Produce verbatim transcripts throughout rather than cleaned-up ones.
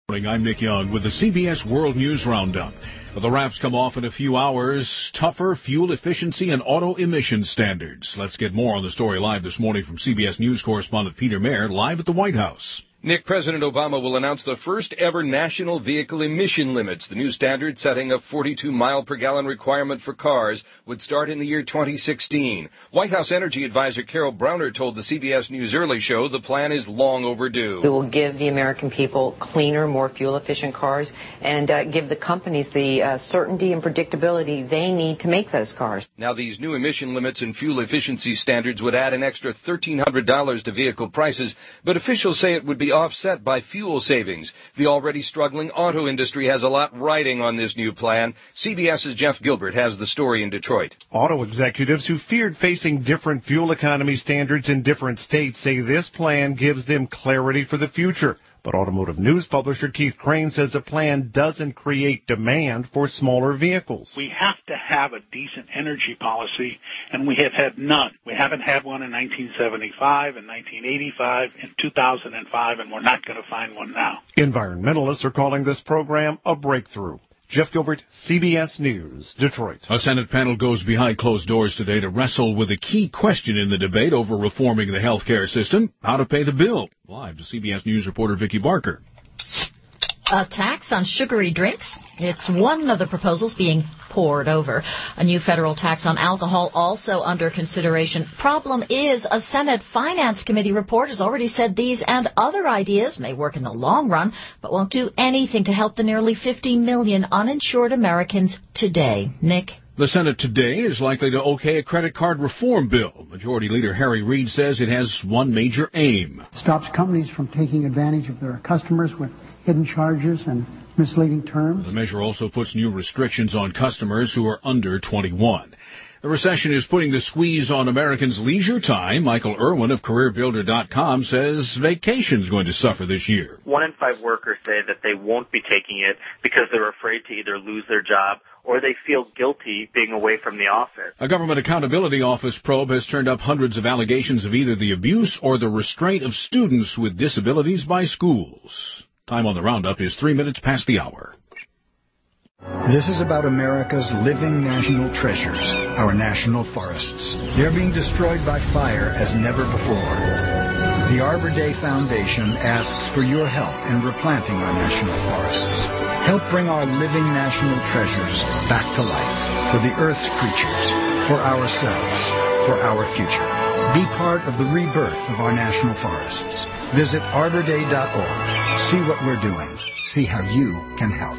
I'm Nick Young with the C B S World News Roundup. Well, the wraps come off in a few hours. Tougher fuel efficiency and auto emission standards. Let's get more on the story live this morning from C B S News correspondent Peter Mayer, live at the White House. Nick, President Obama will announce the first ever national vehicle emission limits. The new standard, setting a forty-two mile per gallon requirement for cars, would start in the year twenty sixteen. White House Energy Advisor Carol Browner told the C B S News Early Show the plan is long overdue. It will give the American people cleaner, more fuel-efficient cars and uh, give the companies the uh, certainty and predictability they need to make those cars. Now, these new emission limits and fuel efficiency standards would add an extra one thousand three hundred dollars to vehicle prices, but officials say it would be offset by fuel savings. The already struggling auto industry has a lot riding on this new plan. CBS's Jeff Gilbert has the story in Detroit. Auto executives who feared facing different fuel economy standards in different states say this plan gives them clarity for the future. But automotive news publisher Keith Crane says the plan doesn't create demand for smaller vehicles. We have to have a decent energy policy, and we have had none. We haven't had one in nineteen seventy-five, in nineteen eighty-five, in two thousand five, and we're not going to find one now. Environmentalists are calling this program a breakthrough. Jeff Gilbert, C B S News, Detroit. A Senate panel goes behind closed doors today to wrestle with a key question in the debate over reforming the health care system, how to pay the bill. Live to C B S News reporter Vicki Barker. A tax on sugary drinks. It's one of the proposals being poured over. A new federal tax on alcohol also under consideration. Problem is, a Senate Finance Committee report has already said these and other ideas may work in the long run, but won't do anything to help the nearly fifty million uninsured Americans today. Nick? The Senate today is likely to okay a credit card reform bill. Majority Leader Harry Reid says it has one major aim. It stops companies from taking advantage of their customers with hidden charges and misleading terms. The measure also puts new restrictions on customers who are under twenty-one. The recession is putting the squeeze on Americans' leisure time. Michael Irwin of Career Builder dot com says vacation's going to suffer this year. One in five workers say that they won't be taking it because they're afraid to either lose their job or they feel guilty being away from the office. A Government Accountability Office probe has turned up hundreds of allegations of either the abuse or the restraint of students with disabilities by schools. Time on the roundup is three minutes past the hour. This is about America's living national treasures, our national forests. They're being destroyed by fire as never before. The Arbor Day Foundation asks for your help in replanting our national forests. Help bring our living national treasures back to life for the Earth's creatures, for ourselves, for our future. Be part of the rebirth of our national forests. Visit arbor day dot org. See what we're doing. See how you can help.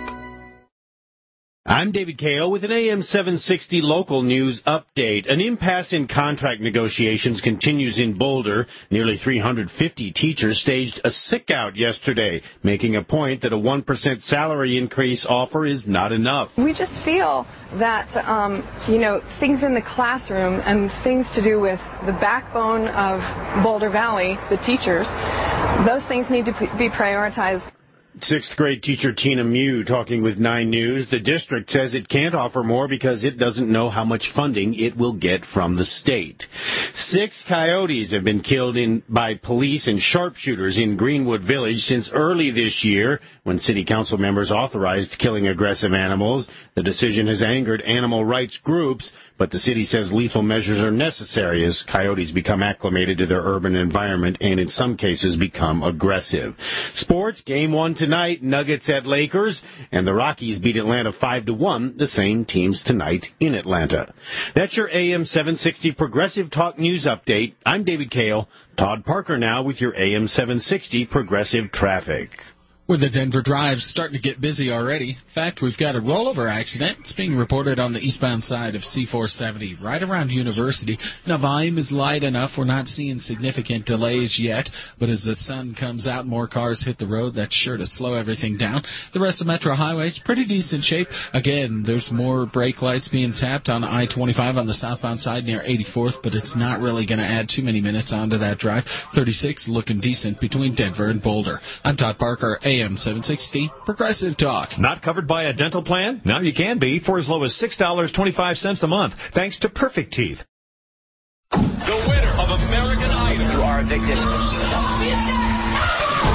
I'm David Kayo with an A M seven sixty local news update. An impasse in contract negotiations continues in Boulder. Nearly three hundred fifty teachers staged a sick-out yesterday, making a point that a one percent salary increase offer is not enough. We just feel that, um, you know, things in the classroom and things to do with the backbone of Boulder Valley, the teachers, those things need to be prioritized. Sixth grade teacher Tina Mew talking with Nine News. The district says it can't offer more because it doesn't know how much funding it will get from the state. Six coyotes have been killed in by police and sharpshooters in Greenwood Village since early this year when city council members authorized killing aggressive animals. The decision has angered animal rights groups, but the city says lethal measures are necessary as coyotes become acclimated to their urban environment and in some cases become aggressive. Sports, game one tonight, Nuggets at Lakers, and the Rockies beat Atlanta five to one, the same teams tonight in Atlanta. That's your A M seven sixty Progressive Talk News Update. I'm David Kayo. Todd Parker now with your A M seven sixty Progressive Traffic. With the Denver Drive starting to get busy already. In fact, we've got a rollover accident. It's being reported on the eastbound side of C four seventy, right around University. Now, volume is light enough. We're not seeing significant delays yet, but as the sun comes out, more cars hit the road. That's sure to slow everything down. The rest of Metro Highway is pretty decent shape. Again, there's more brake lights being tapped on I twenty-five on the southbound side near eighty-fourth, but it's not really going to add too many minutes onto that drive. thirty-six looking decent between Denver and Boulder. I'm Todd Parker, A M seven sixty Progressive Talk. Not covered by a dental plan? Now you can be for as low as six dollars and twenty-five cents a month, thanks to Perfect Teeth. The winner of American Idol. You are a victim.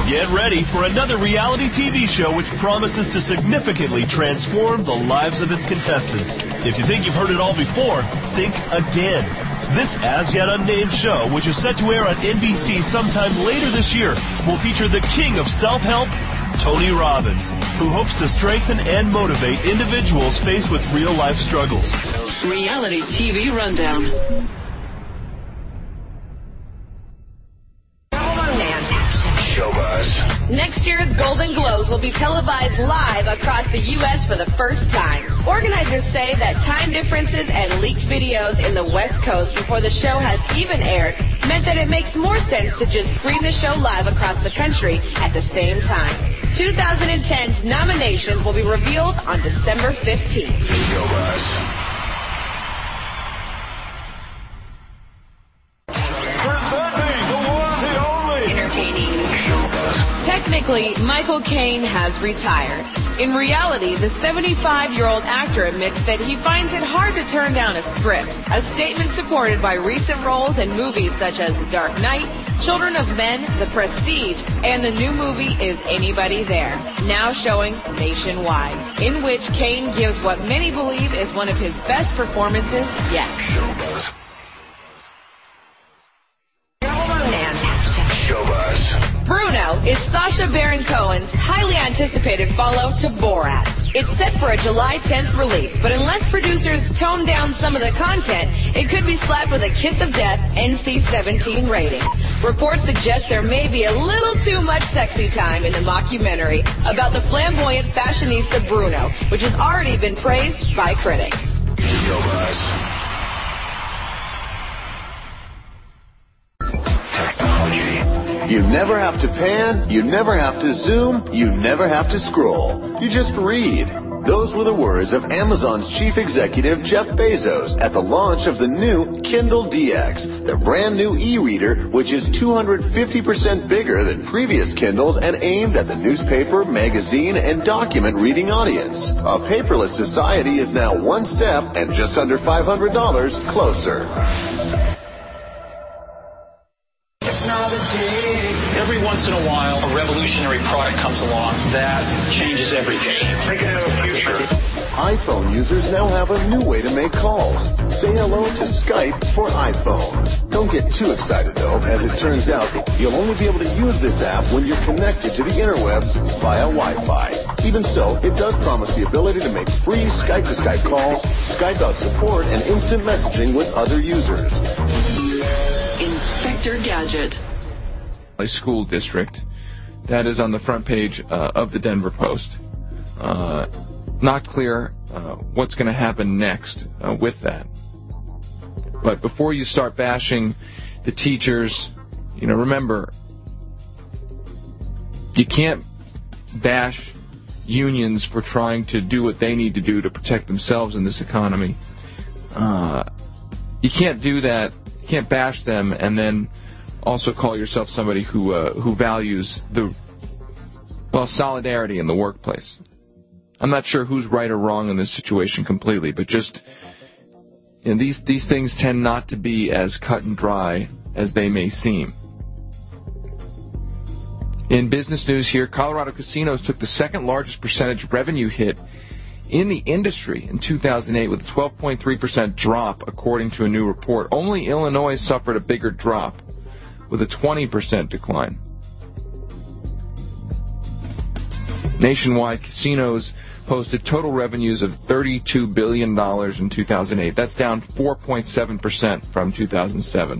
Get ready for another reality T V show which promises to significantly transform the lives of its contestants. If you think you've heard it all before, think again. This as yet unnamed show, which is set to air on N B C sometime later this year, will feature the king of self-help, Tony Robbins, who hopes to strengthen and motivate individuals faced with real-life struggles. Reality T V Rundown. Showbuzz. Next year's Golden Globes will be televised live across the U S for the first time. Organizers say that time differences and leaked videos in the West Coast before the show has even aired meant that it makes more sense to just screen the show live across the country at the same time. twenty ten's nominations will be revealed on December fifteenth. Showbuzz. Technically, Michael Caine has retired. In reality, the seventy-five-year-old actor admits that he finds it hard to turn down a script, a statement supported by recent roles in movies such as The Dark Knight, Children of Men, The Prestige, and the new movie Is Anybody There?, now showing nationwide, in which Caine gives what many believe is one of his best performances yet. Showbuzz. Showbuzz. Bruno is Sacha Baron Cohen's highly anticipated follow to Borat. It's set for a July tenth release, but unless producers tone down some of the content, it could be slapped with a kiss of death N C seventeen rating. Reports suggest there may be a little too much sexy time in the mockumentary about the flamboyant fashionista Bruno, which has already been praised by critics. Showbuzz. You never have to pan, you never have to zoom, you never have to scroll. You just read. Those were the words of Amazon's chief executive Jeff Bezos at the launch of the new Kindle D X, their brand new e-reader, which is two hundred fifty percent bigger than previous Kindles and aimed at the newspaper, magazine, and document reading audience. A paperless society is now one step and just under five hundred dollars closer. Every once in a while, a revolutionary product comes along that changes everything. Thinking of the future. iPhone users now have a new way to make calls. Say hello to Skype for iPhone. Don't get too excited, though, as it turns out you'll only be able to use this app when you're connected to the interwebs via Wi-Fi. Even so, it does promise the ability to make free Skype-to-Skype calls, Skype out support, and instant messaging with other users. Inspector Gadget. A school district. That is on the front page uh, of the Denver Post. Uh, not clear uh, what's going to happen next uh, with that. But before you start bashing the teachers, you know, remember, you can't bash unions for trying to do what they need to do to protect themselves in this economy. Uh, you can't do that. You can't bash them and then also call yourself somebody who uh, who values the, well, solidarity in the workplace. I'm not sure who's right or wrong in this situation completely, but just, you know, these these things tend not to be as cut and dry as they may seem. In business news here, Colorado casinos took the second largest percentage revenue hit in the industry in two thousand eight with a twelve point three percent drop, according to a new report. Only Illinois suffered a bigger drop, with a twenty percent decline. Nationwide, casinos posted total revenues of thirty-two billion dollars in two thousand eight. That's down four point seven percent from two thousand seven.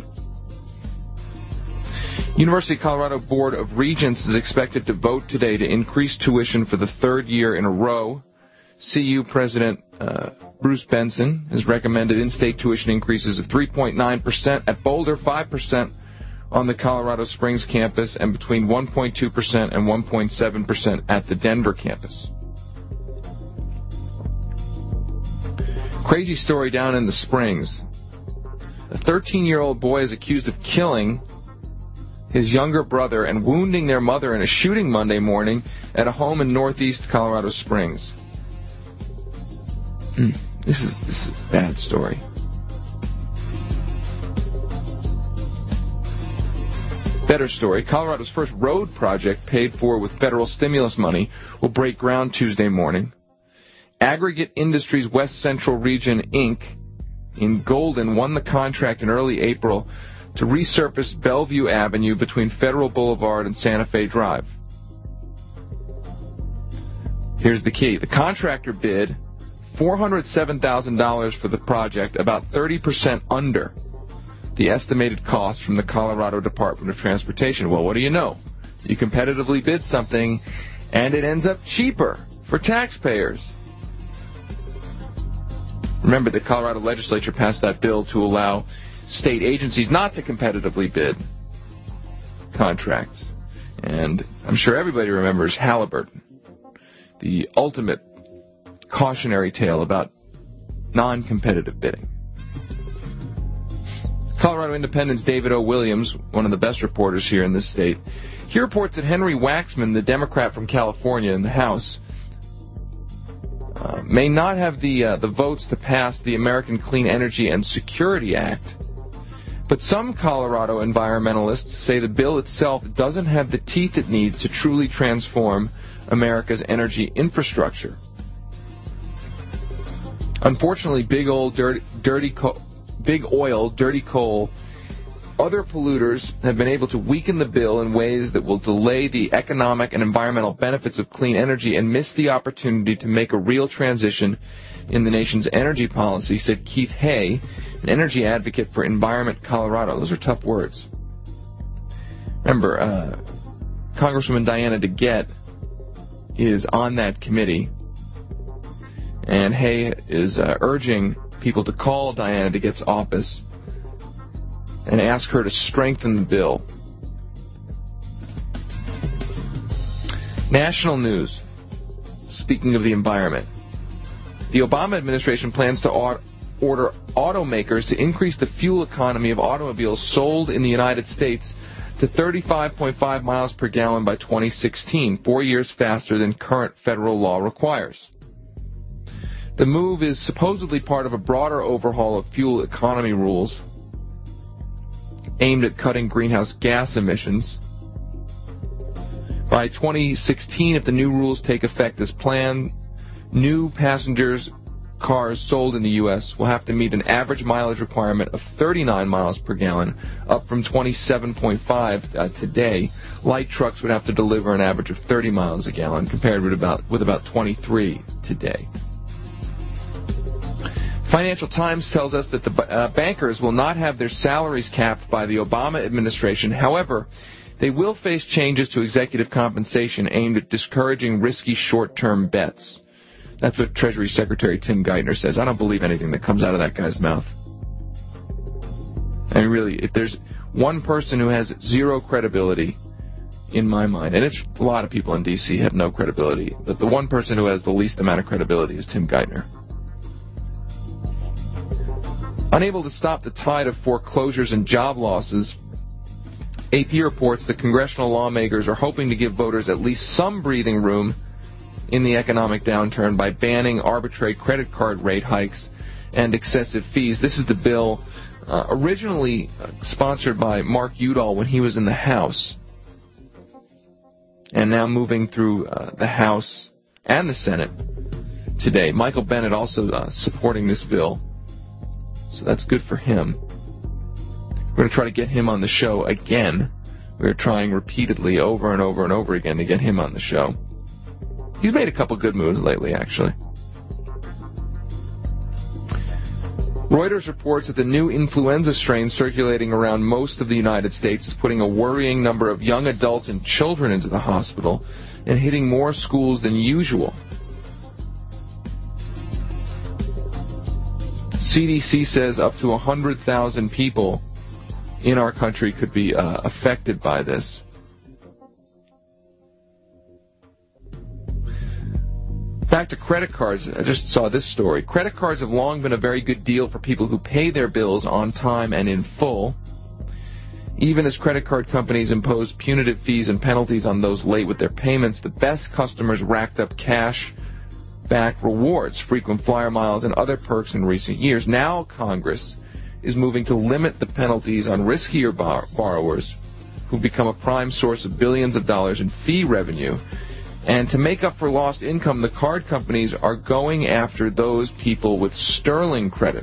University of Colorado Board of Regents is expected to vote today to increase tuition for the third year in a row. C U President uh, Bruce Benson has recommended in-state tuition increases of three point nine percent at Boulder, five percent on the Colorado Springs campus, and between one point two percent and one point seven percent at the Denver campus. Crazy story down in the Springs. A thirteen-year-old boy is accused of killing his younger brother and wounding their mother in a shooting Monday morning at a home in northeast Colorado Springs. Mm, this is, this is a bad story. better story. Colorado's first road project, paid for with federal stimulus money, will break ground Tuesday morning. Aggregate Industries West Central Region, Incorporated in Golden won the contract in early April to resurface Bellevue Avenue between Federal Boulevard and Santa Fe Drive. Here's the key. The contractor bid four hundred seven thousand dollars for the project, about thirty percent under the estimated cost from the Colorado Department of Transportation. Well, what do you know? You competitively bid something, and it ends up cheaper for taxpayers. Remember, the Colorado legislature passed that bill to allow state agencies not to competitively bid contracts. And I'm sure everybody remembers Halliburton, the ultimate cautionary tale about non-competitive bidding. Colorado Independent's David O. Williams, one of the best reporters here in this state, he reports that Henry Waxman, the Democrat from California in the House, uh, may not have the uh, the votes to pass the American Clean Energy and Security Act. But some Colorado environmentalists say the bill itself doesn't have the teeth it needs to truly transform America's energy infrastructure. Unfortunately, big old dirty, dirty co- big oil, dirty coal, other polluters have been able to weaken the bill in ways that will delay the economic and environmental benefits of clean energy and miss the opportunity to make a real transition in the nation's energy policy, said Keith Hay, an energy advocate for Environment Colorado. Those are tough words. Remember, uh, Congresswoman Diana DeGette is on that committee, and Hay is uh, urging people to call Diana DeGette's office and ask her to strengthen the bill. National news. Speaking of the environment, the Obama administration plans to order automakers to increase the fuel economy of automobiles sold in the United States to thirty-five point five miles per gallon by twenty sixteen, four years faster than current federal law requires. The move is supposedly part of a broader overhaul of fuel economy rules aimed at cutting greenhouse gas emissions. By twenty sixteen, if the new rules take effect as planned, new passengers cars sold in the U S will have to meet an average mileage requirement of thirty-nine miles per gallon, up from twenty-seven point five uh, today. Light trucks would have to deliver an average of thirty miles a gallon, compared with about with about twenty-three today. Financial Times tells us that the uh, bankers will not have their salaries capped by the Obama administration. However, they will face changes to executive compensation aimed at discouraging risky short-term bets. That's what Treasury Secretary Tim Geithner says. I don't believe anything that comes out of that guy's mouth. I mean, really, if there's one person who has zero credibility in my mind, and it's a lot of people in D C have no credibility, but the one person who has the least amount of credibility is Tim Geithner. Unable to stop the tide of foreclosures and job losses, A P reports that congressional lawmakers are hoping to give voters at least some breathing room in the economic downturn by banning arbitrary credit card rate hikes and excessive fees. This is the bill uh, originally uh, sponsored by Mark Udall when he was in the House, and now moving through uh, the House and the Senate today. Michael Bennet also uh, supporting this bill, so that's good for him. We're going to try to get him on the show again. We're trying repeatedly over and over and over again to get him on the show. He's made a couple good moves lately, actually. Reuters reports that the new influenza strain circulating around most of the United States is putting a worrying number of young adults and children into the hospital and hitting more schools than usual. C D C says up to one hundred thousand people in our country could be uh, affected by this. Back to credit cards. I just saw this story. Credit cards have long been a very good deal for people who pay their bills on time and in full. Even as credit card companies imposed punitive fees and penalties on those late with their payments, the best customers racked up cash back rewards, frequent flyer miles, and other perks in recent years. Now Congress is moving to limit the penalties on riskier bar- borrowers who become a prime source of billions of dollars in fee revenue. And to make up for lost income, the card companies are going after those people with sterling credit.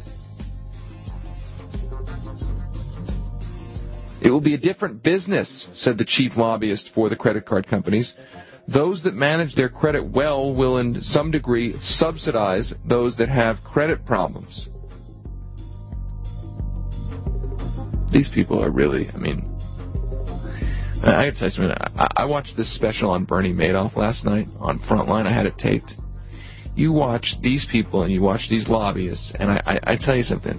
It will be a different business, said the chief lobbyist for the credit card companies. Those that manage their credit well will in some degree subsidize those that have credit problems. These people are really, I mean, I gotta tell you something. I, I watched this special on Bernie Madoff last night on Frontline. I had it taped. You watch these people and you watch these lobbyists, and I, I, I tell you something.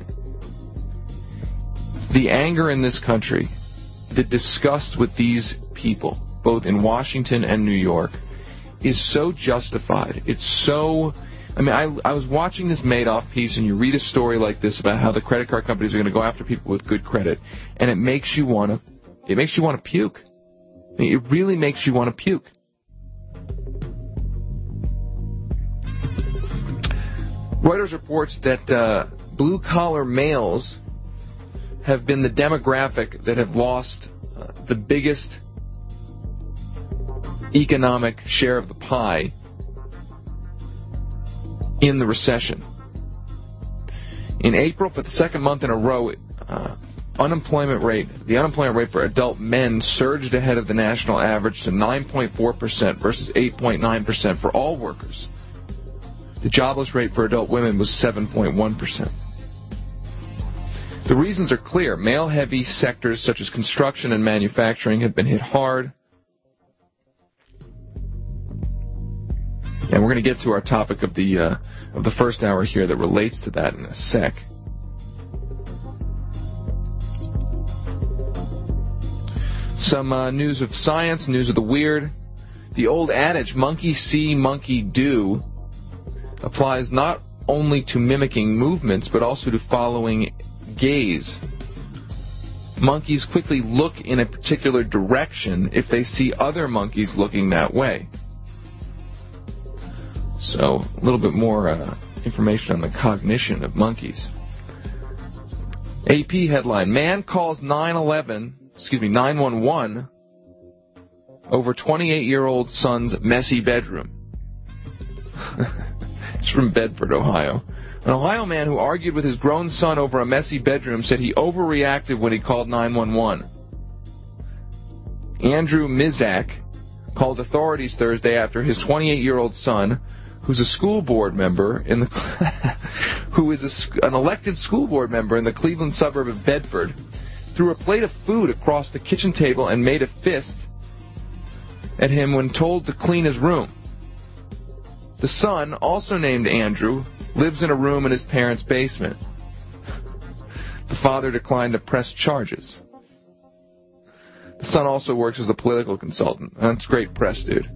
The anger in this country, the disgust with these people, both in Washington and New York, is so justified. It's so... I mean, I, I was watching this Madoff piece, and you read a story like this about how the credit card companies are going to go after people with good credit, and it makes you want to... It makes you want to puke. I mean, it really makes you want to puke. Reuters reports that uh, blue-collar males have been the demographic that have lost uh, the biggest economic share of the pie in the recession. In April, for the second month in a row, uh, unemployment rate, the unemployment rate for adult men surged ahead of the national average to nine point four percent versus eight point nine percent for all workers. The jobless rate for adult women was seven point one percent. The reasons are clear. Male-heavy sectors such as construction and manufacturing have been hit hard. And we're going to get to our topic of the uh, of the first hour here that relates to that in a sec. Some uh, news of science, news of the weird. The old adage, monkey see, monkey do, applies not only to mimicking movements, but also to following gaze. Monkeys quickly look in a particular direction if they see other monkeys looking that way. So, a little bit more uh, information on the cognition of monkeys. A P headline, man calls nine eleven, excuse me, nine one one over twenty-eight-year-old son's messy bedroom. It's from Bedford, Ohio. An Ohio man who argued with his grown son over a messy bedroom said he overreacted when he called nine one one. Andrew Mizak called authorities Thursday after his twenty-eight-year-old son, who's a school board member in the who is a, an elected school board member in the Cleveland suburb of Bedford, threw a plate of food across the kitchen table and made a fist at him when told to clean his room. The son, also named Andrew, lives in a room in his parents' basement. The father declined to press charges. The son also works as a political consultant. That's great press, dude.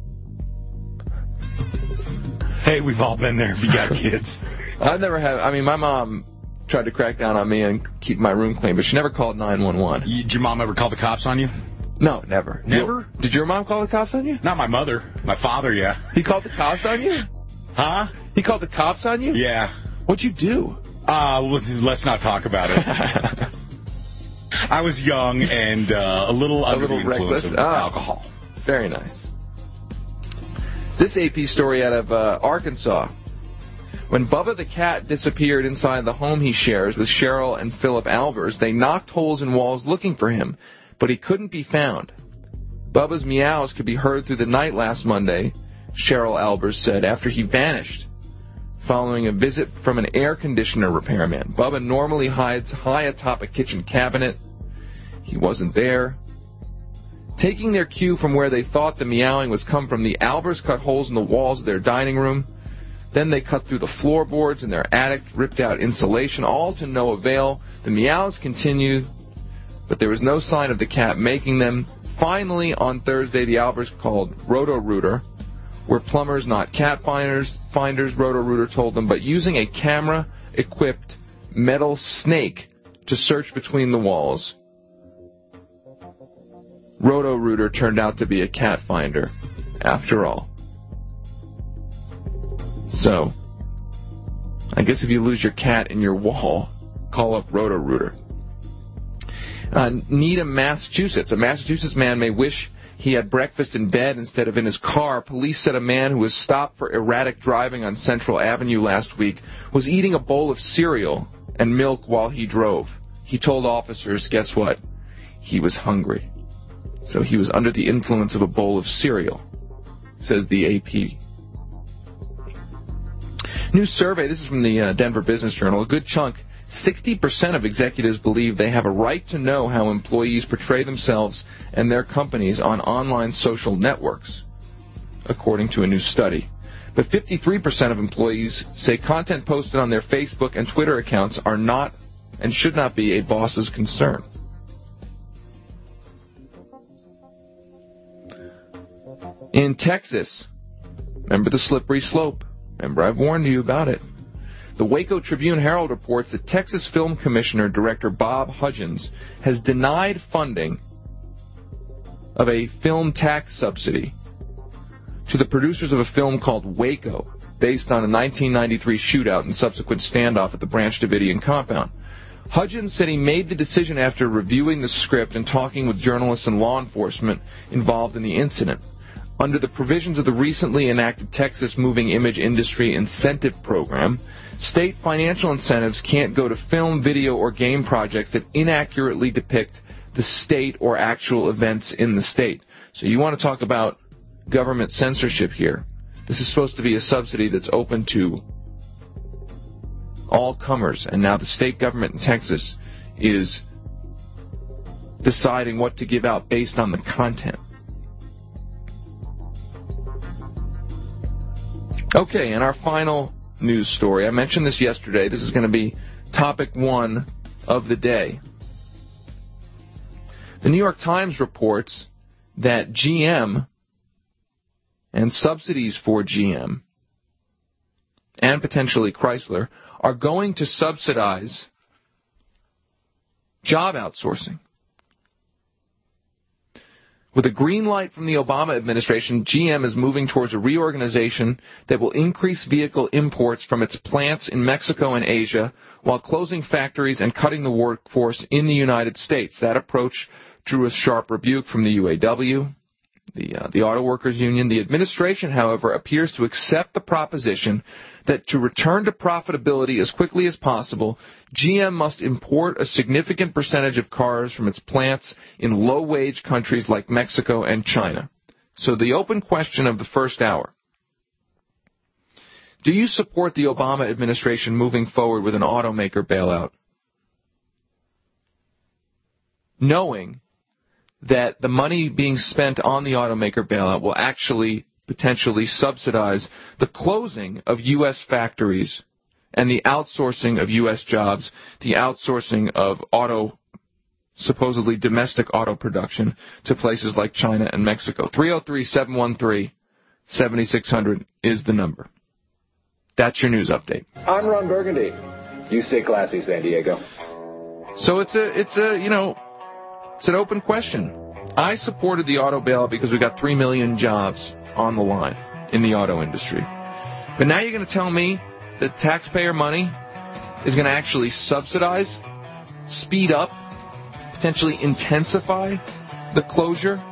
Hey, we've all been there if you got kids. I've never had... I mean, my mom tried to crack down on me and keep my room clean, but she never called nine one one. You, did your mom ever call the cops on you? No, never. Never? You, did your mom call the cops on you? Not my mother. My father, yeah. He called the cops on you? Huh? He called the cops on you? Yeah. What'd you do? Uh, let's not talk about it. I was young and uh, a little a under little the influence reckless. of oh, alcohol. Very nice. This A P story out of uh, Arkansas. When Bubba the cat disappeared inside the home he shares with Cheryl and Philip Albers, they knocked holes in walls looking for him, but he couldn't be found. Bubba's meows could be heard through the night last Monday, Cheryl Albers said, after he vanished following a visit from an air conditioner repairman. Bubba normally hides high atop a kitchen cabinet. He wasn't there. Taking their cue from where they thought the meowing was come from, the Albers cut holes in the walls of their dining room. Then they cut through the floorboards in their attic, ripped out insulation, all to no avail. The meows continued, but there was no sign of the cat making them. Finally, on Thursday, the Albers called Roto-Rooter. We're plumbers, not cat finders, finders, Roto-Rooter told them, but using a camera-equipped metal snake to search between the walls. Roto-Rooter turned out to be a cat finder, after all. So, I guess if you lose your cat in your wall, call up Roto-Rooter. Uh, Needham, Massachusetts. A Massachusetts man may wish he had breakfast in bed instead of in his car. Police said a man who was stopped for erratic driving on Central Avenue last week was eating a bowl of cereal and milk while he drove. He told officers, guess what? He was hungry. So he was under the influence of a bowl of cereal, says the A P. New survey, this is from the uh, Denver Business Journal. A good chunk, sixty percent of executives believe they have a right to know how employees portray themselves and their companies on online social networks, according to a new study. But fifty-three percent of employees say content posted on their Facebook and Twitter accounts are not and should not be a boss's concern. In Texas, remember the slippery slope. Remember, I've warned you about it. The Waco Tribune-Herald reports that Texas Film Commissioner Director Bob Hudgens has denied funding of a film tax subsidy to the producers of a film called Waco, based on a nineteen ninety-three shootout and subsequent standoff at the Branch Davidian compound. Hudgens said he made the decision after reviewing the script and talking with journalists and law enforcement involved in the incident. Under the provisions of the recently enacted Texas Moving Image Industry Incentive Program, state financial incentives can't go to film, video, or game projects that inaccurately depict the state or actual events in the state. So you want to talk about government censorship here. This is supposed to be a subsidy that's open to all comers, and now the state government in Texas is deciding what to give out based on the content. Okay, and our final news story. I mentioned this yesterday. This is going to be topic one of the day. The New York Times reports that G M and subsidies for G M and potentially Chrysler are going to subsidize job outsourcing. With a green light from the Obama administration, G M is moving towards a reorganization that will increase vehicle imports from its plants in Mexico and Asia while closing factories and cutting the workforce in the United States. That approach drew a sharp rebuke from the U A W, the, uh, the Auto Workers Union. The administration, however, appears to accept the proposition that to return to profitability as quickly as possible, G M must import a significant percentage of cars from its plants in low-wage countries like Mexico and China. So the open question of the first hour: do you support the Obama administration moving forward with an automaker bailout, knowing that the money being spent on the automaker bailout will actually potentially subsidize the closing of U S factories and the outsourcing of U S jobs, the outsourcing of auto, supposedly domestic auto production to places like China and Mexico? three oh three, seven one three, seven six zero zero is the number. That's your news update. I'm Ron Burgundy. You stay classy, San Diego. So it's a, it's a, you know, it's an open question. I supported the auto bailout because we got three million jobs on the line in the auto industry. But now you're going to tell me that taxpayer money is going to actually subsidize, speed up, potentially intensify the closure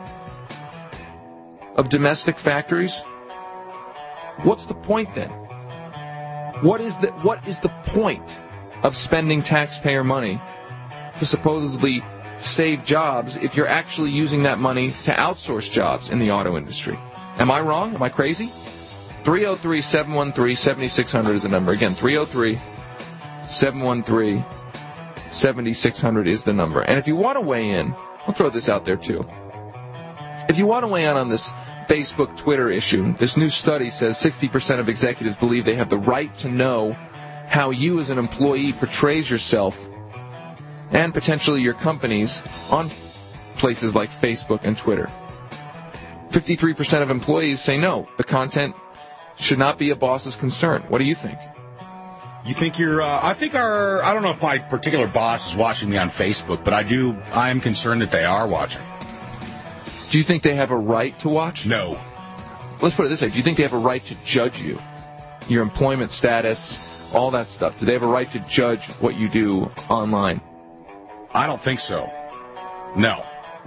of domestic factories? What's the point then? What is the, what is the point of spending taxpayer money to supposedly save jobs if you're actually using that money to outsource jobs in the auto industry? Am I wrong? Am I crazy? three oh three, seven one three, seven six zero zero is the number. Again, three oh three, seven one three, seven six zero zero is the number. And if you want to weigh in, I'll throw this out there too. If you want to weigh in on this Facebook, Twitter issue, this new study says sixty percent of executives believe they have the right to know how you as an employee portrays yourself and potentially your companies on places like Facebook and Twitter. fifty-three percent of employees say no, the content should not be a boss's concern. What do you think? You think you're, uh, I think our, I don't know if my particular boss is watching me on Facebook, but I do, I am concerned that they are watching. Do you think they have a right to watch? No. Let's put it this way. Do you think they have a right to judge you? Your employment status, all that stuff. Do they have a right to judge what you do online? I don't think so. No.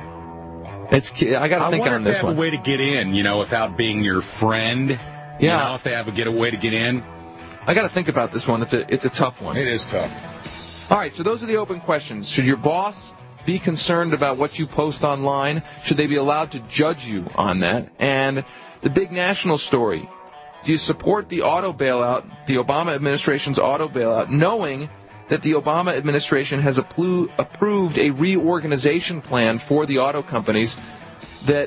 It's I got to think on this one. I wonder if they have one. a way to get in, you know, without being your friend. Yeah. You know, if they have a get a way to get in. I got to think about this one. It's a it's a tough one. It is tough. All right, so those are the open questions. Should your boss be concerned about what you post online? Should they be allowed to judge you on that? And the big national story. Do you support the auto bailout, the Obama administration's auto bailout, knowing that the Obama administration has appro- approved a reorganization plan for the auto companies that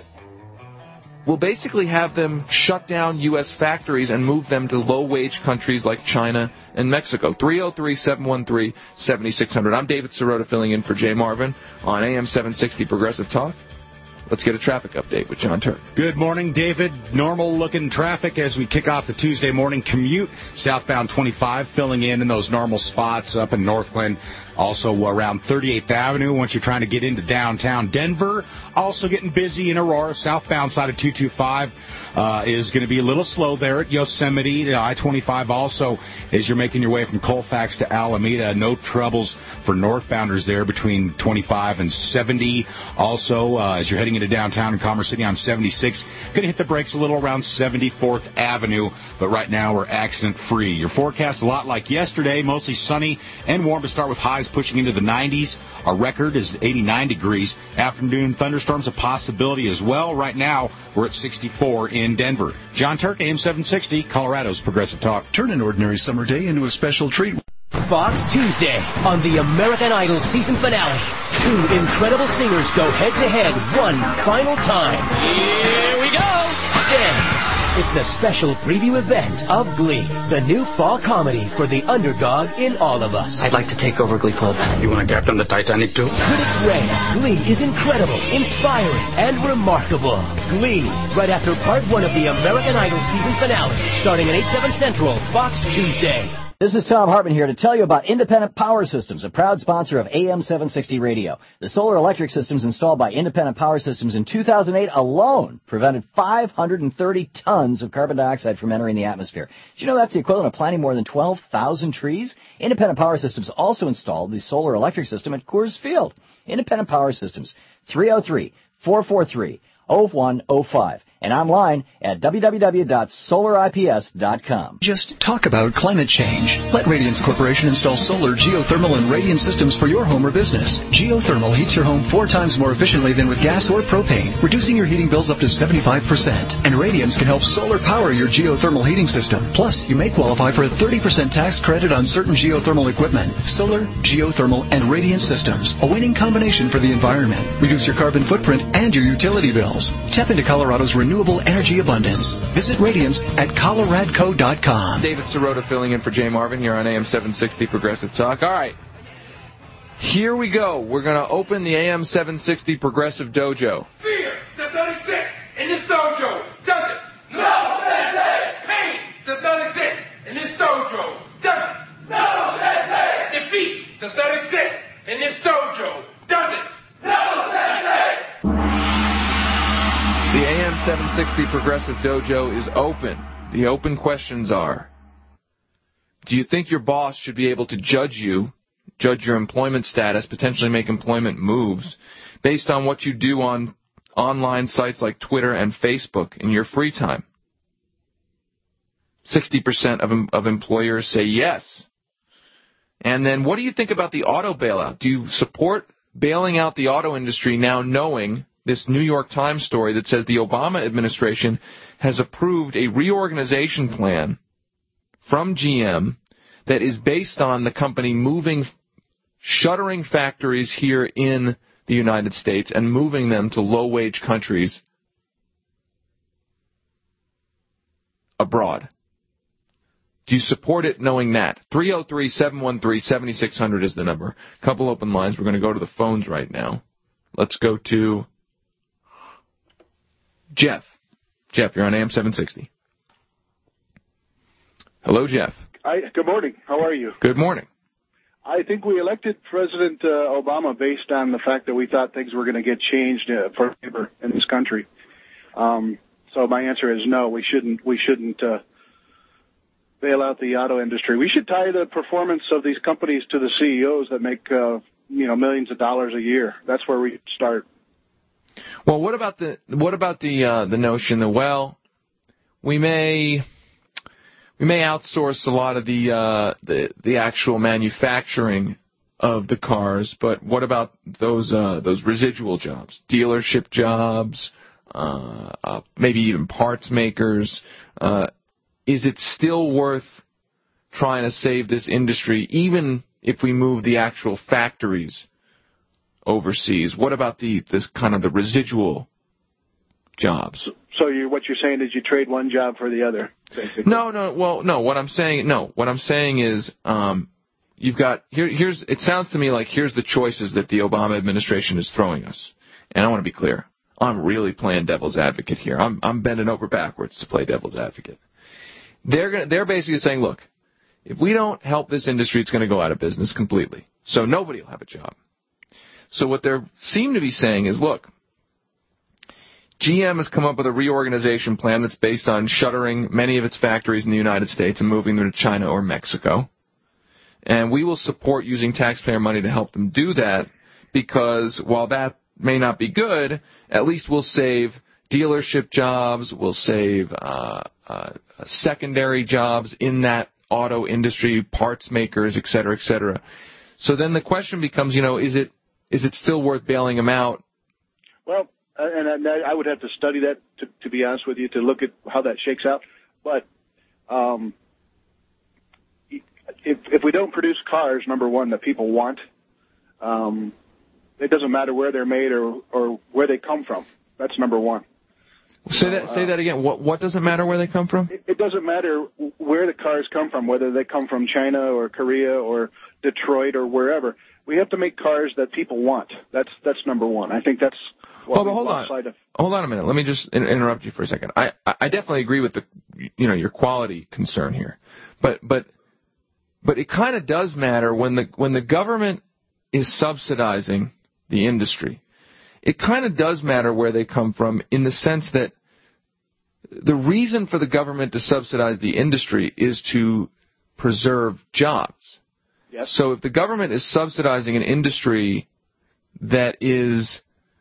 will basically have them shut down U S factories and move them to low-wage countries like China and Mexico? three oh three, seven one three, seven six zero zero. I'm David Sirota filling in for Jay Marvin on A M seven sixty Progressive Talk. Let's get a traffic update with John Turk. Good morning, David. Normal-looking traffic as we kick off the Tuesday morning commute. Southbound twenty-five filling in in those normal spots up in Northglenn. Also around thirty-eighth Avenue once you're trying to get into downtown Denver. Also getting busy in Aurora. Southbound side of two twenty-five uh, is going to be a little slow there at Yosemite. I twenty-five also as you're making your way from Colfax to Alameda. No troubles for northbounders there between twenty-five and seventy. Also, uh, as you're heading into downtown in Commerce City on seventy-six, going to hit the brakes a little around seventy-fourth Avenue, but right now we're accident-free. Your forecast a lot like yesterday, mostly sunny and warm to start with highs pushing into the nineties. Our record is eighty-nine degrees. Afternoon thunderstorms a possibility as well. Right now, we're at sixty-four in Denver. John Turk, A M seven sixty, Colorado's Progressive Talk. Turn an ordinary summer day into a special treat. Fox Tuesday on the American Idol season finale. Two incredible singers go head-to-head one final time. Here we go! Then, it's the special preview event of Glee, the new fall comedy for the underdog in all of us. I'd like to take over Glee Club. You want to captain the Titanic too? Critics rate Glee is incredible, inspiring, and remarkable. Glee, right after part one of the American Idol season finale, starting at eight, seven Central, Fox Tuesday. This is Tom Hartman here to tell you about Independent Power Systems, a proud sponsor of A M seven sixty Radio. The solar electric systems installed by Independent Power Systems in two thousand eight alone prevented five hundred thirty tons of carbon dioxide from entering the atmosphere. Did you know that's the equivalent of planting more than twelve thousand trees? Independent Power Systems also installed the solar electric system at Coors Field. Independent Power Systems, three oh three, four four three, oh one oh five. And online at w w w dot solar i p s dot com. Just talk about climate change. Let Radiance Corporation install solar, geothermal, and radiant systems for your home or business. Geothermal heats your home four times more efficiently than with gas or propane, reducing your heating bills up to seventy-five percent. And Radiance can help solar power your geothermal heating system. Plus, you may qualify for a thirty percent tax credit on certain geothermal equipment. Solar, geothermal, and radiant systems. A winning combination for the environment. Reduce your carbon footprint and your utility bills. Tap into Colorado's renewable energy abundance. Visit Radiance at coloradco dot com. David Sirota filling in for Jay Marvin here on A M seven sixty Progressive Talk. All right. Here we go. We're going to open the A M seven sixty Progressive Dojo. Fear does not exist in this dojo, does it? No, Sensei! Pain does not exist in this dojo, does it? No, Sensei! Defeat does not exist in this dojo, does it? No, Sensei! The A M seven sixty Progressive Dojo is open. The open questions are, do you think your boss should be able to judge you, judge your employment status, potentially make employment moves, based on what you do on online sites like Twitter and Facebook in your free time? sixty percent of, of employers say yes. And then what do you think about the auto bailout? Do you support bailing out the auto industry now knowing this New York Times story that says the Obama administration has approved a reorganization plan from G M that is based on the company moving, shuttering factories here in the United States and moving them to low-wage countries abroad? Do you support it knowing that? three oh three, seven one three, seven six zero zero is the number. Couple open lines. We're going to go to the phones right now. Let's go to Jeff. Jeff, you're on A M seven sixty. Hello, Jeff. Hi, good morning. How are you? Good morning. I think we elected President uh, Obama based on the fact that we thought things were going to get changed uh, for labor in this country. Um, so my answer is no. We shouldn't. We shouldn't uh, bail out the auto industry. We should tie the performance of these companies to the C E Os that make uh, you know, millions of dollars a year. That's where we start. Well, what about the what about the uh, the notion that, well, we may we may outsource a lot of the uh, the the actual manufacturing of the cars, but what about those uh, those residual jobs, dealership jobs, uh, uh, maybe even parts makers? Uh, is it still worth trying to save this industry, even if we move the actual factories overseas? What about the this kind of the residual jobs? So, so you, what you're saying is you trade one job for the other, basically. No, no. Well, no. What I'm saying, no. What I'm saying is, um, you've got here. Here's. It sounds to me like here's the choices that the Obama administration is throwing us. And I want to be clear. I'm really playing devil's advocate here. I'm I'm bending over backwards to play devil's advocate. They're gonna. They're basically saying, look, if we don't help this industry, it's going to go out of business completely. So nobody will have a job. So what they seem to be saying is, look, G M has come up with a reorganization plan that's based on shuttering many of its factories in the United States and moving them to China or Mexico. And we will support using taxpayer money to help them do that, because while that may not be good, at least we'll save dealership jobs, we'll save uh, uh, secondary jobs in that auto industry, parts makers, et cetera, et cetera. So then the question becomes, you know, is it is it still worth bailing them out? Well, and I would have to study that, to, to be honest with you, to look at how that shakes out. But um, if, if we don't produce cars, number one, that people want, um, it doesn't matter where they're made or, or where they come from. That's number one. Say that. Say that again. What What doesn't matter where they come from? It, it doesn't matter where the cars come from, whether they come from China or Korea or Detroit or wherever. We have to make cars that people want. That's that's number one. I think that's what well, but hold on. Of. Hold on a minute. Let me just interrupt you for a second. I I definitely agree with the you know your quality concern here, but but but it kind of does matter when the when the government is subsidizing the industry. It kind of does matter where they come from, in the sense that the reason for the government to subsidize the industry is to preserve jobs. Yes. So if the government is subsidizing an industry that is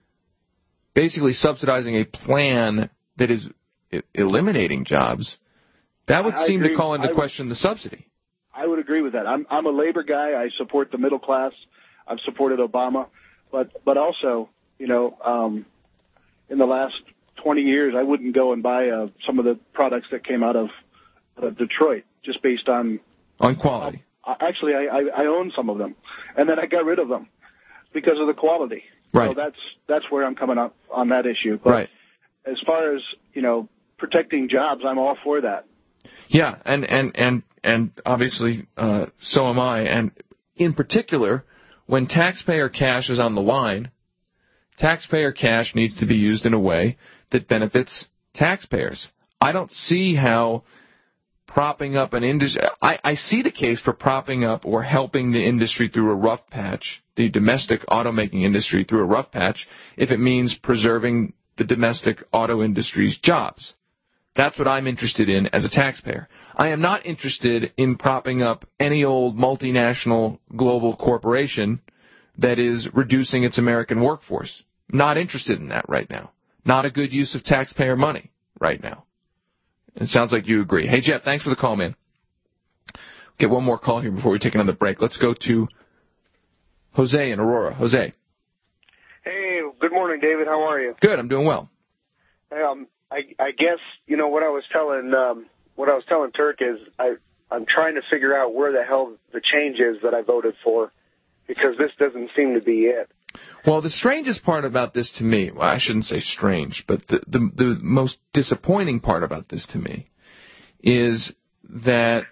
basically subsidizing a plan that is eliminating jobs, that would I seem agree. to call into would, question the subsidy. I would agree with that. I'm I'm a labor guy. I support the middle class. I've supported Obama, but but also, you know, um, in the last twenty years, I wouldn't go and buy uh, some of the products that came out of uh, Detroit just based on on quality. Uh, actually, I, I, I own some of them, and then I got rid of them because of the quality. Right. So that's that's where I'm coming up on that issue. But right. As far as, you know, protecting jobs, I'm all for that. Yeah, and and and and obviously uh, so am I. And in particular, when taxpayer cash is on the line, taxpayer cash needs to be used in a way that benefits taxpayers. I don't see how propping up an industry... I, I see the case for propping up or helping the industry through a rough patch, the domestic automaking industry through a rough patch, if it means preserving the domestic auto industry's jobs. That's what I'm interested in as a taxpayer. I am not interested in propping up any old multinational global corporation that is reducing its American workforce. Not interested in that right now. Not a good use of taxpayer money right now. It sounds like you agree. Hey, Jeff, thanks for the call, man. Get one more call here before we take another break. Let's go to Jose in Aurora. Jose. Hey, good morning, David. How are you? Good. I'm doing well. Um, I, I guess, you know, what I was telling um, what I was telling Turk is I, I'm trying to figure out where the hell the change is that I voted for, because this doesn't seem to be it. Well, the strangest part about this to me, well, I shouldn't say strange, but the, the, the most disappointing part about this to me is that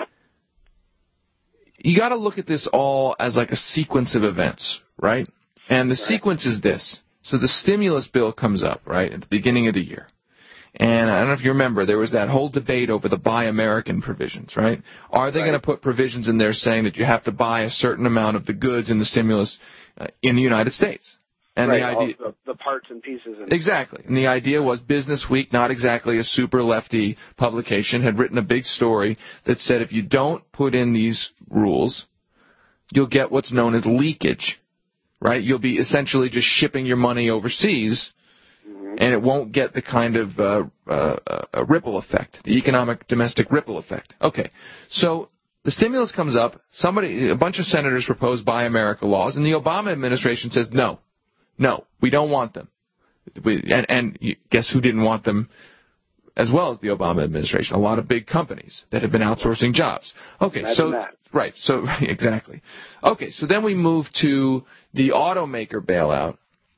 you got to look at this all as like a sequence of events, right? And the right. sequence is this. So the stimulus bill comes up, right, at the beginning of the year. And I don't know if you remember, there was that whole debate over the Buy American provisions, right? Are they right. going to put provisions in there saying that you have to buy a certain amount of the goods in the stimulus uh, in the United States? And right, the idea, all the, the parts and pieces. And exactly. And the idea was Business Week, not exactly a super lefty publication, had written a big story that said if you don't put in these rules, you'll get what's known as leakage. right? You'll be essentially just shipping your money overseas, and it won't get the kind of uh, uh, uh, ripple effect, the economic domestic ripple effect. Okay, so the stimulus comes up. Somebody, a bunch of senators propose Buy America laws, and the Obama administration says no, no, we don't want them. We, and, and guess who didn't want them as well as the Obama administration? A lot of big companies that have been outsourcing jobs. Okay, Imagine so that. right, so exactly. Okay, so then we move to the automaker bailout,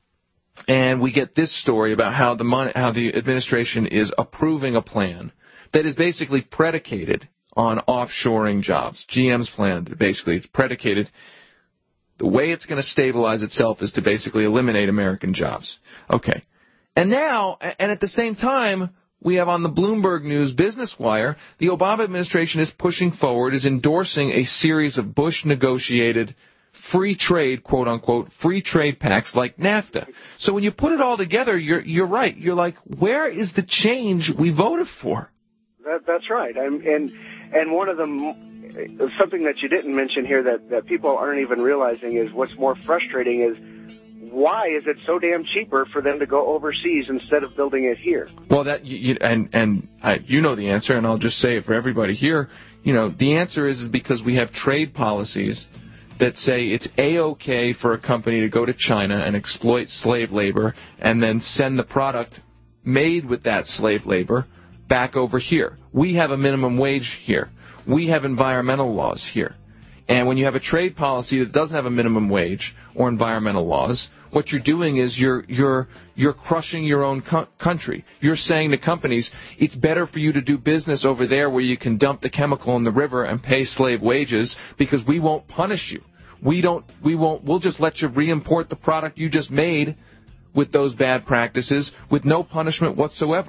and we get this story about how the money, how the administration is approving a plan that is basically predicated on offshoring jobs. G M's plan, basically, it's predicated. The way it's going to stabilize itself is to basically eliminate American jobs. Okay. And now, and at the same time, we have on the Bloomberg News Business Wire, the Obama administration is pushing forward, is endorsing a series of Bush-negotiated free trade, quote-unquote, free trade pacts like NAFTA. So when you put it all together, you're, you're right. You're like, where is the change we voted for? That, that's right. I'm, and and one of the something that you didn't mention here that, that people aren't even realizing is what's more frustrating is why is it so damn cheaper for them to go overseas instead of building it here? Well, that you, you, and and I, you know the answer, and I'll just say it for everybody here. You know, the answer is, is because we have trade policies that say it's A-okay for a company to go to China and exploit slave labor and then send the product made with that slave labor back over here. We have a minimum wage here. We have environmental laws here. And when you have a trade policy that doesn't have a minimum wage or environmental laws, what you're doing is you're you're you're crushing your own co- country. You're saying to companies, it's better for you to do business over there where you can dump the chemical in the river and pay slave wages because we won't punish you. We don't we won't we'll just let you re-import the product you just made with those bad practices with no punishment whatsoever.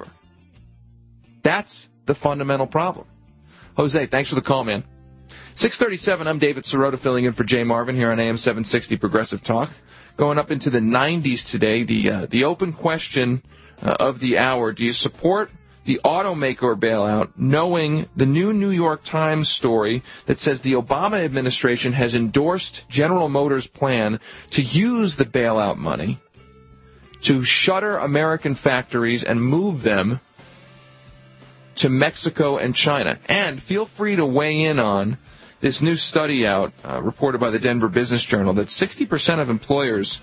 That's the fundamental problem. Jose, thanks for the call, man. six thirty-seven, I'm David Sirota filling in for Jay Marvin here on A M seven sixty Progressive Talk. Going up into the nineties today, the uh, the open question uh, of the hour, do you support the automaker bailout, knowing the new New York Times story that says the Obama administration has endorsed General Motors' plan to use the bailout money to shutter American factories and move them to Mexico and China? And feel free to weigh in on this new study out, uh, reported by the Denver Business Journal, that sixty percent of employers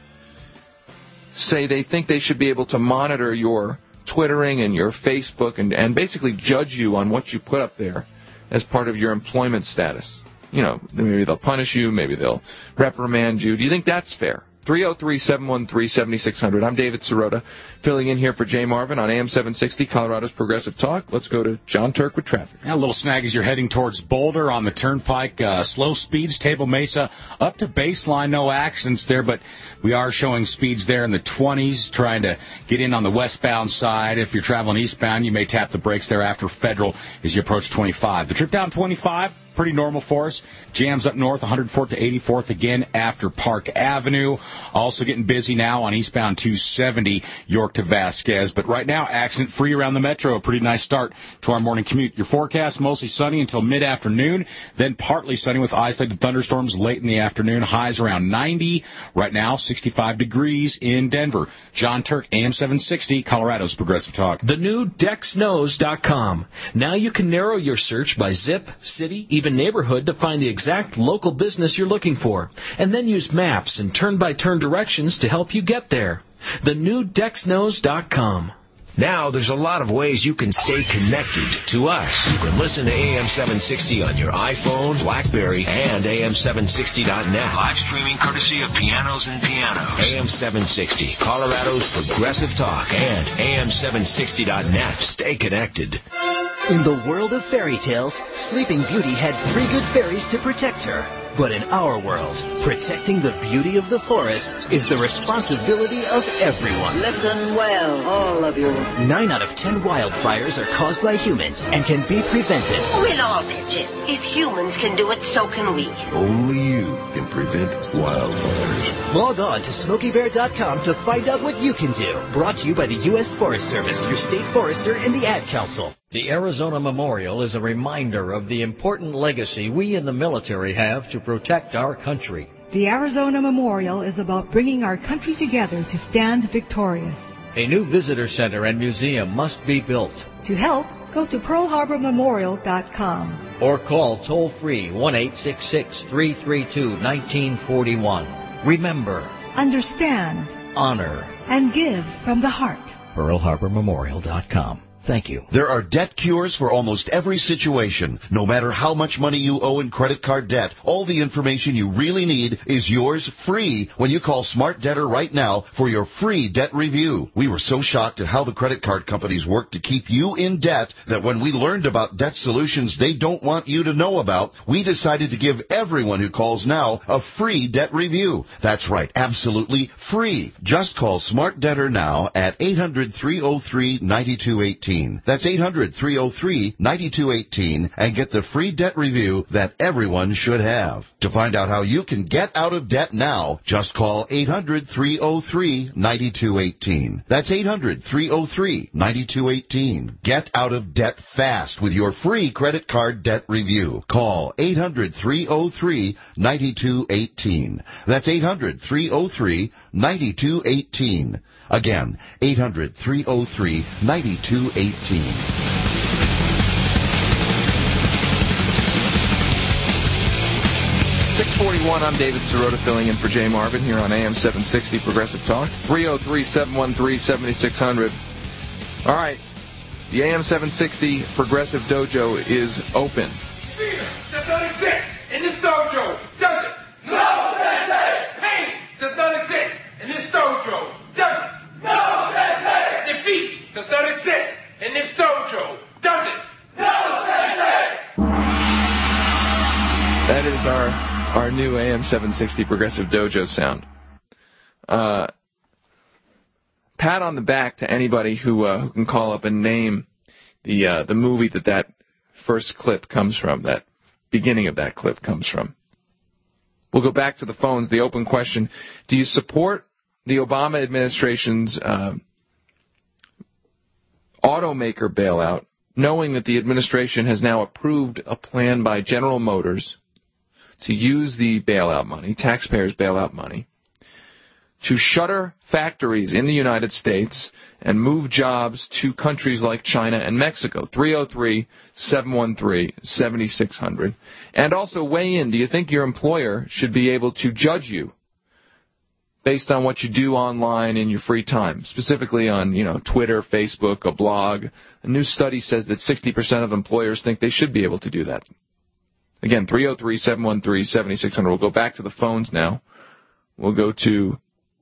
say they think they should be able to monitor your Twittering and your Facebook and, and basically judge you on what you put up there as part of your employment status. You know, maybe they'll punish you, maybe they'll reprimand you. Do you think that's fair? three oh three, seven one three, seven six zero zero. I'm David Sirota, filling in here for Jay Marvin on A M seven sixty, Colorado's Progressive Talk. Let's go to John Turk with traffic. Yeah, a little snag as you're heading towards Boulder on the Turnpike. Uh, slow speeds, Table Mesa, up to baseline, no accidents there, but we are showing speeds there in the twenties, trying to get in on the westbound side. If you're traveling eastbound, you may tap the brakes there after Federal as you approach twenty-five. The trip down twenty-five, pretty normal for us. Jams up north, one hundred fourth to eighty-fourth again after Park Avenue. Also getting busy now on eastbound two seventy, York to Vasquez. But right now, accident-free around the metro. A pretty nice start to our morning commute. Your forecast, mostly sunny until mid-afternoon, then partly sunny with isolated thunderstorms late in the afternoon. Highs around ninety. Right now, sixty-five degrees in Denver. John Turk, A M seven sixty, Colorado's Progressive Talk. The new Dex Knows dot com. Now you can narrow your search by zip, city, even neighborhood to find the exact local business you're looking for, and then use maps and turn-by-turn directions to help you get there. The new Dex Knows dot com. Now there's a lot of ways you can stay connected to us. You can listen to A M seven sixty on your iPhone, BlackBerry, and A M seven sixty dot net. Live streaming courtesy of Pianos and Pianos. A M seven sixty, Colorado's Progressive Talk, and A M seven sixty dot net. Stay connected. In the world of fairy tales, Sleeping Beauty had three good fairies to protect her. But in our world, protecting the beauty of the forest is the responsibility of everyone. Listen well, all of you. Nine out of ten wildfires are caused by humans and can be prevented. We'll all pitch in. If humans can do it, so can we. Only you can prevent wildfires. Log on to Smokey Bear dot com to find out what you can do. Brought to you by the U S Forest Service, your state forester, and the Ad Council. The Arizona Memorial is a reminder of the important legacy we in the military have to protect our country. The Arizona Memorial is about bringing our country together to stand victorious. A new visitor center and museum must be built. To help, go to pearl harbor memorial dot com. Or call toll-free one eight six six, three three two, one nine four one. Remember, understand, honor, and give from the heart. pearl harbor memorial dot com. Thank you. There are debt cures for almost every situation. No matter how much money you owe in credit card debt, all the information you really need is yours free when you call Smart Debtor right now for your free debt review. We were so shocked at how the credit card companies work to keep you in debt that when we learned about debt solutions they don't want you to know about, we decided to give everyone who calls now a free debt review. That's right, absolutely free. Just call Smart Debtor now at eight hundred, three oh three, nine two one eight. That's eight hundred, three oh three, nine two one eight and get the free debt review that everyone should have. To find out how you can get out of debt now, just call eight hundred, three oh three, nine two one eight. That's eight hundred, three oh three, nine two one eight. Get out of debt fast with your free credit card debt review. Call eight hundred, three oh three, nine two one eight. That's eight hundred, three oh three, nine two one eight. Again, eight hundred, three oh three, nine two one eight. six forty-one, I'm David Sirota filling in for Jay Marvin here on A M seven sixty Progressive Talk. three oh three, seven one three, seven six zero zero. All right, the A M seven sixty Progressive Dojo is open. Fear does not exist in this dojo, does it? No, Sensei! Pain does not exist in this dojo, does it? No, Sensei! Defeat does not exist in this dojo, does it? No, Sensei! That is our, our new A M seven sixty Progressive Dojo sound. Uh, pat on the back to anybody who uh, who can call up and name the uh, the movie that that first clip comes from, that beginning of that clip comes from. We'll go back to the phones. The open question: do you support the Obama administration's uh, automaker bailout, knowing that the administration has now approved a plan by General Motors to use the bailout money, taxpayers' bailout money, to shutter factories in the United States and move jobs to countries like China and Mexico? three oh three, seven one three, seven six zero zero. And also weigh in. Do you think your employer should be able to judge you based on what you do online in your free time, specifically on, you know, Twitter, Facebook, a blog? A new study says that sixty percent of employers think they should be able to do that. Again, three oh three, seven one three, seven six zero zero. We'll go back to the phones now. We'll go to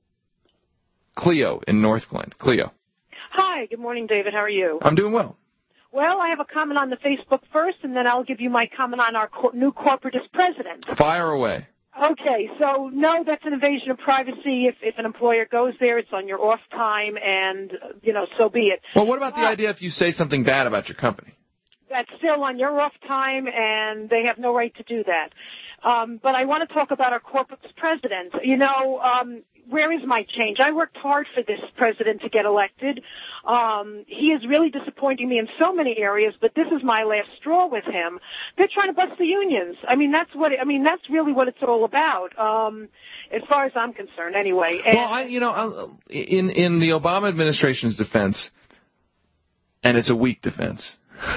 Cleo in North Glen. Cleo. Hi, good morning, David. How are you? I'm doing well. Well, I have a comment on the Facebook first, and then I'll give you my comment on our co- new corporatist president. Fire away. Okay, so no, that's an invasion of privacy. If if an employer goes there, it's on your off time, and, you know, so be it. Well, what about the uh, idea if you say something bad about your company? That's still on your off time, and they have no right to do that. Um, but I want to talk about our corporatist president. You know, um, where is my change? I worked hard for this president to get elected. Um, he is really disappointing me in so many areas, but this is my last straw with him. They're trying to bust the unions. I mean, that's what. I mean, that's really what it's all about, um, as far as I'm concerned, anyway. And well, I, you know, in in the Obama administration's defense, and it's a weak defense.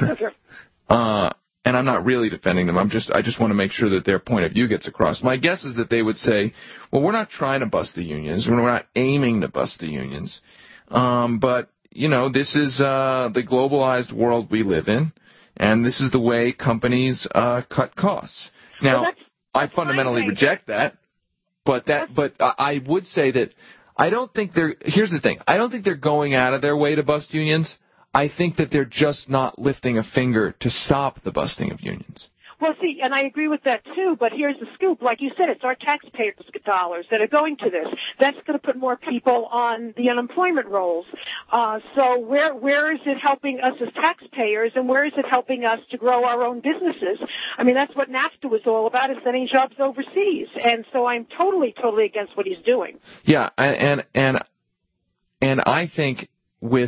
uh, and I'm not really defending them. I'm just I just want to make sure that their point of view gets across. My guess is that they would say, well, we're not trying to bust the unions. We're not aiming to bust the unions. Um, but, you know, this is uh, the globalized world we live in, and this is the way companies uh, cut costs. Now, well, I fundamentally reject that, but that but I would say that I don't think they're – here's the thing. I don't think they're going out of their way to bust unions. I think that they're just not lifting a finger to stop the busting of unions. Well, see, and I agree with that, too, but here's the scoop. Like you said, it's our taxpayers' dollars that are going to this. That's going to put more people on the unemployment rolls. Uh, so where where is it helping us as taxpayers, and where is it helping us to grow our own businesses? I mean, that's what NAFTA was all about, is sending jobs overseas. And so I'm totally, totally against what he's doing. Yeah, and and and I think with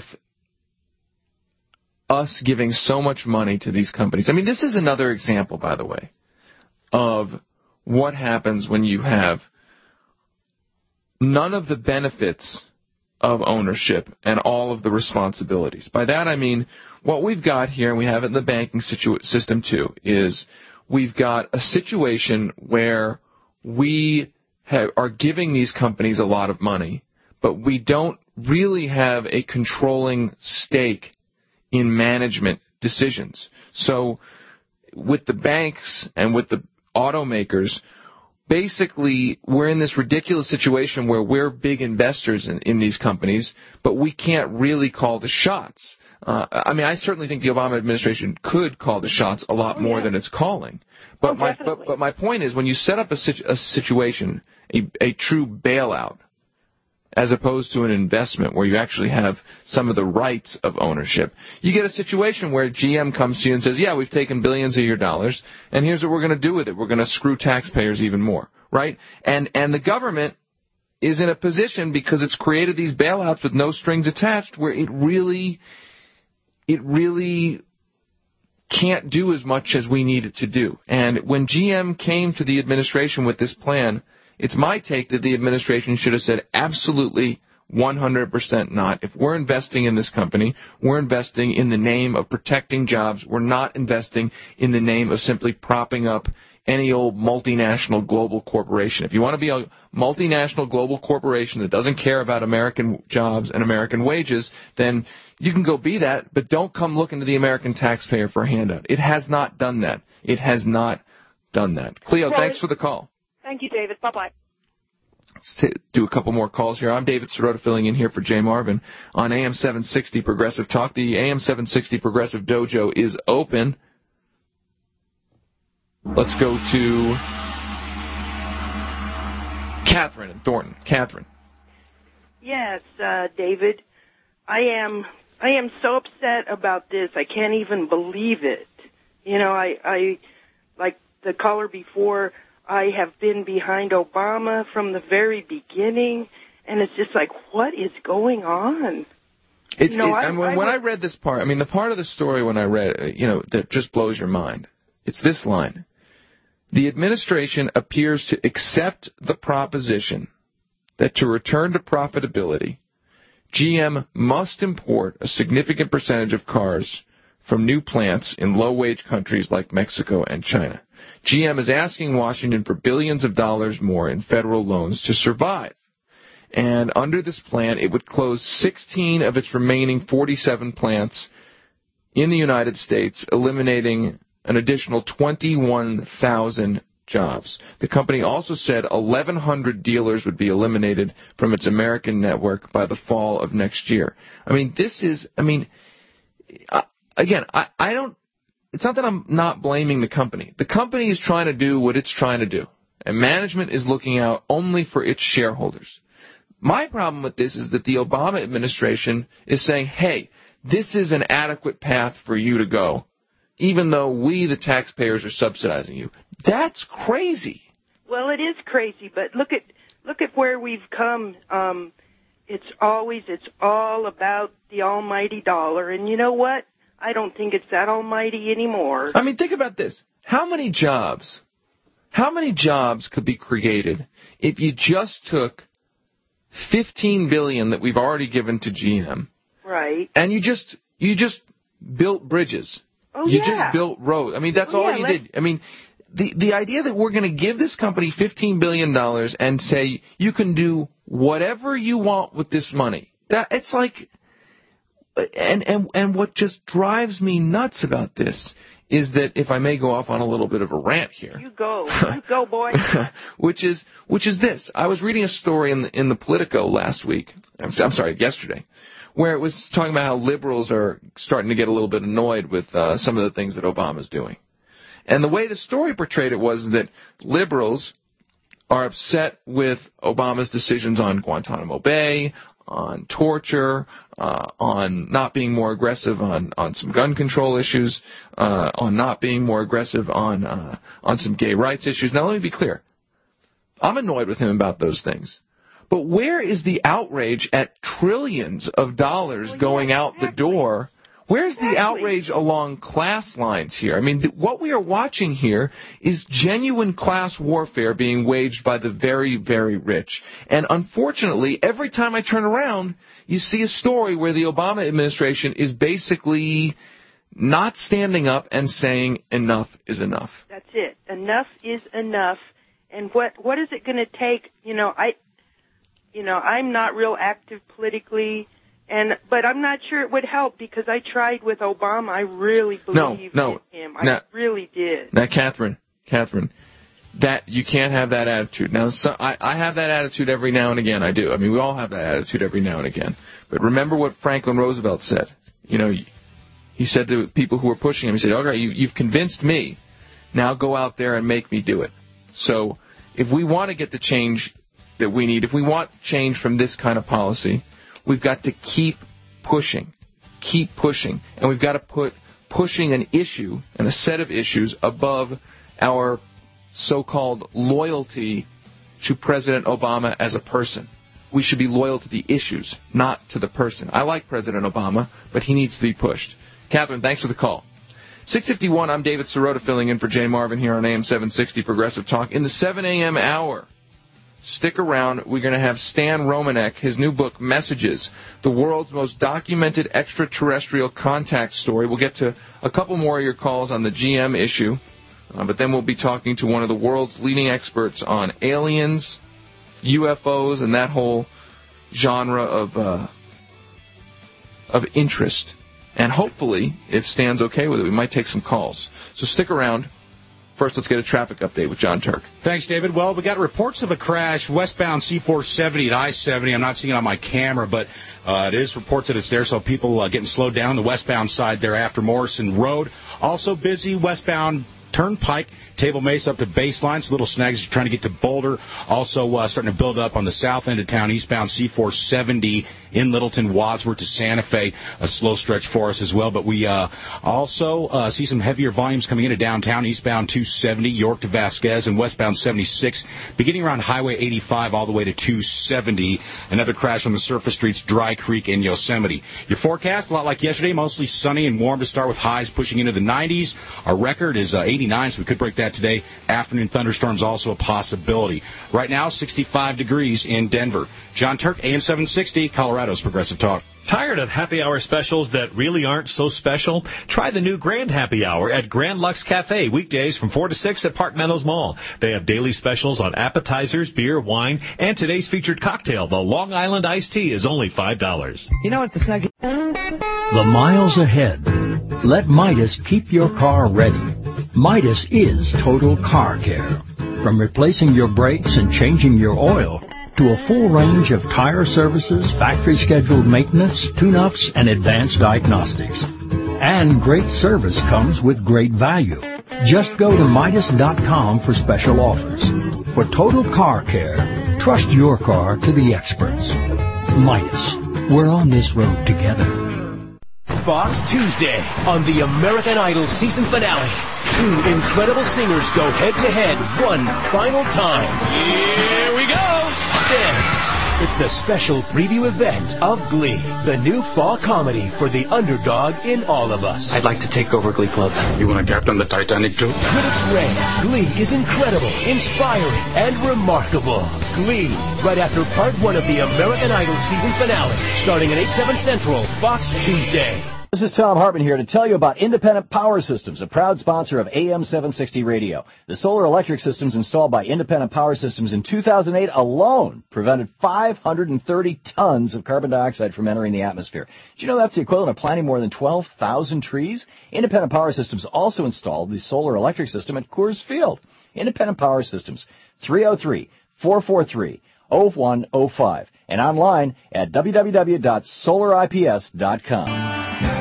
us giving so much money to these companies. I mean, this is another example, by the way, of what happens when you have none of the benefits of ownership and all of the responsibilities. By that I mean what we've got here, and we have it in the banking situ- system too, is we've got a situation where we have, are giving these companies a lot of money, but we don't really have a controlling stake in management decisions. So with the banks and with the automakers, basically, we're in this ridiculous situation where we're big investors in, in these companies, but we can't really call the shots. Uh, I mean, I certainly think the Obama administration could call the shots a lot oh, more yeah. than it's calling. But, oh, my, but, but my point is, when you set up a, situ- a situation, a, a true bailout, as opposed to an investment where you actually have some of the rights of ownership, you get a situation where G M comes to you and says, yeah, we've taken billions of your dollars, and here's what we're going to do with it. We're going to screw taxpayers even more, right? And and the government is in a position, because it's created these bailouts with no strings attached, where it really, it really can't do as much as we need it to do. And when G M came to the administration with this plan, it's my take that the administration should have said absolutely one hundred percent not. If we're investing in this company, we're investing in the name of protecting jobs. We're not investing in the name of simply propping up any old multinational global corporation. If you want to be a multinational global corporation that doesn't care about American jobs and American wages, then you can go be that, but don't come looking to the American taxpayer for a handout. It has not done that. It has not done that. Cleo, well, thanks for the call. Thank you, David. Bye-bye. Let's t- do a couple more calls here. I'm David Sirota filling in here for Jay Marvin on A M seven sixty Progressive Talk. The A M seven sixty Progressive Dojo is open. Let's go to Catherine in Thornton. Catherine. Yes, uh, David. I am I am so upset about this. I can't even believe it. You know, I, I like the caller before, I have been behind Obama from the very beginning, and it's just like, what is going on? It's, you know, it, I, I mean, I when was, I read this part, I mean, the part of the story when I read, you know, that just blows your mind. It's this line. The administration appears to accept the proposition that to return to profitability, G M must import a significant percentage of cars from new plants in low-wage countries like Mexico and China. G M is asking Washington for billions of dollars more in federal loans to survive. And under this plan, it would close sixteen of its remaining forty-seven plants in the United States, eliminating an additional twenty-one thousand jobs. The company also said eleven hundred dealers would be eliminated from its American network by the fall of next year. I mean, this is, I mean, I, again, I, I don't, it's not that I'm not blaming the company. The company is trying to do what it's trying to do, and management is looking out only for its shareholders. My problem with this is that the Obama administration is saying, hey, this is an adequate path for you to go, even though we, the taxpayers, are subsidizing you. That's crazy. Well, it is crazy, but look at look at where we've come. Um, it's always, it's all about the almighty dollar, and you know what? I don't think it's that almighty anymore. I mean, think about this. How many jobs, how many jobs could be created if you just took fifteen billion dollars that we've already given to G M, right, and you just you just built bridges? Oh, you yeah. just built roads. I mean, that's oh, all yeah, you let's... did. I mean, the the idea that we're going to give this company fifteen billion dollars and say you can do whatever you want with this money, that it's like, and and and what just drives me nuts about this is that, if I may go off on a little bit of a rant here. You go. You go, boy. which is which is this. I was reading a story in the, in the Politico last week. I'm, I'm sorry, yesterday, where it was talking about how liberals are starting to get a little bit annoyed with uh, some of the things that Obama's doing. And the way the story portrayed it was that liberals are upset with Obama's decisions on Guantanamo Bay, on torture, uh, on not being more aggressive on, on some gun control issues, uh, on not being more aggressive on uh, on some gay rights issues. Now, let me be clear. I'm annoyed with him about those things. But where is the outrage at trillions of dollars well, going yeah, out exactly. the door Where's the outrage along class lines here? I mean, th- what we are watching here is genuine class warfare being waged by the very, very rich. And unfortunately, every time I turn around, you see a story where the Obama administration is basically not standing up and saying enough is enough. That's it. Enough is enough. And what what is it going to take? You know, I, you know, I'm not real active politically. And but I'm not sure it would help because I tried with Obama. I really believed no, no, in him. I now, really did. Now, Catherine, Catherine, that you can't have that attitude. Now, so, I, I have that attitude every now and again. I do. I mean, we all have that attitude every now and again. But remember what Franklin Roosevelt said. You know, he said to people who were pushing him, he said, "Okay, you, you've convinced me. Now go out there and make me do it." So, if we want to get the change that we need, if we want change from this kind of policy, we've got to keep pushing, keep pushing, and we've got to put pushing an issue and a set of issues above our so-called loyalty to President Obama as a person. We should be loyal to the issues, not to the person. I like President Obama, but he needs to be pushed. Catherine, thanks for the call. six fifty-one, I'm David Sirota filling in for Jay Marvin here on A M seven sixty Progressive Talk. In the seven a.m. hour, stick around. We're going to have Stan Romanek, his new book, Messages, the world's most documented extraterrestrial contact story. We'll get to a couple more of your calls on the G M issue, uh, but then we'll be talking to one of the world's leading experts on aliens, U F Os, and that whole genre of uh, of interest. And hopefully, if Stan's okay with it, we might take some calls. So stick around. First, let's get a traffic update with John Turk. Thanks, David. Well, we got reports of a crash westbound C four seventy at I seventy. I'm not seeing it on my camera, but uh, it is reports that it's there, so people uh, getting slowed down the westbound side there after Morrison Road. Also busy westbound Turnpike, Table Mesa up to Baseline. Some little snags as you're trying to get to Boulder. Also uh, starting to build up on the south end of town, eastbound C four seventy in Littleton, Wadsworth to Santa Fe. A slow stretch for us as well. But we uh, also uh, see some heavier volumes coming into downtown, eastbound two seventy, York to Vasquez, and westbound seventy-six, beginning around Highway eighty-five all the way to two seventy. Another crash on the surface streets, Dry Creek and Yosemite. Your forecast, a lot like yesterday, mostly sunny and warm to start with highs pushing into the nineties. Our record is uh, eighty-nine, so we could break that today. Afternoon thunderstorms also a possibility. Right now, sixty-five degrees in Denver. John Turk, A M seven sixty, Colorado's Progressive Talk. Tired of happy hour specials that really aren't so special? Try the new Grand Happy Hour at Grand Lux Cafe, weekdays from four to six at Park Meadows Mall. They have daily specials on appetizers, beer, wine, and today's featured cocktail, the Long Island Iced Tea, is only five dollars. You know what the snug... The miles ahead. Let Midas keep your car ready. Midas is total car care. From replacing your brakes and changing your oil, to a full range of tire services, factory-scheduled maintenance, tune-ups, and advanced diagnostics. And great service comes with great value. Just go to Midas dot com for special offers. For total car care, trust your car to the experts. Midas. We're on this road together. Fox Tuesday on the American Idol season finale. Two incredible singers go head-to-head one final time. Here we go! Then, it's the special preview event of Glee, the new fall comedy for the underdog in all of us. I'd like to take over Glee Club. You want to captain the Titanic too? Critics rave Glee is incredible, inspiring, and remarkable. Glee, right after part one of the American Idol season finale, starting at eight, seven Central, Fox Tuesday. This is Tom Hartman here to tell you about Independent Power Systems, a proud sponsor of A M seven sixty Radio. The solar electric systems installed by Independent Power Systems in two thousand eight alone prevented five hundred thirty tons of carbon dioxide from entering the atmosphere. Did you know that's the equivalent of planting more than twelve thousand trees? Independent Power Systems also installed the solar electric system at Coors Field. Independent Power Systems, three oh three, four four three, oh one oh five, and online at w w w dot solar i p s dot com.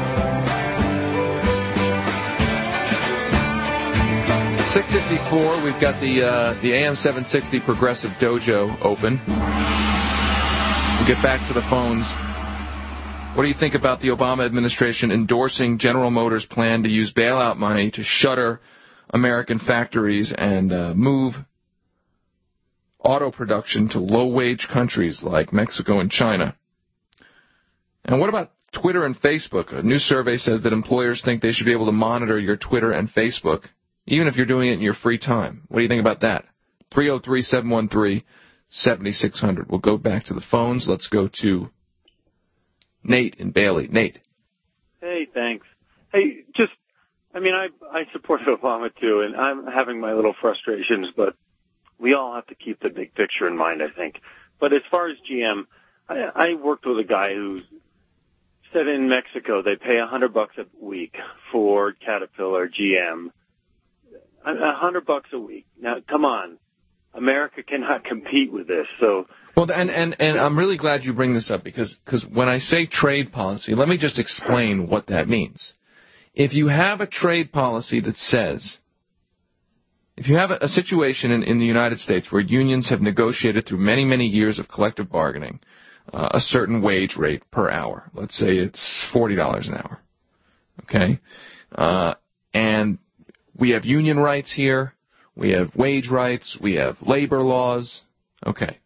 six fifty-four, we've got the uh, the A M seven sixty Progressive Dojo open. We'll get back to the phones. What do you think about the Obama administration endorsing General Motors' plan to use bailout money to shutter American factories and uh, move auto production to low-wage countries like Mexico and China? And what about Twitter and Facebook. A new survey says that employers think they should be able to monitor your Twitter and Facebook, even if you're doing it in your free time. What do you think about that? three oh three, seven one three, seven six zero zero. We'll go back to the phones. Let's go to Nate in Bailey. Nate. Hey, thanks. Hey, just, I mean, I I supported Obama too, and I'm having my little frustrations, but we all have to keep the big picture in mind, I think. But as far as G M, I, I worked with a guy who said in Mexico they pay a hundred bucks a week for Caterpillar, G M. A hundred bucks a week. Now, come on. America cannot compete with this. So, well, and, and, and I'm really glad you bring this up because cause when I say trade policy, let me just explain what that means. If you have a trade policy that says, if you have a, a situation in, in the United States where unions have negotiated through many, many years of collective bargaining uh, a certain wage rate per hour, let's say it's forty dollars an hour, okay, uh, and we have union rights here, we have wage rights, we have labor laws, okay.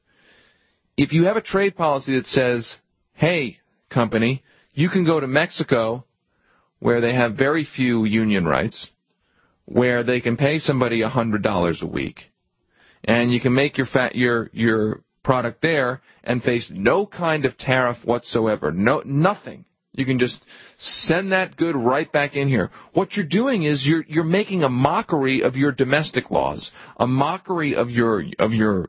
If you have a trade policy that says, hey, company, you can go to Mexico where they have very few union rights, where they can pay somebody one hundred dollars a week, and you can make your fa- your your product there and face no kind of tariff whatsoever, no nothing. You can just send that good right back in here. What you're doing is you're you're making a mockery of your domestic laws, a mockery of your of your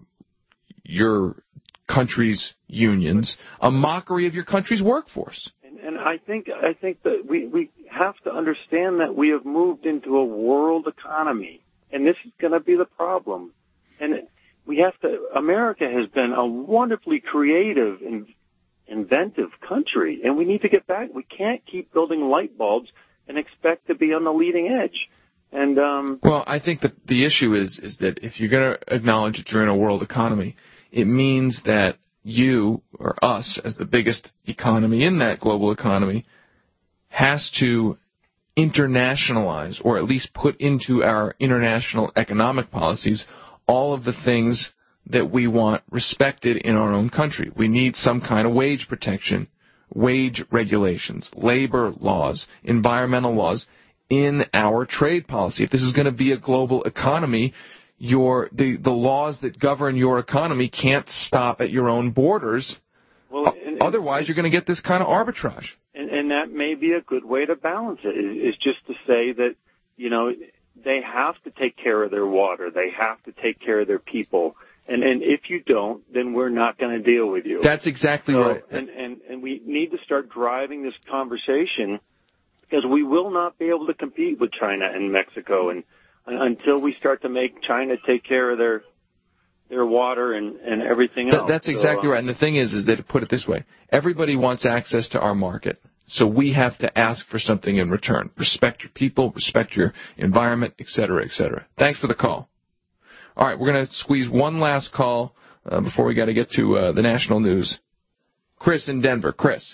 your country's unions, a mockery of your country's workforce. And, and I think I think that we we have to understand that we have moved into a world economy, and this is going to be the problem. And we have to. America has been a wonderfully creative and inventive country, and we need to get back. We can't keep building light bulbs and expect to be on the leading edge. And um, well, I think that the issue is is that if you're going to acknowledge that you're in a world economy, it means that you or us, as the biggest economy in that global economy, has to internationalize, or at least put into our international economic policies, all of the things that we want respected in our own country. We need some kind of wage protection, wage regulations, labor laws, environmental laws in our trade policy. If this is going to be a global economy, your the, the laws that govern your economy can't stop at your own borders. Well, and, and, Otherwise, you're going to get this kind of arbitrage. And, and that may be a good way to balance it, is just to say that, you know, they have to take care of their water. They have to take care of their people. And, and if you don't, then we're not going to deal with you. That's exactly so, right. And, and, and we need to start driving this conversation, because we will not be able to compete with China and Mexico and, until we start to make China take care of their their water and, and everything else. That, that's exactly so, uh, right. And the thing is, is that, to put it this way, everybody wants access to our market. So we have to ask for something in return. Respect your people, respect your environment, et cetera, et cetera. Thanks for the call. All right, we're going to squeeze one last call uh, before we got to get to uh, the national news. Chris in Denver. Chris.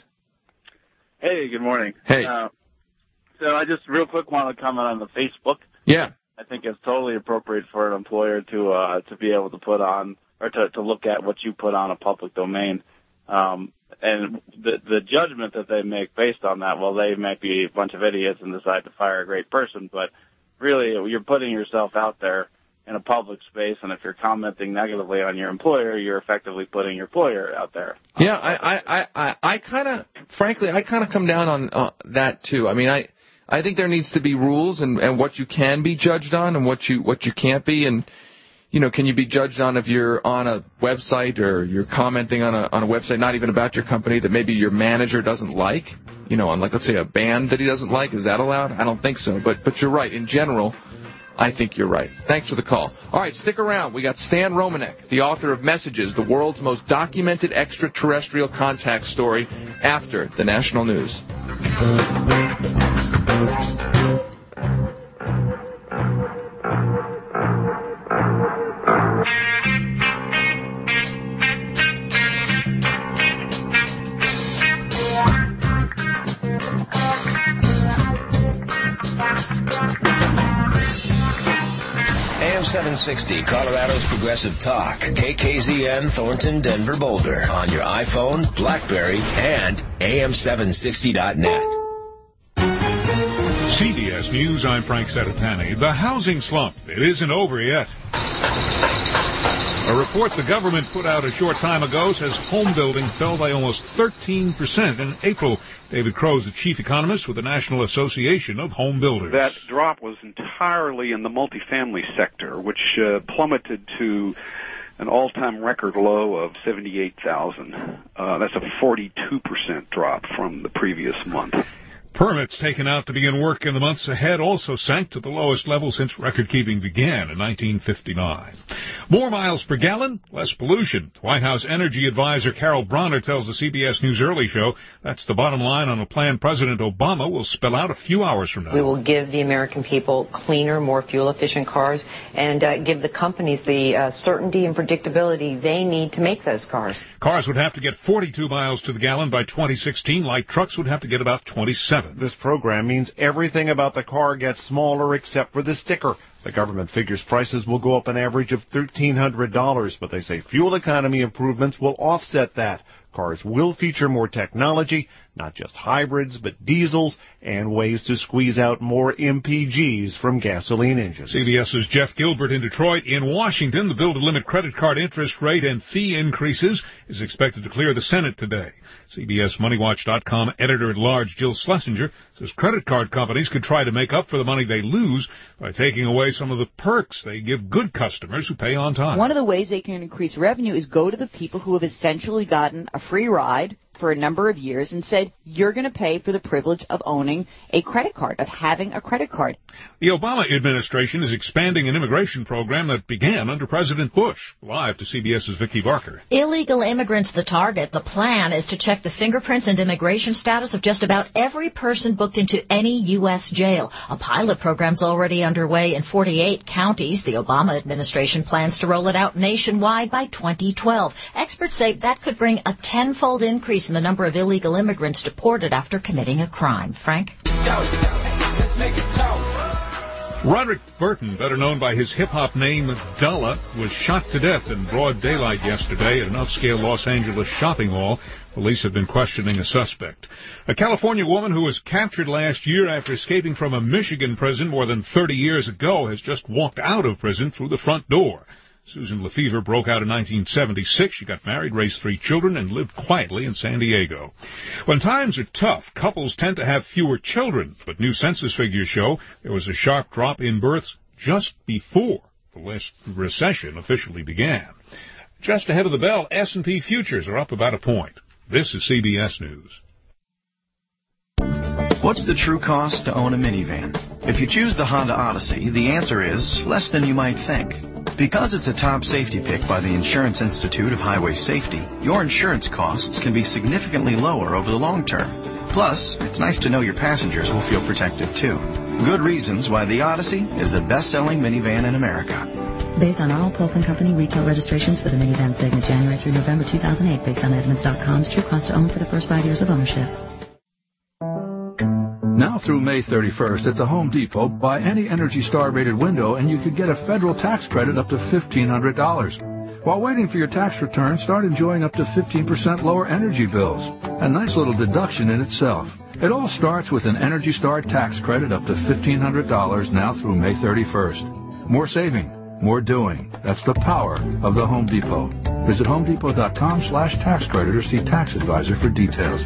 Hey, good morning. Hey. Uh, so I just real quick want to comment on the Facebook. Yeah. I think it's totally appropriate for an employer to uh, to be able to put on, or to, to look at what you put on a public domain. Um, and the the judgment that they make based on that, well, they might be a bunch of idiots and decide to fire a great person, but really you're putting yourself out there in a public space, and if you're commenting negatively on your employer, you're effectively putting your employer out there. Yeah, I I I, I kind of, frankly, I kind of come down on uh, that too. I mean, I I think there needs to be rules and, and what you can be judged on and what you what you can't be, and you know, can you be judged on if you're on a website or you're commenting on a on a website not even about your company that maybe your manager doesn't like, you know, on, like, let's say a band that he doesn't like. Is that allowed? I don't think so. But but you're right. In general, I think you're right. Thanks for the call. All right, stick around. We got Stan Romanek, the author of Messages, the world's most documented extraterrestrial contact story, after the national news. seven sixty, Colorado's Progressive Talk. K K Z N, Thornton, Denver, Boulder. On your iPhone, BlackBerry, and A M seven sixty dot net. C B S News, I'm Frank Settipani. The housing slump, it isn't over yet. A report the government put out a short time ago says home building fell by almost thirteen percent in April. David Crow is the chief economist with the National Association of Home Builders. That drop was entirely in the multifamily sector, which uh, plummeted to an all-time record low of seventy-eight thousand. Uh, that's a forty-two percent drop from the previous month. Permits taken out to begin work in the months ahead also sank to the lowest level since record-keeping began in nineteen fifty-nine. More miles per gallon, less pollution. White House Energy Advisor Carol Bronner tells the C B S News Early Show that's the bottom line on a plan President Obama will spell out a few hours from now. We will give the American people cleaner, more fuel-efficient cars and uh, give the companies the uh, certainty and predictability they need to make those cars. Cars would have to get forty-two miles to the gallon by twenty sixteen. Light trucks would have to get about twenty-seven. This program means everything about the car gets smaller except for the sticker. The government figures prices will go up an average of thirteen hundred dollars, but they say fuel economy improvements will offset that. Cars will feature more technology, not just hybrids, but diesels, and ways to squeeze out more M P Gs from gasoline engines. CBS's Jeff Gilbert in Detroit. In Washington, the bill to limit credit card interest rate and fee increases is expected to clear the Senate today. C B S Money Watch dot com editor-at-large Jill Schlesinger says credit card companies could try to make up for the money they lose by taking away some of the perks they give good customers who pay on time. One of the ways they can increase revenue is go to the people who have essentially gotten a free ride for a number of years and said, you're going to pay for the privilege of owning a credit card, of having a credit card. The Obama administration is expanding an immigration program that began under President Bush. Live to CBS's Vicki Barker. Illegal immigrants the target. The plan is to check the fingerprints and immigration status of just about every person booked into any U S jail. A pilot program's already underway in forty-eight counties. The Obama administration plans to roll it out nationwide by twenty twelve. Experts say that could bring a tenfold increase in the number of illegal immigrants deported after committing a crime. Frank? Roderick Burton, better known by his hip-hop name Dulla, was shot to death in broad daylight yesterday at an upscale Los Angeles shopping mall. Police have been questioning a suspect. A California woman who was captured last year after escaping from a Michigan prison more than thirty years ago has just walked out of prison through the front door. Susan Lefevre broke out in nineteen seventy-six. She got married, raised three children, and lived quietly in San Diego. When times are tough, couples tend to have fewer children, but new census figures show there was a sharp drop in births just before the last recession officially began. Just ahead of the bell, S and P futures are up about a point. This is C B S News. What's the true cost to own a minivan? If you choose the Honda Odyssey, the answer is less than you might think. Because it's a top safety pick by the Insurance Institute of Highway Safety, your insurance costs can be significantly lower over the long term. Plus, it's nice to know your passengers will feel protected too. Good reasons why the Odyssey is the best-selling minivan in America. Based on Arnold Polk and Company retail registrations for the minivan segment January through November two thousand eight, based on Edmunds dot com's true cost to own for the first five years of ownership. Now through May thirty-first at the Home Depot, buy any Energy Star rated window and you could get a federal tax credit up to fifteen hundred dollars. While waiting for your tax return, start enjoying up to fifteen percent lower energy bills. A nice little deduction in itself. It all starts with an Energy Star tax credit up to fifteen hundred dollars now through May thirty-first. More saving, more doing. That's the power of the Home Depot. Visit home depot dot com slash tax credit or see tax advisor for details.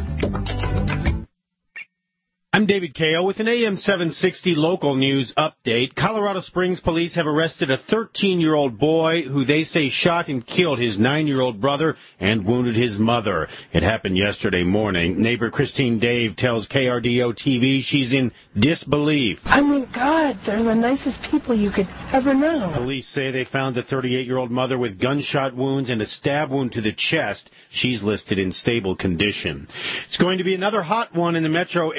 I'm David Kao with an A M seven sixty local news update. Colorado Springs police have arrested a thirteen-year-old boy who they say shot and killed his nine-year-old brother and wounded his mother. It happened yesterday morning. Neighbor Christine Dave tells K R D O T V she's in disbelief. I mean, God, they're the nicest people you could ever know. Police say they found the thirty-eight-year-old mother with gunshot wounds and a stab wound to the chest. She's listed in stable condition. It's going to be another hot one in the metro area today.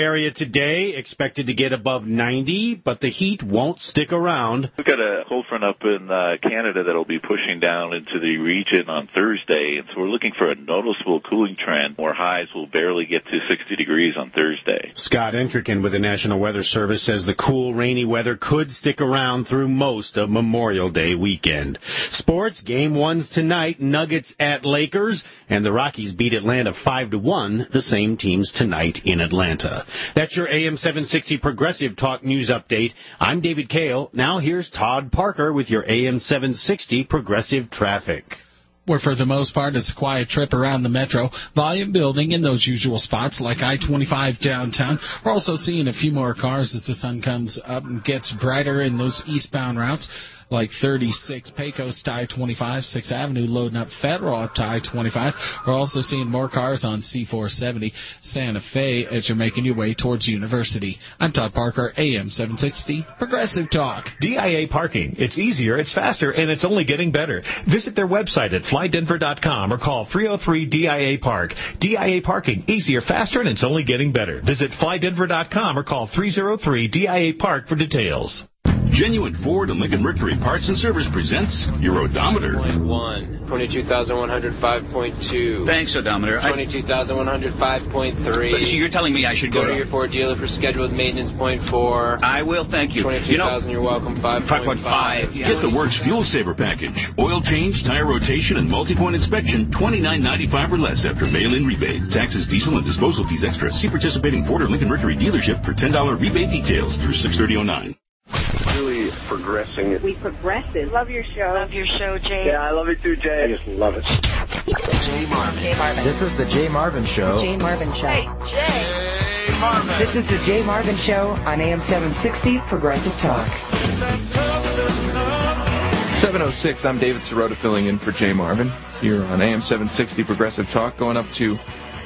today, expected to get above ninety, but the heat won't stick around. We've got a cold front up in uh, Canada that'll be pushing down into the region on Thursday, and so we're looking for a noticeable cooling trend where highs will barely get to sixty degrees on Thursday. Scott Entricken with the National Weather Service says the cool, rainy weather could stick around through most of Memorial Day weekend. Sports, game one's tonight, Nuggets at Lakers, and the Rockies beat Atlanta five to one, the same teams tonight in Atlanta. That's your A M seven sixty Progressive Talk News Update. I'm David Kale. Now here's Todd Parker with your A M seven sixty Progressive Traffic. Where for the most part it's a quiet trip around the metro. Volume building in those usual spots like I twenty-five downtown. We're also seeing a few more cars as the sun comes up and gets brighter in those eastbound routes like thirty-six Pecos to I twenty-five, sixth Avenue loading up Federal up to I twenty-five. We're also seeing more cars on C four seventy Santa Fe as you're making your way towards University. I'm Todd Parker, A M seven sixty Progressive Talk. D I A Parking. It's easier, it's faster, and it's only getting better. Visit their website at fly denver dot com or call three oh three D I A Park. D I A Parking. Easier, faster, and it's only getting better. Visit fly denver dot com or call three oh three D I A Park for details. Genuine Ford and Lincoln Mercury Parts and Service presents your odometer. one. twenty-two thousand one hundred five point two. Thanks, odometer. twenty-two thousand one hundred five point three. But, so you're telling me I should go, go to your Ford dealer for scheduled maintenance. Point four. I will, thank you. twenty-two thousand, you know, you're welcome. five point five. Yeah. Get the Works Fuel Saver Package. Oil change, tire rotation, and multi-point inspection, twenty-nine ninety-five or less after mail-in rebate. Taxes, diesel, and disposal fees extra. See participating Ford or Lincoln Mercury dealership for ten dollars rebate details through six thirty oh nine. Really progressing. We progressive. Love your show. Love your show, Jay. Yeah, I love it too, Jay. I just love it. Jay Marvin. Jay Marvin. This is the Jay Marvin Show. Jay Marvin Show. Hey, Jay. Marvin. This is the Jay Marvin Show on A M seven sixty Progressive Talk. seven oh six, I'm David Sirota filling in for Jay Marvin here on A M seven sixty Progressive Talk, going up to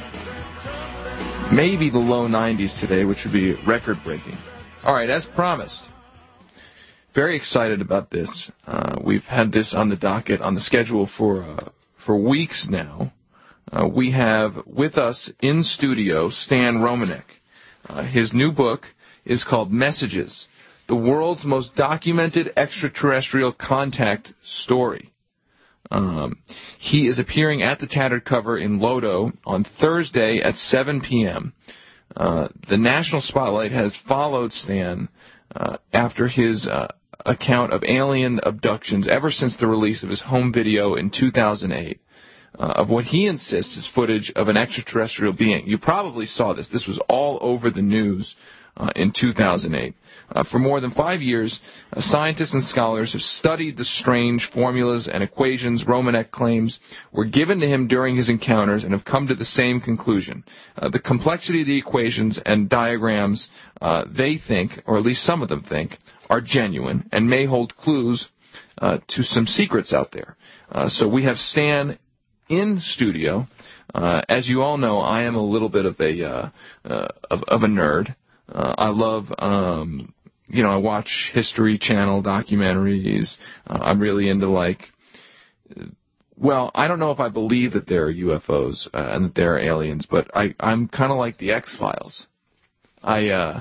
maybe the low nineties today, which would be record-breaking. All right, as promised, very excited about this. Uh, we've had this on the docket, on the schedule for uh, for weeks now. Uh, we have with us in studio Stan Romanek. Uh, his new book is called Messages, the World's Most Documented Extraterrestrial Contact Story. Um, he is appearing at the Tattered Cover in Lodo on Thursday at seven p.m. Uh, the national spotlight has followed Stan uh, after his uh, account of alien abductions ever since the release of his home video in two thousand eight uh, of what he insists is footage of an extraterrestrial being. You probably saw this. This was all over the news uh, in two thousand eight. Uh, for more than five years, uh, scientists and scholars have studied the strange formulas and equations Romanek claims were given to him during his encounters and have come to the same conclusion. Uh, the complexity of the equations and diagrams, uh, they think, or at least some of them think, are genuine and may hold clues uh, to some secrets out there. Uh, so we have Stan in studio. Uh, as you all know, I am a little bit of a uh, uh, of, of a nerd. Uh, I love, um, you know, I watch History Channel documentaries. Uh, I'm really into, like, well, I don't know if I believe that there are U F Os uh, and that there are aliens, but I, I'm kind of like the X-Files. I, uh,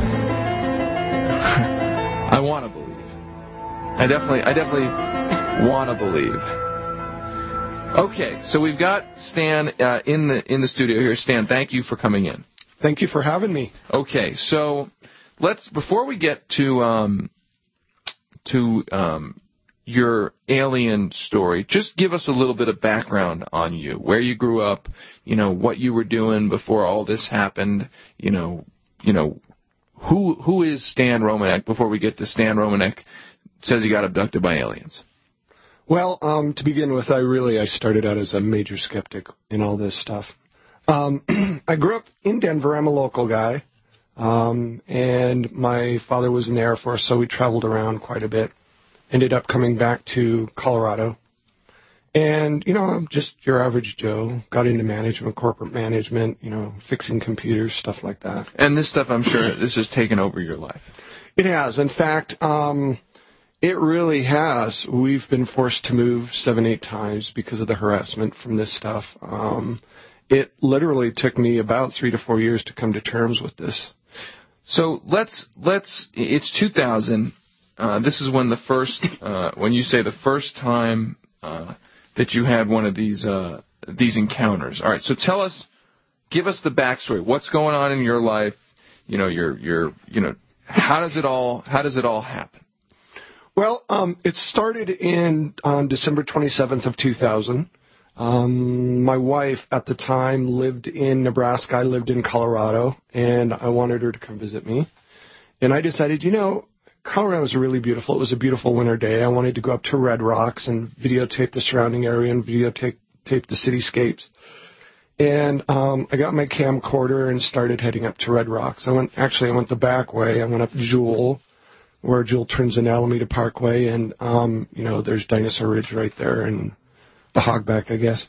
I want to believe. I definitely, I definitely want to believe. Okay, so we've got Stan uh, in the in the studio here. Stan, thank you for coming in. Thank you for having me. Okay, so let's before we get to um, to um, your alien story, just give us a little bit of background on you, where you grew up, you know, what you were doing before all this happened, you know, you know, who who is Stan Romanek before we get to Stan Romanek says he got abducted by aliens. Well, um, to begin with, I really I started out as a major skeptic in all this stuff. Um, I grew up in Denver. I'm a local guy, um, and my father was in the Air Force, so we traveled around quite a bit. Ended up coming back to Colorado, and you know, I'm just your average Joe. Got into management, corporate management, you know, fixing computers, stuff like that. And this stuff, I'm sure, this has taken over your life. It has. In fact, um, it really has. We've been forced to move seven, eight times because of the harassment from this stuff. Um, It literally took me about three to four years to come to terms with this. So let's let's. It's two thousand. Uh, this is when the first, uh, when you say the first time uh, that you had one of these uh, these encounters. All right. So tell us, give us the backstory. What's going on in your life? You know, your your you know, how does it all how does it all happen? Well, um, it started in on December twenty-seventh of two thousand. Um, my wife at the time lived in Nebraska. I lived in Colorado, and I wanted her to come visit me. And I decided, you know, Colorado was really beautiful. It was a beautiful winter day. I wanted to go up to Red Rocks and videotape the surrounding area and videotape tape the cityscapes. And um, I got my camcorder and started heading up to Red Rocks. I went actually I went the back way. I went up Jewel, where Jewel turns into Alameda Parkway, and um, you know, there's Dinosaur Ridge right there, and the Hogback, I guess.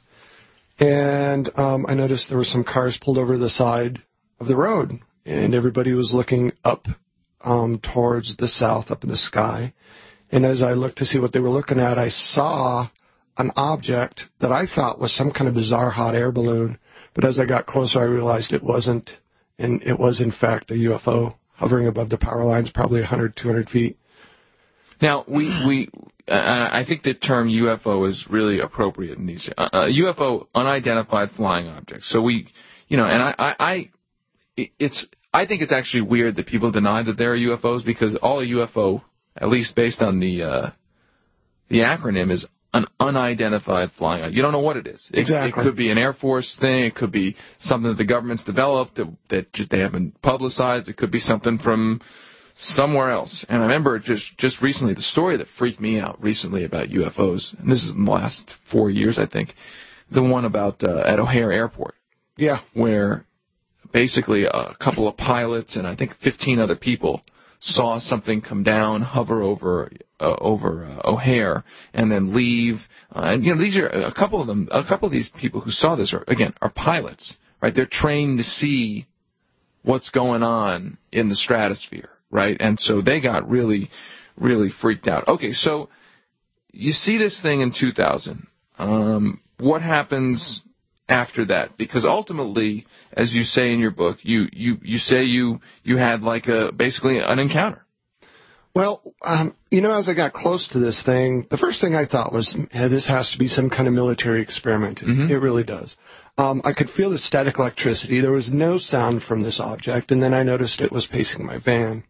And um, I noticed there were some cars pulled over the side of the road, and everybody was looking up um, towards the south, up in the sky. And as I looked to see what they were looking at, I saw an object that I thought was some kind of bizarre hot air balloon. But as I got closer, I realized it wasn't, and it was, in fact, a U F O hovering above the power lines, probably one hundred, two hundred feet. Now, we, we uh, I think the term U F O is really appropriate in these. Uh, uh, U F O, unidentified flying objects. So we, you know, and I, I, I, it's, I think it's actually weird that people deny that there are U F Os, because all a U F O, at least based on the, uh, the acronym, is an unidentified flying object. You don't know what it is. It, exactly. It could be an Air Force thing. It could be something that the government's developed that, that just they haven't publicized. It could be something from somewhere else. And I remember just, just recently the story that freaked me out recently about U F Os, and this is in the last four years, I think, the one about uh, at O'Hare Airport. Yeah. Where basically a couple of pilots and I think fifteen other people saw something come down, hover over uh, over uh, O'Hare, and then leave. Uh, and you know, these are a couple of them. A couple of these people who saw this are again are pilots, right? They're trained to see what's going on in the stratosphere, right? And so they got really, really freaked out. Okay, so you see this thing in two thousand. Um, what happens after that? Because ultimately, as you say in your book, you, you, you say you you had like a basically an encounter. Well, um, you know, as I got close to this thing, the first thing I thought was, hey, this has to be some kind of military experiment. Mm-hmm. It really does. Um, I could feel the static electricity. There was no sound from this object, and then I noticed it was pacing my van.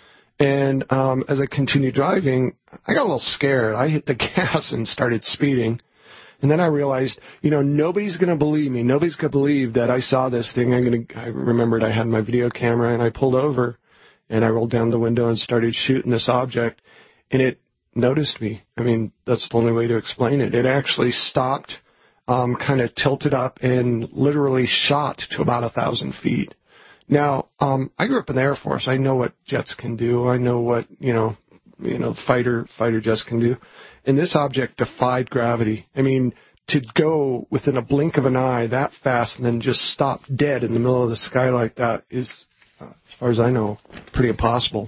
And um, as I continued driving, I got a little scared. I hit the gas and started speeding. And then I realized, you know, nobody's going to believe me. Nobody's going to believe that I saw this thing. I'm going to. I remembered I had my video camera, and I pulled over, and I rolled down the window and started shooting this object, and it noticed me. I mean, that's the only way to explain it. It actually stopped, um, kind of tilted up, and literally shot to about a thousand feet. Now, um, I grew up in the Air Force. I know what jets can do. I know what you know, you know, fighter fighter jets can do. And this object defied gravity. I mean, to go within a blink of an eye that fast and then just stop dead in the middle of the sky like that is, uh, as far as I know, pretty impossible.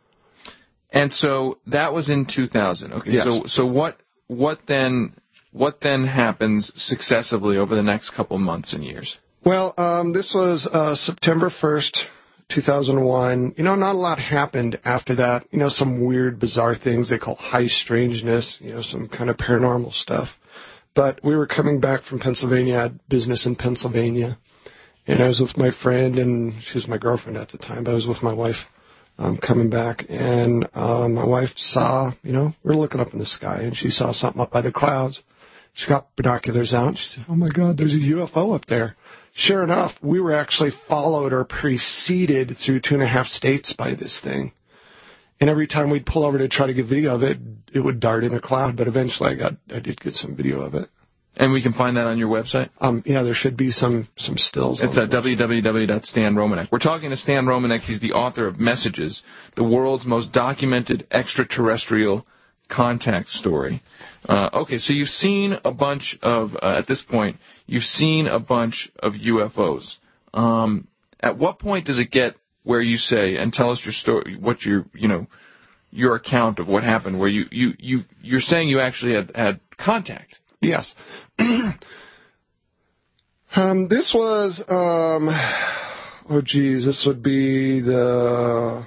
And so that was in two thousand. Okay. Yes. So so what what then what then happens successively over the next couple months and years? Well, um, this was uh, September first. two thousand one, you know, not a lot happened after that. You know, some weird, bizarre things they call high strangeness, you know, some kind of paranormal stuff. But we were coming back from Pennsylvania. I had business in Pennsylvania. And I was with my friend, and she was my girlfriend at the time, but I was with my wife um, coming back. And uh, my wife saw, you know, we were looking up in the sky, and she saw something up by the clouds. She got binoculars out, and she said, oh, my God, there's a U F O up there. Sure enough, we were actually followed or preceded through two and a half states by this thing. And every time we'd pull over to try to get video of it, it would dart in a cloud. But eventually I got, I did get some video of it. And we can find that on your website? Um, yeah, there should be some, some stills. It's at w w w dot stan romanek. We're talking to Stan Romanek. He's the author of Messages, the world's most documented extraterrestrial contact story. Uh, okay, so you've seen a bunch of, uh, at this point, you've seen a bunch of U F Os. Um, at what point does it get where you say, and tell us your story, what your, you know, your account of what happened, where you, you, you, you're saying you actually had, had contact? Yes. um, this was, um, oh, geez, this would be the,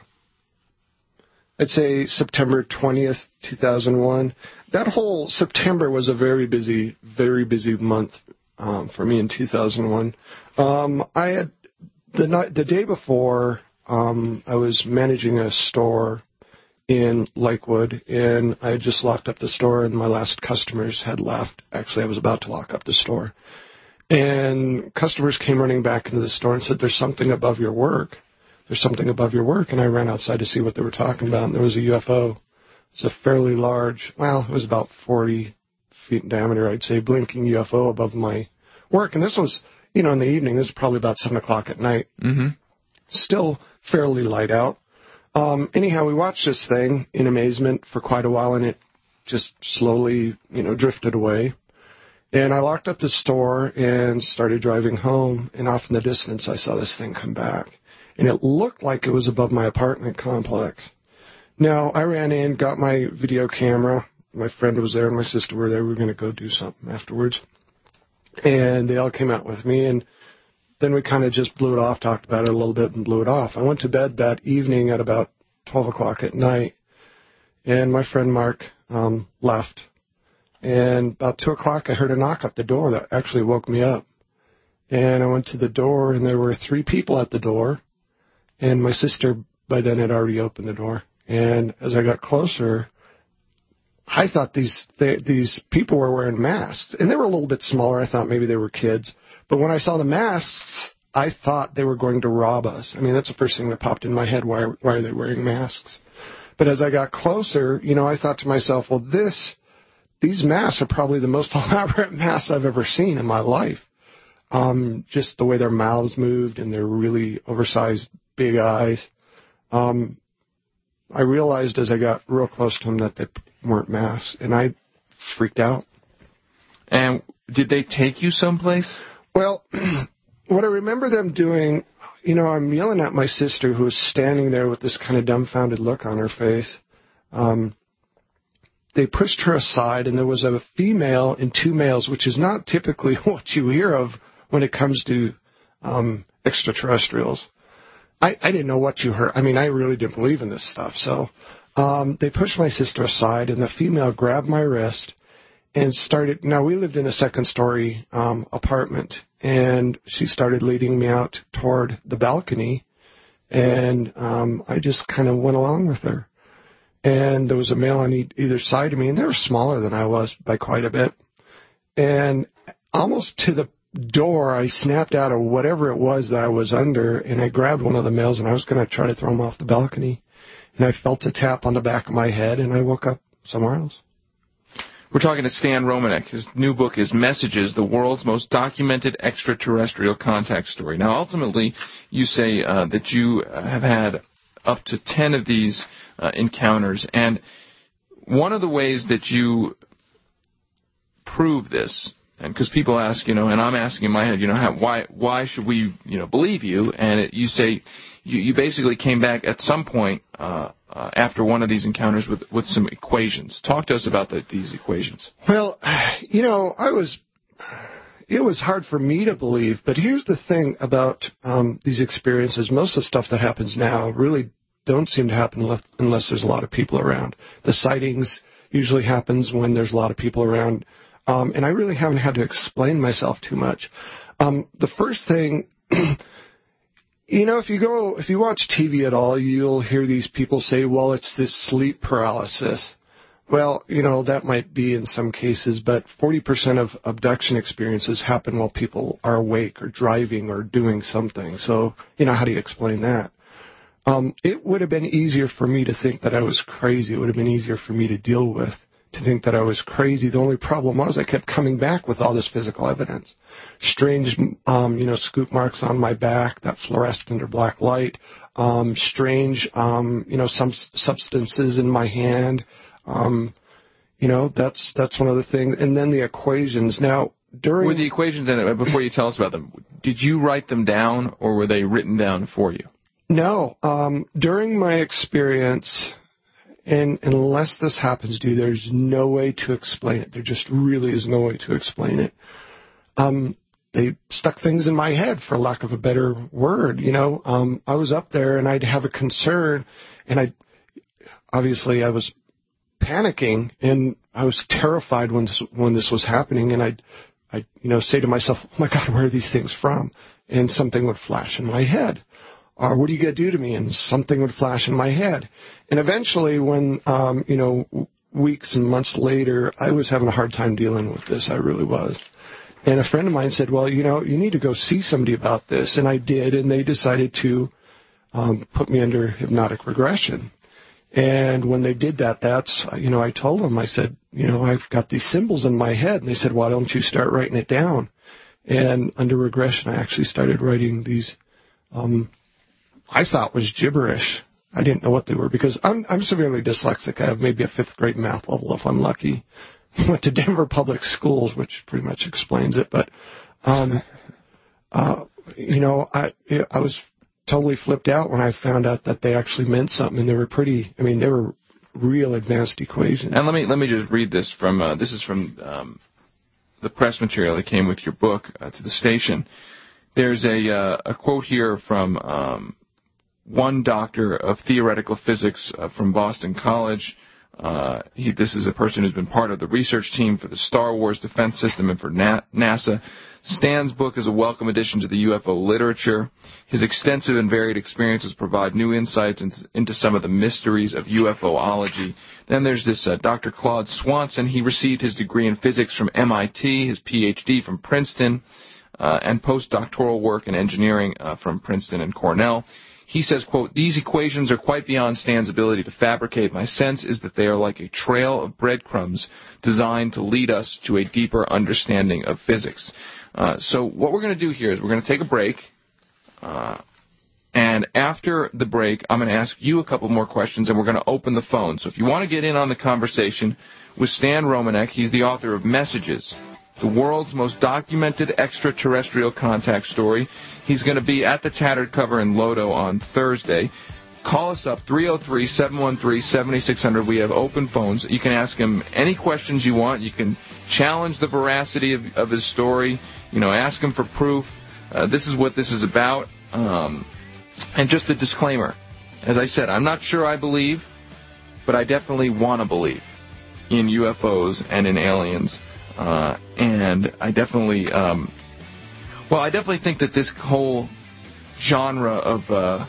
I'd say September twentieth, two thousand one. That whole September was a very busy, very busy month um, for me in two thousand one. Um, I had, the night, the day before, um, I was managing a store in Lakewood, and I had just locked up the store, and my last customers had left. Actually, I was about to lock up the store. And customers came running back into the store and said, there's something above your work. There's something above your work. And I ran outside to see what they were talking about, and there was a U F O. It's a fairly large, well, it was about forty feet in diameter, I'd say, blinking U F O above my work. And this was, you know, in the evening. This was probably about seven o'clock at night. Mm-hmm. Still fairly light out. Um, anyhow, we watched this thing in amazement for quite a while, and it just slowly, you know, drifted away. And I locked up the store and started driving home, and off in the distance I saw this thing come back. And it looked like it was above my apartment complex. Now, I ran in, got my video camera. My friend was there and my sister were there. We were going to go do something afterwards. And they all came out with me, and then we kind of just blew it off, talked about it a little bit, and blew it off. I went to bed that evening at about twelve o'clock at night, and my friend Mark um, left. And about two o'clock, I heard a knock at the door that actually woke me up. And I went to the door, and there were three people at the door, and my sister by then had already opened the door. And as I got closer, I thought these they, these people were wearing masks, and they were a little bit smaller. I thought maybe they were kids. But when I saw the masks, I thought they were going to rob us. I mean, that's the first thing that popped in my head. Why, why are they wearing masks? But as I got closer, you know, I thought to myself, well, this, these masks are probably the most elaborate masks I've ever seen in my life. Um, just the way their mouths moved and their really oversized big eyes. Um, I realized as I got real close to them that they weren't masks, and I freaked out. And did they take you someplace? Well, what I remember them doing, you know, I'm yelling at my sister who was standing there with this kind of dumbfounded look on her face. Um, they pushed her aside, and there was a female and two males, which is not typically what you hear of when it comes to um, extraterrestrials. I, I didn't know what you heard. I mean, I really didn't believe in this stuff. So um, they pushed my sister aside, and the female grabbed my wrist and started. Now, we lived in a second-story um, apartment, and she started leading me out toward the balcony, and um, I just kind of went along with her. And there was a male on e- either side of me, and they were smaller than I was by quite a bit. And almost to the door, I snapped out of whatever it was that I was under, and I grabbed one of the males, and I was going to try to throw him off the balcony. And I felt a tap on the back of my head, and I woke up somewhere else. We're talking to Stan Romanek. His new book is Messages, the World's Most Documented Extraterrestrial Contact Story. Now, ultimately, you say uh, that you have had up to ten of these uh, encounters, and one of the ways that you prove this, and because people ask, you know, and I'm asking in my head, you know, how, why why should we, you know, believe you? And it, you say you, you basically came back at some point uh, uh, after one of these encounters with with some equations. Talk to us about the, these equations. Well, you know, I was. It was hard for me to believe, but here's the thing about um, these experiences. Most of the stuff that happens now really don't seem to happen left, unless there's a lot of people around. The sightings usually happens when there's a lot of people around. Um, and I really haven't had to explain myself too much. Um, the first thing, you know, if you go, if you watch T V at all, you'll hear these people say, well, it's this sleep paralysis. Well, you know, that might be in some cases, but forty percent of abduction experiences happen while people are awake or driving or doing something. So, you know, how do you explain that? Um, it would have been easier for me to think that I was crazy. It would have been easier for me to deal with. To think that I was crazy. The only problem was I kept coming back with all this physical evidence. Strange, um, you know, scoop marks on my back that fluoresced under black light. Um, strange, um, you know, some substances in my hand. Um, you know, that's that's one of the things. And then the equations. Now, during... Were the equations, in before you tell us about them, did you write them down or were they written down for you? No. Um, during my experience... And unless this happens to you, there's no way to explain it. There just really is no way to explain it. Um, they stuck things in my head, for lack of a better word. You know, um, I was up there and I'd have a concern, and I obviously I was panicking and I was terrified when this, when this was happening, and I'd, I'd you know say to myself, oh my God, where are these things from? And something would flash in my head. Or what are you going to do to me? And something would flash in my head. And eventually, when um, you know weeks and months later, I was having a hard time dealing with this. I really was. And a friend of mine said, well, you know, you need to go see somebody about this. And I did, and they decided to um, put me under hypnotic regression. And when they did that, that's, you know, I told them, I said, you know, I've got these symbols in my head. And they said, why don't you start writing it down? And under regression, I actually started writing these, um, I thought was gibberish. I didn't know what they were, because I'm, I'm severely dyslexic. I have maybe a fifth grade math level if I'm lucky. Went to Denver Public Schools, which pretty much explains it. But, um, uh, you know, I I was totally flipped out when I found out that they actually meant something, and they were pretty. I mean, they were real advanced equations. And let me let me just read this from. Uh, this is from um, the press material that came with your book uh, to the station. There's a uh, a quote here from um, one doctor of theoretical physics uh, from Boston College. Uh, he, this is a person who's been part of the research team for the Star Wars defense system and for Na- NASA. Stan's book is a welcome addition to the U F O literature. His extensive and varied experiences provide new insights into, into some of the mysteries of UFOlogy. Then there's this uh, Doctor Claude Swanson. He received his degree in physics from M I T, his P H D from Princeton, uh, and postdoctoral work in engineering uh, from Princeton and Cornell. He says, quote, these equations are quite beyond Stan's ability to fabricate. My sense is that they are like a trail of breadcrumbs designed to lead us to a deeper understanding of physics. Uh, so what we're going to do here is we're going to take a break, uh, and after the break, I'm going to ask you a couple more questions, and we're going to open the phone. So if you want to get in on the conversation with Stan Romanek, he's the author of Messages, the world's most documented extraterrestrial contact story. He's going to be at the Tattered Cover in Lodo on Thursday. Call us up, three oh three, seven one three, seven six zero zero. We have open phones. You can ask him any questions you want. You can challenge the veracity of, of his story. You know, ask him for proof. Uh, this is what this is about. Um, and just a disclaimer. As I said, I'm not sure I believe, but I definitely want to believe in U F Os and in aliens. Uh, and I definitely, um, well, I definitely think that this whole genre of, uh,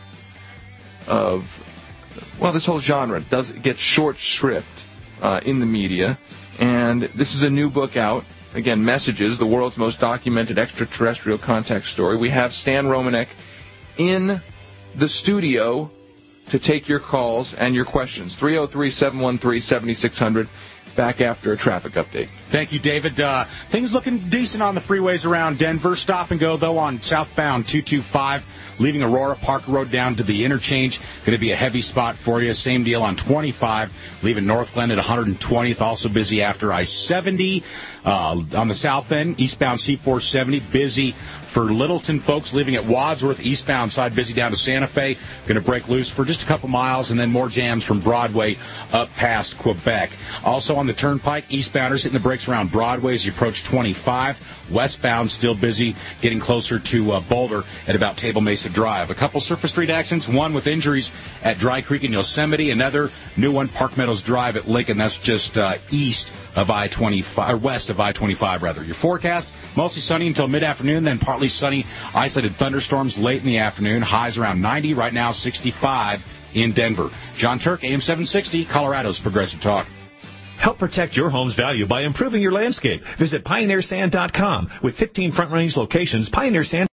of, well, this whole genre does get short shrift uh, in the media. And this is a new book out. Again, Messages, the world's most documented extraterrestrial contact story. We have Stan Romanek in the studio to take your calls and your questions. three oh three, seven one three, seven six zero zero. Back after a traffic update. Thank you, David. Uh, things looking decent on the freeways around Denver. Stop and go, though, on southbound two two five, leaving Aurora Park Road down to the interchange. Going to be a heavy spot for you. Same deal on twenty-five, leaving Northglenn at one hundred twentieth. Also busy after I seventy. Uh, on the south end, eastbound C four seventy, busy for Littleton folks leaving at Wadsworth, eastbound side, busy down to Santa Fe. Going to break loose for just a couple miles, and then more jams from Broadway up past Quebec. Also on the Turnpike, eastbounders hitting the brakes around Broadway as you approach twenty-five. Westbound still busy, getting closer to uh, Boulder at about Table Mesa Drive. A couple surface street accidents, one with injuries at Dry Creek in Yosemite, another new one, Park Meadows Drive at Lincoln. That's just uh, east of I twenty-five, or west of I twenty-five, rather. Your forecast, mostly sunny until mid-afternoon, then partly sunny, isolated thunderstorms late in the afternoon. Highs around ninety, right now sixty-five in Denver. John Turk, A M seven sixty, Colorado's Progressive Talk. Help protect your home's value by improving your landscape. Visit Pioneer Sand dot com. With fifteen front-range locations, Pioneer Sand...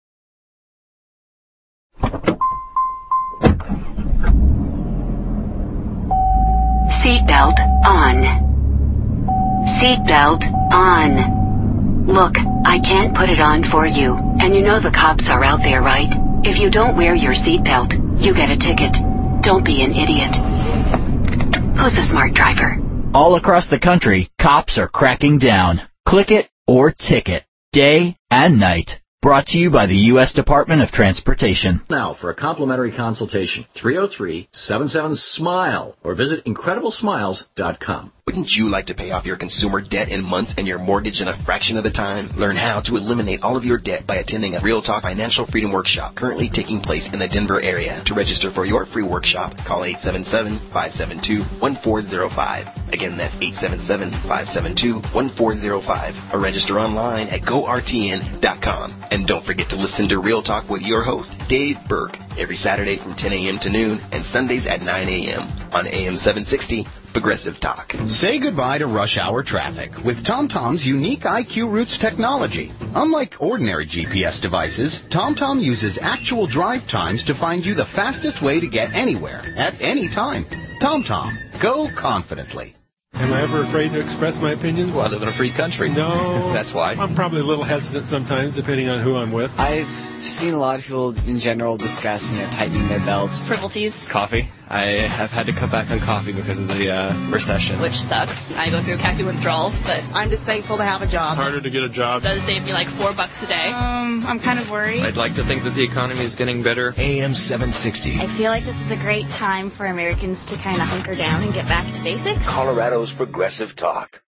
Seatbelt on. Seatbelt on. Look, I can't put it on for you, and you know the cops are out there, right? If you don't wear your seatbelt, you get a ticket. Don't be an idiot. Who's the smart driver? All across the country, cops are cracking down. Click it or ticket, day and night. Brought to you by the U S Department of Transportation. Now, for a complimentary consultation, three oh three, seven seven, SMILE or visit incredible smiles dot com. Wouldn't you like to pay off your consumer debt in months and your mortgage in a fraction of the time? Learn how to eliminate all of your debt by attending a Real Talk Financial Freedom Workshop currently taking place in the Denver area. To register for your free workshop, call eight seven seven, five seven two, one four zero five. Again, that's eight seven seven, five seven two, one four zero five. Or register online at go r t n dot com. And don't forget to listen to Real Talk with your host, Dave Burke, every Saturday from ten a.m. to noon and Sundays at nine a.m. on A M seven sixty, Progressive Talk. Say goodbye to rush hour traffic with TomTom's unique I Q Routes technology. Unlike ordinary G P S devices, TomTom uses actual drive times to find you the fastest way to get anywhere at any time. TomTom, go confidently. Am I ever afraid to express my opinions? Well, I live in a free country. No. That's why. I'm probably a little hesitant sometimes, depending on who I'm with. I've seen a lot of people in general discuss, you know, tightening their belts. Frivolities. Coffee. I have had to cut back on coffee because of the uh, recession. Which sucks. I go through caffeine withdrawals, but I'm just thankful to have a job. It's harder to get a job. It does save me like four bucks a day. Um, I'm kind of worried. I'd like to think that the economy is getting better. A M seven sixty. I feel like this is a great time for Americans to kind of hunker down and get back to basics. Colorado's Progressive Talk.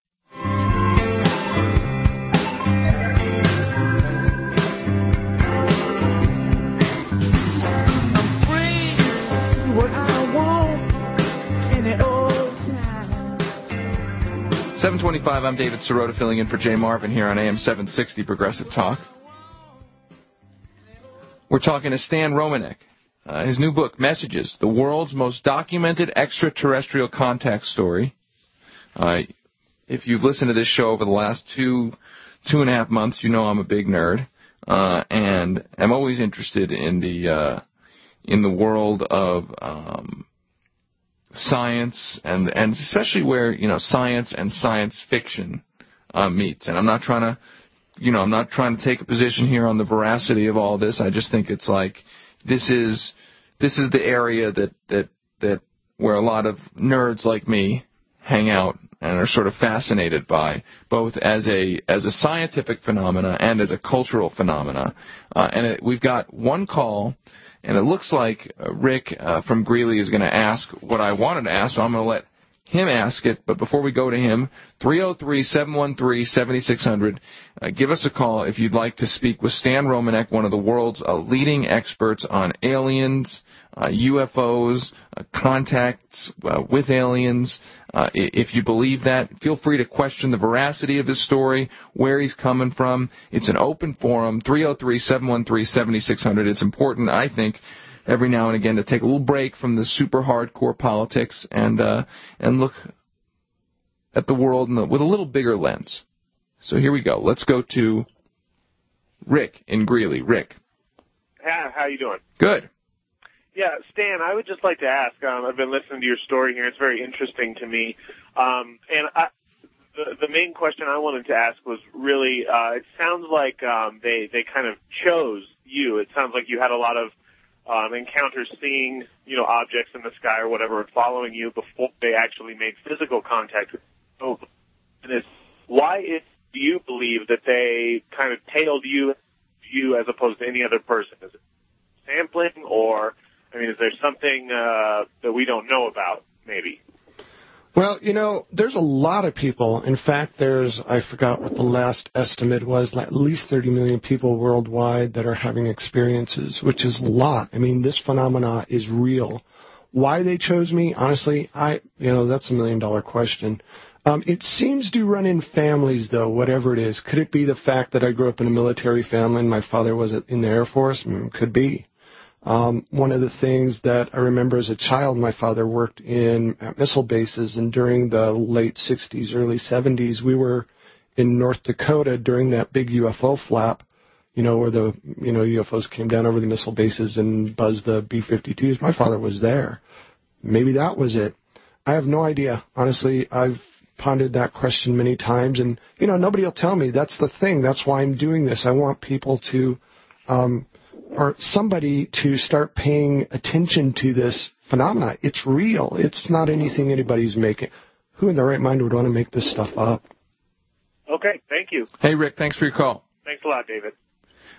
seven twenty-five, I'm David Sirota filling in for Jay Marvin here on A M seven sixty Progressive Talk. We're talking to Stan Romanek. Uh, his new book, Messages, the World's Most Documented Extraterrestrial Contact Story. Uh, if you've listened to this show over the last two, two and a half months, you know I'm a big nerd. Uh, and I'm always interested in the, uh, in the world of, um, science and, and especially where, you know, science and science fiction, uh, meets. And I'm not trying to, you know, I'm not trying to take a position here on the veracity of all this. I just think it's like, this is, this is the area that, that, that, where a lot of nerds like me hang out and are sort of fascinated by, both as a as a scientific phenomena and as a cultural phenomena. Uh, and it, we've got one call, and it looks like uh, Rick uh, from Greeley is going to ask what I wanted to ask, so I'm going to let him ask it. But before we go to him, three oh three, seven one three, seven six zero zero, uh, give us a call if you'd like to speak with Stan Romanek, one of the world's uh, leading experts on aliens, uh, U F Os, uh, contacts uh, with aliens. Uh, if you believe that, feel free to question the veracity of his story, where he's coming from. It's an open forum, three oh three, seven one three, seven six zero zero. It's important, I think, every now and again to take a little break from the super hardcore politics and uh, and look at the world in the, with a little bigger lens. So here we go. Let's go to Rick in Greeley. Rick. How how you doing? Good. Yeah, Stan, I would just like to ask, um, I've been listening to your story here. It's very interesting to me. Um, and I, the, the main question I wanted to ask was really, uh, it sounds like um, they, they kind of chose you. It sounds like you had a lot of um, encounters seeing, you know, objects in the sky or whatever and following you before they actually made physical contact with you. And it's, why is, do you believe that they kind of tailed you, you as opposed to any other person? Is it sampling, or, I mean, is there something uh, that we don't know about, maybe? Well, you know, there's a lot of people. In fact, there's, I forgot what the last estimate was, at least thirty million people worldwide that are having experiences, which is a lot. I mean, this phenomena is real. Why they chose me, honestly, I, you know, that's a million dollar question. Um, it seems to run in families, though, whatever it is. Could it be the fact that I grew up in a military family and my father was in the Air Force? Mm, could be. Um, one of the things that I remember as a child, my father worked in missile bases, and during the late sixties, early seventies, we were in North Dakota during that big U F O flap, you know, where the, you know, U F Os came down over the missile bases and buzzed the B fifty-twos. My father was there. Maybe that was it. I have no idea. Honestly, I've pondered that question many times, and, you know, nobody will tell me. That's the thing. That's why I'm doing this. I want people to, um, or somebody to start paying attention to this phenomena. It's real. It's not anything anybody's making. Who in their right mind would want to make this stuff up? Okay, thank you. Hey, Rick, thanks for your call. Thanks a lot, David.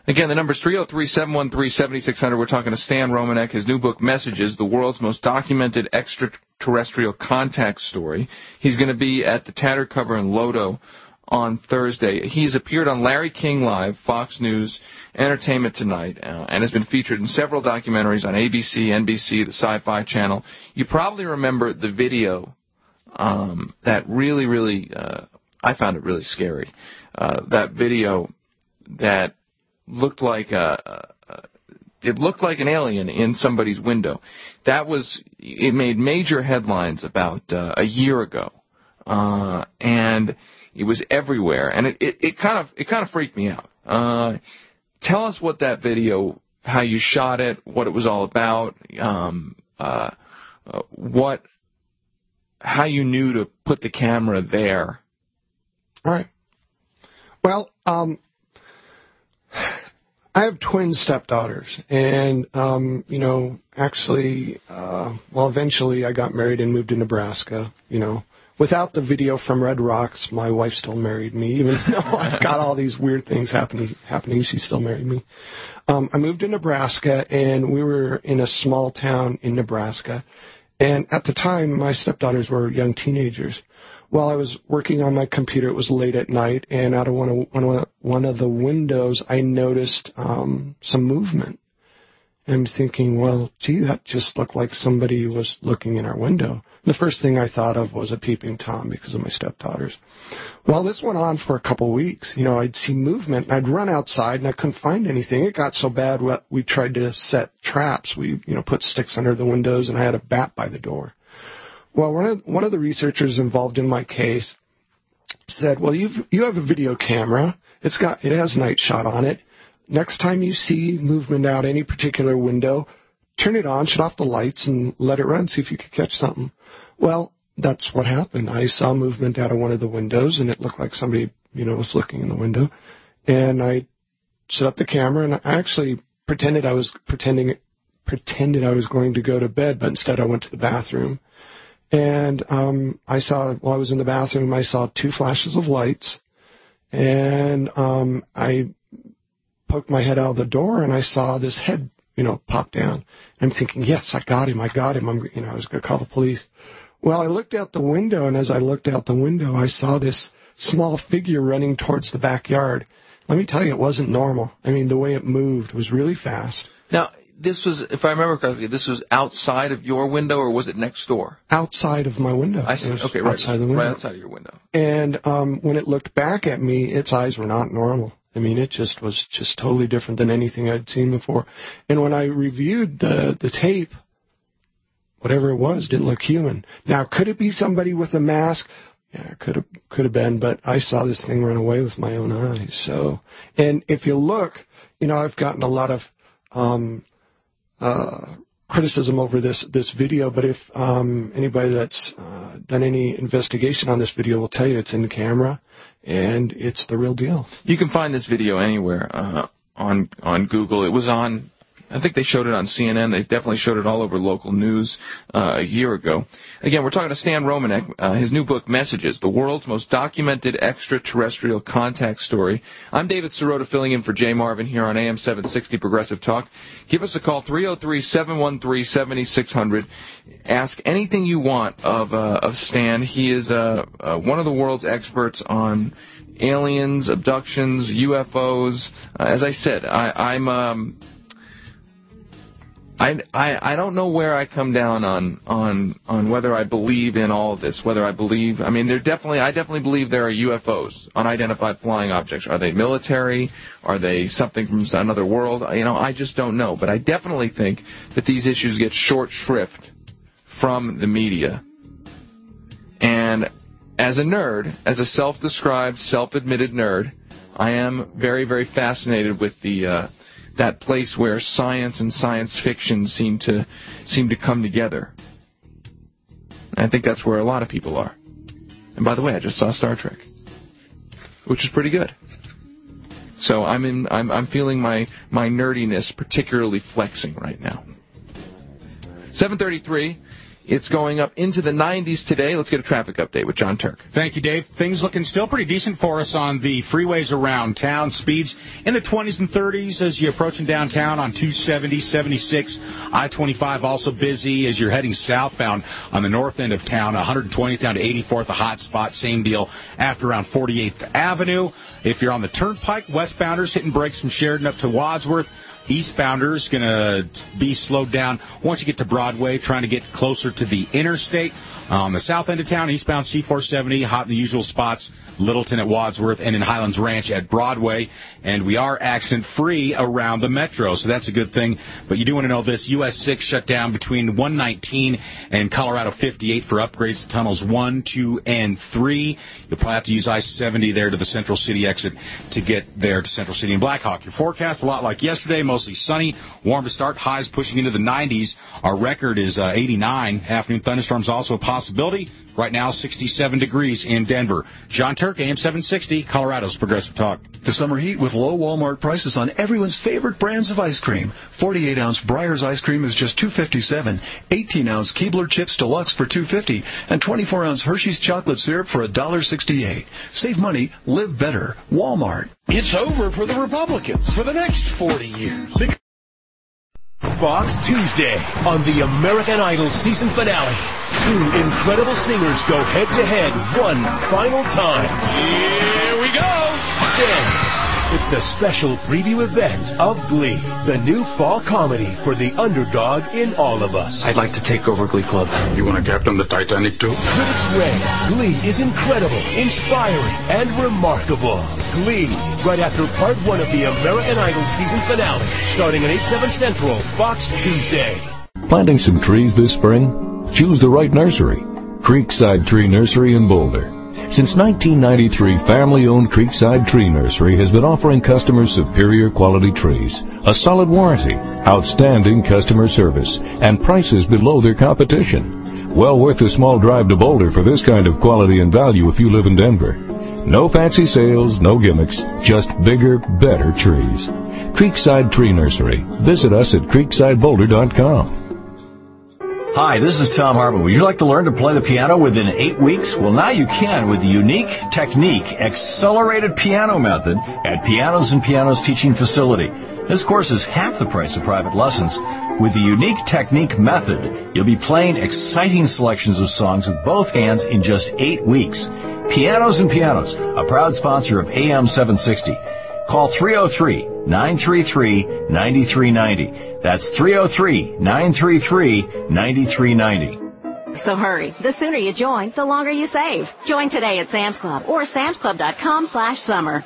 Again, the number is three oh three, seven one three, seven six zero zero. We're talking to Stan Romanek, his new book, Messages, the world's most documented extraterrestrial contact story. He's going to be at the Tattered Cover in Lodo on Thursday. He's appeared on Larry King Live, Fox News, Entertainment Tonight, uh, and has been featured in several documentaries on A B C, N B C, the Sci-Fi Channel. You probably remember the video um, that really, really, uh, I found it really scary. Uh, that video that looked like a, a, it looked like an alien in somebody's window. That was, it made major headlines about uh, a year ago, uh, and it was everywhere, and it, it, it kind of it kind of freaked me out. Uh, tell us what that video, how you shot it, what it was all about, um, uh, uh, what, how you knew to put the camera there. All right. Well, um. I have twin stepdaughters, and, um, you know, actually, uh, well, eventually I got married and moved to Nebraska, you know. Without the video from Red Rocks, my wife still married me, even though I've got all these weird things happening, happening, she still married me. Um, I moved to Nebraska, and we were in a small town in Nebraska, and at the time, my stepdaughters were young teenagers. While I was working on my computer, it was late at night, and out of one of, one of, one of the windows, I noticed um, some movement. And I'm thinking, well, gee, that just looked like somebody was looking in our window. The first thing I thought of was a peeping Tom because of my stepdaughters. Well, this went on for a couple weeks. You know, I'd see movement, and I'd run outside, and I couldn't find anything. It got so bad, we tried to set traps. We, you know, put sticks under the windows, and I had a bat by the door. Well, one of, one of the researchers involved in my case said, well, you've, you have a video camera. It's got, it has night shot on it. Next time you see movement out any particular window, turn it on, shut off the lights, and let it run, see if you can catch something. Well, that's what happened. I saw movement out of one of the windows, and it looked like somebody, you know, was looking in the window. And I set up the camera, and I actually pretended I was pretending, pretended I was going to go to bed, but instead I went to the bathroom. And um, I saw, while I was in the bathroom, I saw two flashes of lights, and um, I poked my head out of the door, and I saw this head, you know, pop down. I'm thinking, yes, I got him, I got him. I'm, you know, I was going to call the police. Well, I looked out the window, and as I looked out the window, I saw this small figure running towards the backyard. Let me tell you, it wasn't normal. I mean, the way it moved was really fast. Now, this was, if I remember correctly, this was outside of your window, or was it next door? Outside of my window. I see. Okay, right. Outside the window. Right outside of your window. And um, when it looked back at me, its eyes were not normal. I mean, it just was just totally different than anything I'd seen before. And when I reviewed the, the tape, whatever it was didn't look human. Now, could it be somebody with a mask? Yeah, it could have could have been, but I saw this thing run away with my own eyes. So, and if you look, you know, I've gotten a lot of um, uh, criticism over this this video, but if um, anybody that's uh, done any investigation on this video will tell you it's in camera, and it's the real deal. You can find this video anywhere uh, on on Google. It was on, I think they showed it on C N N. They definitely showed it all over local news uh, a year ago. Again, we're talking to Stan Romanek. Uh, his new book, Messages, the world's most documented extraterrestrial contact story. I'm David Sirota, filling in for Jay Marvin here on A M seven sixty Progressive Talk. Give us a call, three oh three, seven one three, seven six zero zero. Ask anything you want of uh, of Stan. He is uh, uh, one of the world's experts on aliens, abductions, U F Os. Uh, as I said, I, I'm... Um, I, I, I don't know where I come down on, on on whether I believe in all of this, whether I believe, I mean, there definitely, I definitely believe there are U F Os, unidentified flying objects. Are they military? Are they something from another world? You know, I just don't know. But I definitely think that these issues get short shrift from the media. And as a nerd, as a self-described, self-admitted nerd, I am very, very fascinated with the... Uh, that place where science and science fiction seem to seem to come together. And I think that's where a lot of people are. And by the way, I just saw Star Trek, which is pretty good. So I'm in I'm I'm feeling my my nerdiness particularly flexing right now. seven thirty-three It's going up into the nineties today. Let's get a traffic update with John Turk. Thank you, Dave. Things looking still pretty decent for us on the freeways around town. Speeds in the twenties and thirties as you're approaching downtown on two seventy, seventy-six. I twenty-five also busy as you're heading southbound on the north end of town. one twentieth down to eighty-fourth, a hot spot. Same deal after around forty-eighth Avenue. If you're on the Turnpike, westbounders hitting brakes from Sheridan up to Wadsworth. Eastbounders going to be slowed down once you get to Broadway, trying to get closer to the interstate. On the south end of town, eastbound C four seventy, hot in the usual spots, Littleton at Wadsworth, and in Highlands Ranch at Broadway. And we are accident-free around the metro, so that's a good thing. But you do want to know this, U S six shut down between one nineteen and Colorado fifty-eight for upgrades to tunnels one, two, and three. You'll probably have to use I seventy there to the Central City exit to get there to Central City and Blackhawk. Your forecast, a lot like yesterday, mostly sunny, warm to start, highs pushing into the nineties. Our record is uh, eighty-nine. Afternoon thunderstorms also a possibility. Right now, sixty-seven degrees in Denver. John Turk, A M seven sixty, Colorado's Progressive Talk. The summer heat with low Walmart prices on everyone's favorite brands of ice cream. forty-eight ounce Breyers ice cream is just two fifty-seven. eighteen ounce Keebler Chips Deluxe for two fifty. And twenty-four ounce Hershey's chocolate syrup for one sixty-eight. Save money, live better. Walmart. It's over for the Republicans for the next forty years. Fox Tuesday on the American Idol season finale. Two incredible singers go head-to-head one final time. Here we go! Then, it's the special preview event of Glee, the new fall comedy for the underdog in all of us. I'd like to take over Glee Club. You want to captain the Titanic, too? Critics rate Glee is incredible, inspiring, and remarkable. Glee, right after part one of the American Idol season finale, starting at eight, seven Central, Fox Tuesday. Planting some trees this spring? Choose the right nursery. Creekside Tree Nursery in Boulder. Since nineteen ninety-three, family-owned Creekside Tree Nursery has been offering customers superior quality trees, a solid warranty, outstanding customer service, and prices below their competition. Well worth a small drive to Boulder for this kind of quality and value if you live in Denver. No fancy sales, no gimmicks, just bigger, better trees. Creekside Tree Nursery. Visit us at creekside boulder dot com. Hi, this is Tom Hartman. Would you like to learn to play the piano within eight weeks? Well, now you can with the Unique Technique Accelerated Piano Method at Pianos and Pianos Teaching Facility. This course is half the price of private lessons. With the Unique Technique Method, you'll be playing exciting selections of songs with both hands in just eight weeks. Pianos and Pianos, a proud sponsor of A M seven sixty. Call three oh three, nine three three, nine three nine oh. That's three oh three, nine three three, nine three nine oh. So hurry. The sooner you join, the longer you save. Join today at Sam's Club or samsclub.com slash summer.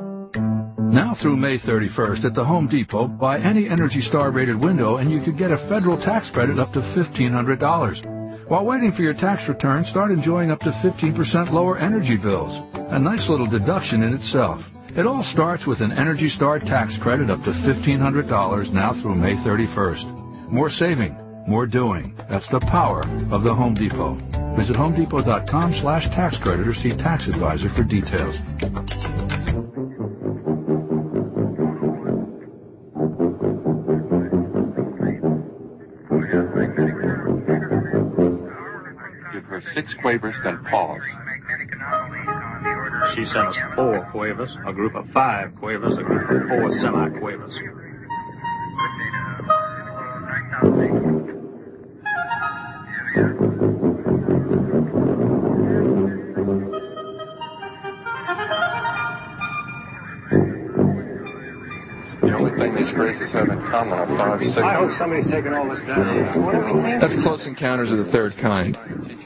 Now through May thirty-first at the Home Depot, buy any Energy Star rated window and you could get a federal tax credit up to fifteen hundred dollars. While waiting for your tax return, start enjoying up to fifteen percent lower energy bills. A nice little deduction in itself. It all starts with an Energy Star tax credit up to fifteen hundred dollars now through May thirty-first. More saving, more doing. That's the power of the Home Depot. Visit homedepot.com slash tax credit or see tax advisor for details. Give her six quavers, then pause. She sent us four quavers, a group of five quavers, a group of four semi-quavers. The only thing these phrases have in common are five signals. I hope somebody's taking all this down. What are we saying? That's Close Encounters of the Third Kind.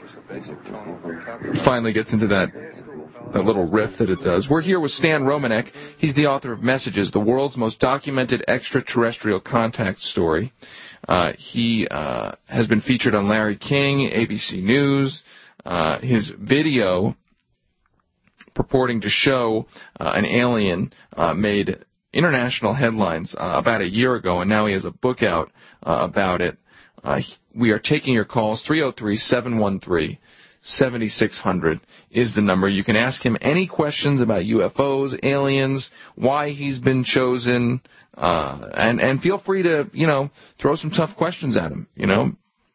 Finally gets into that that little riff that it does. We're here with Stan Romanek. He's the author of Messages, the world's most documented extraterrestrial contact story. Uh, he uh, has been featured on Larry King, A B C News. Uh, his video purporting to show uh, an alien uh, made international headlines uh, about a year ago, and now he has a book out uh, about it. Uh, we are taking your calls. Three oh three, seven one three, seven six zero zero is the number. You can ask him any questions about U F Os, aliens, why he's been chosen, uh, and, and feel free to, you know, throw some tough questions at him, you know.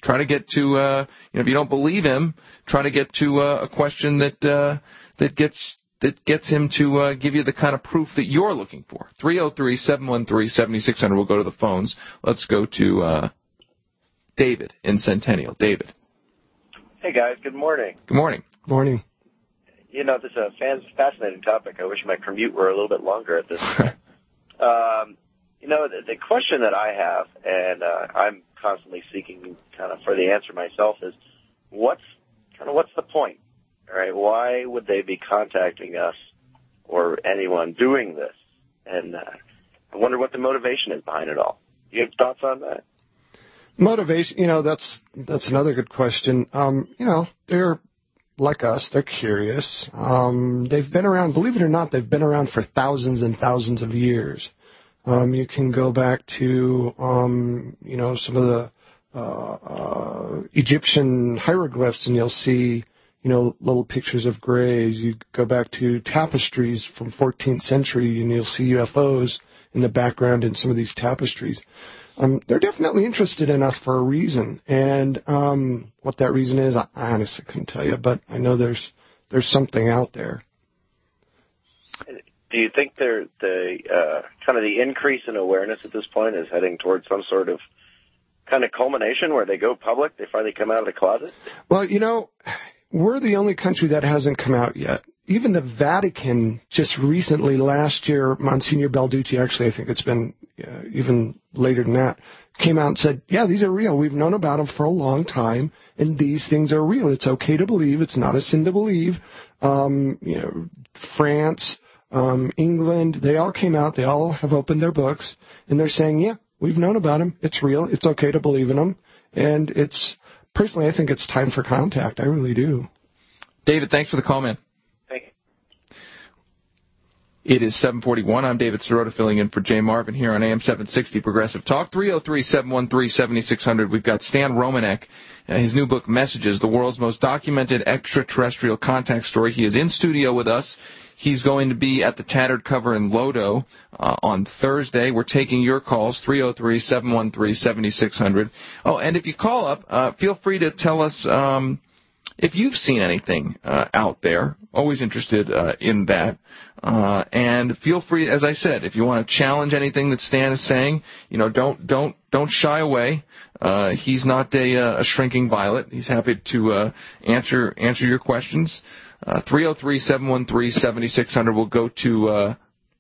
try to get to, uh, you know, if you don't believe him, try to get to uh, a question that uh, that gets that gets him to uh, give you the kind of proof that you're looking for. three oh three, seven one three, seven six zero zero. We'll go to the phones. Let's go to uh, David in Centennial. David. Hey, guys. Good morning. Good morning. Morning. You know, this is a fascinating topic. I wish my commute were a little bit longer at this point. um, you know, the, the question that I have, and uh, I'm constantly seeking kind of for the answer myself, is what's kind of what's the point? All right, why would they be contacting us or anyone doing this? And uh, I wonder what the motivation is behind it all. Do you have thoughts on that? Motivation, you know, that's that's another good question. Um, you know, they're like us. They're curious. Um, they've been around, believe it or not, they've been around for thousands and thousands of years. Um, you can go back to, um, you know, some of the uh, uh, Egyptian hieroglyphs, and you'll see, you know, little pictures of grays. You go back to tapestries from fourteenth century, and you'll see U F Os in the background in some of these tapestries. Um, they're definitely interested in us for a reason, and um, what that reason is, I honestly couldn't tell you, but I know there's there's something out there. Do you think they're the uh, kind of the increase in awareness at this point is heading towards some sort of kind of culmination where they go public, they finally come out of the closet? Well, you know, we're the only country that hasn't come out yet. Even the Vatican just recently, last year, Monsignor Balducci, actually I think it's been uh, even later than that, came out and said, yeah, these are real. We've known about them for a long time, and these things are real. It's okay to believe. It's not a sin to believe. Um, you know, France, um, England, they all came out. They all have opened their books, and they're saying, yeah, we've known about them. It's real. It's okay to believe in them. And it's, personally, I think it's time for contact. I really do. David, thanks for the call, man. It is seven forty-one. I'm David Sirota filling in for Jay Marvin here on A M seven sixty Progressive Talk. three oh three, seven one three, seven six zero zero. We've got Stan Romanek, uh, his new book, Messages, the world's most documented extraterrestrial contact story. He is in studio with us. He's going to be at the Tattered Cover in Lodo uh, on Thursday. We're taking your calls, three oh three, seven one three, seven six zero zero. Oh, and if you call up, uh, feel free to tell us um, if you've seen anything uh, out there. Always interested uh, in that. Uh, and feel free, as I said, if you want to challenge anything that Stan is saying, you know, don't don't don't shy away. Uh, he's not a, a shrinking violet. He's happy to uh, answer answer your questions. Uh, three oh three, seven one three, seven six zero zero. We'll go to uh,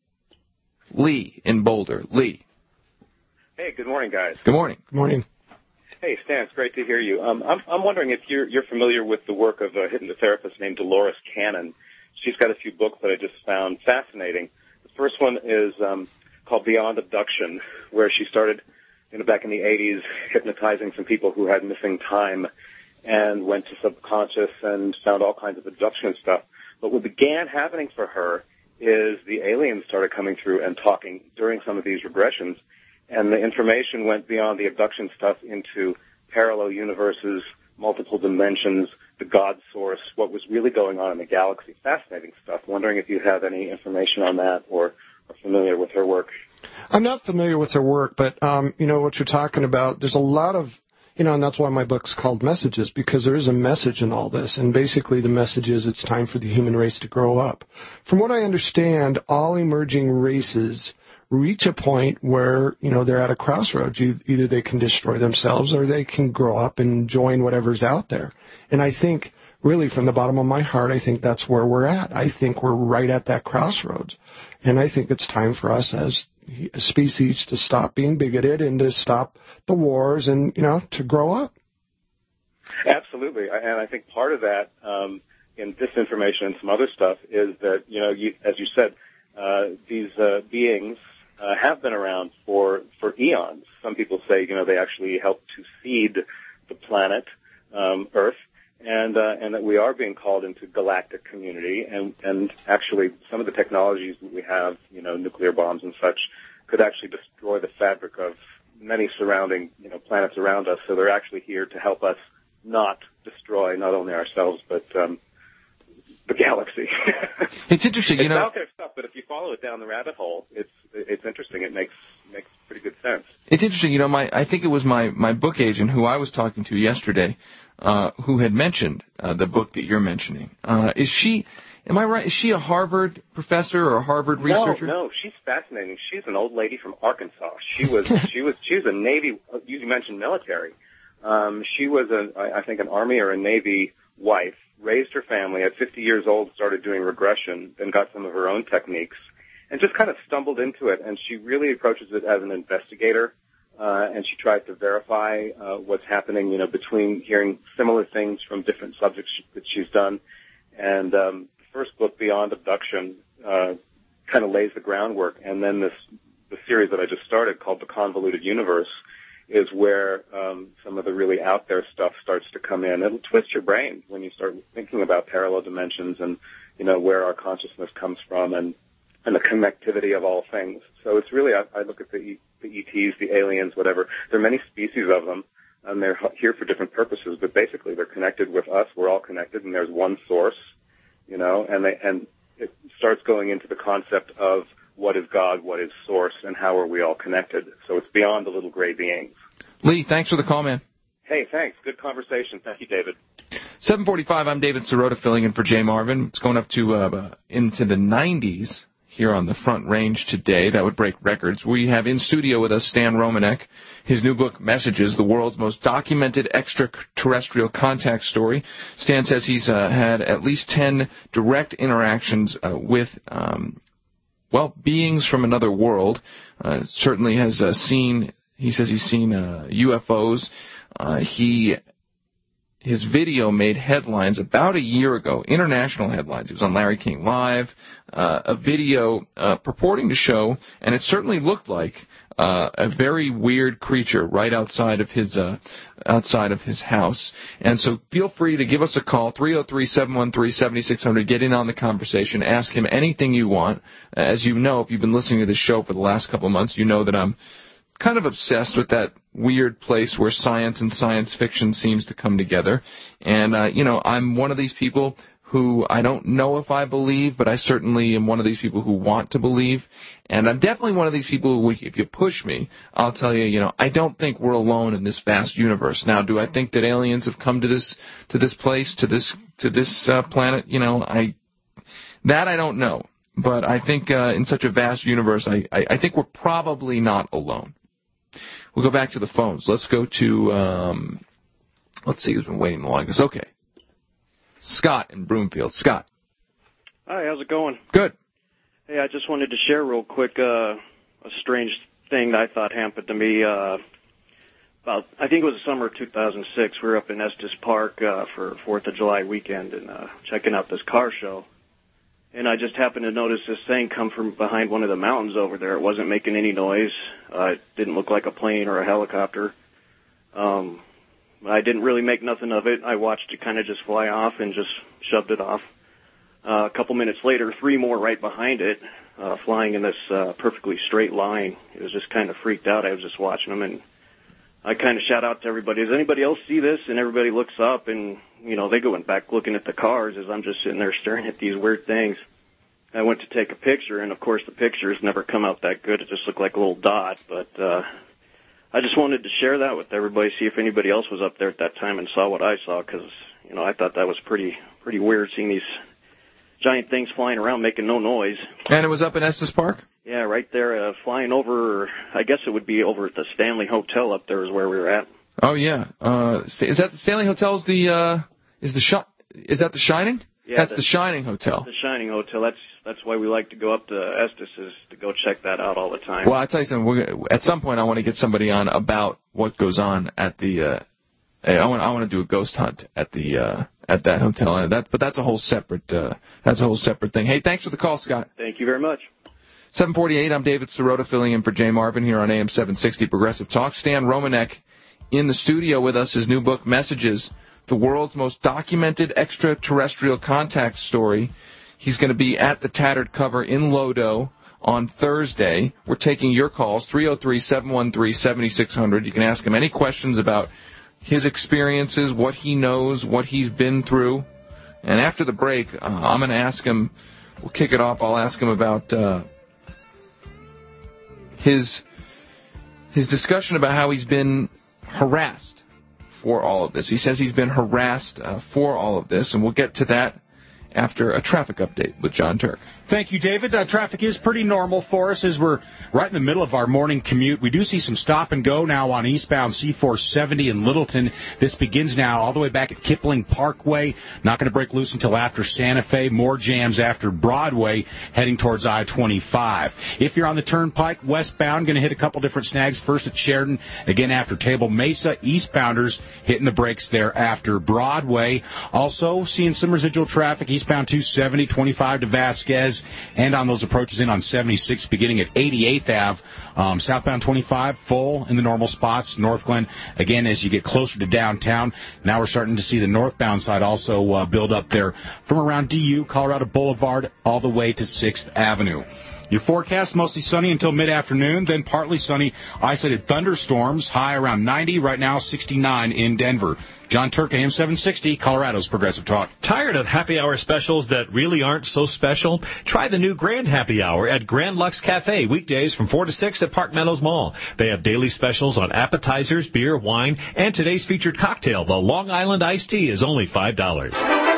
Lee in Boulder. Lee. Hey, good morning, guys. Good morning. Good morning. Hey, Stan, it's great to hear you. Um, I'm, I'm wondering if you're, you're familiar with the work of a hypnotherapist named Dolores Cannon. She's got a few books that I just found fascinating. The first one is um, called Beyond Abduction, where she started, you know, back in the eighties, hypnotizing some people who had missing time and went to subconscious and found all kinds of abduction stuff. But what began happening for her is the aliens started coming through and talking during some of these regressions, and the information went beyond the abduction stuff into parallel universes, multiple dimensions, the God source, what was really going on in the galaxy. Fascinating stuff. Wondering if you have any information on that or are familiar with her work. I'm not familiar with her work, but, um, you know, what you're talking about, there's a lot of, you know, and that's why my book's called Messages, because there is a message in all this. And basically the message is it's time for the human race to grow up. From what I understand, all emerging races reach a point where, you know, they're at a crossroads. Either they can destroy themselves or they can grow up and join whatever's out there. And I think, really, from the bottom of my heart, I think that's where we're at. I think we're right at that crossroads. And I think it's time for us as a species to stop being bigoted and to stop the wars and, you know, to grow up. Absolutely. And I think part of that, um, in disinformation and some other stuff, is that, you know, you, as you said, uh, these uh, beings Uh, have been around for, for eons. Some people say, you know, they actually helped to seed the planet, um, Earth, and uh, and that we are being called into galactic community. And, and actually, some of the technologies that we have, you know, nuclear bombs and such, could actually destroy the fabric of many surrounding, you know, planets around us. So they're actually here to help us not destroy not only ourselves, but um, the galaxy. It's interesting, you it's know. out there stuff, but if you follow it down the rabbit hole, it's it's interesting. It makes makes pretty good sense. It's interesting, you know. My I think it was my my book agent who I was talking to yesterday, uh, who had mentioned uh, the book that you're mentioning. Uh, is she? Am I right? Is she a Harvard professor or a Harvard researcher? No, no, she's fascinating. She's an old lady from Arkansas. She was she was she was a Navy. You mentioned military. Um, she was a I I think an Army or a Navy wife. Raised her family at fifty years old, started doing regression, and got some of her own techniques, and just kind of stumbled into it. And she really approaches it as an investigator, uh, and she tries to verify uh, what's happening, you know, between hearing similar things from different subjects that she's done. And um, the first book, Beyond Abduction, uh, kind of lays the groundwork. And then this the series that I just started, called The Convoluted Universe, is where um, some of the really out there stuff starts to come in. It'll twist your brain when you start thinking about parallel dimensions and, you know, where our consciousness comes from and, and the connectivity of all things. So it's really, I, I look at the, e, the E Ts, the aliens, whatever. There are many species of them, and they're here for different purposes, but basically they're connected with us. We're all connected, and there's one source, you know, and they, and it starts going into the concept of what is God, what is source, and how are we all connected. So it's beyond the little gray beings. Lee, thanks for the call, man. Hey, thanks. Good conversation. Thank you, David. seven forty-five, I'm David Sirota, filling in for Jay Marvin. It's going up to uh, into the nineties here on the Front Range today. That would break records. We have in studio with us Stan Romanek. His new book, Messages, the world's most documented extraterrestrial contact story. Stan says he's uh, had at least ten direct interactions uh, with um, well, beings from another world. Uh, certainly has uh, seen, he says he's seen uh, U F Os. Uh, he, his video made headlines about a year ago, international headlines. It was on Larry King Live, uh, a video uh, purporting to show, and it certainly looked like uh, a very weird creature right outside of his uh, outside of his house. And so feel free to give us a call, three oh three, seven one three, seven six zero zero. Get in on the conversation. Ask him anything you want. As you know, if you've been listening to this show for the last couple of months, you know that I'm kind of obsessed with that weird place where science and science fiction seems to come together. And, uh, you know, I'm one of these people who I don't know if I believe, but I certainly am one of these people who want to believe. And I'm definitely one of these people who, if you push me, I'll tell you, you know, I don't think we're alone in this vast universe. Now, do I think that aliens have come to this to this place, to this to this uh, planet? You know, I that I don't know. But I think uh, in such a vast universe, I, I, I think we're probably not alone. We'll go back to the phones. Let's go to, um, let's see who's been waiting the longest. Okay. Scott in Broomfield. Scott. Hi, how's it going? Good. Hey, I just wanted to share real quick uh, a strange thing that I thought happened to me. Uh, about, I think it was the summer of two thousand six. We were up in Estes Park uh, for fourth of July weekend and uh, checking out this car show. And I just happened to notice this thing come from behind one of the mountains over there. It wasn't making any noise. Uh, it didn't look like a plane or a helicopter. Um, I didn't really make nothing of it. I watched it kind of just fly off and just shoved it off. Uh, a couple minutes later, three more right behind it, uh, flying in this uh, perfectly straight line. It was just kind of freaked out. I was just watching them, and I kind of shout out to everybody, does anybody else see this? And everybody looks up, and, you know, they go back looking at the cars as I'm just sitting there staring at these weird things. I went to take a picture, and, of course, the pictures never come out that good. It just looked like a little dot. But uh, I just wanted to share that with everybody, see if anybody else was up there at that time and saw what I saw, because, you know, I thought that was pretty pretty weird, seeing these giant things flying around making no noise. And it was up in Estes Park? Yeah, right there, uh, flying over, I guess it would be over at the Stanley Hotel up there is where we were at. Oh, yeah. Uh, is that the Stanley Hotel's the, uh, is the, shi- is that the Shining? Yeah, that's the, the Shining Hotel. The Shining Hotel. That's that's why we like to go up to Estes, is to go check that out all the time. Well, I'll tell you something. We're, at some point, I want to get somebody on about what goes on at the, uh, I want I want to do a ghost hunt at the, uh, at that hotel. And that, but that's a whole separate, uh, that's a whole separate thing. Hey, thanks for the call, Scott. Thank you very much. seven forty-eight, I'm David Sirota, filling in for Jay Marvin here on A M seven sixty Progressive Talk. Stan Romanek in the studio with us. His new book, Messages, the world's most documented extraterrestrial contact story. He's going to be at the Tattered Cover in Lodo on Thursday. We're taking your calls, three oh three, seven one three, seven six zero zero. You can ask him any questions about his experiences, what he knows, what he's been through. And after the break, uh, I'm going to ask him, we'll kick it off, I'll ask him about uh, his his discussion about how he's been harassed for all of this. He says he's been harassed uh, for all of this, and we'll get to that after a traffic update with John Turk. Thank you, David. Uh, traffic is pretty normal for us as we're right in the middle of our morning commute. We do see some stop and go now on eastbound C four seventy in Littleton. This begins now all the way back at Kipling Parkway. Not going to break loose until after Santa Fe. More jams after Broadway heading towards I twenty-five. If you're on the Turnpike westbound, going to hit a couple different snags. First at Sheridan, again after Table Mesa. Eastbounders hitting the brakes there after Broadway. Also seeing some residual traffic eastbound two seventy, twenty-five to Vasquez. And on those approaches in on seventy-six, beginning at eighty-eighth Avenue, um, southbound twenty-five, full in the normal spots. North Glen, again, as you get closer to downtown. Now we're starting to see the northbound side also uh, build up there from around D U, Colorado Boulevard, all the way to sixth Avenue. Your forecast, mostly sunny until mid-afternoon, then partly sunny, isolated thunderstorms, high around ninety, right now sixty-nine in Denver. John Turk, A M seven sixty, Colorado's Progressive Talk. Tired of happy hour specials that really aren't so special? Try the new Grand Happy Hour at Grand Lux Cafe, weekdays from four to six at Park Meadows Mall. They have daily specials on appetizers, beer, wine, and today's featured cocktail, the Long Island Iced Tea, is only five dollars.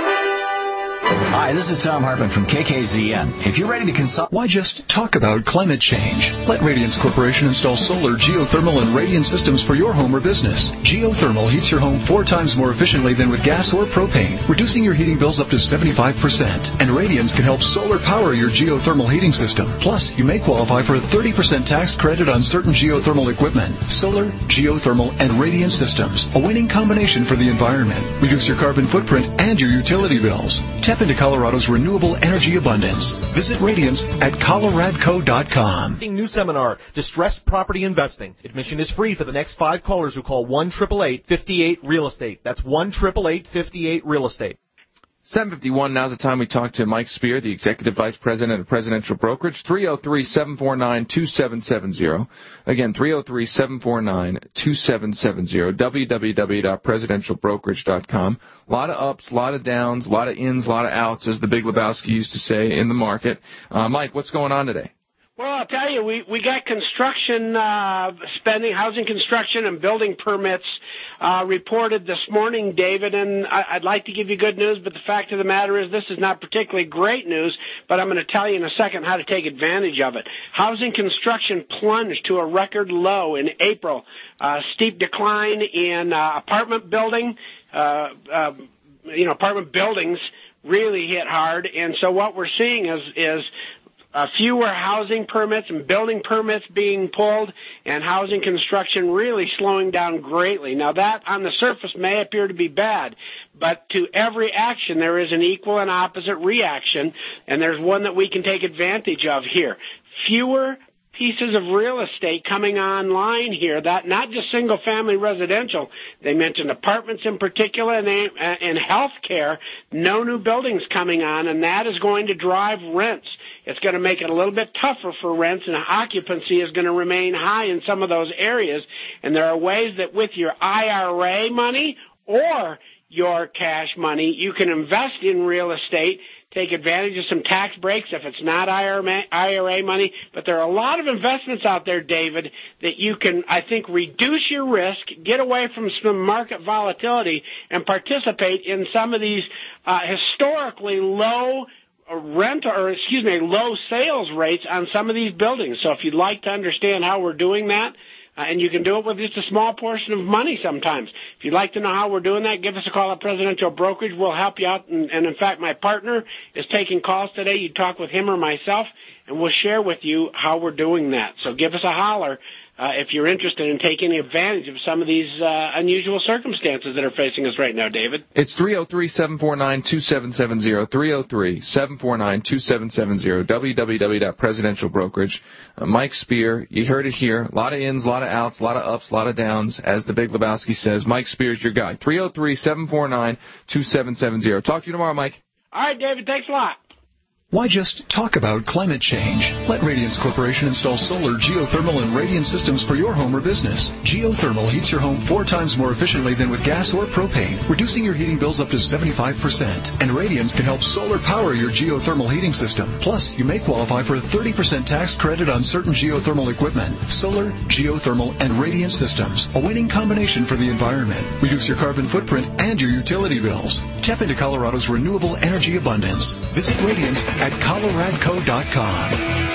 Hi, this is Tom Hartman from K K Z N. If you're ready to consult... Why just talk about climate change? Let Radiance Corporation install solar, geothermal, and radiant systems for your home or business. Geothermal heats your home four times more efficiently than with gas or propane, reducing your heating bills up to seventy-five percent. And Radiance can help solar power your geothermal heating system. Plus, you may qualify for a thirty percent tax credit on certain geothermal equipment. Solar, geothermal, and radiant systems. A winning combination for the environment. Reduce your carbon footprint and your utility bills. Tap into Colorado's renewable energy abundance. Visit Radiance at coloradco dot com. New seminar, Distressed Property Investing. Admission is free for the next five callers who call one eight eight eight, five eight, real estate. That's one eight eight eight, five eight, real estate. seven fifty-one, now's the time we talk to Mike Spear, the Executive Vice President of Presidential Brokerage, three oh three, seven four nine, two seven seven zero. Again, three oh three, seven four nine, two seven seven zero, w w w dot presidential brokerage dot com. A lot of ups, a lot of downs, a lot of ins, a lot of outs, as the Big Lebowski used to say, in the market. Uh, Mike, what's going on today? Well, I'll tell you, we, we got construction uh, spending, housing construction and building permits uh, reported this morning, David, and I, I'd like to give you good news, but the fact of the matter is this is not particularly great news, but I'm going to tell you in a second how to take advantage of it. Housing construction plunged to a record low in April. Uh, steep decline in uh, apartment building, uh, uh, you know, apartment buildings really hit hard, and so what we're seeing is is Uh, fewer housing permits and building permits being pulled, and housing construction really slowing down greatly. Now, that on the surface may appear to be bad, but to every action there is an equal and opposite reaction, and there's one that we can take advantage of here. Fewer pieces of real estate coming online here, that not just single-family residential. They mentioned apartments in particular, and, they, uh, and health care, no new buildings coming on, and that is going to drive rents. It's going to make it a little bit tougher for rents, and occupancy is going to remain high in some of those areas. And there are ways that with your I R A money or your cash money, you can invest in real estate, take advantage of some tax breaks if it's not I R A money. But there are a lot of investments out there, David, that you can, I think, reduce your risk, get away from some market volatility, and participate in some of these uh, historically low rent or, excuse me, low sales rates on some of these buildings. So if you'd like to understand how we're doing that, uh, and you can do it with just a small portion of money sometimes. If you'd like to know how we're doing that, give us a call at Presidential Brokerage. We'll help you out. And, and in fact, my partner is taking calls today. You talk with him or myself, and we'll share with you how we're doing that. So give us a holler uh, if you're interested in taking advantage of some of these uh, unusual circumstances that are facing us right now, David. It's three oh three, seven four nine, two seven seven zero, three oh three, seven four nine, two seven seven zero, w w w dot presidential brokerage. Uh, Mike Spear, you heard it here. A lot of ins, a lot of outs, a lot of ups, a lot of downs. As the Big Lebowski says, Mike Spear's your guy. three oh three, seven four nine, two seven seven zero. Talk to you tomorrow, Mike. All right, David. Thanks a lot. Why just talk about climate change? Let Radiance Corporation install solar, geothermal, and radiant systems for your home or business. Geothermal heats your home four times more efficiently than with gas or propane, reducing your heating bills up to seventy-five percent. And Radiance can help solar power your geothermal heating system. Plus, you may qualify for a thirty percent tax credit on certain geothermal equipment. Solar, geothermal, and radiant systems. A winning combination for the environment. Reduce your carbon footprint and your utility bills. Tap into Colorado's renewable energy abundance. Visit Radiance at coloradco dot com.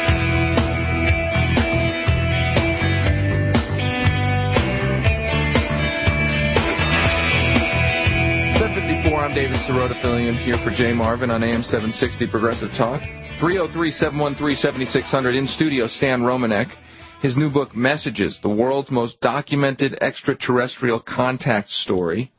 seven fifty-four, I'm David Sirota, filling in here for Jay Marvin on A M seven sixty Progressive Talk. three oh three, seven one three, seven six zero zero. In studio, Stan Romanek. His new book, Messages, the world's most documented extraterrestrial contact story.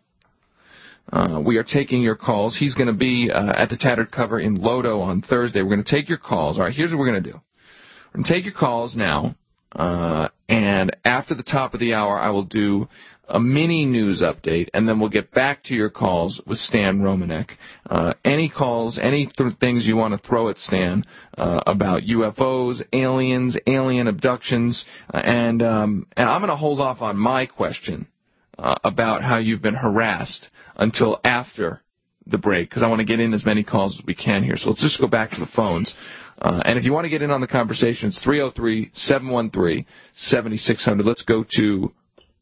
Uh, we are taking your calls. He's going to be uh, at the Tattered Cover in Lodo on Thursday. We're going to take your calls. All right, here's what we're going to do. We're going to take your calls now, uh, and after the top of the hour, I will do a mini news update, and then we'll get back to your calls with Stan Romanek. Uh, any calls, any th- things you want to throw at Stan uh, about U F Os, aliens, alien abductions, uh, and um, and I'm going to hold off on my question uh, about how you've been harassed until after the break, because I want to get in as many calls as we can here. So let's just go back to the phones. Uh, and if you want to get in on the conversation, it's three oh three, seven one three, seven six zero zero. Let's go to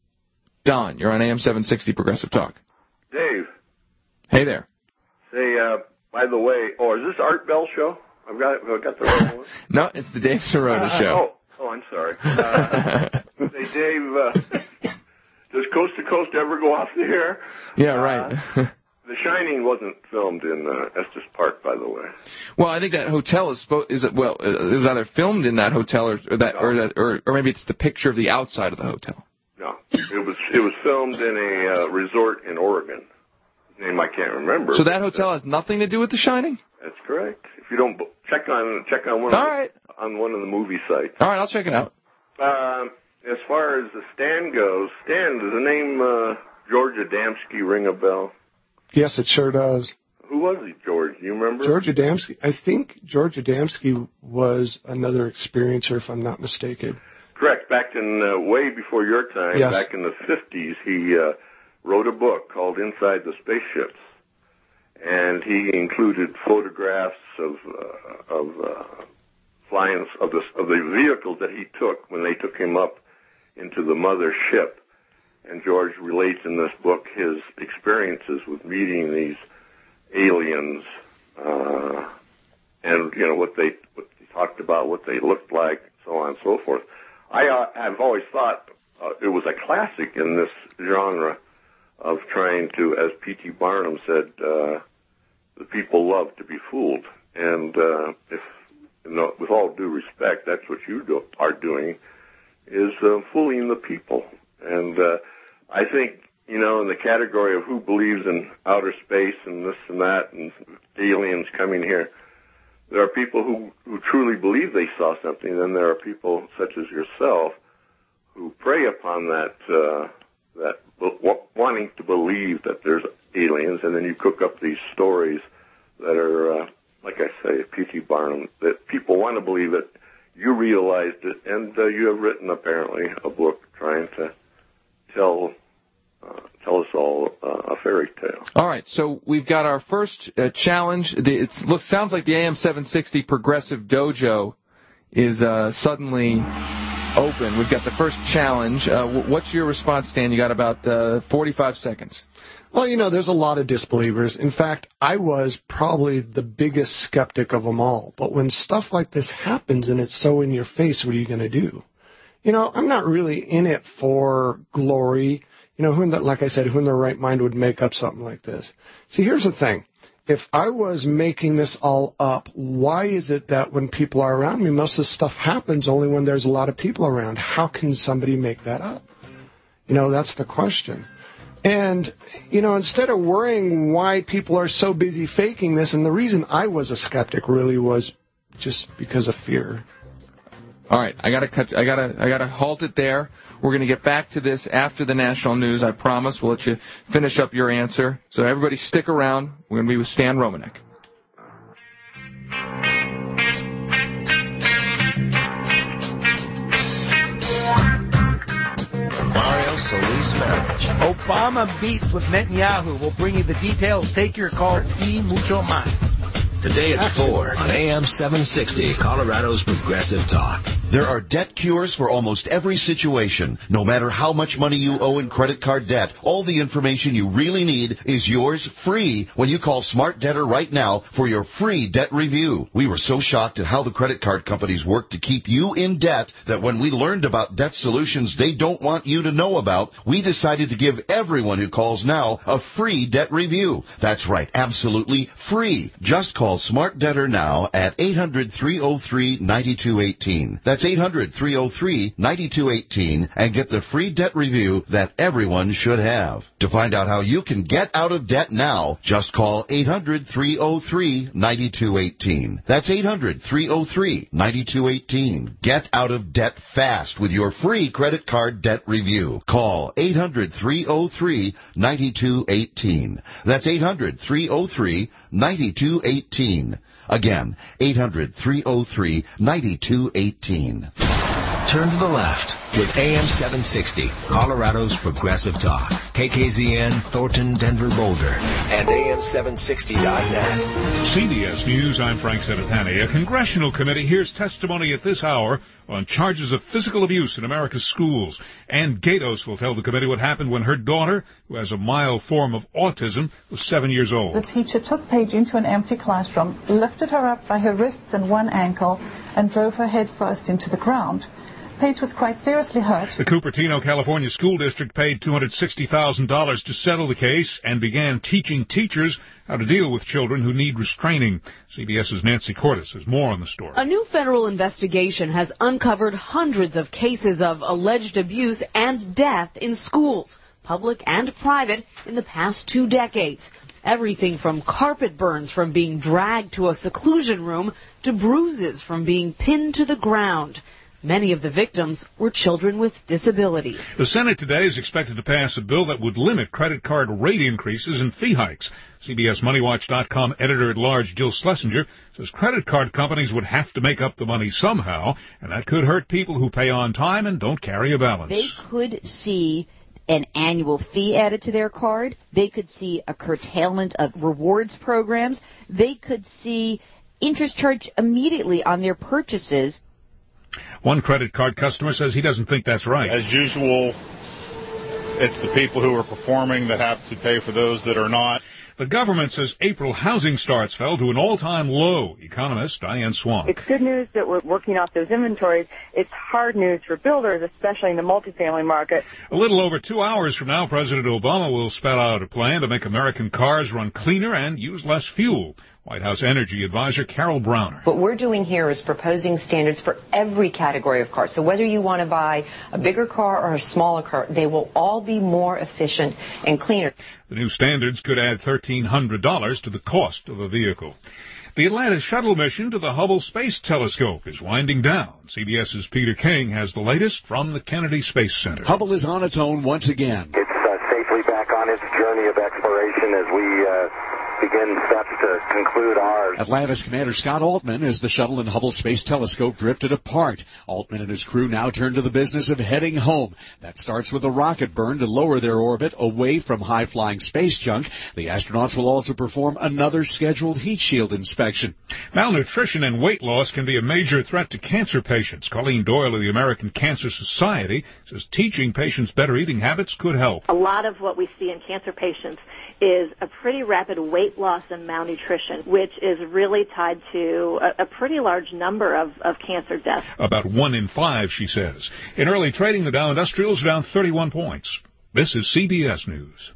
Don. You're on A M seven sixty Progressive Talk. Dave. Hey there. Say, uh, by the way, oh, is this Art Bell show? I've got, I've got the wrong one. No, it's the Dave Sirota uh, show. Oh, oh, I'm sorry. Uh, say, Dave, uh, does Coast to Coast ever go off the air? Yeah, right. Uh, The Shining wasn't filmed in uh, Estes Park, by the way. Well, I think that hotel is supposed is it well it was either filmed in that hotel or, or that no. or that or, or maybe it's the picture of the outside of the hotel. No, it was it was filmed in a uh, resort in Oregon. His name I can't remember. So that hotel has nothing to do with The Shining? That's correct. If you don't check on check on one All of right. the, on one of the movie sites. All right, I'll check it out. Um, as far as the Stan goes, Stan, does the name uh, George Adamski ring a bell? Yes, it sure does. Who was he, George? Do you remember? George Adamski. I think George Adamski was another experiencer, if I'm not mistaken. Correct. Back in uh, way before your time, yes. back in the fifties, he uh, wrote a book called Inside the Spaceships, and he included photographs of uh, of uh, flying of the of the vehicles that he took when they took him up into the mother ship. And George relates in this book his experiences with meeting these aliens, uh, and you know what they what they talked about, what they looked like, so on and so forth. I uh, have always thought uh, it was a classic in this genre of trying to, as P T Barnum said, uh, the people love to be fooled, and uh, if you know, with all due respect, that's what you do, are doing, is uh, fooling the people. And uh, I think, you know, in the category of who believes in outer space and this and that and aliens coming here, there are people who, who truly believe they saw something, and there are people such as yourself who prey upon that, uh, that w- wanting to believe that there's aliens, and then you cook up these stories that are, uh, like I say, P T Barnum, that people want to believe it. You realized it, and uh, you have written, apparently, a book trying to tell uh, tell us all uh, a fairy tale. All right, so we've got our first uh, challenge. It looks sounds like the A M seven sixty Progressive Dojo is uh, suddenly open. We've got the first challenge. Uh, what's your response, Stan? You got about uh, forty-five seconds. Well, you know, there's a lot of disbelievers. In fact, I was probably the biggest skeptic of them all. But when stuff like this happens and it's so in your face, what are you going to do? You know, I'm not really in it for glory. You know, who in the, like I said, who in their right mind would make up something like this? See, here's the thing. If I was making this all up, why is it that when people are around me, most of this stuff happens only when there's a lot of people around? How can somebody make that up? You know, that's the question. And, you know, instead of worrying why people are so busy faking this, and the reason I was a skeptic really was just because of fear. All right, I gotta cut. I gotta. I gotta halt it there. We're gonna get back to this after the national news. I promise. We'll let you finish up your answer. So everybody, stick around. We're gonna be with Stan Romanek. marriage. Obama beats with Netanyahu. We'll bring you the details. Take your calls. Y mucho más. Today at four on A M seven sixty, Colorado's Progressive Talk. There are debt cures for almost every situation. No matter how much money you owe in credit card debt, all the information you really need is yours free when you call Smart Debtor right now for your free debt review. We were so shocked at how the credit card companies work to keep you in debt that when we learned about debt solutions they don't want you to know about, we decided to give everyone who calls now a free debt review. That's right, absolutely free. Just call Smart Debtor now at eight hundred, three oh three, nine two one eight. That's eight hundred, three oh three, nine two one eight and get the free debt review that everyone should have. To find out how you can get out of debt now, just call eight hundred, three oh three, nine two one eight. That's eight hundred, three oh three, nine two one eight. Get out of debt fast with your free credit card debt review. Call eight hundred, three oh three, nine two one eight. That's eight hundred, three oh three, nine two one eight. Again, eight hundred, three oh three, nine two one eight. Turn to the left with A M seven sixty, Colorado's Progressive Talk. K K Z N, Thornton, Denver, Boulder, and A M seven sixty dot net. C B S News, I'm Frank Senatani. A congressional committee hears testimony at this hour on charges of physical abuse in America's schools. Ann Gatos will tell the committee what happened when her daughter, who has a mild form of autism, was seven years old. The teacher took Paige into an empty classroom, lifted her up by her wrists and one ankle, and drove her head first into the ground. Paige was quite seriously hurt. The Cupertino, California School District paid two hundred sixty thousand dollars to settle the case and began teaching teachers how to deal with children who need restraining. CBS's Nancy Cordes has more on the story. A new federal investigation has uncovered hundreds of cases of alleged abuse and death in schools, public and private, in the past two decades. Everything from carpet burns from being dragged to a seclusion room to bruises from being pinned to the ground. Many of the victims were children with disabilities. The Senate today is expected to pass a bill that would limit credit card rate increases and fee hikes. C B S Money Watch dot com editor-at-large Jill Schlesinger says credit card companies would have to make up the money somehow, and that could hurt people who pay on time and don't carry a balance. They could see an annual fee added to their card. They could see a curtailment of rewards programs. They could see interest charged immediately on their purchases. One credit card customer says he doesn't think that's right. As usual, it's the people who are performing that have to pay for those that are not. The government says April housing starts fell to an all-time low. Economist Diane Swank. It's good news that we're working off those inventories. It's hard news for builders, especially in the multifamily market. A little over two hours from now, President Obama will spell out a plan to make American cars run cleaner and use less fuel. White House Energy Advisor Carol Browner. What we're doing here is proposing standards for every category of cars. So whether you want to buy a bigger car or a smaller car, they will all be more efficient and cleaner. The new standards could add thirteen hundred dollars to the cost of a vehicle. The Atlantis shuttle mission to the Hubble Space Telescope is winding down. CBS's Peter King has the latest from the Kennedy Space Center. Hubble is on its own once again. It's uh, safely back on its journey of exploration as we uh, begin steps to conclude ours. Atlantis Commander Scott Altman as the shuttle and Hubble Space Telescope drifted apart. Altman and his crew now turn to the business of heading home. That starts with a rocket burn to lower their orbit away from high-flying space junk. The astronauts will also perform another scheduled heat shield inspection. Malnutrition and weight loss can be a major threat to cancer patients. Colleen Doyle of the American Cancer Society says teaching patients better eating habits could help. A lot of what we see in cancer patients is a pretty rapid weight loss and malnutrition, which is really tied to a, a pretty large number of, of cancer deaths. About one in five, she says. In early trading, the Dow Industrials are down thirty-one points. This is C B S News.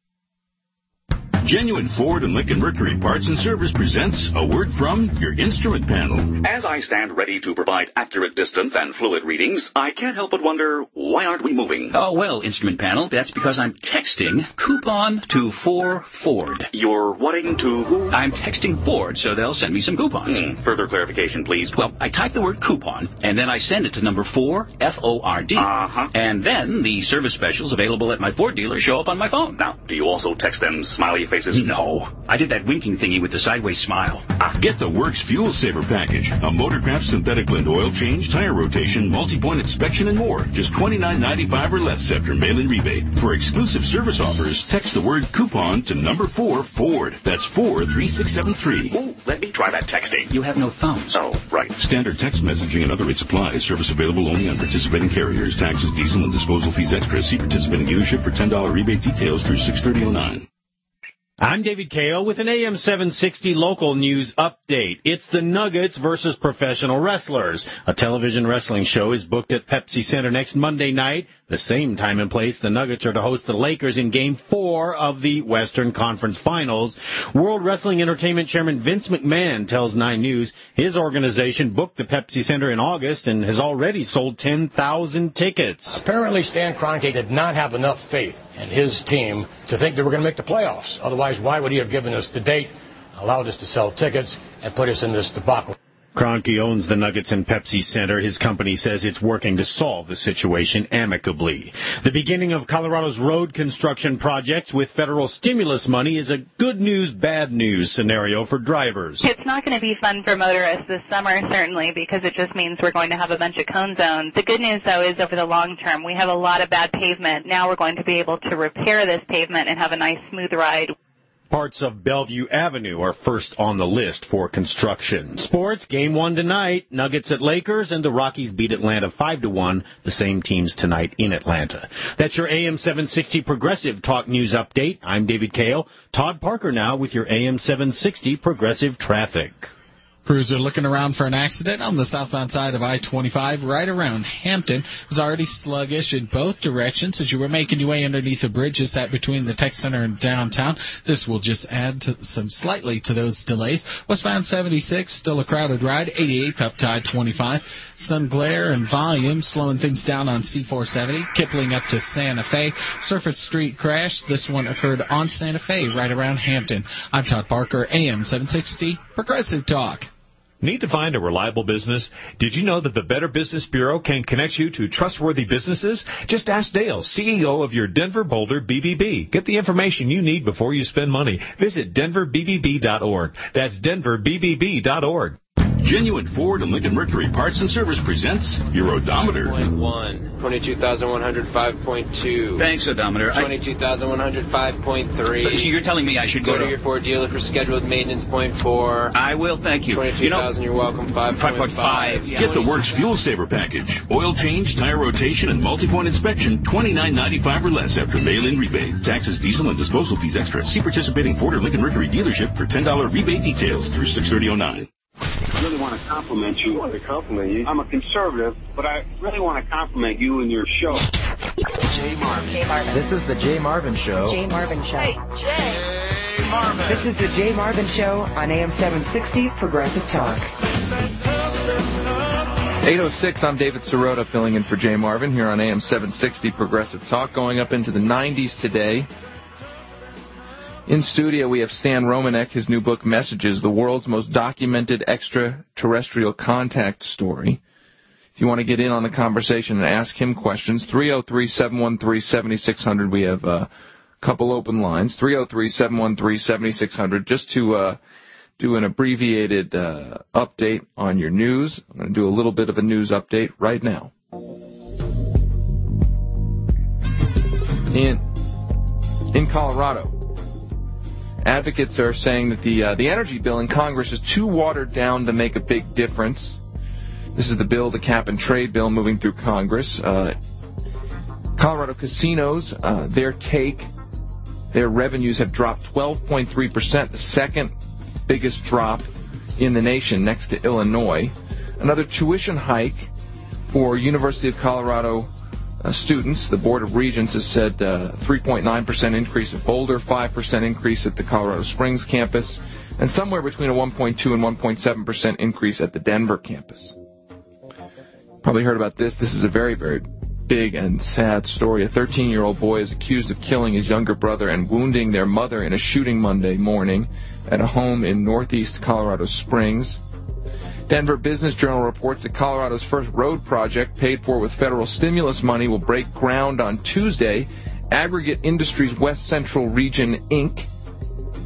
Genuine Ford and Lincoln Mercury Parts and Service presents a word from your instrument panel. As I stand ready to provide accurate distance and fluid readings, I can't help but wonder, why aren't we moving? Oh, well, instrument panel, that's because I'm texting coupon to four Ford. You're wanting to who? I'm texting Ford, so they'll send me some coupons. Hmm. Further clarification, please. Well, I type the word coupon, and then I send it to number four, F O R D. Uh-huh. And then the service specials available at my Ford dealer show up on my phone. Now, do you also text them smiley face faces. No. I did that winking thingy with the sideways smile. Ah. Get the Works Fuel Saver Package. A Motorcraft synthetic blend oil change, tire rotation, multi-point inspection, and more. Just twenty-nine ninety-five or less after mail-in rebate. For exclusive service offers, text the word coupon to number four Ford. That's four three six seven three. Ooh, let me try that texting. You have no phones. Oh, right. Standard text messaging and other rates apply. Service available only on participating carriers. Taxes, diesel, and disposal fees extra. See participating dealership for ten dollars rebate details through six thirty oh nine. I'm David Cahill with an A M seven sixty local news update. It's the Nuggets versus professional wrestlers. A television wrestling show is booked at Pepsi Center next Monday night. The same time and place, the Nuggets are to host the Lakers in Game four of the Western Conference Finals. World Wrestling Entertainment Chairman Vince McMahon tells Nine News his organization booked the Pepsi Center in August and has already sold ten thousand tickets. Apparently, Stan Kroenke did not have enough faith in his team to think they were going to make the playoffs. Otherwise, why would he have given us the date, allowed us to sell tickets, and put us in this debacle? Kroenke owns the Nuggets and Pepsi Center. His company says it's working to solve the situation amicably. The beginning of Colorado's road construction projects with federal stimulus money is a good news, bad news scenario for drivers. It's not going to be fun for motorists this summer, certainly, because it just means we're going to have a bunch of cone zones. The good news, though, is over the long term, we have a lot of bad pavement. Now we're going to be able to repair this pavement and have a nice, smooth ride. Parts of Bellevue Avenue are first on the list for construction. Sports, game one tonight. Nuggets at Lakers, and the Rockies beat Atlanta five to one. The same teams tonight in Atlanta. That's your A M seven sixty Progressive Talk News Update. I'm David Cahill. Todd Parker now with your A M seven sixty Progressive Traffic. Crews are looking around for an accident on the southbound side of I twenty-five right around Hampton. It was already sluggish in both directions as you were making your way underneath the bridge just that between the tech center and downtown. This will just add to some slightly to those delays. Westbound seventy-six, still a crowded ride. eighty-eighth up to I twenty-five. Sun glare and volume slowing things down on C four seventy. Kipling up to Santa Fe. Surface Street crash. This one occurred on Santa Fe right around Hampton. I'm Todd Parker, A M seven sixty Progressive Talk. Need to find a reliable business? Did you know that the Better Business Bureau can connect you to trustworthy businesses? Just ask Dale, C E O of your Denver Boulder B B B. Get the information you need before you spend money. Visit denver b b b dot org. That's denver b b b dot org. Genuine Ford and Lincoln Mercury Parts and Service presents your odometer. one. twenty-two thousand one hundred five point two. Thanks, odometer. twenty-two thousand one hundred five point three. So you're telling me I should go, go to, to your Ford dealer for scheduled maintenance. Point four. I will, thank you. twenty-two thousand, you you're know, welcome. five point five. Yeah. Get the Works Fuel Saver Package. Oil change, tire rotation, and multi-point inspection, twenty-nine ninety-five or less after mail-in rebate. Taxes, diesel, and disposal fees extra. See participating Ford or Lincoln Mercury dealership for ten dollars rebate details through six thirty oh nine. I really want to compliment you. I want to compliment you. I'm a conservative, but I really want to compliment you and your show. Jay Marvin. Jay Marvin. This is the Jay Marvin Show. Jay Marvin Show. Hey, Jay Marvin. This is the Jay Marvin Show on A M seven sixty Progressive Talk. eight oh six, I'm David Sirota filling in for Jay Marvin here on A M seven sixty Progressive Talk, going up into the nineties today. In studio, we have Stan Romanek, his new book, Messages, the World's Most Documented Extraterrestrial Contact Story. If you want to get in on the conversation and ask him questions, three oh three, seven one three, seven six zero zero. We have a couple open lines, three oh three, seven one three, seven six zero zero, just to uh, do an abbreviated uh, update on your news. I'm going to do a little bit of a news update right now. In, in Colorado, advocates are saying that the uh, the energy bill in Congress is too watered down to make a big difference. This is the bill, the cap and trade bill, moving through Congress. Uh, Colorado casinos, uh, their take, their revenues have dropped twelve point three percent, the second biggest drop in the nation, next to Illinois. Another tuition hike for University of Colorado Uh, students. The Board of Regents has said uh, three point nine percent increase at Boulder, five percent increase at the Colorado Springs campus, and somewhere between a one point two and one point seven percent increase at the Denver campus. Probably heard about this. This is a very, very big and sad story. A thirteen-year-old boy is accused of killing his younger brother and wounding their mother in a shooting Monday morning at a home in northeast Colorado Springs. Denver Business Journal reports that Colorado's first road project, paid for with federal stimulus money, will break ground on Tuesday. Aggregate Industries West Central Region, Incorporated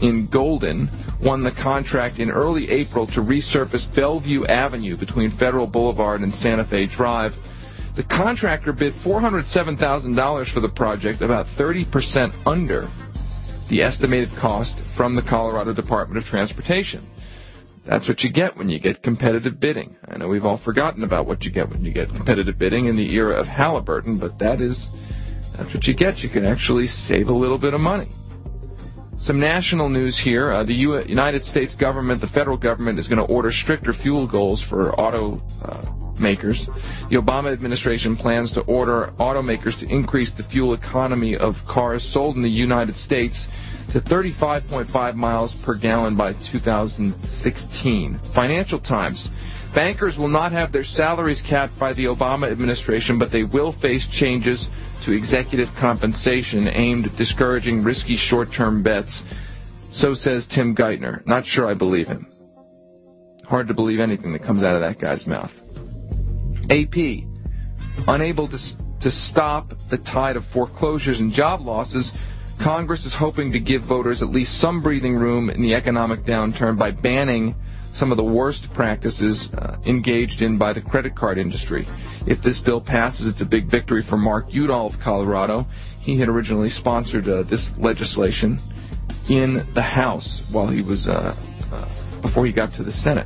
in Golden won the contract in early April to resurface Bellevue Avenue between Federal Boulevard and Santa Fe Drive. The contractor bid four hundred seven thousand dollars for the project, about thirty percent under the estimated cost from the Colorado Department of Transportation. That's what you get when you get competitive bidding. I know we've all forgotten about what you get when you get competitive bidding in the era of Halliburton, but that is, that's what you get. You can actually save a little bit of money. Some national news here. Uh, the U- United States government, the federal government, is going to order stricter fuel goals for auto uh, makers. The Obama administration plans to order automakers to increase the fuel economy of cars sold in the United States to thirty-five point five miles per gallon by two thousand sixteen. Financial Times. Bankers will not have their salaries capped by the Obama administration, but they will face changes to executive compensation aimed at discouraging risky short-term bets. So says Tim Geithner. Not sure I believe him. Hard to believe anything that comes out of that guy's mouth. A P. Unable to, to stop the tide of foreclosures and job losses, Congress is hoping to give voters at least some breathing room in the economic downturn by banning some of the worst practices uh, engaged in by the credit card industry. If this bill passes, it's a big victory for Mark Udall of Colorado. He had originally sponsored uh, this legislation in the House while he was uh, uh, before he got to the Senate.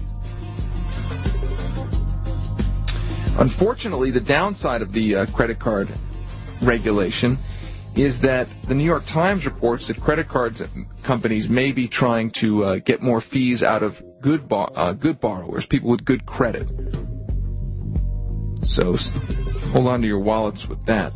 Unfortunately, the downside of the uh, credit card regulation is that the New York Times reports that credit card companies may be trying to uh, get more fees out of good bar- uh, good borrowers, people with good credit. So hold on to your wallets with that.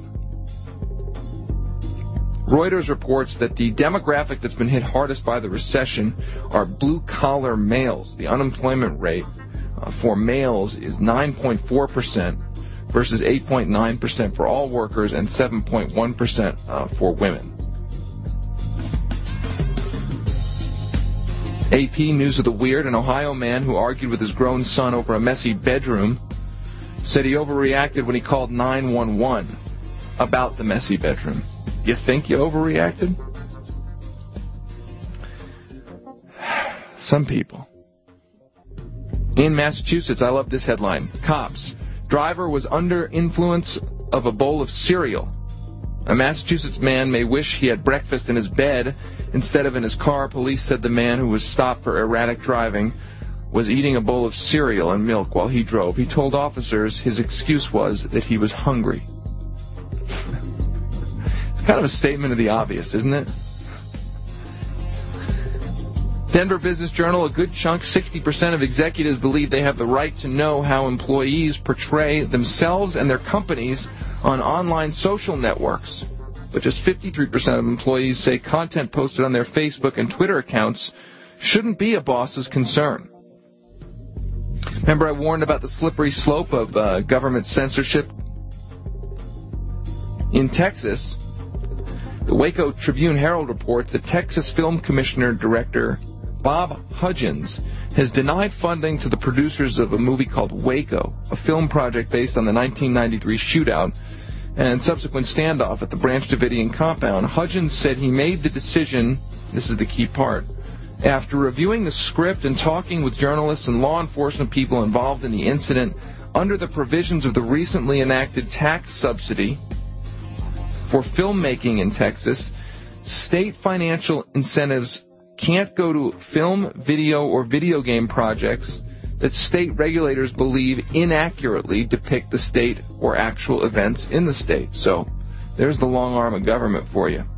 Reuters reports that the demographic that's been hit hardest by the recession are blue-collar males. The unemployment rate uh, for males is nine point four percent. versus eight point nine percent for all workers and seven point one percent uh, for women. A P News of the Weird, an Ohio man who argued with his grown son over a messy bedroom, said he overreacted when he called nine one one about the messy bedroom. You think you overreacted? Some people. In Massachusetts, I love this headline. Cops. Driver was under influence of a bowl of cereal. A Massachusetts man may wish he had breakfast in his bed instead of in his car. Police said the man who was stopped for erratic driving was eating a bowl of cereal and milk while he drove. He told officers his excuse was that he was hungry. It's kind of a statement of the obvious, isn't it? Denver Business Journal, a good chunk, sixty percent of executives believe they have the right to know how employees portray themselves and their companies on online social networks. But just fifty-three percent of employees say content posted on their Facebook and Twitter accounts shouldn't be a boss's concern. Remember I warned about the slippery slope of uh, government censorship in Texas? The Waco Tribune-Herald reports that Texas Film Commissioner Director Bob Hudgens has denied funding to the producers of a movie called Waco, a film project based on the nineteen ninety-three shootout and subsequent standoff at the Branch Davidian compound. Hudgens said he made the decision, this is the key part, after reviewing the script and talking with journalists and law enforcement people involved in the incident under the provisions of the recently enacted tax subsidy for filmmaking in Texas. State financial incentives can't go to film, video, or video game projects that state regulators believe inaccurately depict the state or actual events in the state. So there's the long arm of government for you.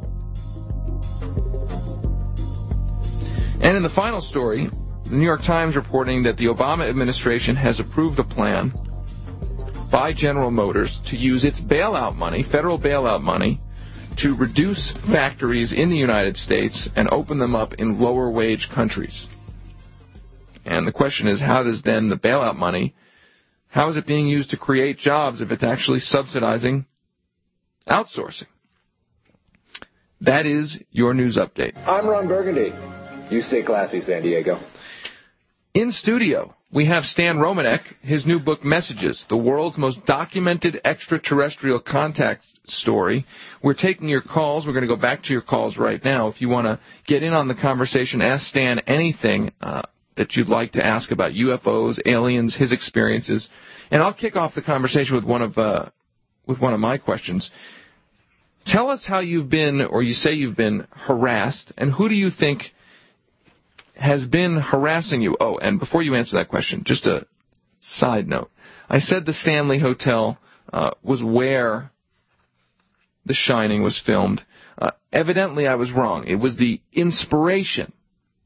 And in the final story, the New York Times reporting that the Obama administration has approved a plan by General Motors to use its bailout money, federal bailout money, to reduce factories in the United States and open them up in lower wage countries. And the question is, how does then the bailout money, how is it being used to create jobs if it's actually subsidizing outsourcing? That is your news update. I'm Ron Burgundy. You stay classy, San Diego. In studio we have Stan Romanek, his new book, Messages, the world's most documented extraterrestrial contact story. We're taking your calls. We're going to go back to your calls right now. If you want to get in on the conversation, ask Stan anything uh, that you'd like to ask about U F Os, aliens, his experiences. And I'll kick off the conversation with one of uh, with one of my questions. Tell us how you've been, or you say you've been, harassed, and who do you think has been harassing you? Oh, and before you answer that question, just a side note. I said the Stanley Hotel uh, was where The Shining was filmed. Uh, evidently, I was wrong. It was the inspiration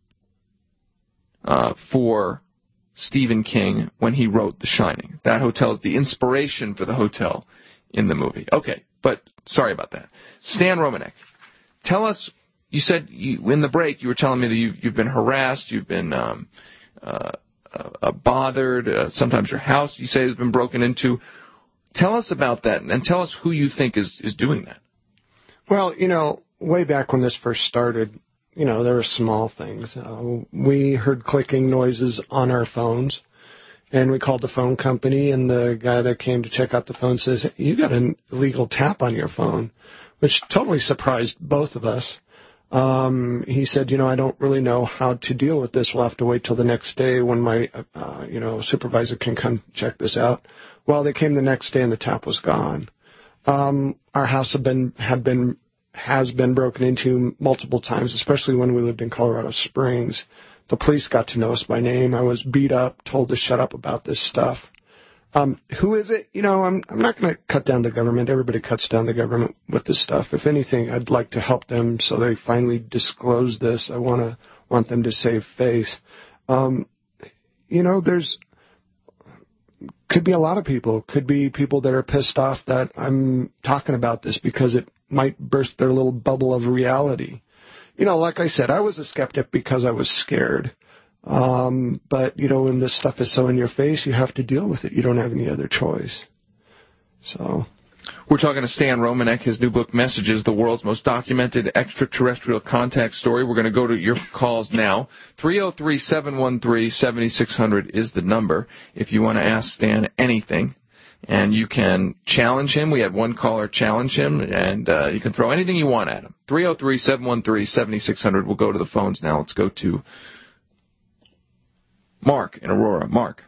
uh, for Stephen King when he wrote The Shining. That hotel is the inspiration for the hotel in the movie. Okay, but sorry about that. Stan Romanek, tell us. You said you, in the break you were telling me that you, you've been harassed, you've been um, uh, uh, bothered, uh, sometimes your house, you say, has been broken into. Tell us about that, and tell us who you think is, is doing that. Well, you know, way back when this first started, you know, there were small things. Uh, we heard clicking noises on our phones, and we called the phone company, and the guy that came to check out the phone says, you got an illegal tap on your phone, which totally surprised both of us. Um, he said, you know, I don't really know how to deal with this. We'll have to wait till the next day when my, uh, you know, supervisor can come check this out. Well, they came the next day and the tap was gone. Um, our house had been, had been, has been broken into multiple times, especially when we lived in Colorado Springs. The police got to know us by name. I was beat up, told to shut up about this stuff. Um, who is it? You know, I'm I'm not going to cut down the government. Everybody cuts down the government with this stuff. If anything, I'd like to help them so they finally disclose this. I want to want them to save face. Um, you know, there's could be a lot of people. Could be people that are pissed off that I'm talking about this because it might burst their little bubble of reality. You know, like I said, I was a skeptic because I was scared. Um, but, you know, when this stuff is so in your face, you have to deal with it. You don't have any other choice. So. We're talking to Stan Romanek, his new book, Messages, the world's most documented extraterrestrial contact story. We're going to go to your calls now. three oh three, seven one three, seven six zero zero is the number if you want to ask Stan anything. And you can challenge him. We had one caller challenge him, and uh, you can throw anything you want at him. three oh three, seven one three, seven six zero zero. We'll go to the phones now. Let's go to Mark in Aurora. Mark.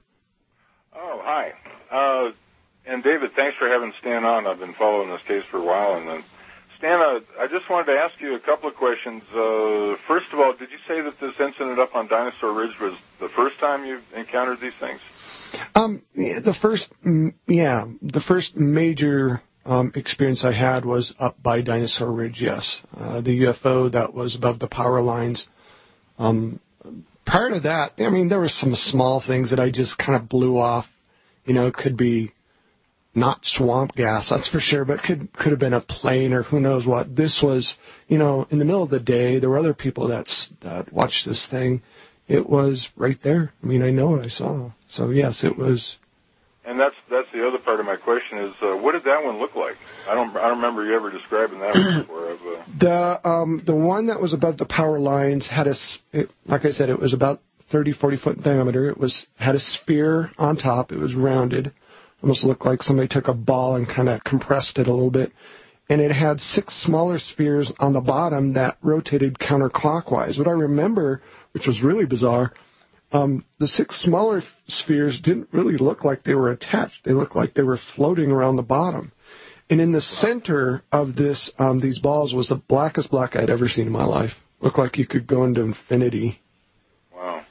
Oh, hi. Uh, and David, thanks for having Stan on. I've been following this case for a while. And uh, Stan, uh, I just wanted to ask you a couple of questions. Uh, first of all, did you say that this incident up on Dinosaur Ridge was the first time you encountered these things? Um, yeah, the first, yeah, the first major um, experience I had was up by Dinosaur Ridge. Yes, uh, the U F O that was above the power lines. Um, prior to that, I mean, there were some small things that I just kind of blew off. You know, it could be not swamp gas, that's for sure, but could could have been a plane or who knows what. This was, you know, in the middle of the day. There were other people that's, that watched this thing. It was right there. I mean, I know what I saw. So yes, it was. And that's that's the other part of my question is, uh, what did that one look like? I don't I don't remember you ever describing that one before. I've, uh... The um the one that was above the power lines had a, it, like I said, it was about thirty, forty foot diameter. It was had a sphere on top. It was rounded, almost looked like somebody took a ball and kind of compressed it a little bit. And it had six smaller spheres on the bottom that rotated counterclockwise. What I remember, which was really bizarre, um, the six smaller spheres didn't really look like they were attached. They looked like they were floating around the bottom. And in the center of this, um, these balls was the blackest black I'd ever seen in my life. Looked like you could go into infinity. Wow.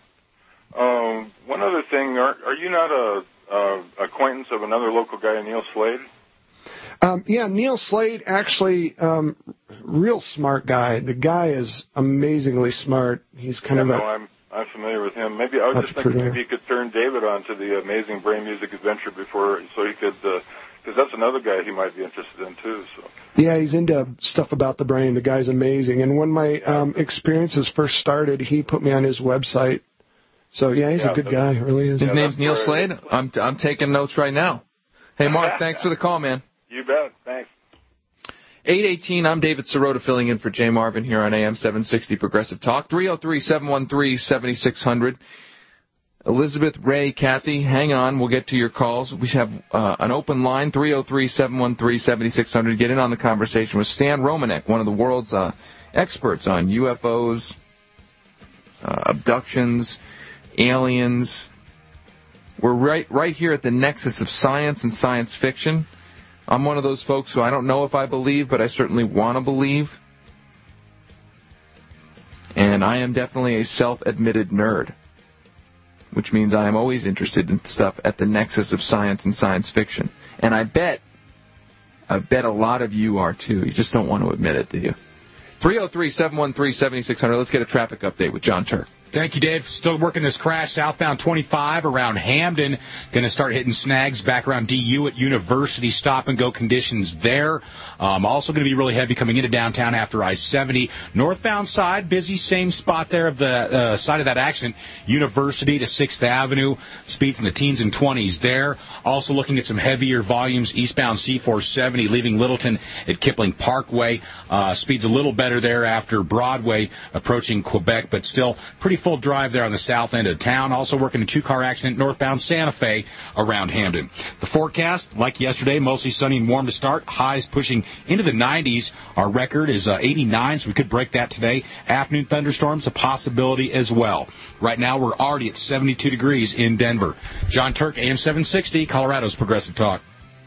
Um, one other thing, are, are you not a, a acquaintance of another local guy, Neil Slade? Um, yeah, Neil Slade, actually, um, real smart guy. The guy is amazingly smart. He's kind yeah, of no, a... I'm, I'm familiar with him. Maybe I was just thinking maybe he could turn David on to the Amazing Brain Music Adventure before, so he could, because uh, that's another guy he might be interested in too. So. Yeah, he's into stuff about the brain. The guy's amazing. And when my um, experiences first started, he put me on his website. So, yeah, he's yeah, a good guy. Really is. His yeah, name's Neil Slade. I'm I'm taking notes right now. Hey, Mark, thanks for the call, man. You bet. Thanks. eight eighteen, I'm David Sirota filling in for Jay Marvin here on A M seven sixty Progressive Talk. three oh three, seven one three, seven six zero zero. Elizabeth, Ray, Kathy, hang on. We'll get to your calls. We have uh, an open line, three oh three, seven one three, seven six zero zero. Get in on the conversation with Stan Romanek, one of the world's uh, experts on U F Os, uh, abductions, aliens. We're right, right here at the nexus of science and science fiction. I'm one of those folks who I don't know if I believe, but I certainly want to believe. And I am definitely a self-admitted nerd, which means I am always interested in stuff at the nexus of science and science fiction. And I bet, I bet a lot of you are too. You just don't want to admit it, do you? three oh three, seven one three, seven six zero zero. Let's get a traffic update with John Turk. Thank you, Dave. Still working this crash southbound twenty-five around Hamden. Going to start hitting snags back around D U at University. Stop-and-go conditions there. Um, also going to be really heavy coming into downtown after I seventy. Northbound side, busy, same spot there of the uh, side of that accident. University to sixth Avenue. Speeds in the teens and twenties there. Also looking at some heavier volumes eastbound C four seventy, leaving Littleton at Kipling Parkway. Uh, speeds a little better there after Broadway, approaching Quebec, but still pretty full drive there on the south end of town. Also working a two-car accident northbound Santa Fe around Hamden. The forecast, like yesterday, mostly sunny and warm to start. Highs pushing into the nineties. Our record is uh, eighty-nine, so we could break that today. Afternoon thunderstorms, a possibility as well. Right now, we're already at seventy-two degrees in Denver. John Turk, A M seven sixty, Colorado's Progressive Talk.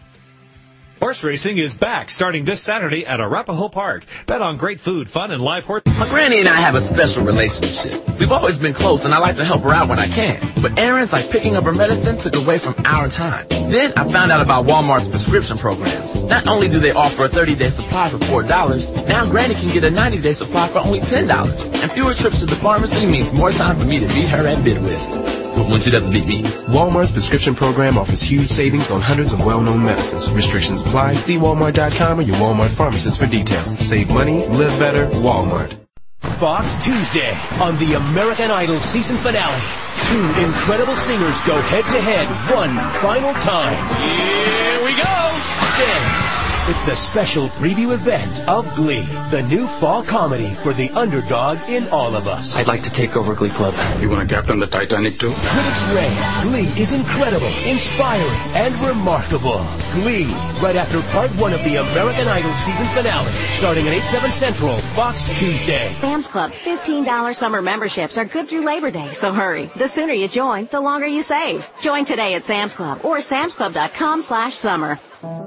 Horse racing is back starting this Saturday at Arapahoe Park. Bet on great food, fun, and live horse. My granny and I have a special relationship. We've always been close, and I like to help her out when I can. But errands like picking up her medicine took away from our time. Then I found out about Walmart's prescription programs. Not only do they offer a thirty-day supply for four dollars, now Granny can get a ninety-day supply for only ten dollars. And fewer trips to the pharmacy means more time for me to beat her at Bidwist. When she doesn't beat me. Walmart's prescription program offers huge savings on hundreds of well-known medicines. Restrictions apply. See Walmart dot com or your Walmart pharmacist for details. Save money, live better, Walmart. Fox Tuesday on the American Idol season finale. Two incredible singers go head-to-head one final time. Here we go! Then, it's the special preview event of Glee, the new fall comedy for the underdog in all of us. I'd like to take over Glee Club. You want to captain the Titanic too? Critics rave Glee is incredible, inspiring, and remarkable. Glee, right after part one of the American Idol season finale, starting at eight, seven Central, Fox Tuesday. Sam's Club fifteen dollars summer memberships are good through Labor Day, so hurry. The sooner you join, the longer you save. Join today at Sam's Club or samsclub dot com slash summer.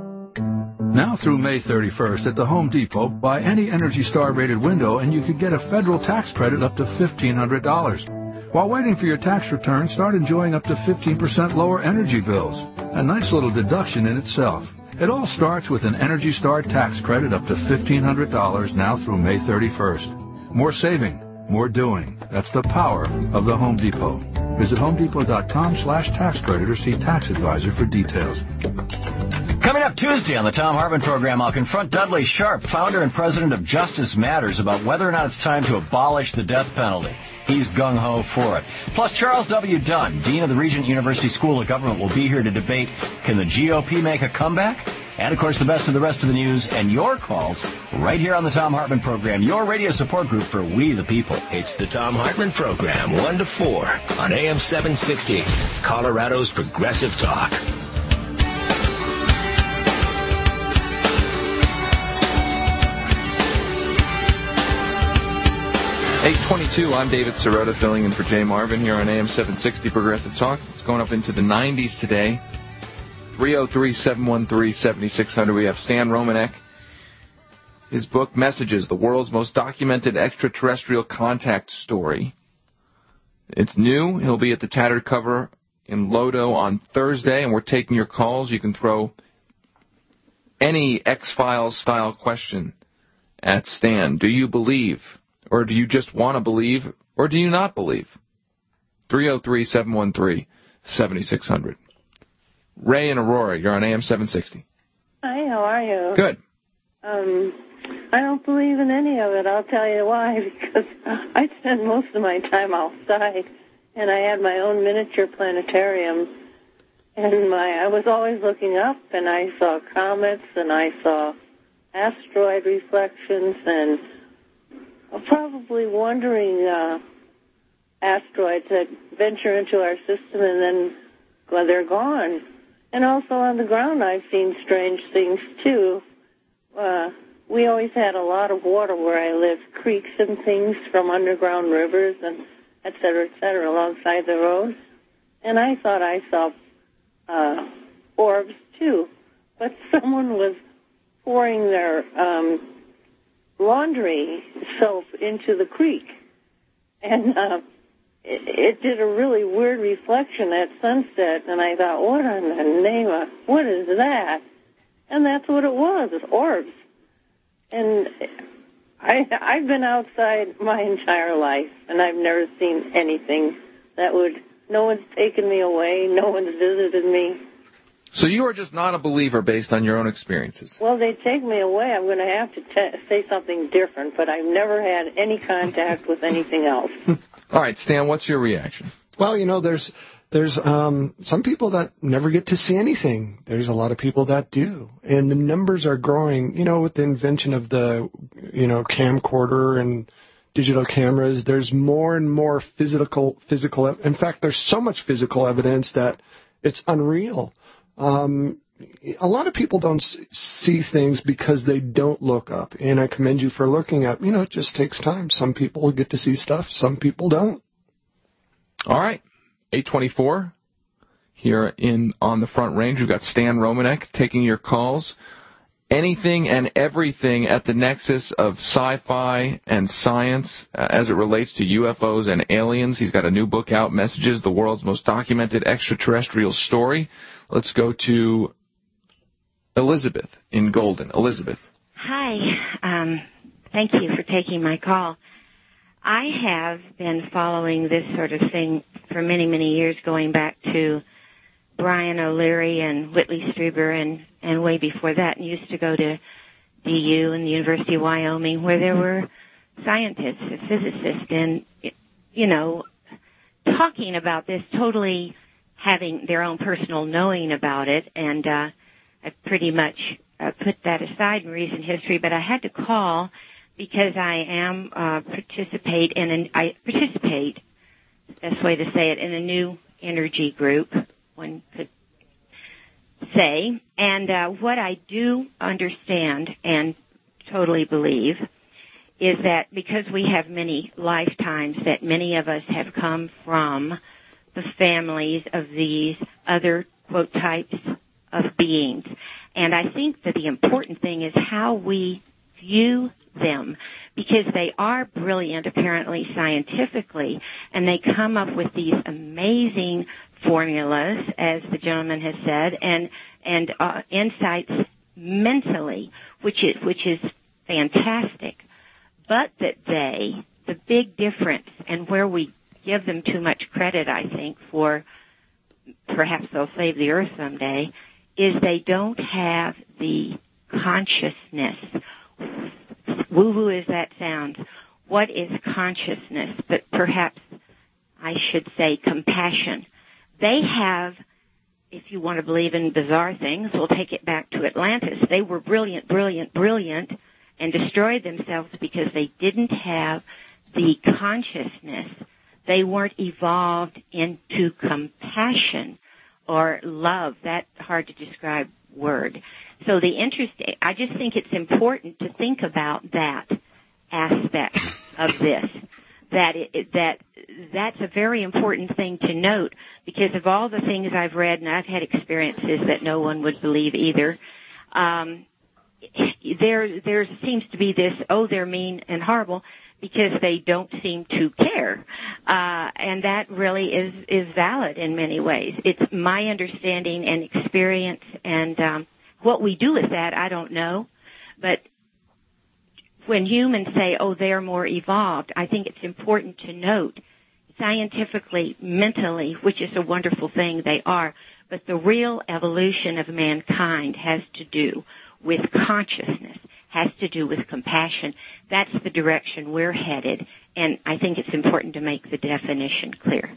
Now through May thirty-first at the Home Depot, buy any Energy Star rated window and you could get a federal tax credit up to fifteen hundred dollars. While waiting for your tax return, start enjoying up to fifteen percent lower energy bills. A nice little deduction in itself. It all starts with an Energy Star tax credit up to fifteen hundred dollars now through May thirty-first. More saving, more doing. That's the power of the Home Depot. Visit homedepot dot com slash tax credit or see tax advisor for details. Coming up Tuesday on the Tom Hartman program, I'll confront Dudley Sharp, founder and president of Justice Matters, about whether or not it's time to abolish the death penalty. He's gung-ho for it. Plus, Charles W. Dunn, dean of the Regent University School of Government, will be here to debate, can the G O P make a comeback? And, of course, the best of the rest of the news and your calls right here on the Tom Hartman program, your radio support group for We the People. It's the Tom Hartman program, one to four on A M seven sixty, Colorado's Progressive Talk. eight twenty-two, I'm David Sirota, filling in for Jay Marvin here on A M seven sixty Progressive Talk. It's going up into the nineties today. three oh three, seven one three, seven six zero zero. We have Stan Romanek. His book, Messages, the World's Most Documented Extraterrestrial Contact Story. It's new. He'll be at the Tattered Cover in Lodo on Thursday, and we're taking your calls. You can throw any X-Files style question at Stan. Do you believe? Or do you just want to believe, or do you not believe? three oh three, seven one three, seven six zero zero. Ray and Aurora, you're on A M seven sixty. Hi, how are you? Good. Um, I don't believe in any of it. I'll tell you why, because I spend most of my time outside, and I had my own miniature planetarium, and my I was always looking up, and I saw comets, and I saw asteroid reflections, and probably wandering uh, asteroids that venture into our system and then well, they're gone. And also on the ground, I've seen strange things too. Uh, we always had a lot of water where I lived, creeks and things from underground rivers and et cetera, et cetera, alongside the roads. And I thought I saw uh, orbs too. But someone was pouring their um, laundry soap into the creek. And uh, it, it did a really weird reflection at sunset. And I thought, what in the name of, what is that? And that's what it was, it's orbs. And I, I've been outside my entire life, and I've never seen anything that would, no one's taken me away, no one's visited me. So you are just not a believer based on your own experiences? Well, they take me away. I'm going to have to t- say something different, but I've never had any contact with anything else. All right, Stan, what's your reaction? Well, you know, there's there's um, some people that never get to see anything. There's a lot of people that do. And the numbers are growing, you know, with the invention of the, you know, camcorder and digital cameras. There's more and more physical, physical. In fact, there's so much physical evidence that it's unreal. Um, a lot of people don't see things because they don't look up, and I commend you for looking up. You know, it just takes time. Some people get to see stuff, some people don't. All right, eight twenty-four here in on the Front Range. We've got Stan Romanek taking your calls. Anything and everything at the nexus of sci-fi and science uh, as it relates to U F Os and aliens. He's got a new book out, Messages, the World's Most Documented Extraterrestrial Story. Let's go to Elizabeth in Golden. Elizabeth. Hi. Um, thank you for taking my call. I have been following this sort of thing for many, many years, going back to Brian O'Leary and Whitley Strieber and, and way before that, and used to go to D U and the University of Wyoming where there were scientists and physicists and, you know, talking about this, totally having their own personal knowing about it, and uh, I pretty much uh, put that aside in recent history, but I had to call because I am uh, participate in an, I participate, best way to say it, in a new energy group, one could say. And uh, what I do understand and totally believe is that because we have many lifetimes, that many of us have come from the families of these other, quote, types of beings. And I think that the important thing is how we view them, because they are brilliant, apparently, scientifically, and they come up with these amazing formulas, as the gentleman has said, and and uh, insights mentally, which is which is fantastic. But that they, the big difference, and where we give them too much credit, I think, for perhaps they'll save the earth someday, is they don't have the consciousness. Woo-woo as that sounds, what is consciousness? But perhaps I should say compassion. They have, if you want to believe in bizarre things, we'll take it back to Atlantis. They were brilliant, brilliant, brilliant, and destroyed themselves because they didn't have the consciousness. They weren't evolved into compassion or love. That's hard to describe word. So the interest, I just think it's important to think about that aspect of this. That it, that that's a very important thing to note, because of all the things I've read, and I've had experiences that no one would believe either. Um, there there seems to be this, oh, they're mean and horrible, because they don't seem to care. Uh, and that really is, is valid in many ways. It's my understanding and experience, and um, what we do with that, I don't know. But when humans say, oh, they're more evolved, I think it's important to note scientifically, mentally, which is a wonderful thing, they are. But the real evolution of mankind has to do with consciousness, has to do with compassion. That's the direction we're headed, and I think it's important to make the definition clear.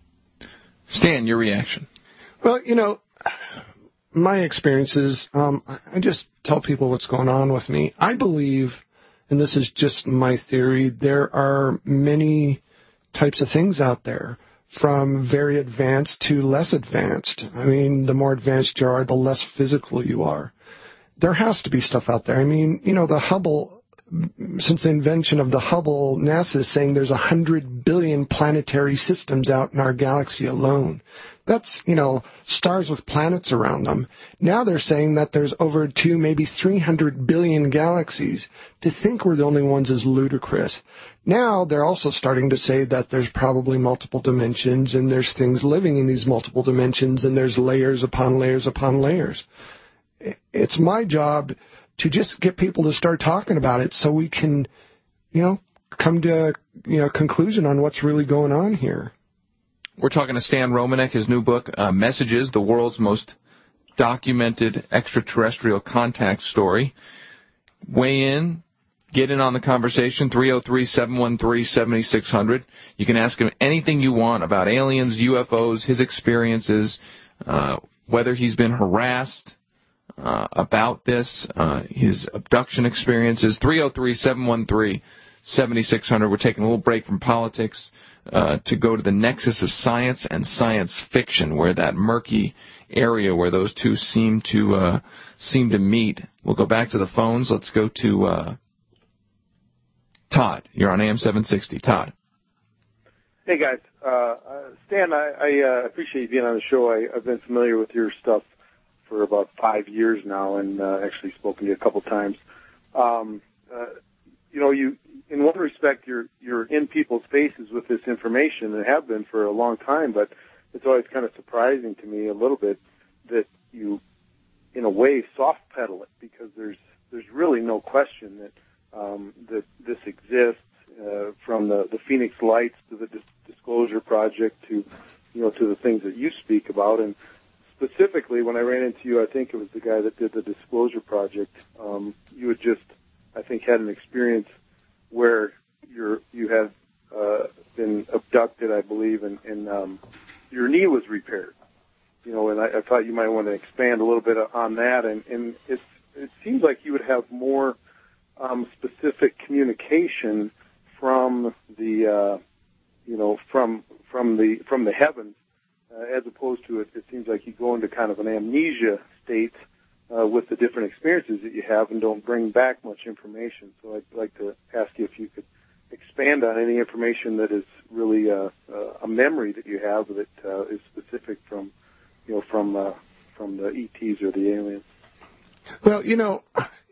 Stan, your reaction? Well, you know, my experiences, um, I just tell people what's going on with me. I believe, and this is just my theory, there are many types of things out there, from very advanced to less advanced. I mean, the more advanced you are, the less physical you are. There has to be stuff out there. I mean, you know, the Hubble, since the invention of the Hubble, NASA is saying there's one hundred billion planetary systems out in our galaxy alone. That's, you know, stars with planets around them. Now they're saying that there's over two, maybe three hundred billion galaxies. To think we're the only ones is ludicrous. Now they're also starting to say that there's probably multiple dimensions, and there's things living in these multiple dimensions, and there's layers upon layers upon layers. It's my job to just get people to start talking about it so we can, you know, come to a you know, conclusion on what's really going on here. We're talking to Stan Romanek, his new book, uh, Messages, the World's Most Documented Extraterrestrial Contact Story. Weigh in, get in on the conversation, three oh three, seven one three, seven six zero zero. You can ask him anything you want about aliens, U F Os, his experiences, uh, whether he's been harassed uh, about this, uh, his abduction experiences. three oh three, seven one three, seven six zero zero. We're taking a little break from politics Uh, to go to the nexus of science and science fiction, where that murky area where those two seem to uh, seem to meet. We'll go back to the phones. Let's go to uh, Todd. You're on A M seven sixty. Todd. Hey, guys. Uh, Stan, I, I uh, appreciate you being on the show. I, I've been familiar with your stuff for about five years now, and uh, actually spoken to you a couple times. Um, uh, you know, you... In one respect, you're you're in people's faces with this information, and have been for a long time, but it's always kind of surprising to me a little bit that you, in a way, soft pedal it, because there's there's really no question that um, that this exists, uh, from the, the Phoenix Lights to the Dis- Disclosure Project to, you know, to the things that you speak about. And specifically, when I ran into you, I think it was the guy that did the Disclosure Project. Um, you had just, I think, had an experience where you're, you had uh, been abducted, I believe, and, and um, your knee was repaired. You know, and I, I thought you might want to expand a little bit on that. And, and it's, it seems like you would have more um, specific communication from the, uh, you know, from from the from the heavens, uh, as opposed to it. It seems like you go into kind of an amnesia state Uh, with the different experiences that you have, and don't bring back much information. So I'd like to ask you if you could expand on any information that is really uh, uh, a memory that you have that uh, is specific from, you know, from uh, from the E Ts or the aliens. Well, you know,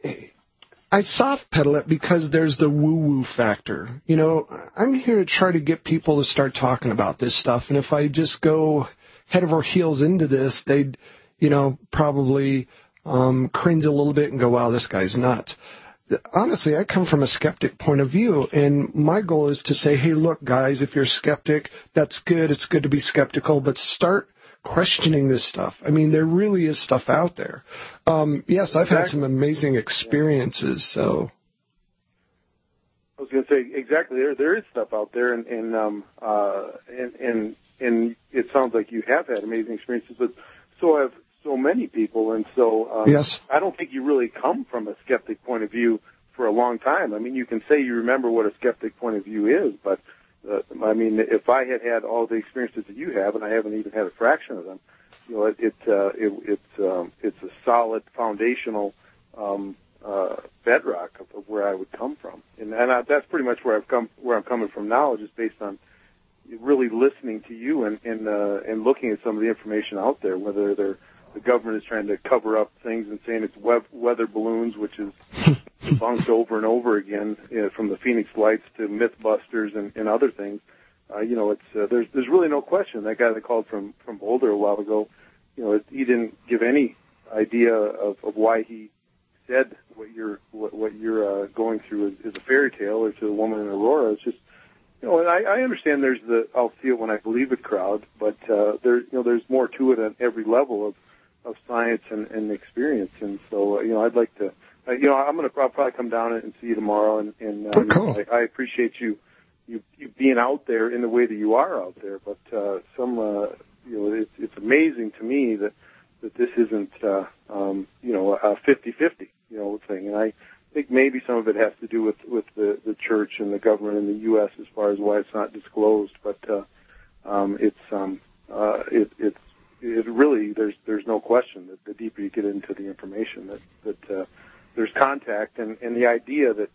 I soft pedal it because there's the woo-woo factor. You know, I'm here to try to get people to start talking about this stuff, and if I just go head over heels into this, they'd, you know, probably Um, cringe a little bit and go, wow, this guy's nuts. Honestly, I come from a skeptic point of view, and my goal is to say, hey, look, guys, if you're a skeptic, that's good. It's good to be skeptical, but start questioning this stuff. I mean, there really is stuff out there. Um, yes, I've had some amazing experiences, so. I was going to say, exactly, there there is stuff out there, and and, um, uh, and and and it sounds like you have had amazing experiences, but so have so many people, and so um, yes. I don't think you really come from a skeptic point of view for a long time. I mean, you can say you remember what a skeptic point of view is, but uh, I mean, if I had had all the experiences that you have, and I haven't even had a fraction of them, you know, it, it, uh, it it's um, it's a solid foundational um, uh, bedrock of, of where I would come from, and, and I, that's pretty much where I've come, where I'm coming from now, just based on really listening to you and and, uh, and looking at some of the information out there, whether they're the government is trying to cover up things and saying it's web, weather balloons, which is debunked over and over again, you know, from the Phoenix Lights to Mythbusters and, and other things. Uh, you know, it's uh, there's there's really no question. That guy that called from, from Boulder a while ago, you know, it, he didn't give any idea of, of why he said what you're what, what you're uh, going through is, is a fairy tale, or to the woman in Aurora. It's just, you know, and I, I understand there's the I'll see it when I believe it crowd, but uh, there you know there's more to it at every level of. of science and, and experience. And so, uh, you know, I'd like to, uh, you know, I'm going to probably come down and see you tomorrow. And, and uh, oh, cool. I, I appreciate you, you, you being out there in the way that you are out there. But, uh, some, uh, you know, it's, it's amazing to me that, that this isn't, uh, um, you know, a fifty-fifty, you know, thing. And I, think maybe some of it has to do with, with the, the church and the government in the U S as far as why it's not disclosed. But uh, um, it's um, uh, it, it's it really there's there's no question that the deeper you get into the information that that uh, there's contact, and, and the idea that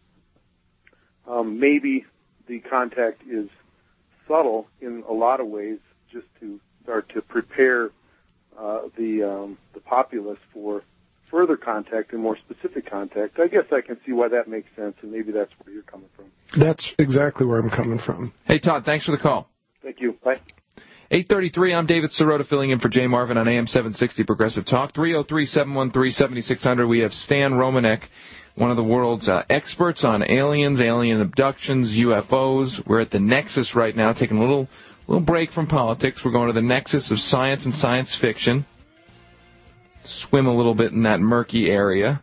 um, maybe the contact is subtle in a lot of ways, just to start to prepare uh, the um, the populace for further contact and more specific contact. I guess I can see why that makes sense, and maybe that's where you're coming from. That's exactly where I'm coming from. Hey, Todd, thanks for the call. Thank you. Bye. eight thirty-three, I'm David Sirota filling in for Jay Marvin on A M seven sixty Progressive Talk. three oh three, seven one three, seven six zero zero. We have Stan Romanek, one of the world's uh, experts on aliens, alien abductions, U F Os. We're at the nexus right now, taking a little little break from politics. We're going to the nexus of science and science fiction. Swim a little bit in that murky area.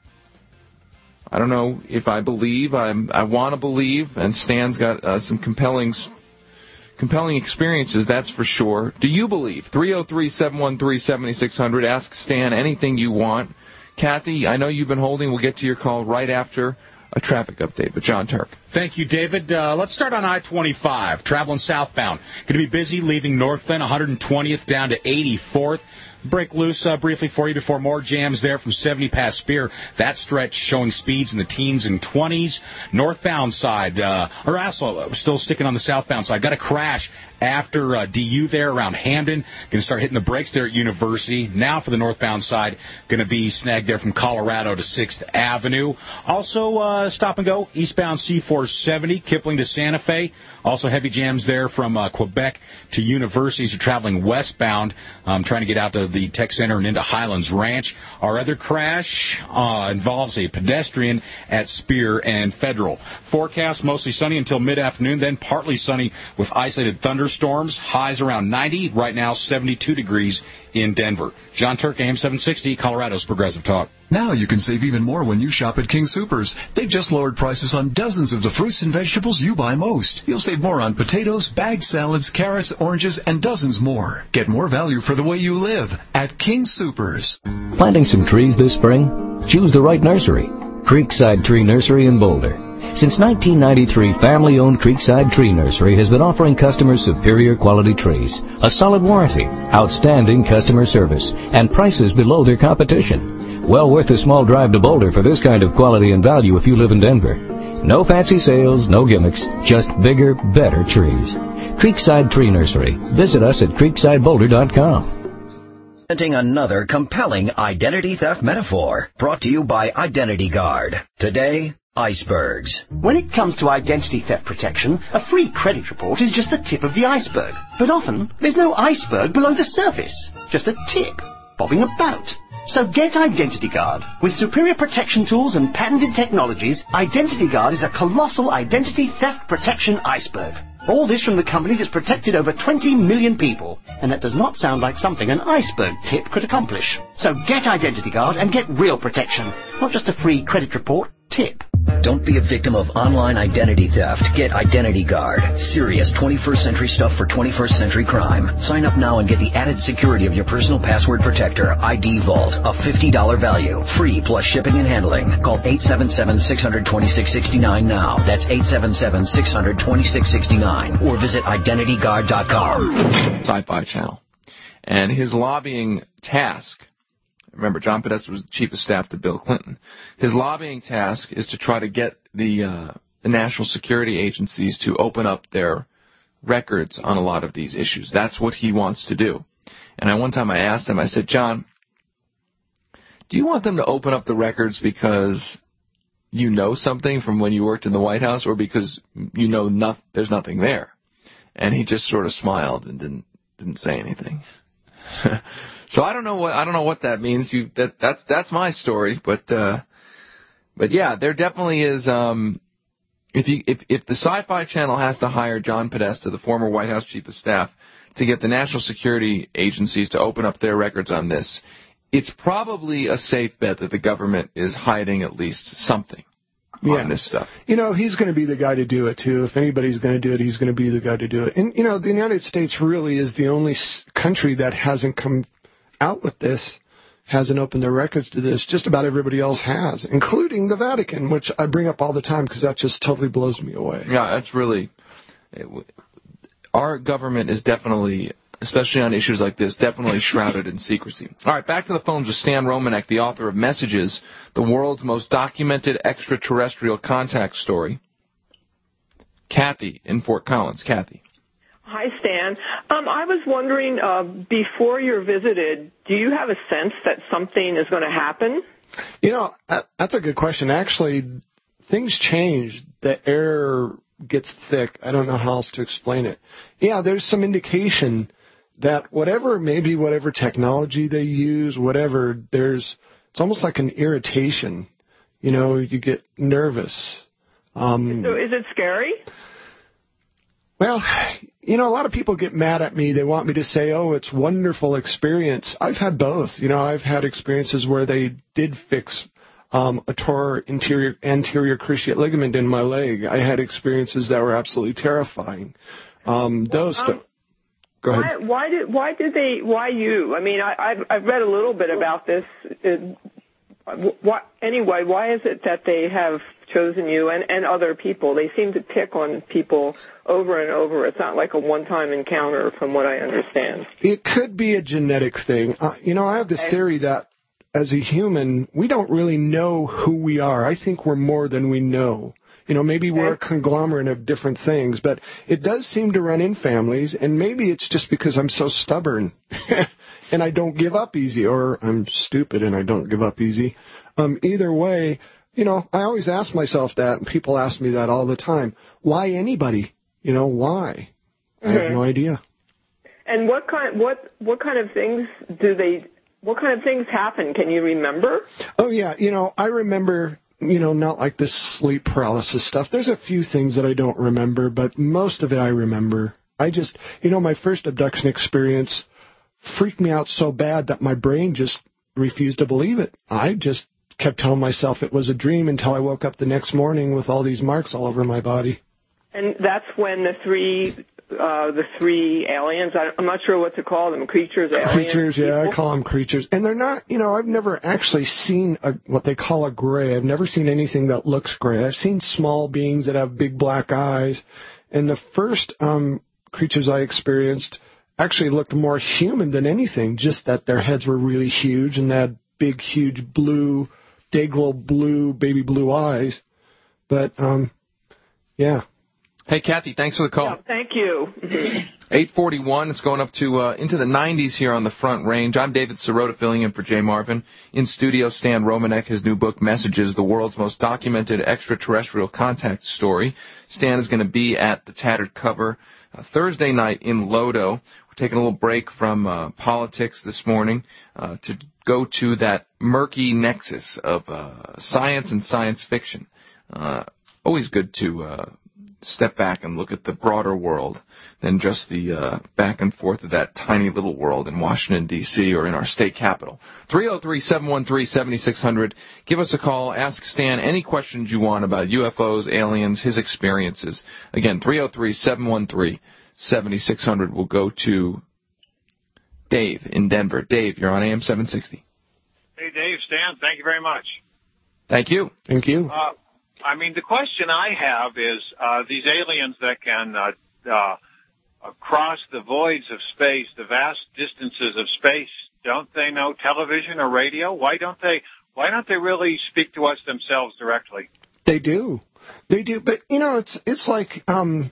I don't know if I believe. I'm, I want to believe, and Stan's got uh, some compelling compelling experiences, that's for sure. Do you believe? three oh three, seven one three, seven six zero zero. Ask Stan anything you want. Kathy, I know you've been holding. We'll get to your call right after a traffic update with John Turk. Thank you, David. Uh, let's start on I twenty-five, traveling southbound. Going to be busy leaving North Bend, one hundred twentieth down to eighty-fourth. Break loose uh, briefly for you before more jams there from seventy past Spear. That stretch showing speeds in the teens and twenties. Northbound side, uh, or also still sticking on the southbound side. Got a crash after uh, D U there around Hamden. Going to start hitting the brakes there at University. Now for the northbound side, going to be snagged there from Colorado to sixth Avenue. Also uh, stop and go eastbound C four seventy, Kipling to Santa Fe. Also heavy jams there from uh, Quebec to University. You're traveling westbound, um, trying to get out to the Tech Center and into Highlands Ranch. Our other crash uh, involves a pedestrian at Spear and Federal. Forecast mostly sunny until mid-afternoon, then partly sunny with isolated thunderstorms. Highs around ninety. Right now, seventy-two degrees in Denver. John Turk, A M seven sixty, Colorado's Progressive Talk. Now you can save even more when you shop at King Soopers. They've just lowered prices on dozens of the fruits and vegetables you buy most. You'll save more on potatoes, bagged salads, carrots, oranges, and dozens more. Get more value for the way you live at King Soopers. Planting some trees this spring? Choose the right nursery. Creekside Tree Nursery in Boulder. Since nineteen ninety-three, family-owned Creekside Tree Nursery has been offering customers superior quality trees, a solid warranty, outstanding customer service, and prices below their competition. Well worth a small drive to Boulder for this kind of quality and value if you live in Denver. No fancy sales, no gimmicks, just bigger, better trees. Creekside Tree Nursery. Visit us at creekside boulder dot com. Presenting another compelling identity theft metaphor, brought to you by Identity Guard. Today, icebergs. When it comes to identity theft protection, a free credit report is just the tip of the iceberg. But often, there's no iceberg below the surface, just a tip bobbing about. So get Identity Guard. With superior protection tools and patented technologies, Identity Guard is a colossal identity theft protection iceberg. All this from the company that's protected over twenty million people. And that does not sound like something an iceberg tip could accomplish. So get Identity Guard and get real protection, not just a free credit report tip. Don't be a victim of online identity theft. Get Identity Guard. Serious twenty-first century stuff for twenty-first century crime. Sign up now and get the added security of your personal password protector, I D Vault, a fifty dollars value. Free plus shipping and handling. Call eight seven seven, six hundred, twenty-six sixty-nine now. That's eight seven seven, six hundred, twenty-six sixty-nine. Or visit identity guard dot com. Sci-Fi Channel. And his lobbying task, remember, John Podesta was the chief of staff to Bill Clinton. His lobbying task is to try to get the, uh, the national security agencies to open up their records on a lot of these issues. That's what he wants to do. And I, one time I asked him, I said, John, do you want them to open up the records because you know something from when you worked in the White House, or because you know no, there's nothing there? And he just sort of smiled and didn't didn't say anything. So I don't know what I don't know what that means. You that that's that's my story, but uh, but yeah, there definitely is. Um, if you if if the Sci-Fi Channel has to hire John Podesta, the former White House chief of staff, to get the national security agencies to open up their records on this, it's probably a safe bet that the government is hiding at least something yeah. on this stuff. You know, he's going to be the guy to do it, too. If anybody's going to do it, he's going to be the guy to do it. And, you know, the United States really is the only country that hasn't come out with this hasn't opened their records to this. Just about everybody else has, including the Vatican, which I bring up all the time because that just totally blows me away. Yeah, that's really... It, our government is definitely, especially on issues like this, definitely shrouded in secrecy. All right, back to the phones with Stan Romanek, the author of Messages, the world's most documented extraterrestrial contact story. Kathy in Fort Collins. Kathy. Hi, Stan. Um, I was wondering, uh, before you're visited, do you have a sense that something is going to happen? You know, that's a good question. Actually, things change. The air gets thick. I don't know how else to explain it. Yeah, there's some indication that whatever, maybe whatever technology they use, whatever, there's, it's almost like an irritation. You know, you get nervous. Um, so is it scary? Well, you know, a lot of people get mad at me. They want me to say, oh, it's wonderful experience. I've had both. You know, I've had experiences where they did fix um, a tore interior, anterior cruciate ligament in my leg. I had experiences that were absolutely terrifying. Um, those. Um, Go ahead. Why, why did why did they why you? I mean, I, I've I've read a little bit about this. It, what anyway? Why is it that they have chosen you and, and other people? They seem to pick on people over and over. It's not like a one-time encounter, from what I understand. It could be a genetic thing. Uh, you know, I have this okay. theory that as a human, we don't really know who we are. I think we're more than we know. You know, maybe okay. we're a conglomerate of different things, but it does seem to run in families, and maybe it's just because I'm so stubborn and I don't give up easy, or I'm stupid and I don't give up easy. Um, either way, you know, I always ask myself that, and people ask me that all the time. Why anybody? You know, why? I mm-hmm. have no idea. And what kind what what kind of things do they what kind of things happen? Can you remember? Oh yeah, you know, I remember, you know, not like this sleep paralysis stuff. There's a few things that I don't remember, but most of it I remember. I just, you know, my first abduction experience freaked me out so bad that my brain just refused to believe it. I just kept telling myself it was a dream until I woke up the next morning with all these marks all over my body. And that's when the three, uh, the three aliens, I, I'm not sure what to call them, creatures, aliens? Creatures, yeah, people? I call them creatures. And they're not, you know, I've never actually seen a, what they call a gray. I've never seen anything that looks gray. I've seen small beings that have big black eyes. And the first um, creatures I experienced actually looked more human than anything, just that their heads were really huge and they had big, huge blue, day-glow blue, baby blue eyes. But, um, yeah. Hey, Kathy, thanks for the call. Yeah, thank you. eight forty-one, it's going up to uh, into the nineties here on the Front Range. I'm David Sirota, filling in for Jay Marvin. In studio, Stan Romanek, his new book, Messages, the world's most documented extraterrestrial contact story. Stan is going to be at the Tattered Cover uh, Thursday night in Lodo. We're taking a little break from uh, politics this morning uh, to go to that murky nexus of uh, science and science fiction. Uh, always good to Uh, step back and look at the broader world than just the uh, back and forth of that tiny little world in Washington, D C or in our state capital. three oh three, seven one three, seven six zero zero. Give us a call. Ask Stan any questions you want about U F Os, aliens, his experiences. Again, three oh three, seven one three, seven six zero zero. We'll go to Dave in Denver. Dave, you're on A M seven sixty. Hey, Dave, Stan, thank you very much. Thank you. Thank you. Uh, I mean, the question I have is uh, these aliens that can uh, uh, cross the voids of space, the vast distances of space, don't they know television or radio? Why don't they? Why don't they really speak to us themselves directly? They do, they do. But you know, it's it's like um,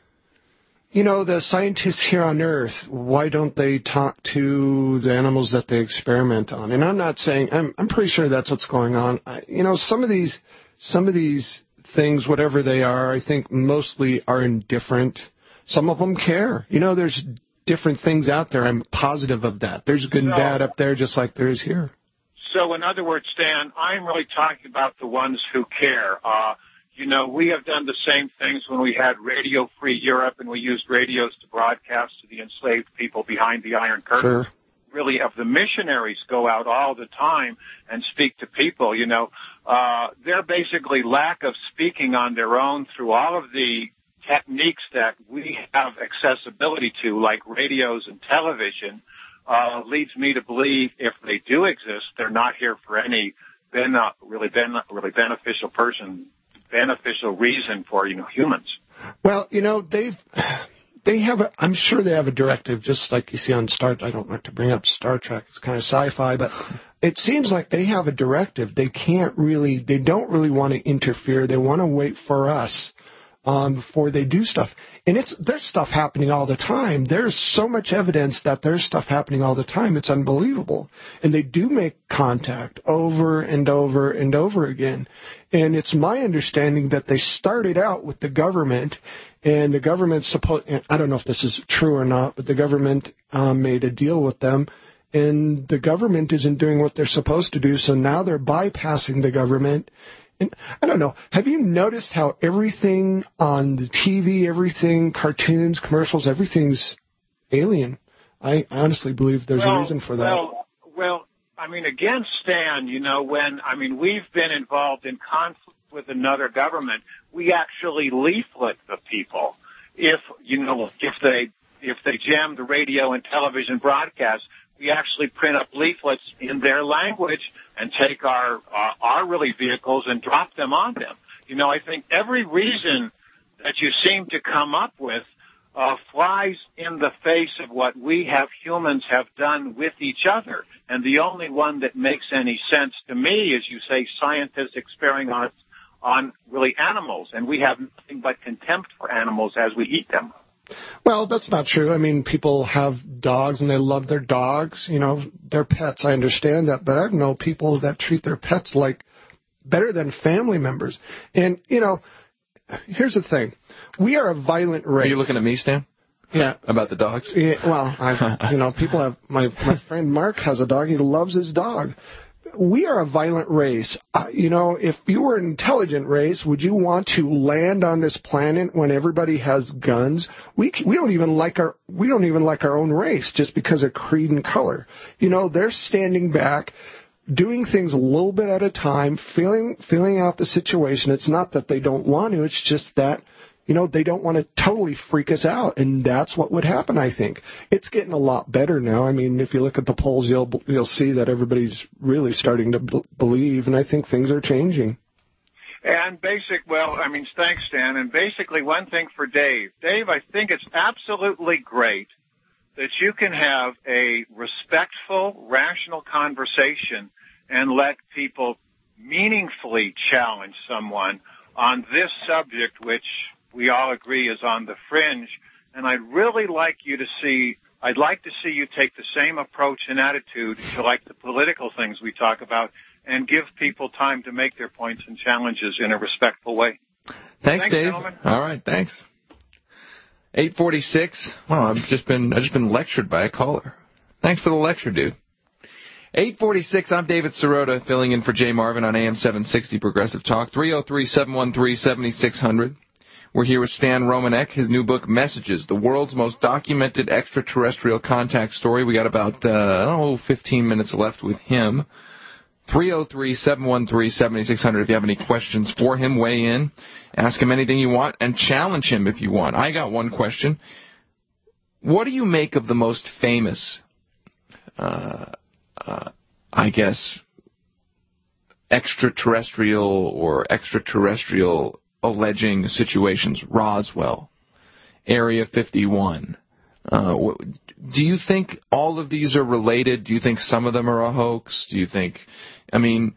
you know, the scientists here on Earth. Why don't they talk to the animals that they experiment on? And I'm not saying I'm I'm pretty sure that's what's going on. I, you know, some of these. Some of these things, whatever they are, I think mostly are indifferent. Some of them care. You know, there's different things out there. I'm positive of that. There's good and so, bad up there just like there is here. So in other words, Stan, I'm really talking about the ones who care. Uh, you know, we have done the same things when we had Radio Free Europe and we used radios to broadcast to the enslaved people behind the Iron Curtain. Sure. Really have the missionaries go out all the time and speak to people, you know. Uh, they're basically lack of speaking on their own through all of the techniques that we have accessibility to, like radios and television, uh, leads me to believe if they do exist, they're not here for any ben- uh, really ben- really beneficial person, beneficial reason for, you know, humans. Well, you know, they've, they have a, I'm sure they have a directive, just like you see on Star, I don't like to bring up Star Trek, it's kind of sci-fi, but it seems like they have a directive. They can't really, they don't really want to interfere. They want to wait for us um, before they do stuff. And it's, there's stuff happening all the time. There's so much evidence that there's stuff happening all the time. It's unbelievable. And they do make contact over and over and over again. And it's my understanding that they started out with the government, and the government supposed, I don't know if this is true or not, but the government um, made a deal with them, and the government isn't doing what they're supposed to do, so now they're bypassing the government. And I don't know, have you noticed how everything on the T V, everything, cartoons, commercials, everything's alien? I honestly believe there's well, a reason for that. Well, well, I mean, again, Stan, you know, when, I mean, we've been involved in conflict with another government, we actually leaflet the people. If, you know, if they, if they jam the radio and television broadcasts, we actually print up leaflets in their language and take our, uh, our really vehicles and drop them on them. You know, I think every reason that you seem to come up with uh, flies in the face of what we have humans have done with each other. And the only one that makes any sense to me is, you say, scientists experimenting on really animals. And we have nothing but contempt for animals as we eat them. Well, that's not true. I mean, people have dogs and they love their dogs. You know, they're pets. I understand that. But I know people that treat their pets like better than family members. And, you know, here's the thing. We are a violent race. Are you looking at me, Stan? Yeah. About the dogs? Yeah, well, I, you know, people have, my, my friend Mark has a dog. He loves his dog. We are a violent race. Uh, you know, if you were an intelligent race, would you want to land on this planet when everybody has guns? We we don't even like our we don't even like our own race just because of creed and color. You know, they're standing back, doing things a little bit at a time, feeling feeling out the situation. It's not that they don't want to. It's just that, you know, they don't want to totally freak us out, and that's what would happen, I think. It's getting a lot better now. I mean, if you look at the polls, you'll you'll see that everybody's really starting to b- believe, and I think things are changing. And basic, well, I mean, thanks, Stan. And basically one thing for Dave. Dave, I think it's absolutely great that you can have a respectful, rational conversation and let people meaningfully challenge someone on this subject, which we all agree is on the fringe. And I'd really like you to see, I'd like to see you take the same approach and attitude to like the political things we talk about and give people time to make their points and challenges in a respectful way. Thanks, Thanks Dave. Gentlemen. All right, thanks. eight forty-six. Well, I've just been I've just been lectured by a caller. Thanks for the lecture, dude. eight forty-six, I'm David Sirota, filling in for Jay Marvin on A M seven sixty Progressive Talk. three oh three, seven one three, seven six zero zero. We're here with Stan Romanek, his new book, Messages, the world's most documented extraterrestrial contact story. We got about, uh, oh, fifteen minutes left with him. three oh three, seven one three, seven six zero zero. If you have any questions for him, weigh in. Ask him anything you want, and challenge him if you want. I got one question. What do you make of the most famous, uh, uh, I guess, extraterrestrial or extraterrestrial alleging situations? Roswell, Area fifty-one. Uh, do you think all of these are related? Do you think some of them are a hoax? Do you think, I mean,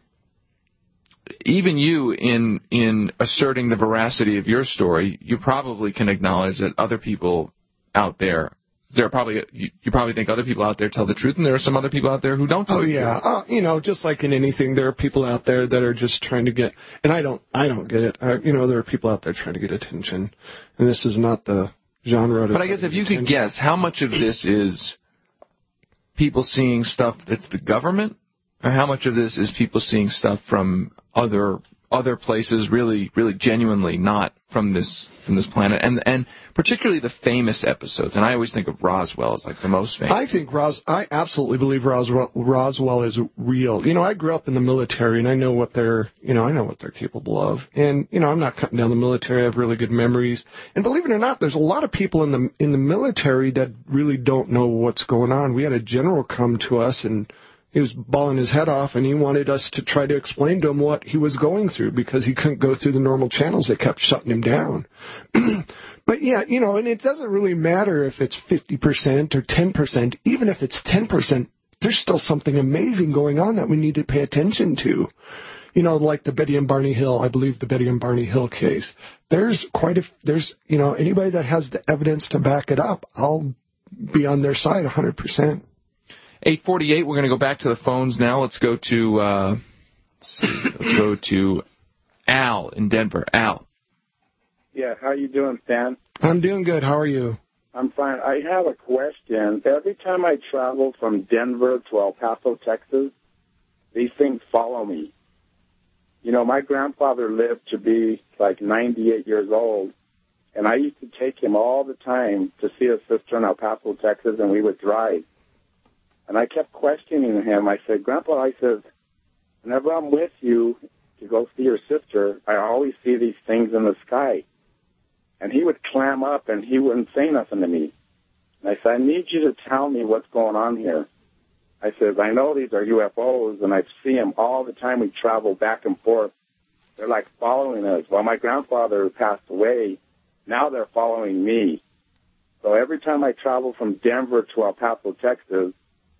even you in in asserting the veracity of your story, you probably can acknowledge that other people out there, there are probably you, you probably think other people out there tell the truth, and there are some other people out there who don't tell oh, the yeah. truth. Uh, you know, just like in anything, there are people out there that are just trying to get, and I don't, I don't get it. I, you know, there are people out there trying to get attention, and this is not the genre. To but I guess if you attention. could guess, how much of this is people seeing stuff that's the government, or how much of this is people seeing stuff from other other places really, really genuinely not from this from this planet, and and particularly the famous episodes. And I always think of Roswell as like the most famous. I think Ros. I absolutely believe Roswell, Roswell is real. You know, I grew up in the military, and I know what they're, you know, I know what they're capable of. And you know, I'm not cutting down the military. I have really good memories. And believe it or not, there's a lot of people in the in the military that really don't know what's going on. We had a general come to us and he was bawling his head off, and he wanted us to try to explain to him what he was going through because he couldn't go through the normal channels. They kept shutting him down. But, yeah, you know, and it doesn't really matter if it's fifty percent or ten percent. Even if it's ten percent, there's still something amazing going on that we need to pay attention to. You know, like the Betty and Barney Hill, I believe the Betty and Barney Hill case. There's quite a, there's, you know, anybody that has the evidence to back it up, I'll be on their side one hundred percent. eight forty-eight, we're going to go back to the phones now. Let's go to, uh, let's see, let's go to Al in Denver. Al. Yeah, how you doing, Stan? I'm doing good. How are you? I'm fine. I have a question. Every time I travel from Denver to El Paso, Texas, these things follow me. You know, my grandfather lived to be like ninety-eight years old, and I used to take him all the time to see his sister in El Paso, Texas, and we would drive. And I kept questioning him. I said, Grandpa, I said, whenever I'm with you to go see your sister, I always see these things in the sky. And he would clam up, and he wouldn't say nothing to me. And I said, I need you to tell me what's going on here. I said, I know these are U F Os, and I see them all the time. We travel back and forth. They're like following us. Well, my grandfather passed away. Now they're following me. So every time I travel from Denver to El Paso, Texas,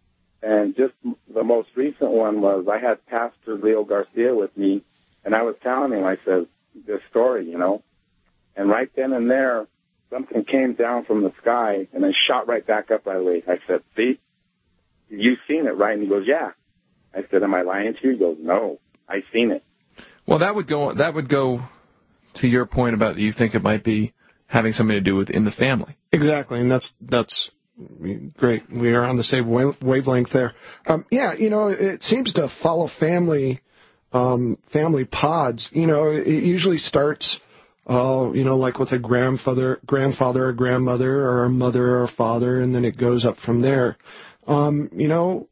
and just the most recent one was I had Pastor Leo Garcia with me, and I was telling him, I said, this story, you know. And right then and there, something came down from the sky and then shot right back up right away. I said, see, you've seen it, right? And he goes, yeah. I said, am I lying to you? He goes, no, I seen it. Well, that would go that would go to your point about you think it might be having something to do with in the family. Exactly, and that's that's great. We are on the same wavelength there. Um, yeah, you know, it seems to follow family um, family pods. You know, it usually starts, uh, you know, like with a grandfather, grandfather or grandmother, or a mother or father, and then it goes up from there. Um, you know,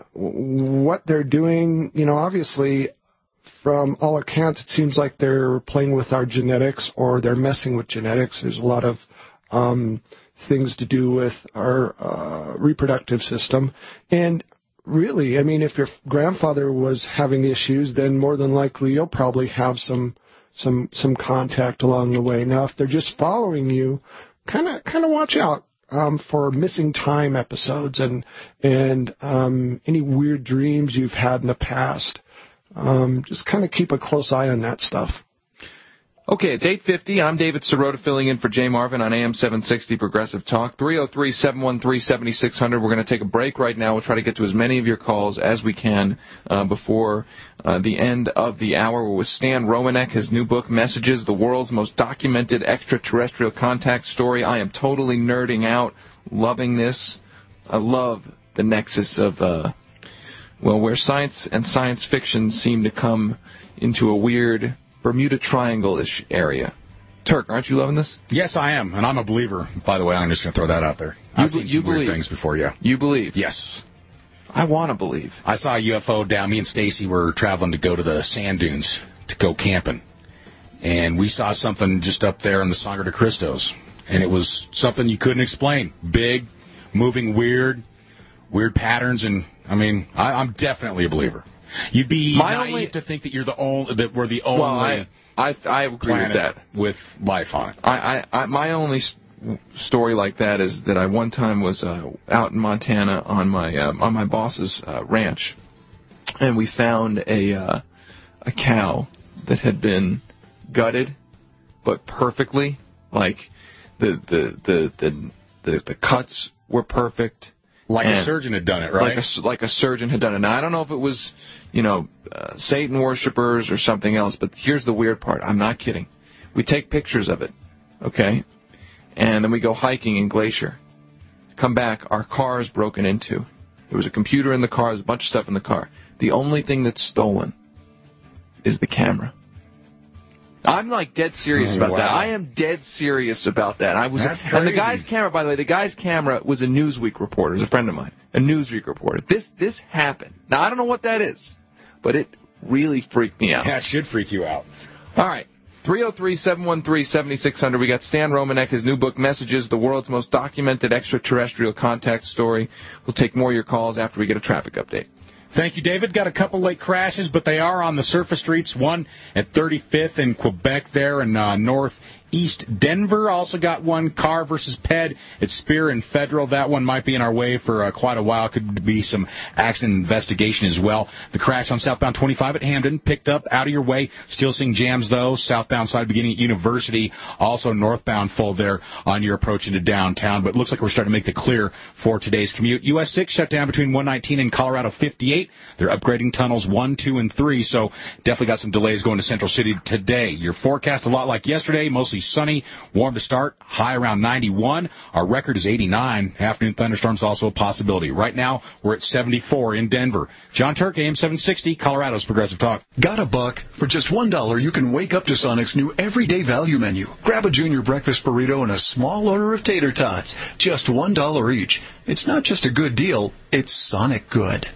what they're doing, you know, obviously, from all accounts, it seems like they're playing with our genetics or they're messing with genetics. There's a lot of um, things to do with our uh, reproductive system. And really, I mean, if your grandfather was having issues, then more than likely you'll probably have some some some contact along the way. Now, if they're just following you, kind of kind of watch out um, for missing time episodes and and um, any weird dreams you've had in the past. Um, just kind of keep a close eye on that stuff. Okay, it's eight fifty. I'm David Sirota filling in for Jay Marvin on A M seven sixty Progressive Talk. three oh three, seven one three, seven six zero zero. We're going to take a break right now. We'll try to get to as many of your calls as we can uh, before uh, the end of the hour. We're with Stan Romanek, his new book, Messages, the World's Most Documented Extraterrestrial Contact Story. I am totally nerding out, loving this. I love the nexus of... Uh, Well, where science and science fiction seem to come into a weird Bermuda Triangle-ish area. Turk, aren't you loving this? Yes, I am, and I'm a believer. By the way, I'm just going to throw that out there. I've you, seen you some weird believe. things before, yeah. You believe? Yes. I want to believe. I saw a U F O down. Me and Stacy were traveling to go to the sand dunes to go camping, and we saw something just up there in the Sangre de Cristos, and it was something you couldn't explain. Big, moving weird, weird patterns, and I mean, I, I'm definitely a believer. You'd be My naive only, to think that you're the only that we're the only well, I, I, I agree with that with life on it. I, I, I my only st- story like that is that I one time was uh, out in Montana on my uh, on my boss's uh, ranch, and we found a uh, a cow that had been gutted, but perfectly. Like the the the the the, the cuts were perfect. Like and a surgeon had done it, right? Like a, like a surgeon had done it. Now, I don't know if it was, you know, uh, Satan worshippers or something else, but here's the weird part. I'm not kidding. We take pictures of it, okay? And then we go hiking in Glacier. Come back, our car is broken into. There was a computer in the car, there's a bunch of stuff in the car. The only thing that's stolen is the camera. I'm like dead serious Oh, about wow. that. I am dead serious about that. I was, That's and the crazy. guy's camera, by the way, the guy's camera was a Newsweek reporter. He's a friend of mine, a Newsweek reporter. This this happened. Now I don't know what that is, but it really freaked me out. Yeah, it should freak you out. All right. three oh three, seven one three, seven six zero zero. We got Stan Romanek, his new book, Messages, the World's Most Documented Extraterrestrial Contact Story. We'll take more of your calls after we get a traffic update. Thank you, David. Got a couple late crashes, but they are on the surface streets. One at thirty-fifth in Quebec there in uh, northeast Denver. Also got one, Car versus P E D at Spear and Federal. That one might be in our way for uh, quite a while. Could be some accident investigation as well. The crash on southbound twenty-five at Hamden, picked up out of your way. Still seeing jams, though. Southbound side beginning at University. Also northbound full there on your approach into downtown. But it looks like we're starting to make the clear for today's commute. U S six shut down between one nineteen and Colorado fifty-eight. They're upgrading tunnels one, two, and three, so definitely got some delays going to Central City today. Your forecast a lot like yesterday, mostly sunny, warm to start, high around ninety-one. Our record is eighty-nine. Afternoon thunderstorms also a possibility. Right now, we're at seventy-four in Denver. John Turk, A M seven sixty, Colorado's Progressive Talk. Got a buck? For just one dollar, you can wake up to Sonic's new everyday value menu. Grab a junior breakfast burrito and a small order of tater tots. Just one dollar each. It's not just a good deal, it's Sonic good.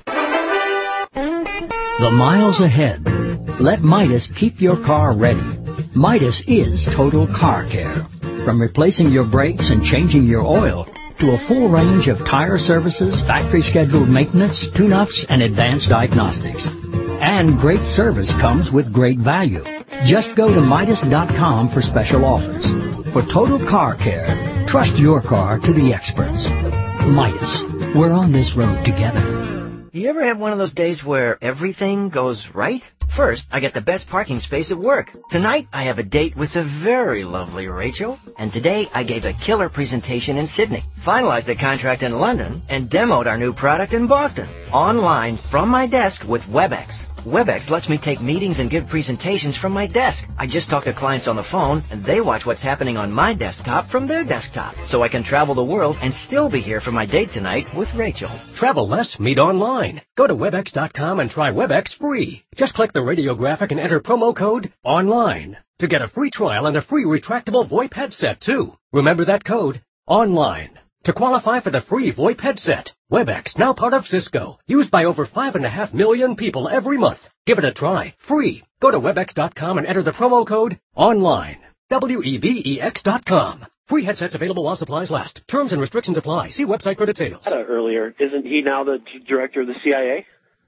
The miles ahead. Let Midas keep your car ready. Midas is total car care. From replacing your brakes and changing your oil to a full range of tire services, factory-scheduled maintenance, tune-ups, and advanced diagnostics. And great service comes with great value. Just go to Midas dot com for special offers. For total car care, trust your car to the experts. Midas. We're on this road together. You ever have one of those days where everything goes right? First, I get the best parking space at work. Tonight, I have a date with the very lovely Rachel. And today, I gave a killer presentation in Sydney. Finalized the contract in London and demoed our new product in Boston. Online from my desk with WebEx. WebEx lets me take meetings and give presentations from my desk. I just talk to clients on the phone, and they watch what's happening on my desktop from their desktop. So I can travel the world and still be here for my date tonight with Rachel. Travel less, meet online. Go to WebEx dot com and try WebEx free. Just click the radio graphic and enter promo code ONLINE to get a free trial and a free retractable VoIP headset, too. Remember that code, ONLINE, to qualify for the free VoIP headset. WebEx, now part of Cisco, used by over five and a half million people every month. Give it a try, free. Go to WebEx dot com and enter the promo code ONLINE. W E B E X dot com. Free headsets available while supplies last. Terms and restrictions apply. See website for details. Uh, earlier, isn't he now the d- director of the C I A?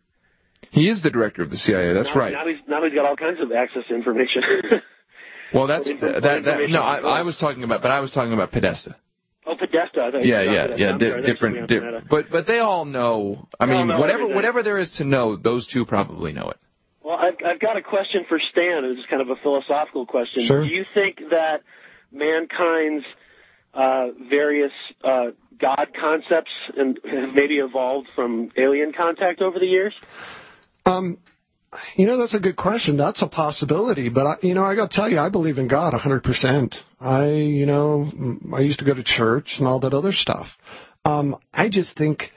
He is the director of the C I A. That's now, right. Now he's now he's got all kinds of access to information. Well, that's that. that no, I, I was talking about, but I was talking about Podesta. Oh, Podesta. I thought you Yeah, were yeah, talking yeah. about Di- Podesta. different, di- but but they all know. I They all mean, know whatever everything. whatever there is to know, those two probably know it. Well, I've, I've got a question for Stan. It's kind of a philosophical question. Sure. Do you think that mankind's uh, various uh, God concepts and have maybe evolved from alien contact over the years? Um, you know, that's a good question. That's a possibility. But, I, you know, I got to tell you, I believe in God one hundred percent. I, you know, I used to go to church and all that other stuff. Um, I just think...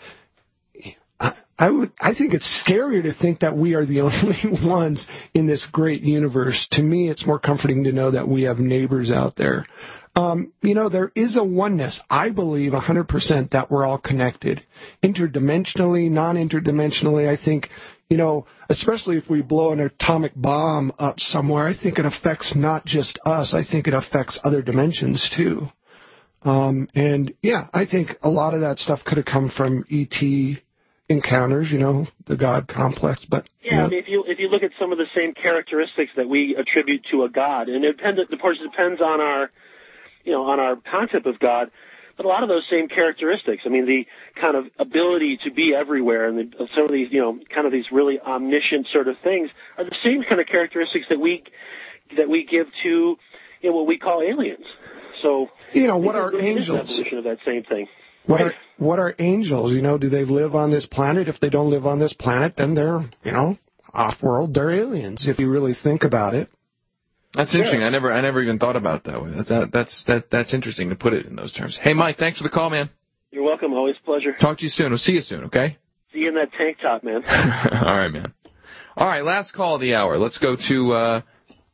I, I would. I think it's scarier to think that we are the only ones in this great universe. To me, it's more comforting to know that we have neighbors out there. Um, you know, there is a oneness. I believe one hundred percent that we're all connected, interdimensionally, non-interdimensionally. I think, you know, especially if we blow an atomic bomb up somewhere, I think it affects not just us. I think it affects other dimensions too. Um, and yeah, I think a lot of that stuff could have come from E T encounters, you know, the God complex. But Yeah, you know, I mean, if you if you look at some of the same characteristics that we attribute to a God, and it depends, of course, it depends on our, you know, on our concept of God, but a lot of those same characteristics. I mean, the kind of ability to be everywhere, and the, some of these, you know, kind of these really omniscient sort of things are the same kind of characteristics that we that we give to, you know, what we call aliens. So, you know, what it are is an angels? evolution of that same thing. What are what are angels? You know, do they live on this planet? If they don't live on this planet, then they're, you know, off-world. They're aliens, if you really think about it. That's Sure. interesting. I never I never even thought about it that way. That's uh, that's that that's interesting to put it in those terms. Hey, Mike, thanks for the call, man. You're welcome. Always a pleasure. Talk to you soon. We'll see you soon. Okay. See you in that tank top, man. All right, man. All right, last call of the hour. Let's go to uh,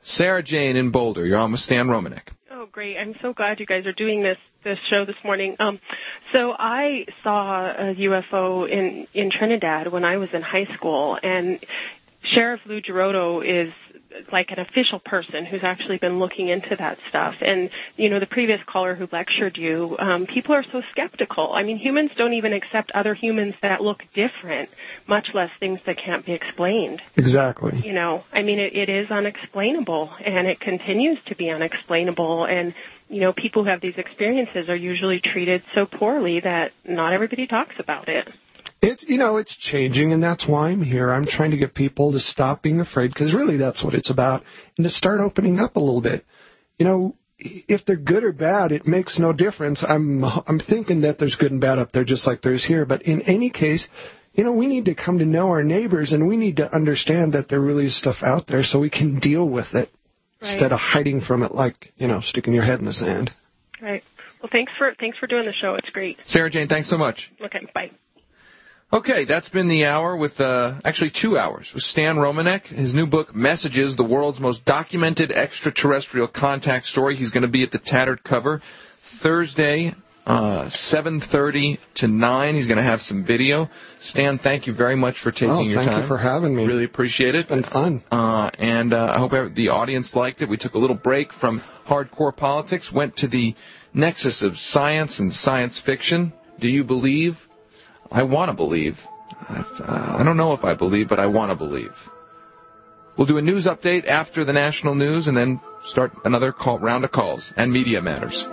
Sarah Jane in Boulder, you're on with Stan Romanek. Oh, great. I'm so glad you guys are doing this this show this morning. Um, so I saw a U F O in, in Trinidad when I was in high school, and Sheriff Lou Girotto is like an official person who's actually been looking into that stuff. And, you know, the previous caller who lectured you, um, people are so skeptical. I mean, humans don't even accept other humans that look different, much less things that can't be explained. Exactly. You know, I mean, it, it is unexplainable, and it continues to be unexplainable. And, you know, people who have these experiences are usually treated so poorly that not everybody talks about it. It's, you know, it's changing, and that's why I'm here. I'm trying to get people to stop being afraid, because really that's what it's about, and to start opening up a little bit. You know, if they're good or bad, it makes no difference. I'm I'm thinking that there's good and bad up there just like there's here, but in any case, you know, we need to come to know our neighbors, and we need to understand that there really is stuff out there so we can deal with it right. instead of hiding from it like, you know, sticking your head in the sand. Right. Well, thanks for thanks for doing the show. It's great. Sarah Jane, thanks so much. Okay, bye. Okay, that's been the hour with, uh, actually two hours, with Stan Romanek. His new book, Messages, the World's Most Documented Extraterrestrial Contact Story. He's going to be at the Tattered Cover Thursday, uh, seven thirty to nine. He's going to have some video. Stan, thank you very much for taking oh, your thank time. Thank you for having me. Really appreciate it. It's been fun. Uh, and uh, I hope the audience liked it. We took a little break from hardcore politics, went to the nexus of science and science fiction. Do you believe? I want to believe. Uh, I don't know if I believe, but I want to believe. We'll do a news update after the national news and then start another call, round of calls and Media Matters.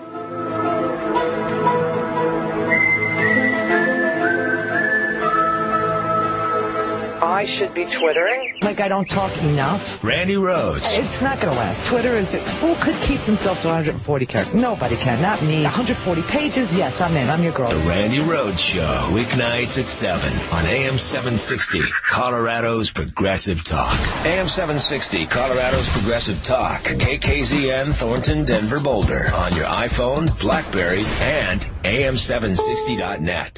I should be Twittering. Like I don't talk enough. Randy Rhodes. It's not going to last. Twitter is... Who could keep themselves to one hundred forty characters? Nobody can. Not me. one hundred forty pages? Yes, I'm in. I'm your girl. The Randy Rhodes Show. Weeknights at seven on A M seven sixty. Colorado's Progressive Talk. A M seven sixty. Colorado's Progressive Talk. K K Z N, Thornton, Denver, Boulder. On your iPhone, BlackBerry, and A M seven sixty dot net.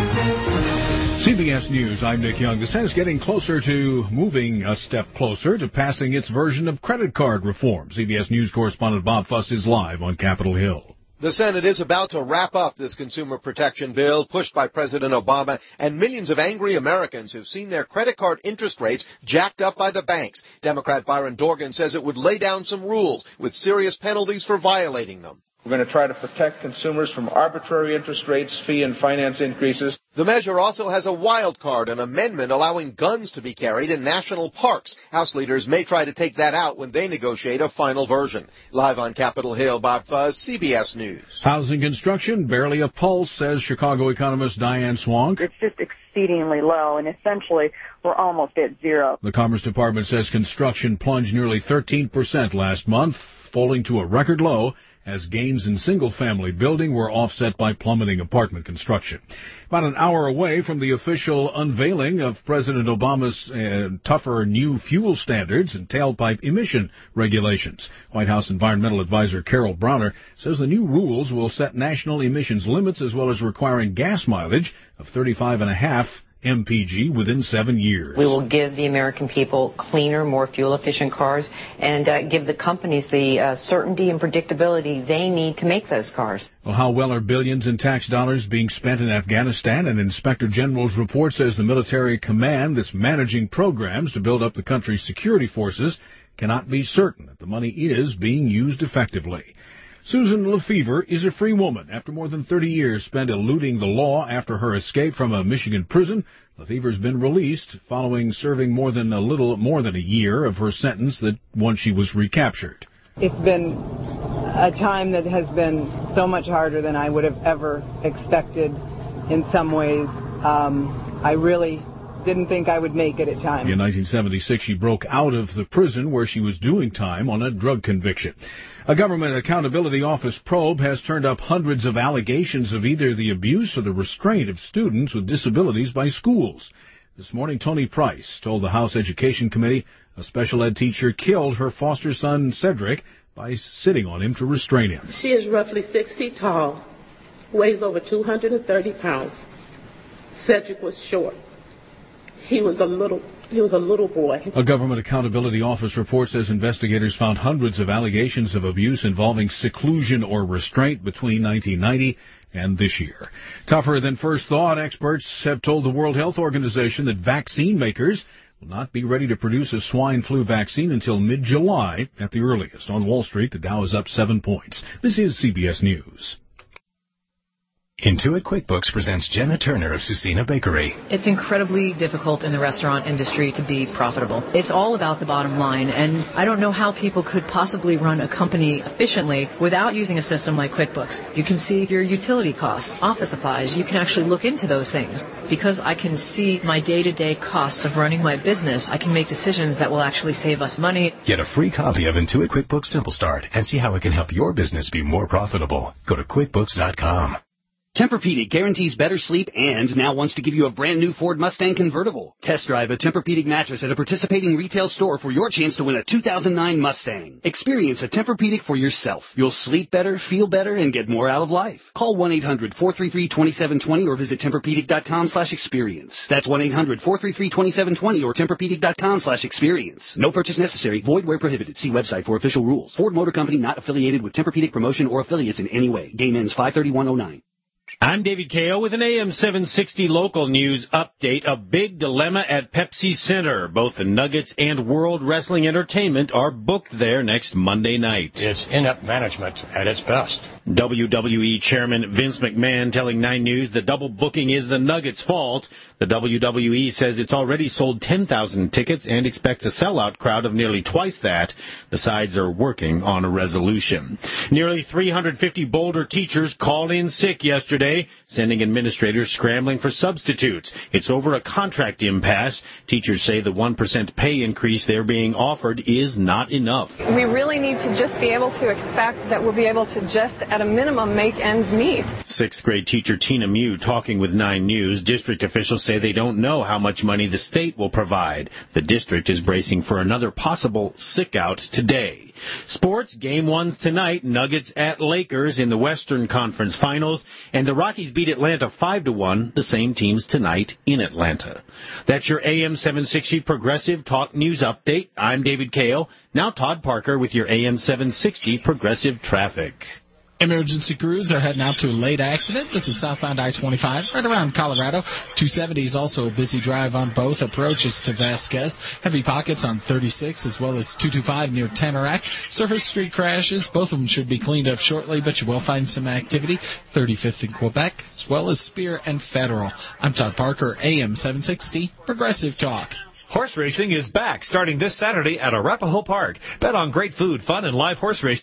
C B S News, I'm Nick Young. The Senate's getting closer to moving a step closer to passing its version of credit card reform. C B S News correspondent Bob Fuss is live on Capitol Hill. The Senate is about to wrap up this consumer protection bill pushed by President Obama and millions of angry Americans who've seen their credit card interest rates jacked up by the banks. Democrat Byron Dorgan says it would lay down some rules with serious penalties for violating them. We're going to try to protect consumers from arbitrary interest rates, fee and finance increases. The measure also has a wild card, an amendment allowing guns to be carried in national parks. House leaders may try to take that out when they negotiate a final version. Live on Capitol Hill, Bob Fuzz, C B S News. Housing construction, barely a pulse, says Chicago economist Diane Swank. It's just exceedingly low, and essentially we're almost at zero. The Commerce Department says construction plunged nearly thirteen percent last month, falling to a record low, as gains in single-family building were offset by plummeting apartment construction. About an hour away from the official unveiling of President Obama's uh, tougher new fuel standards and tailpipe emission regulations, White House Environmental Advisor Carol Browner says the new rules will set national emissions limits as well as requiring gas mileage of thirty-five and a half M P G within seven years. We will give the American people cleaner, more fuel-efficient cars and uh, give the companies the uh, certainty and predictability they need to make those cars. Well, how well are billions in tax dollars being spent in Afghanistan? An Inspector General's report says the military command that's managing programs to build up the country's security forces cannot be certain that the money is being used effectively. Susan Lefevre is a free woman. After more than thirty years spent eluding the law after her escape from a Michigan prison, Lefevre has been released following serving more than a little more than a year of her sentence that once she was recaptured. It's been a time that has been so much harder than I would have ever expected in some ways. Um, I really didn't think I would make it at times. In nineteen seventy-six, she broke out of the prison where she was doing time on a drug conviction. A Government Accountability Office probe has turned up hundreds of allegations of either the abuse or the restraint of students with disabilities by schools. This morning, Tony Price told the House Education Committee a special ed teacher killed her foster son, Cedric, by sitting on him to restrain him. She is roughly six feet tall, weighs over two hundred thirty pounds. Cedric was short. he was a little he was a little boy. A Government Accountability Office report says investigators found hundreds of allegations of abuse involving seclusion or restraint between nineteen ninety and this year. Tougher than first thought, experts have told the World Health Organization that vaccine makers will not be ready to produce a swine flu vaccine until mid-July at the earliest. On Wall Street, the Dow is up seven points. This is C B S News. Intuit QuickBooks presents Jenna Turner of Susina Bakery. It's incredibly difficult in the restaurant industry to be profitable. It's all about the bottom line, and I don't know how people could possibly run a company efficiently without using a system like QuickBooks. You can see your utility costs, office supplies. You can actually look into those things. Because I can see my day-to-day costs of running my business, I can make decisions that will actually save us money. Get a free copy of Intuit QuickBooks Simple Start and see how it can help your business be more profitable. Go to QuickBooks dot com. Tempur-Pedic guarantees better sleep and now wants to give you a brand new Ford Mustang convertible. Test drive a Tempur-Pedic mattress at a participating retail store for your chance to win a two thousand nine Mustang. Experience a Tempur-Pedic for yourself. You'll sleep better, feel better, and get more out of life. Call one eight hundred four three three two seven two zero or visit Tempur-Pedic dot com slash experience. That's one eight hundred four three three two seven two zero or Tempur-Pedic dot com slash experience. No purchase necessary. Void where prohibited. See website for official rules. Ford Motor Company not affiliated with Tempur-Pedic promotion or affiliates in any way. Game ends five thirty-one oh nine. I'm David Kayo with an A M seven sixty local news update. A big dilemma at Pepsi Center. Both the Nuggets and World Wrestling Entertainment are booked there next Monday night. It's inept management at its best. W W E Chairman Vince McMahon telling Nine News the double booking is the Nuggets' fault. The W W E says it's already sold ten thousand tickets and expects a sellout crowd of nearly twice that. The sides are working on a resolution. Nearly three hundred fifty Boulder teachers called in sick yesterday, sending administrators scrambling for substitutes. It's over a contract impasse. Teachers say the one percent pay increase they're being offered is not enough. We really need to just be able to expect that we'll be able to just, at a minimum, make ends meet. Sixth grade teacher Tina Mew talking with Nine News. District officials say they don't know how much money the state will provide. The district is bracing for another possible sick out today. Sports, game ones tonight. Nuggets at Lakers in the Western Conference Finals. And the Rockies beat Atlanta five to one, the same teams tonight in Atlanta. That's your A M seven sixty Progressive Talk News Update. I'm David Kayo. Now Todd Parker with your A M seven sixty Progressive Traffic. Emergency crews are heading out to a late accident. This is southbound I twenty-five, right around Colorado. two seventy is also a busy drive on both approaches to Vasquez. Heavy pockets on thirty-six as well as two twenty-five near Tamarack. Surface street crashes. Both of them should be cleaned up shortly, but you will find some activity. thirty-fifth in Quebec, as well as Spear and Federal. I'm Todd Parker, A M seven sixty, Progressive Talk. Horse racing is back starting this Saturday at Arapahoe Park. Bet on great food, fun, and live horse racing.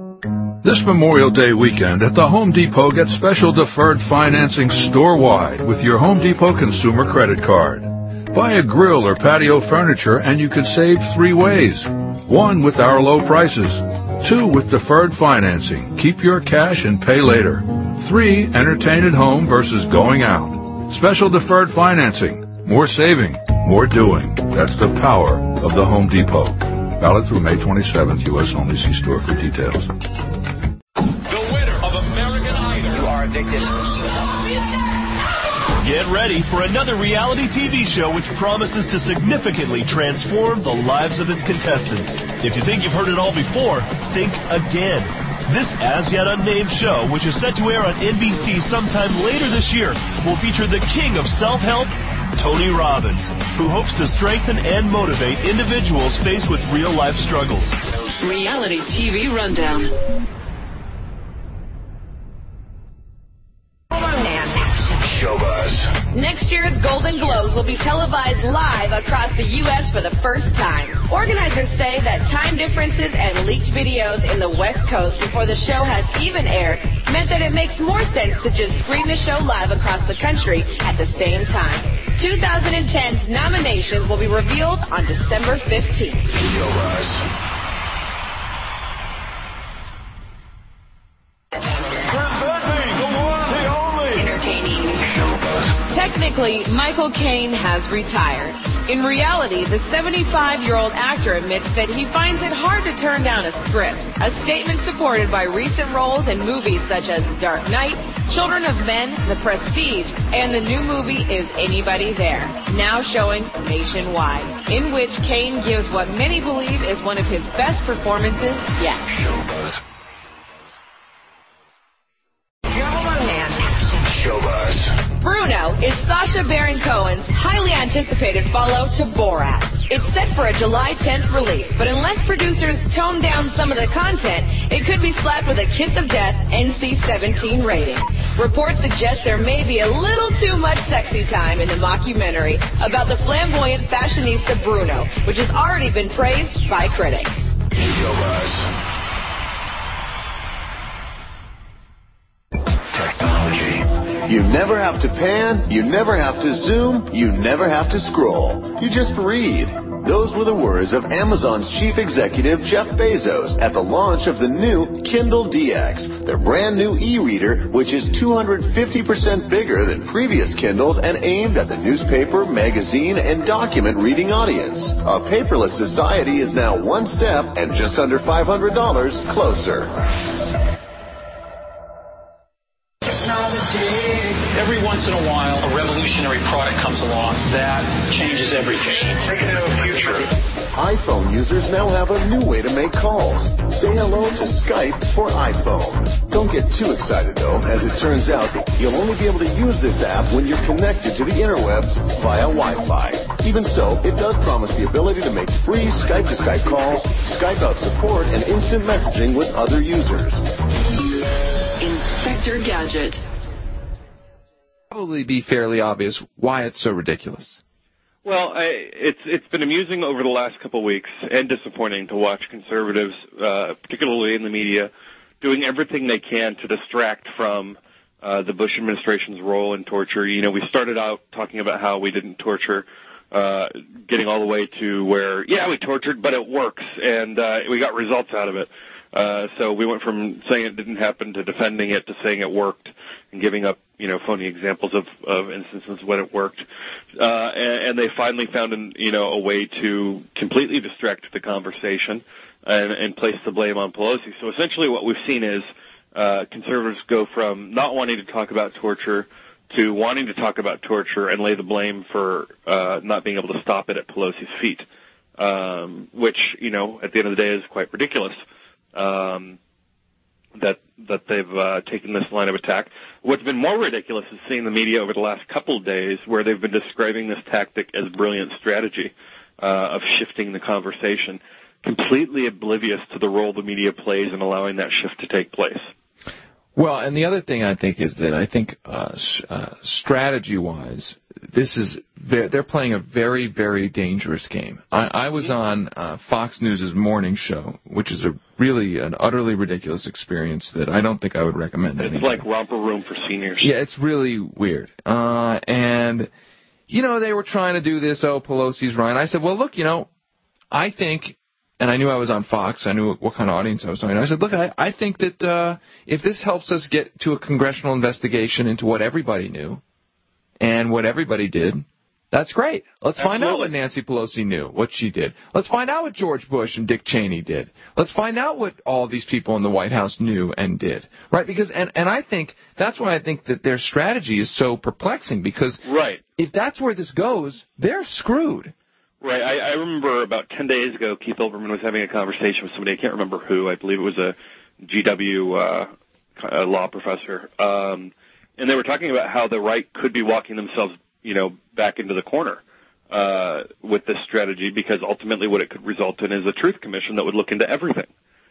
This Memorial Day weekend at the Home Depot, get special deferred financing store-wide with your Home Depot consumer credit card. Buy a grill or patio furniture and you could save three ways. One, with our low prices. Two, with deferred financing. Keep your cash and pay later. Three, entertain at home versus going out. Special deferred financing. More saving, more doing. That's the power of the Home Depot. Valid through May twenty-seventh. U S only. See store for details. The winner of American Idol. You are addicted. Get ready for another reality T V show which promises to significantly transform the lives of its contestants. If you think you've heard it all before, think again. This as yet unnamed show, which is set to air on N B C sometime later this year, will feature the king of self-help, Tony Robbins, who hopes to strengthen and motivate individuals faced with real-life struggles. Reality T V Rundown. Showbuzz. Next year's Golden Globes will be televised live across the U S for the first time. Organizers say that time differences and leaked videos in the West Coast before the show has even aired meant that it makes more sense to just screen the show live across the country at the same time. twenty ten's nominations will be revealed on December fifteenth. Showbuzz. Technically, Michael Caine has retired. In reality, the seventy-five-year-old actor admits that he finds it hard to turn down a script, a statement supported by recent roles in movies such as The Dark Knight, Children of Men, The Prestige, and the new movie Is Anybody There? Now showing nationwide, in which Kane gives what many believe is one of his best performances yet. Showbuzz. Bruno is Sacha Baron Cohen's highly anticipated follow to Borat. It's set for a July tenth release, but unless producers tone down some of the content, it could be slapped with a kiss of death N C seventeen rating. Reports suggest there may be a little too much sexy time in the mockumentary about the flamboyant fashionista Bruno, which has already been praised by critics. Showbuzz. Technology. You never have to pan, you never have to zoom, you never have to scroll. You just read. Those were the words of Amazon's chief executive, Jeff Bezos, at the launch of the new Kindle D X, their brand new e-reader, which is two hundred fifty percent bigger than previous Kindles and aimed at the newspaper, magazine, and document reading audience. A paperless society is now one step and just under five hundred dollars closer. Every once in a while, a revolutionary product comes along that changes everything. Thinking of the future. iPhone users now have a new way to make calls. Say hello to Skype for iPhone. Don't get too excited, though, as it turns out you'll only be able to use this app when you're connected to the interwebs via Wi-Fi. Even so, it does promise the ability to make free Skype-to-Skype calls, Skype out support, and instant messaging with other users. Inspector Gadget. Probably be fairly obvious why it's so ridiculous. Well, I, it's it's been amusing over the last couple of weeks and disappointing to watch conservatives, uh, particularly in the media, doing everything they can to distract from uh, the Bush administration's role in torture. You know, we started out talking about how we didn't torture, uh, getting all the way to where, yeah, we tortured, but it works, and uh, we got results out of it. Uh, so we went from saying it didn't happen to defending it to saying it worked and giving up, you know, phony examples of, of instances when it worked. Uh, and, and they finally found, an, you know, a way to completely distract the conversation and, and place the blame on Pelosi. So essentially what we've seen is uh, conservatives go from not wanting to talk about torture to wanting to talk about torture and lay the blame for uh, not being able to stop it at Pelosi's feet, um, which, you know, at the end of the day is quite ridiculous. Um, that that they've uh, taken this line of attack. What's been more ridiculous is seeing the media over the last couple of days where they've been describing this tactic as brilliant strategy uh, of shifting the conversation, completely oblivious to the role the media plays in allowing that shift to take place. Well, and the other thing I think is that I think uh, uh, strategy-wise, this is they're, they're playing a very, very dangerous game. I, I was on uh, Fox News' morning show, which is a really an utterly ridiculous experience that I don't think I would recommend. It's anybody. like romper room for seniors. Yeah, it's really weird. Uh, and, you know, they were trying to do this, oh, Pelosi's right. I said, well, look, you know, I think... And I knew I was on Fox. I knew what kind of audience I was talking to. I said, look, I, I think that uh, if this helps us get to a congressional investigation into what everybody knew and what everybody did, that's great. Let's Absolutely. find out what Nancy Pelosi knew, what she did. Let's find out what George Bush and Dick Cheney did. Let's find out what all these people in the White House knew and did. Right? Because and, and I think that's why I think that their strategy is so perplexing, because right. if that's where this goes, they're screwed. Right. I, I remember about ten days ago, Keith Olbermann was having a conversation with somebody. I can't remember who. I believe it was a G W uh, a law professor. Um, and they were talking about how the right could be walking themselves, you know, back into the corner uh, with this strategy, because ultimately what it could result in is a truth commission that would look into everything.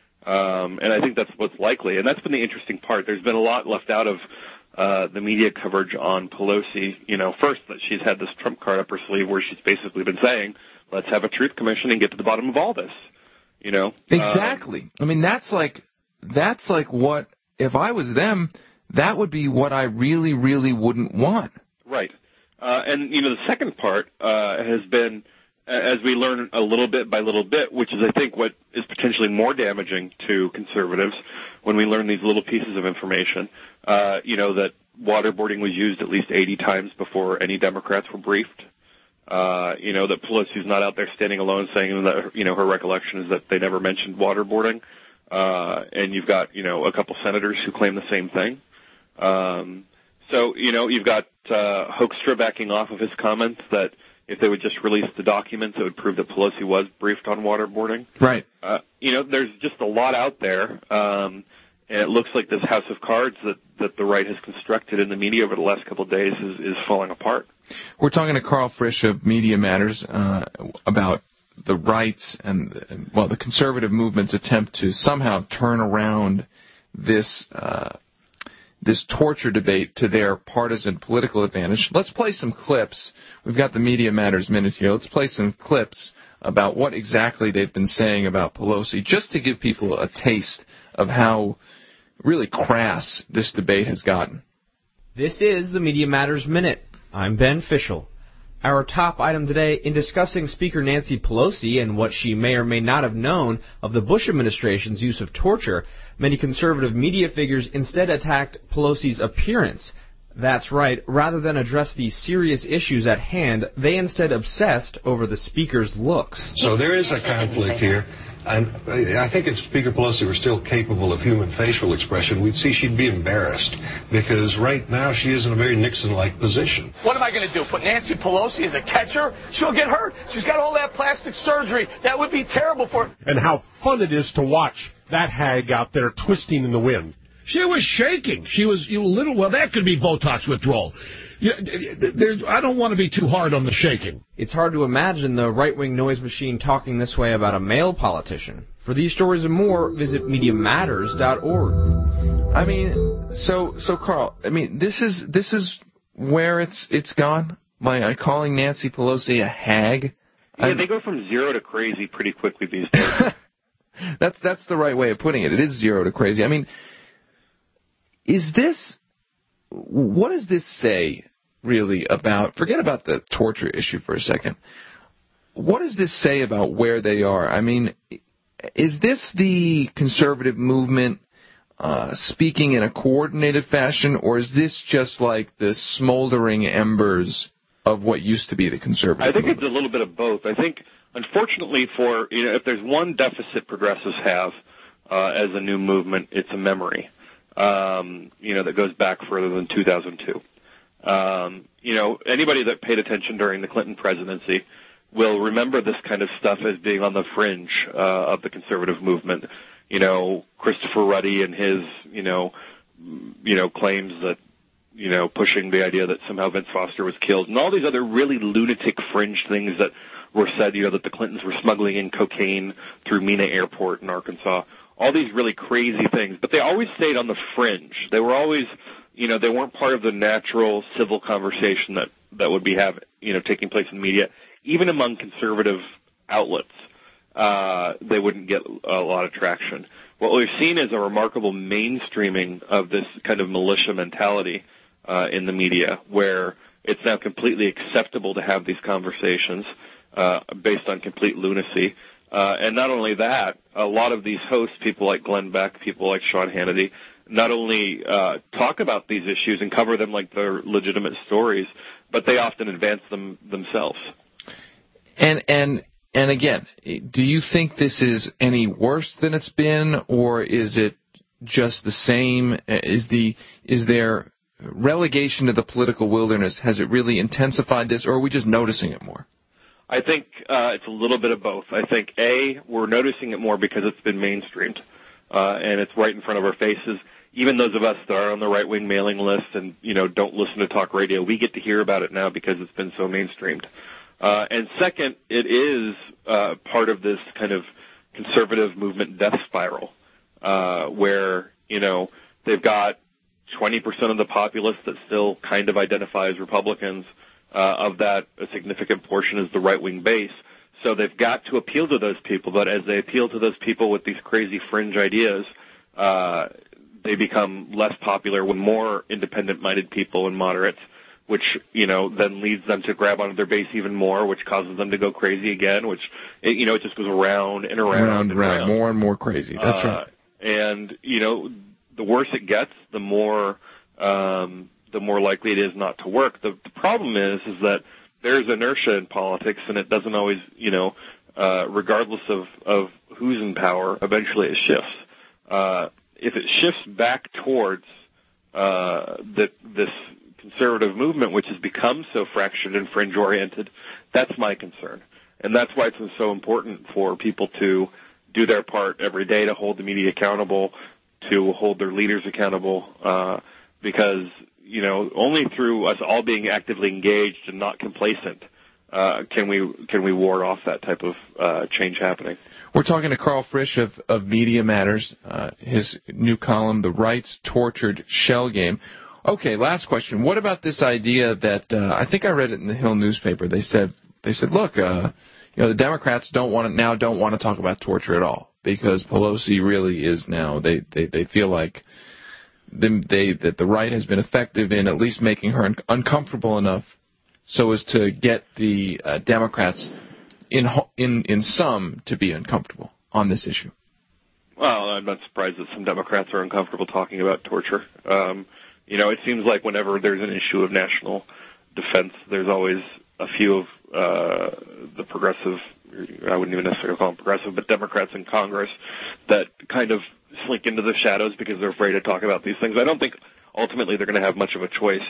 Um, and I think that's what's likely. And that's been the interesting part. There's been a lot left out of Uh, the media coverage on Pelosi. You know, first that she's had this Trump card up her sleeve where she's basically been saying, let's have a truth commission and get to the bottom of all this, you know. Exactly. Um, I mean, that's like, that's like what, if I was them, that would be what I really, really wouldn't want. Right. Uh, and, you know, the second part uh, has been, as we learn a little bit by little bit, which is, I think, what is potentially more damaging to conservatives when we learn these little pieces of information, uh, you know, that waterboarding was used at least eighty times before any Democrats were briefed. Uh, you know, that Pelosi's not out there standing alone saying that, you know, her recollection is that they never mentioned waterboarding. Uh, and you've got, you know, a couple senators who claim the same thing. Um, so, you know, you've got uh, Hoekstra backing off of his comments that if they would just release the documents, it would prove that Pelosi was briefed on waterboarding. Right. Uh, you know, there's just a lot out there, um, and it looks like this house of cards that, that the right has constructed in the media over the last couple of days is, is falling apart. We're talking to Carl Frisch of Media Matters uh, about the right's and, well, the conservative movement's attempt to somehow turn around this uh, this torture debate to their partisan political advantage. Let's play some clips. We've got the Media Matters Minute here. Let's play some clips about what exactly they've been saying about Pelosi, just to give people a taste of how really crass this debate has gotten. This is the Media Matters Minute. I'm Ben Fischel. Our top item today, in discussing Speaker Nancy Pelosi and what she may or may not have known of the Bush administration's use of torture, many conservative media figures instead attacked Pelosi's appearance. That's right, rather than address the serious issues at hand, they instead obsessed over the Speaker's looks. So there is a conflict here. And I think if Speaker Pelosi were still capable of human facial expression, we'd see she'd be embarrassed, because right now she is in a very Nixon-like position. What am I going to do, put Nancy Pelosi as a catcher? She'll get hurt. She's got all that plastic surgery. That would be terrible for her. And how fun it is to watch that hag out there twisting in the wind. She was shaking. She was you little. Well, that could be Botox withdrawal. Yeah, there's, I don't want to be too hard on the shaking. It's hard to imagine the right-wing noise machine talking this way about a male politician. For these stories and more, visit media matters dot org. I mean, so so Carl, I mean, this is this is where it's it's gone. By calling Nancy Pelosi a hag. Yeah, I'm, they go from zero to crazy pretty quickly these days. that's that's the right way of putting it. It is zero to crazy. I mean, is this? What does this say, really, about, forget about the torture issue for a second. What does this say about where they are? I mean, is this the conservative movement uh, speaking in a coordinated fashion, or is this just like the smoldering embers of what used to be the conservative I think movement? It's a little bit of both. I think, unfortunately, for, you know, if there's one deficit progressives have uh, as a new movement, it's a memory. Um, you know, that goes back further than two thousand two. Um, you know, anybody that paid attention during the Clinton presidency will remember this kind of stuff as being on the fringe uh, of the conservative movement. You know, Christopher Ruddy and his, you know, you know, claims that, you know, pushing the idea that somehow Vince Foster was killed, and all these other really lunatic fringe things that were said, you know, that the Clintons were smuggling in cocaine through Mena Airport in Arkansas. All these really crazy things, but they always stayed on the fringe. They were always, you know, they weren't part of the natural civil conversation that, that would be having, you know, taking place in media. Even among conservative outlets, uh, they wouldn't get a lot of traction. What we've seen is a remarkable mainstreaming of this kind of militia mentality uh, in the media, where it's now completely acceptable to have these conversations uh, based on complete lunacy. Uh, and not only that, a lot of these hosts, people like Glenn Beck, people like Sean Hannity, not only uh, talk about these issues and cover them like they're legitimate stories, but they often advance them themselves. And and and again, do you think this is any worse than it's been, or is it just the same? Is the is there relegation to the political wilderness? Has it really intensified this, or are we just noticing it more? I think uh, it's a little bit of both. I think, A, we're noticing it more because it's been mainstreamed, uh, and it's right in front of our faces. Even those of us that are on the right-wing mailing list and, you know, don't listen to talk radio, we get to hear about it now because it's been so mainstreamed. Uh, and second, it is uh, part of this kind of conservative movement death spiral, uh, where, you know, they've got twenty percent of the populace that still kind of identify as Republicans. Uh, of that, a significant portion is the right-wing base. So they've got to appeal to those people, but as they appeal to those people with these crazy fringe ideas, uh, they become less popular when more independent-minded people and moderates, which, you know, then leads them to grab onto their base even more, which causes them to go crazy again, which, it, you know, it just goes around and around Around, and around, around. more and more crazy. That's uh, right. And, you know, the worse it gets, the more... Um, the more likely it is not to work. The, the problem is, is that there's inertia in politics, and it doesn't always, you know, uh, regardless of, of who's in power, eventually it shifts. Uh, if it shifts back towards uh, that this conservative movement, which has become so fractured and fringe-oriented, that's my concern. And that's why it's so important for people to do their part every day to hold the media accountable, to hold their leaders accountable, uh, because, you know, only through us all being actively engaged and not complacent uh, can we can we ward off that type of uh, change happening. We're talking to Carl Frisch of, of Media Matters, uh, his new column, The Right's Tortured Shell Game. Okay, last question. What about this idea that uh, I think I read it in the Hill newspaper? They said they said, look, uh, you know, the Democrats don't want to, now don't want to talk about torture at all because Pelosi really is now they they, they feel like them, they that the right has been effective in at least making her un- uncomfortable enough so as to get the uh, Democrats in in in some to be uncomfortable on this issue. Well, I'm not surprised that some Democrats are uncomfortable talking about torture. Um, You know, it seems like whenever there's an issue of national defense, there's always a few of uh, the progressive, I wouldn't even necessarily call them progressive, but Democrats in Congress that kind of slink into the shadows because they're afraid to talk about these things. I don't think ultimately they're going to have much of a choice.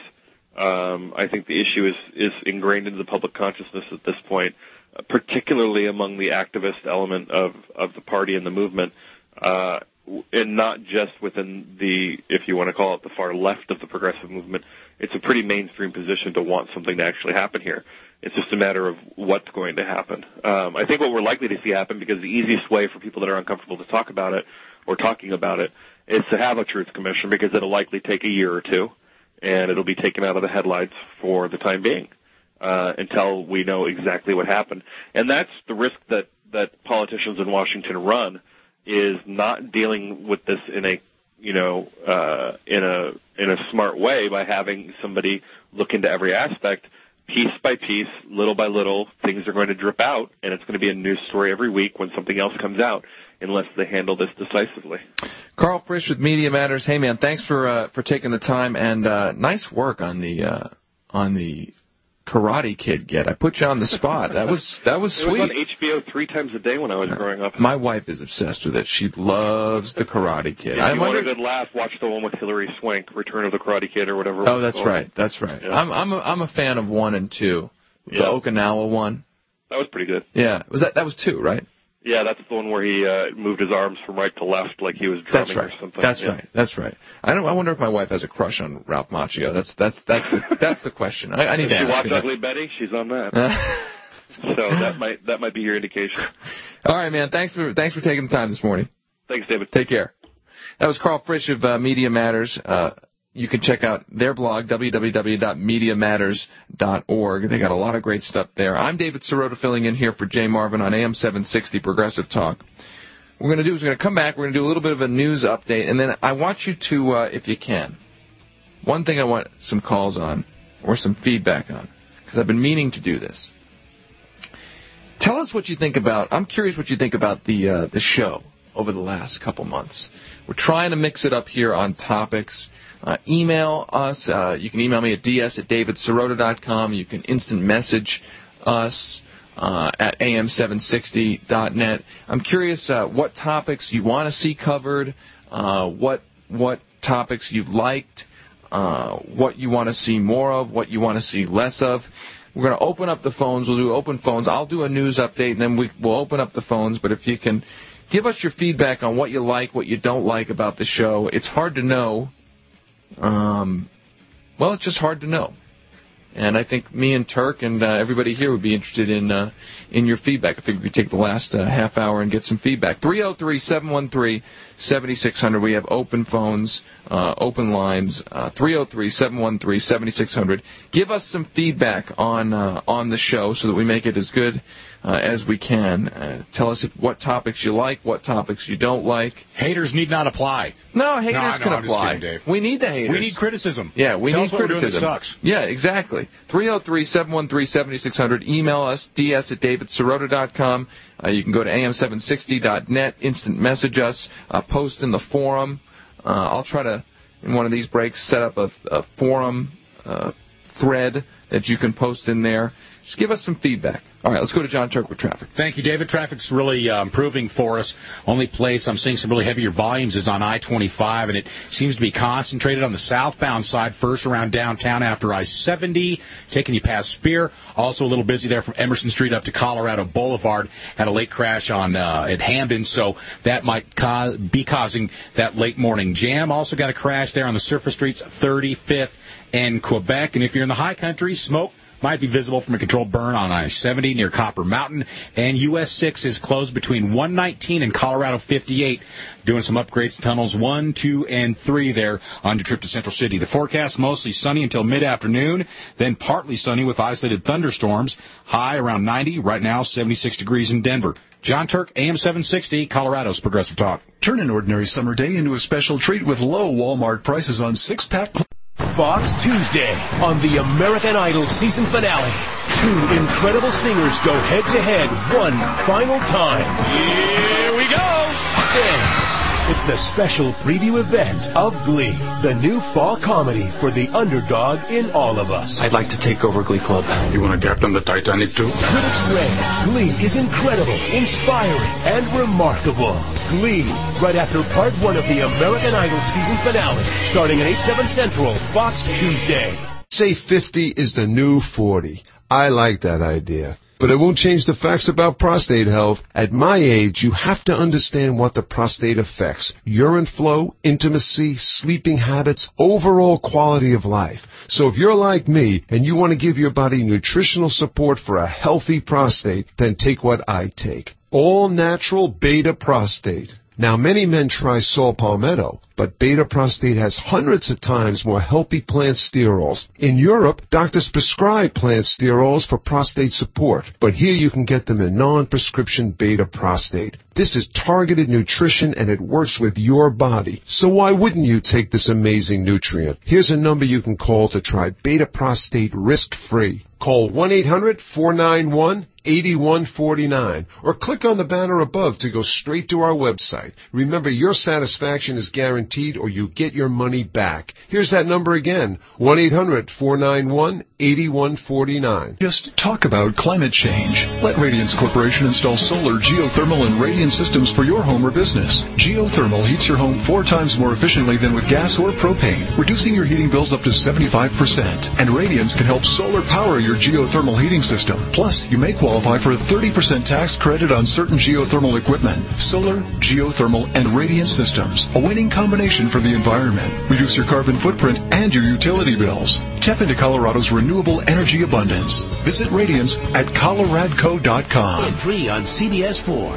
Um, I think the issue is, is ingrained into the public consciousness at this point, uh, particularly among the activist element of, of the party and the movement. Uh, and not just within the, if you want to call it the far left of the progressive movement. It's a pretty mainstream position to want something to actually happen here. It's just a matter of what's going to happen. Um, I think what we're likely to see happen, because the easiest way for people that are uncomfortable to talk about it or talking about it is to have a truth commission, because it'll likely take a year or two, and it'll be taken out of the headlines for the time being uh, until we know exactly what happened. And that's the risk that, that politicians in Washington run, is not dealing with this in a, you know, uh, in a in a smart way by having somebody look into every aspect. Piece by piece, little by little, things are going to drip out, and it's going to be a news story every week when something else comes out, unless they handle this decisively. Carl Frisch with Media Matters. Hey, man, thanks for uh, for taking the time, and uh, nice work on the uh, on the Karate Kid get. I put you on the spot. That was that was sweet. It was on H B O three times a day when I was growing up. My wife is obsessed with it. She loves the Karate Kid. If I you wonder... want a good laugh, watch the one with Hilary Swank, Return of the Karate Kid or whatever. Oh, that's right. That's right. Yeah. I'm I'm a, I'm a fan of one and two. The yeah. Okinawa one. That was pretty good. Yeah. Was that that was two, right? Yeah, that's the one where he uh, moved his arms from right to left like he was drumming that's right. or something. That's yeah. right. That's right. I don't. I wonder if my wife has a crush on Ralph Macchio. That's that's that's the, that's the question. I, I need if to you ask watch her. Ugly Betty, she's on that. So that might that might be your indication. All right, man. Thanks for thanks for taking the time this morning. Thanks, David. Take care. That was Carl Frisch of uh, Media Matters. Uh, you can check out their blog, w w w dot media matters dot org. They got a lot of great stuff there. I'm David Sirota filling in here for Jay Marvin on A M seven sixty Progressive Talk. What we're going to do is we're going to come back. We're going to do a little bit of a news update, and then I want you to, uh, if you can, one thing I want some calls on or some feedback on, because I've been meaning to do this. Tell us what you think about, I'm curious what you think about the uh, the show over the last couple months. We're trying to mix it up here on topics. Uh, email us. Uh, you can email me at d s at david sirota dot com. You can instant message us uh, at a m seven sixty dot net. I'm curious uh, what topics you want to see covered, uh, what what topics you've liked, uh, what you want to see more of, what you want to see less of. We're going to open up the phones. We'll do open phones. I'll do a news update, and then we, we'll open up the phones. But if you can give us your feedback on what you like, what you don't like about the show. It's hard to know. Um, well, it's just hard to know. And I think me and Turk and uh, everybody here would be interested in uh, in your feedback. I think we could take the last uh, half hour and get some feedback. three oh three, seven one three, seven six zero zero. We have open phones, uh, open lines. Uh, three oh three, seven one three, seven six zero zero. Give us some feedback on uh, on the show so that we make it as good uh, as we can. Uh, tell us if, what topics you like, what topics you don't like. Haters need not apply. No, haters no, no, can I'm apply. Just kidding, Dave. We need the haters. We need criticism. Yeah, we Tell need us what criticism. We're doing that sucks. Yeah, exactly. three oh three, seven one three, seven six zero zero. Email us, d s at david sirota dot com. Uh, you can go to a m seven sixty dot net, instant message us, uh, post in the forum. Uh, I'll try to, in one of these breaks, set up a, a forum uh, thread that you can post in there. Just give us some feedback. All right, let's go to John Turk with traffic. Thank you, David. Traffic's really uh, improving for us. Only place I'm seeing some really heavier volumes is on I twenty-five, and it seems to be concentrated on the southbound side, first around downtown after I seventy, taking you past Spear. Also a little busy there from Emerson Street up to Colorado Boulevard. Had a late crash on uh, at Hamden, so that might ca- be causing that late morning jam. Also got a crash there on the surface streets, thirty-fifth and Quebec. And if you're in the high country, smoke might be visible from a controlled burn on I seventy near Copper Mountain. And U S six is closed between one nineteen and Colorado fifty-eight, doing some upgrades to tunnels one, two, and three there on your trip to Central City. The forecast, mostly sunny until mid-afternoon, then partly sunny with isolated thunderstorms. High around ninety, right now seventy-six degrees in Denver. John Turk, A M seven sixty, Colorado's Progressive Talk. Turn an ordinary summer day into a special treat with low Walmart prices on six-pack... Fox Tuesday on the American Idol season finale. Two incredible singers go head-to-head one final time. Here we go! Then, it's the special preview event of Glee, the new fall comedy for the underdog in all of us. I'd like to take over Glee Club. You want to captain the Titanic too? Critics rave Glee is incredible, inspiring, and remarkable. Glee, right after part one of the American Idol season finale, starting at eight, seven Central, Fox Tuesday. Say fifty is the new forty. I like that idea. But it won't change the facts about prostate health. At my age, you have to understand what the prostate affects. Urine flow, intimacy, sleeping habits, overall quality of life. So if you're like me and you want to give your body nutritional support for a healthy prostate, then take what I take. All natural beta prostate. Now, many men try saw palmetto, but beta prostate has hundreds of times more healthy plant sterols. In Europe, doctors prescribe plant sterols for prostate support, but here you can get them in non-prescription beta prostate. This is targeted nutrition and it works with your body. So why wouldn't you take this amazing nutrient? Here's a number you can call to try beta prostate risk-free. Call one eight hundred, four nine one, eight one four nine or click on the banner above to go straight to our website. Remember, your satisfaction is guaranteed or you get your money back. Here's that number again, one eight hundred, four nine one, eight one four nine. Just talk about climate change. Let Radiance Corporation install solar, geothermal, and radiant systems for your home or business. Geothermal heats your home four times more efficiently than with gas or propane, reducing your heating bills up to seventy-five percent. And Radiance can help solar power your geothermal heating system. Plus, you may qualify for a thirty percent tax credit on certain geothermal equipment. Solar, geothermal, and radiant systems. A winning combination for the environment. Reduce your carbon footprint and your utility bills. Tap into Colorado's renewable energy abundance. Visit Radiance at coloradco dot com. And free on C B S four.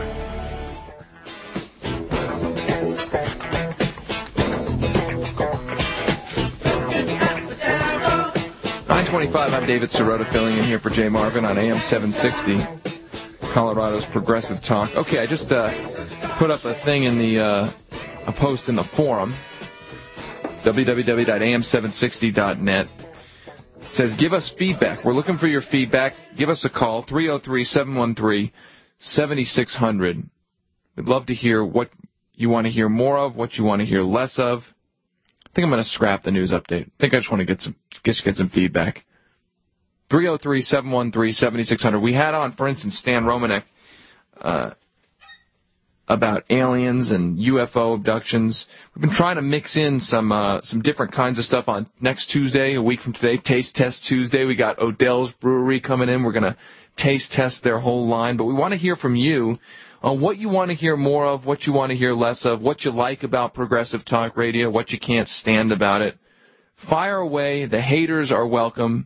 nine twenty-five, I'm David Sirota filling in here for Jay Marvin on A M seven sixty, Colorado's Progressive Talk. Okay, I just uh, put up a thing in the, uh, a post in the forum, w w w dot a m seven sixty dot net. It says, give us feedback. We're looking for your feedback. Give us a call, three oh three, seven one three, seven six zero zero. We'd love to hear what you want to hear more of, what you want to hear less of. I think I'm going to scrap the news update. I think I just want to get some just get some feedback. three oh three, seven one three, seven six zero zero. We had on, for instance, Stan Romanek uh, about aliens and U F O abductions. We've been trying to mix in some uh, some different kinds of stuff on next Tuesday, a week from today, Taste Test Tuesday. We got Odell's Brewery coming in. We're going to taste test their whole line. But we want to hear from you on what you want to hear more of, what you want to hear less of, what you like about Progressive Talk Radio, what you can't stand about it. Fire away. The haters are welcome.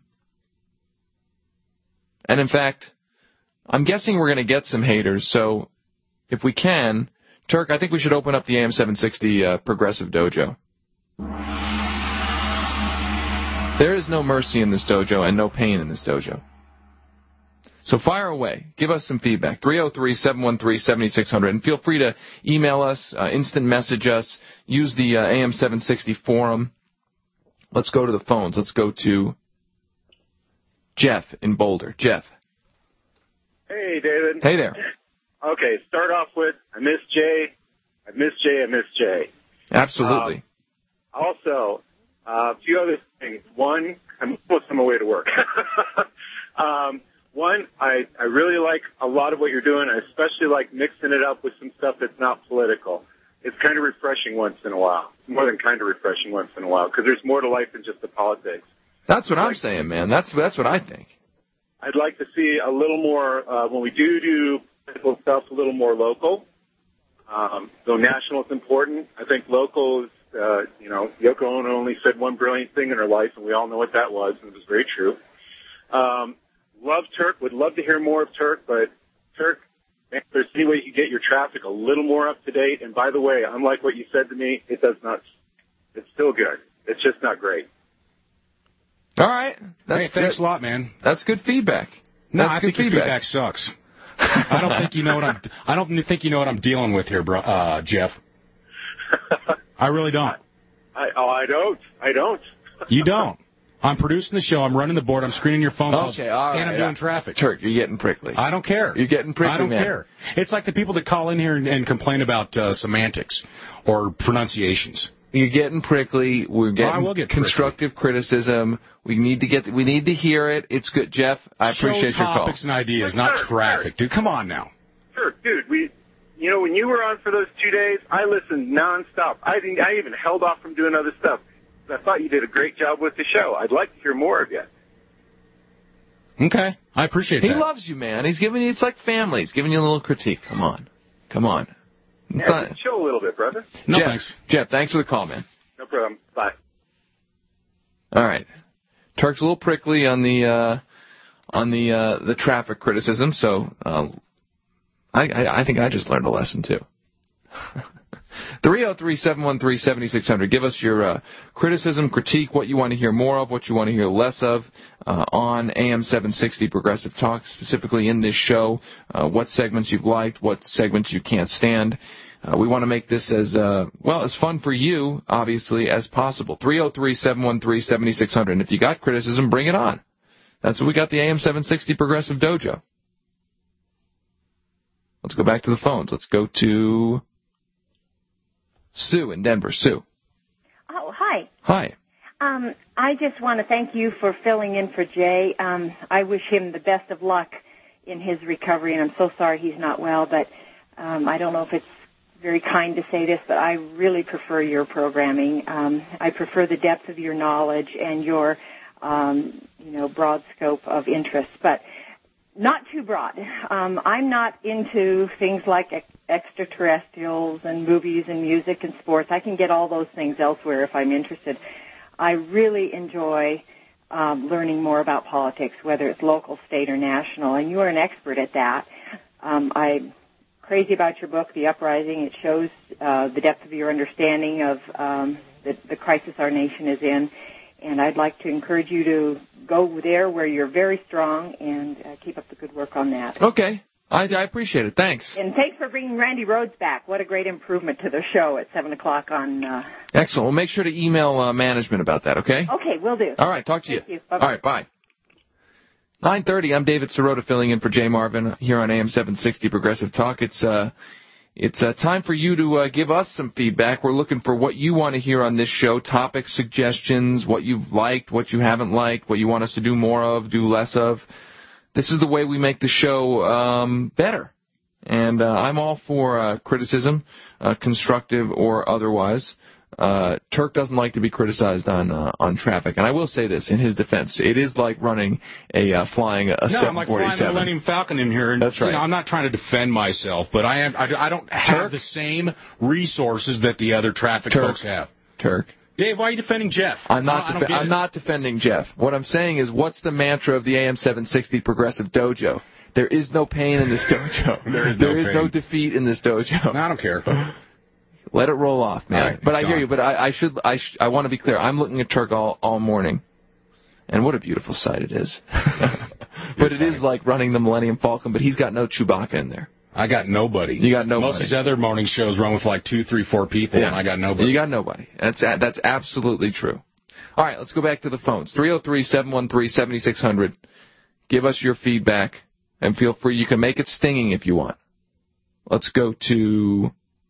And, in fact, I'm guessing we're going to get some haters. So, if we can, Turk, I think we should open up the A M seven sixty uh, Progressive Dojo. There is no mercy in this dojo and no pain in this dojo. So fire away. Give us some feedback. three oh three, seven one three, seven six zero zero. And feel free to email us, uh, instant message us, use the uh, A M seven sixty forum. Let's go to the phones. Let's go to Jeff in Boulder. Jeff. Hey, David. Hey there. Okay, start off with, I miss Jay. I miss Jay. I miss Jay. Absolutely. Um, also, uh, a few other things. One, I'm almost on my way to work. um, one, I, I really like a lot of what you're doing. I especially like mixing it up with some stuff that's not political. It's kind of refreshing once in a while. More than kind of refreshing once in a while, because there's more to life than just the politics. That's what I'm like, saying, man. That's that's what I think. I'd like to see a little more, uh, when we do do political stuff, a little more local. Um, though national is important, I think local is, uh, you know, Yoko Ono only said one brilliant thing in her life, and we all know what that was, and it was very true. Um, love Turk, would love to hear more of Turk, but Turk, if there's any way you can get your traffic a little more up to date, and by the way, unlike what you said to me, it does not, it's still good. It's just not great. All right. That's hey, thanks good. a lot, man. That's good feedback. No, That's I good think your feedback. feedback sucks. I don't think you know what I'm. I don't think you know what I'm dealing with here, bro, uh, Jeff. I really don't. I, oh, I don't. I don't. You don't. I'm producing the show. I'm running the board. I'm screening your phone calls. Okay, all right. And I'm doing traffic. Turk, you're getting prickly. I don't care. You're getting prickly, I don't man. care. It's like the people that call in here and, and complain about uh, semantics or pronunciations. You're getting prickly. We're getting I will get constructive prickly. criticism. We need to get. We need to hear it. It's good, Jeff. I appreciate show your call. topics and ideas, not Sure, traffic, dude. Come on now. Sure, dude. We, you know, when you were on for those two days, I listened nonstop. I didn't. I even held off from doing other stuff. I thought you did a great job with the show. I'd like to hear more of you. Okay, I appreciate He that. loves you, man. He's giving you. It's like family. He's giving you a little critique. Come on, come on. It's Yeah, not- just chill a little bit, brother. No Jeff, thanks. Jeff, thanks for the call, man. No problem. Bye. All right. Turk's a little prickly on the uh, on the uh, the traffic criticism, so uh, I, I I think I just learned a lesson too. three oh three, seven one three, seven six zero zero. Give us your uh, criticism, critique, what you want to hear more of, what you want to hear less of uh, on A M seven sixty Progressive Talk, specifically in this show, uh, what segments you've liked, what segments you can't stand. Uh, we want to make this as, uh, well, as fun for you, obviously, as possible. three oh three, seven one three, seven six zero zero. And if you got criticism, bring it on. That's what we got the A M seven sixty Progressive Dojo. Let's go back to the phones. Let's go to Sue in Denver. Sue. Oh, hi. Hi. Um, I just want to thank you for filling in for Jay. Um, I wish him the best of luck in his recovery, and I'm so sorry he's not well, but um, I don't know if it's very kind to say this, but I really prefer your programming. Um, I prefer the depth of your knowledge and your, um, you know, broad scope of interests, but not too broad. Um, I'm not into things like ex- extraterrestrials and movies and music and sports. I can get all those things elsewhere if I'm interested. I really enjoy um, learning more about politics, whether it's local, state, or national, and you are an expert at that. Um, I'm crazy about your book, The Uprising. It shows uh, the depth of your understanding of um, the, the crisis our nation is in, and I'd like to encourage you to go there where you're very strong and uh, keep up the good work on that. Okay. I, I appreciate it. Thanks. And thanks for bringing Randy Rhodes back. What a great improvement to the show at seven o'clock on... Uh... Excellent. Well, make sure to email uh, management about that, okay? Okay, will do. All right, talk to Thank you. you. Bye-bye. All right, bye. nine thirty, I'm David Sirota filling in for Jay Marvin here on A M seven sixty Progressive Talk. It's uh, it's uh, time for you to uh, give us some feedback. We're looking for what you want to hear on this show, topic suggestions, what you've liked, what you haven't liked, what you want us to do more of, do less of. This is the way we make the show um, better. And uh, I'm all for uh, criticism, uh, constructive or otherwise. Uh, Turk doesn't like to be criticized on uh, on traffic. And I will say this, in his defense, it is like running a uh, flying a no, I'm like flying the Millennium Falcon in here. And, That's right. You know, I'm not trying to defend myself, but I am. I, I don't have Turk? the same resources that the other traffic Turk. folks have. Turk. Dave, why are you defending Jeff? I'm not. I don't, Defe- I don't get I'm it. not defending Jeff. What I'm saying is, what's the mantra of the A M seven sixty Progressive Dojo? There is no pain in this dojo. There is no there is pain. no defeat in this dojo. No, I don't care. Let it roll off, man. All right, but I it's hear gone. you. But I, I should. I, sh- I want to be clear. I'm looking at Turk all, all morning, and what a beautiful sight it is. But it is like running the Millennium Falcon. But he's got no Chewbacca in there. I got nobody. You got nobody. Most of these other morning shows run with like two, three, four people, Yeah. and I got nobody. You got nobody. That's a- that's absolutely true. All right, let's go back to the phones. three oh three, seven one three, seven six zero zero. Give us your feedback, and feel free. You can make it stinging if you want. Let's go to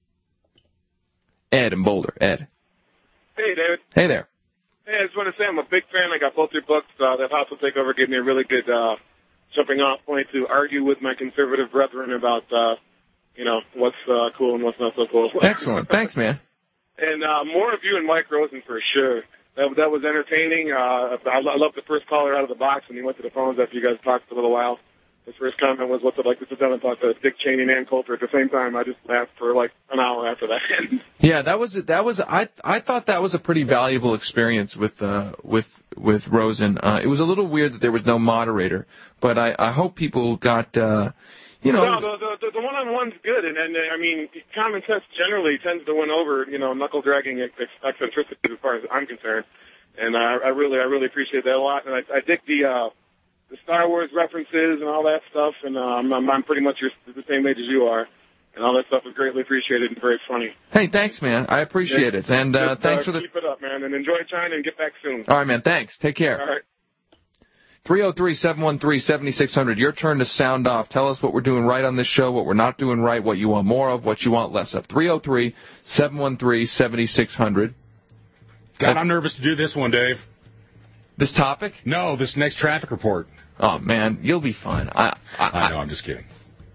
Ed in Boulder. Ed. Hey, David. Hey there. Hey, I just want to say I'm a big fan. I got both your books. Uh, that Hostile Takeover gave me a really good uh, jumping off point to argue with my conservative brethren about, uh, you know, what's uh, cool and what's not so cool. Excellent. Thanks, man. And uh, more of you and Mike Rosen for sure. That, that was entertaining. Uh, I, I love the first caller out of the box when he went to the phones after you guys talked for a little while. His first comment was, what's it like to sit down and talk to Dick Cheney and Ann Coulter at the same time? I just laughed for like an hour after that. Yeah, that was that was I I thought that was a pretty valuable experience with uh with with Rosen. Uh, it was a little weird that there was no moderator, but I I hope people got uh you know. No, the the, the one-on-one's good, and, and I mean, common sense generally tends to win over, you know, knuckle dragging eccentricity as far as I'm concerned. And uh, I really I really appreciate that a lot, and I, I dig the. Uh, The Star Wars references and all that stuff, and um, I'm, I'm pretty much your, the same age as you are, and all that stuff is greatly appreciated and very funny. Hey, thanks, man. I appreciate yeah. it, and uh, Just, thanks uh, for the. Keep it up, man, and enjoy China and get back soon. All right, man. Thanks. Take care. All right. three oh three, seven one three, seven six zero zero. Your turn to sound off. Tell us what we're doing right on this show, what we're not doing right, what you want more of, what you want less of. three oh three, seven one three, seven six zero zero. God, I'm nervous to do this one, Dave. This topic? No, this next traffic report. Oh, man, you'll be fine. I, I, I know, I'm just kidding.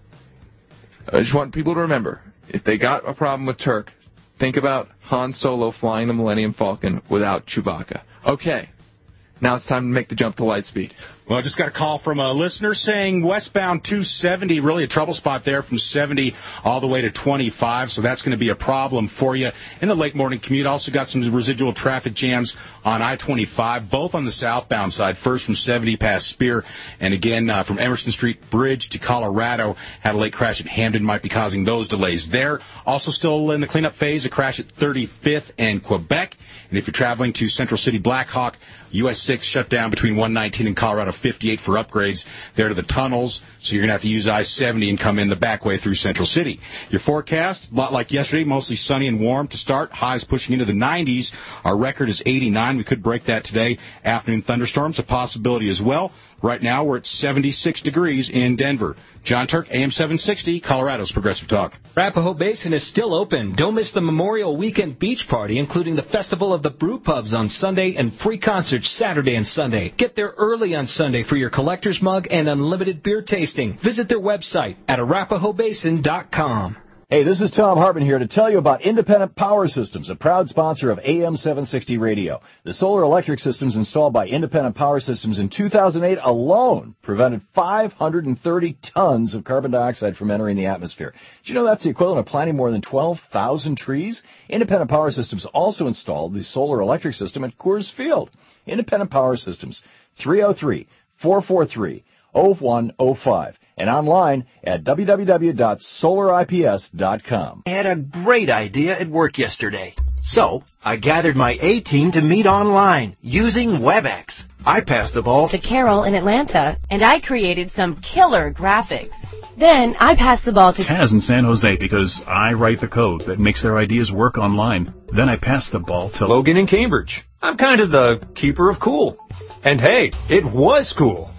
I just want people to remember, if they got a problem with Turk, think about Han Solo flying the Millennium Falcon without Chewbacca. Okay, now it's time to make the jump to Lightspeed. Well, I just got a call from a listener saying westbound two seventy, really a trouble spot there from seventy all the way to twenty-five, so that's going to be a problem for you. In the late morning commute, also got some residual traffic jams on I twenty-five, both on the southbound side, first from seventy past Spear, and again uh, from Emerson Street Bridge to Colorado. Had a late crash at Hamden, might be causing those delays there. Also still in the cleanup phase, a crash at thirty-fifth and Quebec. And if you're traveling to Central City Blackhawk, U S six shut down between one nineteen and Colorado fifty-eight for upgrades there to the tunnels, so you're going to have to use I seventy and come in the back way through Central City. Your forecast, a lot like yesterday, mostly sunny and warm to start, highs pushing into the nineties. Our record is eighty-nine. We could break that today. Afternoon thunderstorms, a possibility as well. Right now, we're at seventy-six degrees in Denver. John Turk, A M seven sixty, Colorado's Progressive Talk. Arapahoe Basin is still open. Don't miss the Memorial Weekend Beach Party, including the Festival of the Brew Pubs on Sunday and free concerts Saturday and Sunday. Get there early on Sunday for your collector's mug and unlimited beer tasting. Visit their website at arapahoe basin dot com. Hey, this is Tom Hartman here to tell you about Independent Power Systems, a proud sponsor of A M seven sixty Radio. The solar electric systems installed by Independent Power Systems in two thousand eight alone prevented five hundred thirty tons of carbon dioxide from entering the atmosphere. Did you know that's the equivalent of planting more than twelve thousand trees? Independent Power Systems also installed the solar electric system at Coors Field. Independent Power Systems, three oh three, four four three, oh one oh five. And online at w w w dot solar i p s dot com. I had a great idea at work yesterday. So, I gathered my A-team to meet online using WebEx. I passed the ball to Carol in Atlanta, and I created some killer graphics. Then, I passed the ball to Taz in San Jose because I write the code that makes their ideas work online. Then I pass the ball to Logan in Cambridge. I'm kind of the keeper of cool. And hey, it was cool.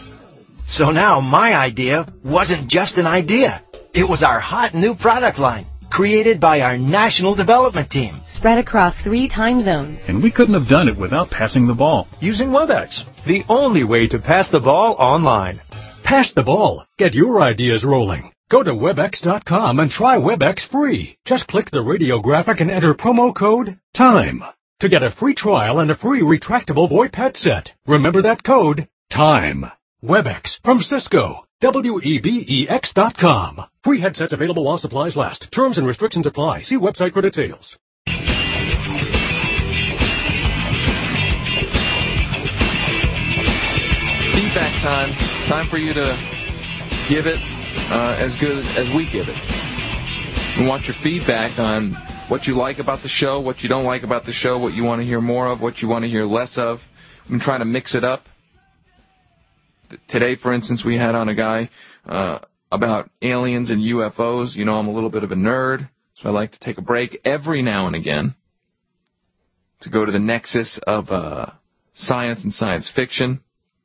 So now my idea wasn't just an idea. It was our hot new product line, created by our national development team. Spread across three time zones. And we couldn't have done it without passing the ball. Using WebEx, the only way to pass the ball online. Pass the ball. Get your ideas rolling. Go to webex dot com and try WebEx free. Just click the radio graphic and enter promo code TIME to get a free trial and a free retractable VoIP headset. Remember that code, TIME. WebEx from Cisco. W E B E X dot com. Free headsets available while supplies last. Terms and restrictions apply. See website for details. Feedback time. Time for you to give it uh, as good as we give it. We want your feedback on what you like about the show, what you don't like about the show, what you want to hear more of, what you want to hear less of. We've been trying to mix it up. Today, for instance, we had on a guy uh, about aliens and U F Os. You know, I'm a little bit of a nerd, so I like to take a break every now and again to go to the nexus of uh, science and science fiction.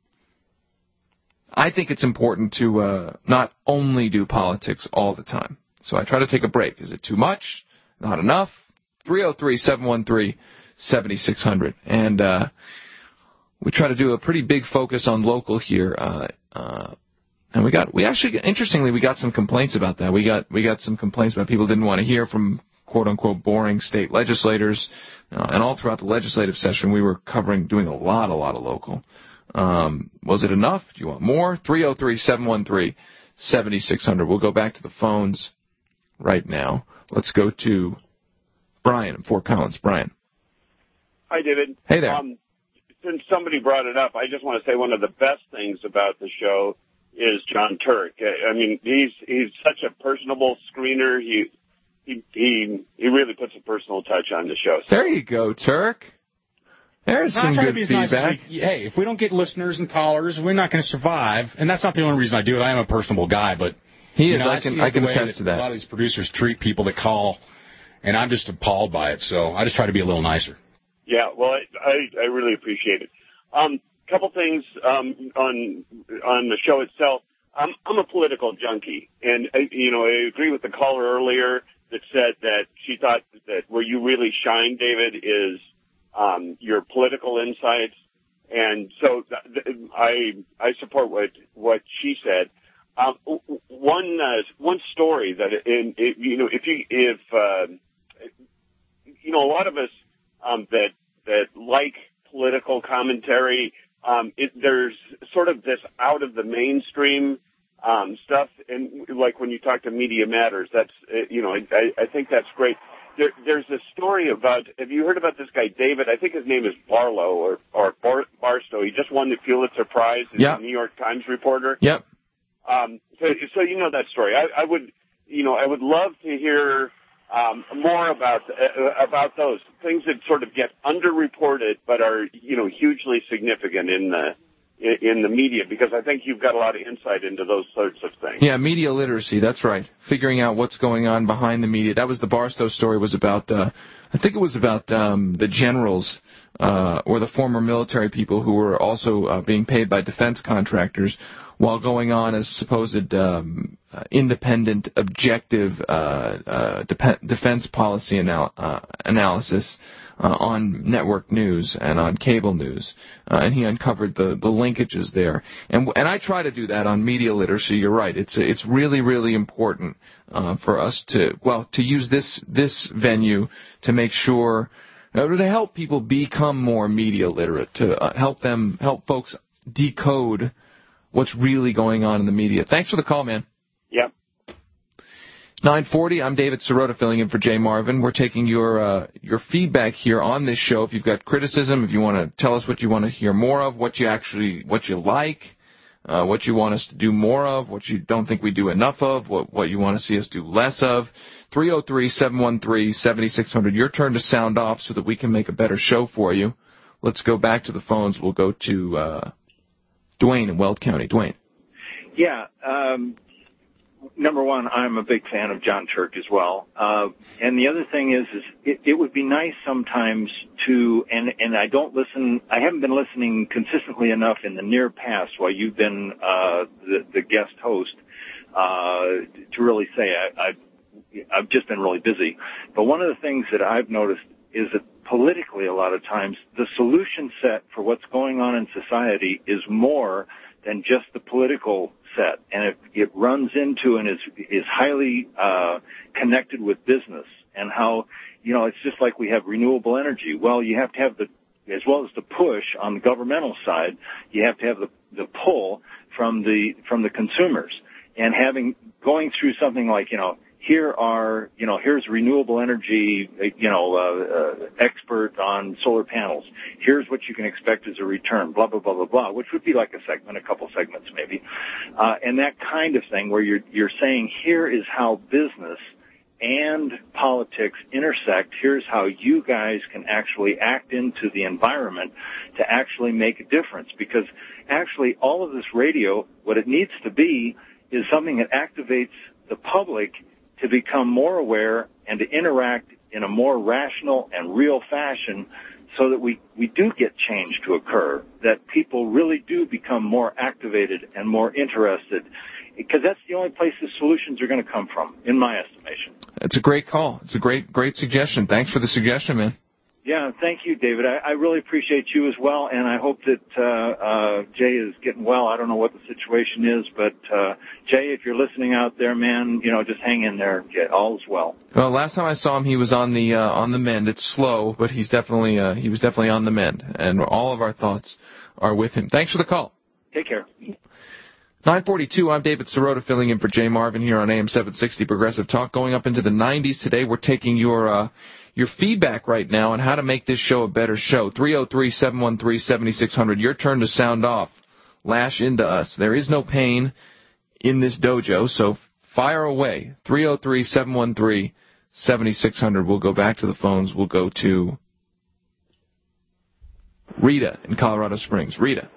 I think it's important to uh, not only do politics all the time. So I try to take a break. Is it too much? Not enough? three oh three, seven one three, seven six zero zero. And uh we try to do a pretty big focus on local here. Uh, uh, And we got, we actually, interestingly, we got some complaints about that. We got, we got some complaints about people didn't want to hear from quote unquote boring state legislators. Uh, and all throughout the legislative session, we were covering, doing a lot, a lot of local. Um, was it enough? Do you want more? three oh three, seven one three, seven six zero zero. We'll go back to the phones right now. Let's go to Brian in Fort Collins. Brian. Hi, David. Hey there. Um, since somebody brought it up, I just want to say one of the best things about the show is John Turk. I mean, he's he's such a personable screener. He he he, he really puts a personal touch on the show. So. There you go, Turk. There's some good feedback. Nice. Hey, if we don't get listeners and callers, we're not going to survive. And that's not the only reason I do it. I am a personable guy, but he you is. know, I can I can attest to that. A lot of these producers treat people that call, and I'm just appalled by it. So I just try to be a little nicer. Yeah, well, I I, I really appreciate it. Um, couple things um, on on the show itself. I'm I'm a political junkie, and I, you know I agree with the caller earlier that said that she thought that where you really shine, David, is um, your political insights, and so th- I I support what what she said. Um, one uh, one story that in it, you know if you if uh, you know a lot of us um, that that like political commentary. Um, it, there's sort of this out of the mainstream um, stuff, and like when you talk to Media Matters, that's uh, you know I, I think that's great. There, there's a story about. Have you heard about this guy David? I think his name is Barlow or or Bar, Barstow. He just won the Pulitzer Prize as yep. a New York Times reporter. Yep. Um, so so you know that story. I, I would you know I would love to hear. Um, more about uh, about those things that sort of get underreported, but are you know hugely significant in the in the media, because I think you've got a lot of insight into those sorts of things. Yeah, media literacy. That's right. Figuring out what's going on behind the media. That was the Barstow story. Was about. Uh, I think it was about um, the generals uh, or the former military people who were also uh, being paid by defense contractors while going on as supposed um, uh, independent, objective uh, uh, de- defense policy anal- uh, analysis uh, on network news and on cable news, uh, and he uncovered the, the linkages there. And and I try to do that on media literacy. You're right. It's it's really really important uh, for us to well to use this this venue to make sure uh, to help people become more media literate, to uh, help them help folks decode what's really going on in the media. Thanks for the call, man. Yep. nine forty, I'm David Sirota filling in for Jay Marvin. We're taking your uh, your feedback here on this show. If you've got criticism, if you want to tell us what you want to hear more of, what you actually, what you like, uh, what you want us to do more of, what you don't think we do enough of, what, what you want to see us do less of, three oh three, seven one three, seven six zero zero. Your turn to sound off so that we can make a better show for you. Let's go back to the phones. We'll go to uh, Dwayne in Weld County. Dwayne. Yeah. Um, number one, I'm a big fan of John Turk as well. Uh, and the other thing is, is it, it would be nice sometimes to, and, and I don't listen, I haven't been listening consistently enough in the near past while you've been uh, the, the guest host uh, to really say I, I've, I've just been really busy. But one of the things that I've noticed is that politically, a lot of times, the solution set for what's going on in society is more than just the political set, and it, it runs into and is is highly uh, connected with business and how, you know, it's just like we have renewable energy. Well, you have to have the, as well as the push on the governmental side, you have to have the the pull from the from the consumers, and having going through something like, you know, here are, you know, here's renewable energy, you know, uh, uh, expert on solar panels. Here's what you can expect as a return, blah, blah, blah, blah, blah, which would be like a segment, a couple segments maybe. Uh, and that kind of thing where you're, you're saying here is how business and politics intersect. Here's how you guys can actually act into the environment to actually make a difference. Because actually all of this radio, what it needs to be is something that activates the public to become more aware and to interact in a more rational and real fashion so that we, we do get change to occur, that people really do become more activated and more interested, because that's the only place the solutions are going to come from, in my estimation. It's a great call. It's a great, great suggestion. Thanks for the suggestion, man. Yeah, thank you, David. I, I really appreciate you as well, and I hope that uh, uh, Jay is getting well. I don't know what the situation is, but uh, Jay, if you're listening out there, man, you know, just hang in there. Get all's well. Well, last time I saw him, he was on the uh, on the mend. It's slow, but he's definitely uh, he was definitely on the mend, and all of our thoughts are with him. Thanks for the call. Take care. nine forty-two, I'm David Sirota, filling in for Jay Marvin here on A M seven sixty Progressive Talk. Going up into the nineties today, we're taking your uh, your feedback right now on how to make this show a better show. three oh three, seven one three, seven six zero zero. Your turn to sound off. Lash into us. There is no pain in this dojo, so fire away. three oh three, seven one three, seven six zero zero. We'll go back to the phones. We'll go to Rita in Colorado Springs. Rita.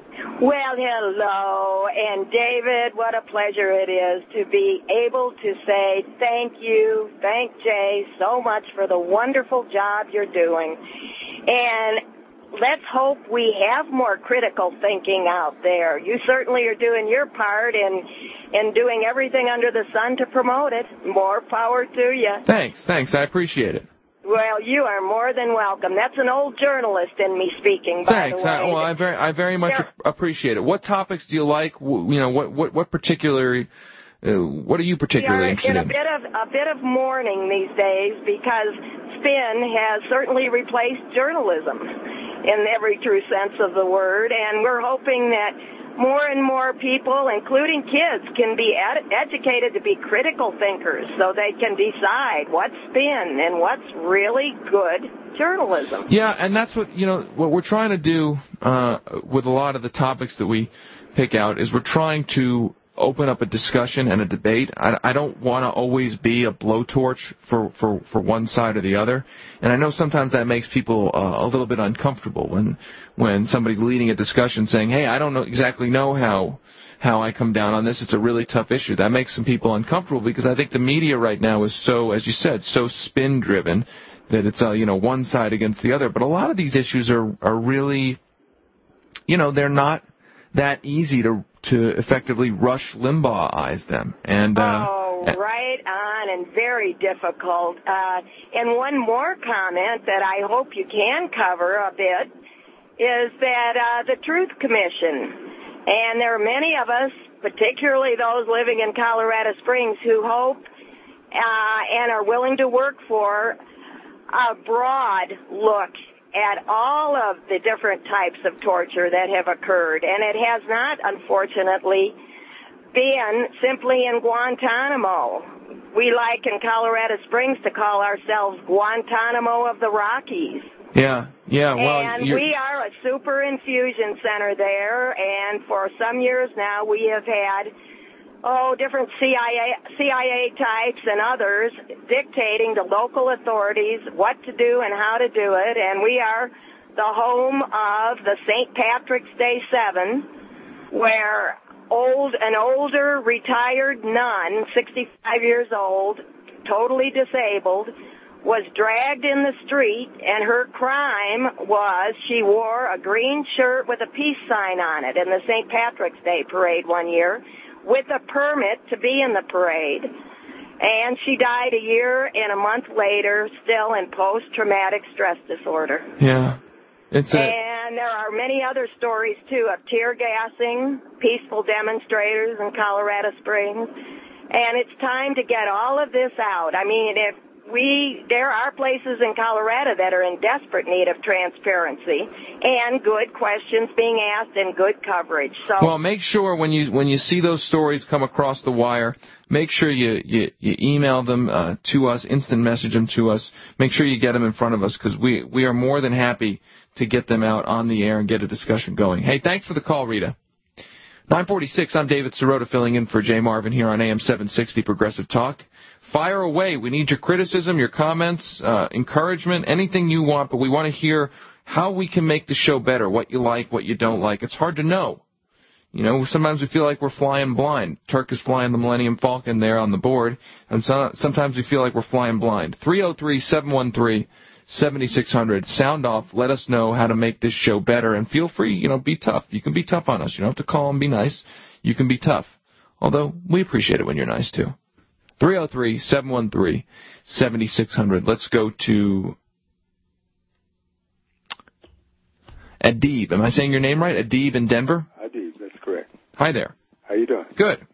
Well, hello, and David, what a pleasure it is to be able to say thank you, thank Jay so much for the wonderful job you're doing. And let's hope we have more critical thinking out there. You certainly are doing your part in, in doing everything under the sun to promote it. More power to you. Thanks, thanks, I appreciate it. Well, you are more than welcome. That's an old journalist in me speaking, by Thanks. the way. I, well, I very, I very much There- appreciate it. What topics do you like? You know, what, what, what particular, uh, what are you particularly we are interested in a in? bit of a bit of mourning these days because spin has certainly replaced journalism in every true sense of the word, and we're hoping that more and more people, including kids, can be ed- educated to be critical thinkers so they can decide what's spin and what's really good journalism. Yeah, and that's what, you know, what we're trying to do uh, with a lot of the topics that we pick out is we're trying to open up a discussion and a debate. I, I don't want to always be a blowtorch for, for, for one side or the other. And I know sometimes that makes people uh, a little bit uncomfortable when when somebody's leading a discussion saying, hey, I don't know exactly know how how I come down on this. It's a really tough issue. That makes some people uncomfortable because I think the media right now is so, as you said, so spin-driven that it's, uh, you know, one side against the other. But a lot of these issues are, are really, you know, they're not that easy to to effectively Rush Limbaugh-ize them. And, uh, oh, right on, and very difficult. Uh, and one more comment that I hope you can cover a bit is that uh, the Truth Commission, and there are many of us, particularly those living in Colorado Springs, who hope uh, and are willing to work for a broad look at all of the different types of torture that have occurred. And it has not, unfortunately, been simply in Guantanamo. We like in Colorado Springs to call ourselves Guantanamo of the Rockies. Yeah, yeah, well, and you're... we are a super infusion center there, and for some years now we have had oh, different C I A, C I A types and others dictating to local authorities what to do and how to do it. And we are the home of the Saint Patrick's Day seven, where old an older retired nun, sixty-five years old, totally disabled, was dragged in the street, and her crime was she wore a green shirt with a peace sign on it in the Saint Patrick's Day parade one year, with a permit to be in the parade. And she died a year and a month later, still in post-traumatic stress disorder. Yeah. It's a... And there are many other stories, too, of tear gassing, peaceful demonstrators in Colorado Springs. And it's time to get all of this out. I mean, if we, there are places in Colorado that are in desperate need of transparency and good questions being asked and good coverage. So, well, make sure when you when you see those stories come across the wire, make sure you you, you email them uh, to us, instant message them to us. Make sure you get them in front of us because we we are more than happy to get them out on the air and get a discussion going. Hey, thanks for the call, Rita. nine forty-six, I'm David Sirota filling in for Jay Marvin here on A M seven sixty Progressive Talk. Fire away. We need your criticism, your comments, uh, encouragement, anything you want, but we want to hear how we can make the show better, what you like, what you don't like. It's hard to know. You know, sometimes we feel like we're flying blind. Turk is flying the Millennium Falcon there on the board, and so, sometimes we feel like we're flying blind. three oh three, seven one three, seven six zero zero. Sound off. Let us know how to make this show better, and feel free, you know, be tough. You can be tough on us. You don't have to call and be nice. You can be tough. Although, we appreciate it when you're nice, too. three oh three, seven one three, seven six zero zero. Let's go to Adib. Am I saying your name right? Adib in Denver? Adib, that's correct. Hi there. How you doing? Good.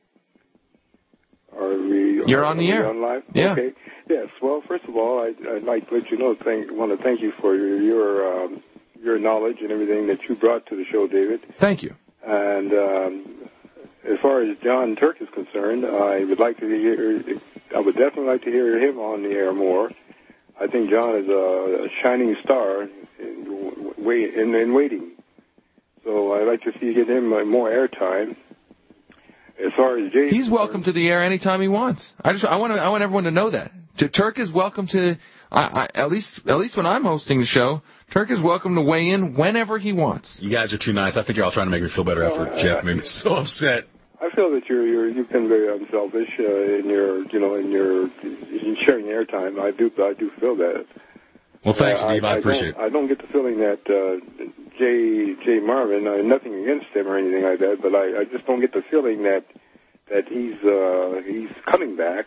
Are we? You're are, on the are air. We on live? Yeah. Okay. Yes. Well, first of all, I, I'd like to let you know. Thank, want to thank you for your your, um, your knowledge and everything that you brought to the show, David. Thank you. And um, as far as John Turk is concerned, I would like to hear. I would definitely like to hear him on the air more. I think John is a, a shining star in, in, in waiting. So I'd like to see get him more airtime. As far as Jay, he's welcome to the air anytime he wants. I just I want to I want everyone to know that. Turk is welcome to. I, I, at least at least when I'm hosting the show, Turk is welcome to weigh in whenever he wants. You guys are too nice. I think you're all trying to make me feel better after uh, Jeff made me so upset. I feel that you're, you're you've been very unselfish uh, in your you know in your in sharing airtime. I do I do feel that. Well, thanks, uh, Steve. I, I appreciate don't, it. I don't get the feeling that uh, Jay Jay Marvin. Uh, nothing against him or anything like that, but I, I just don't get the feeling that that he's uh, he's coming back,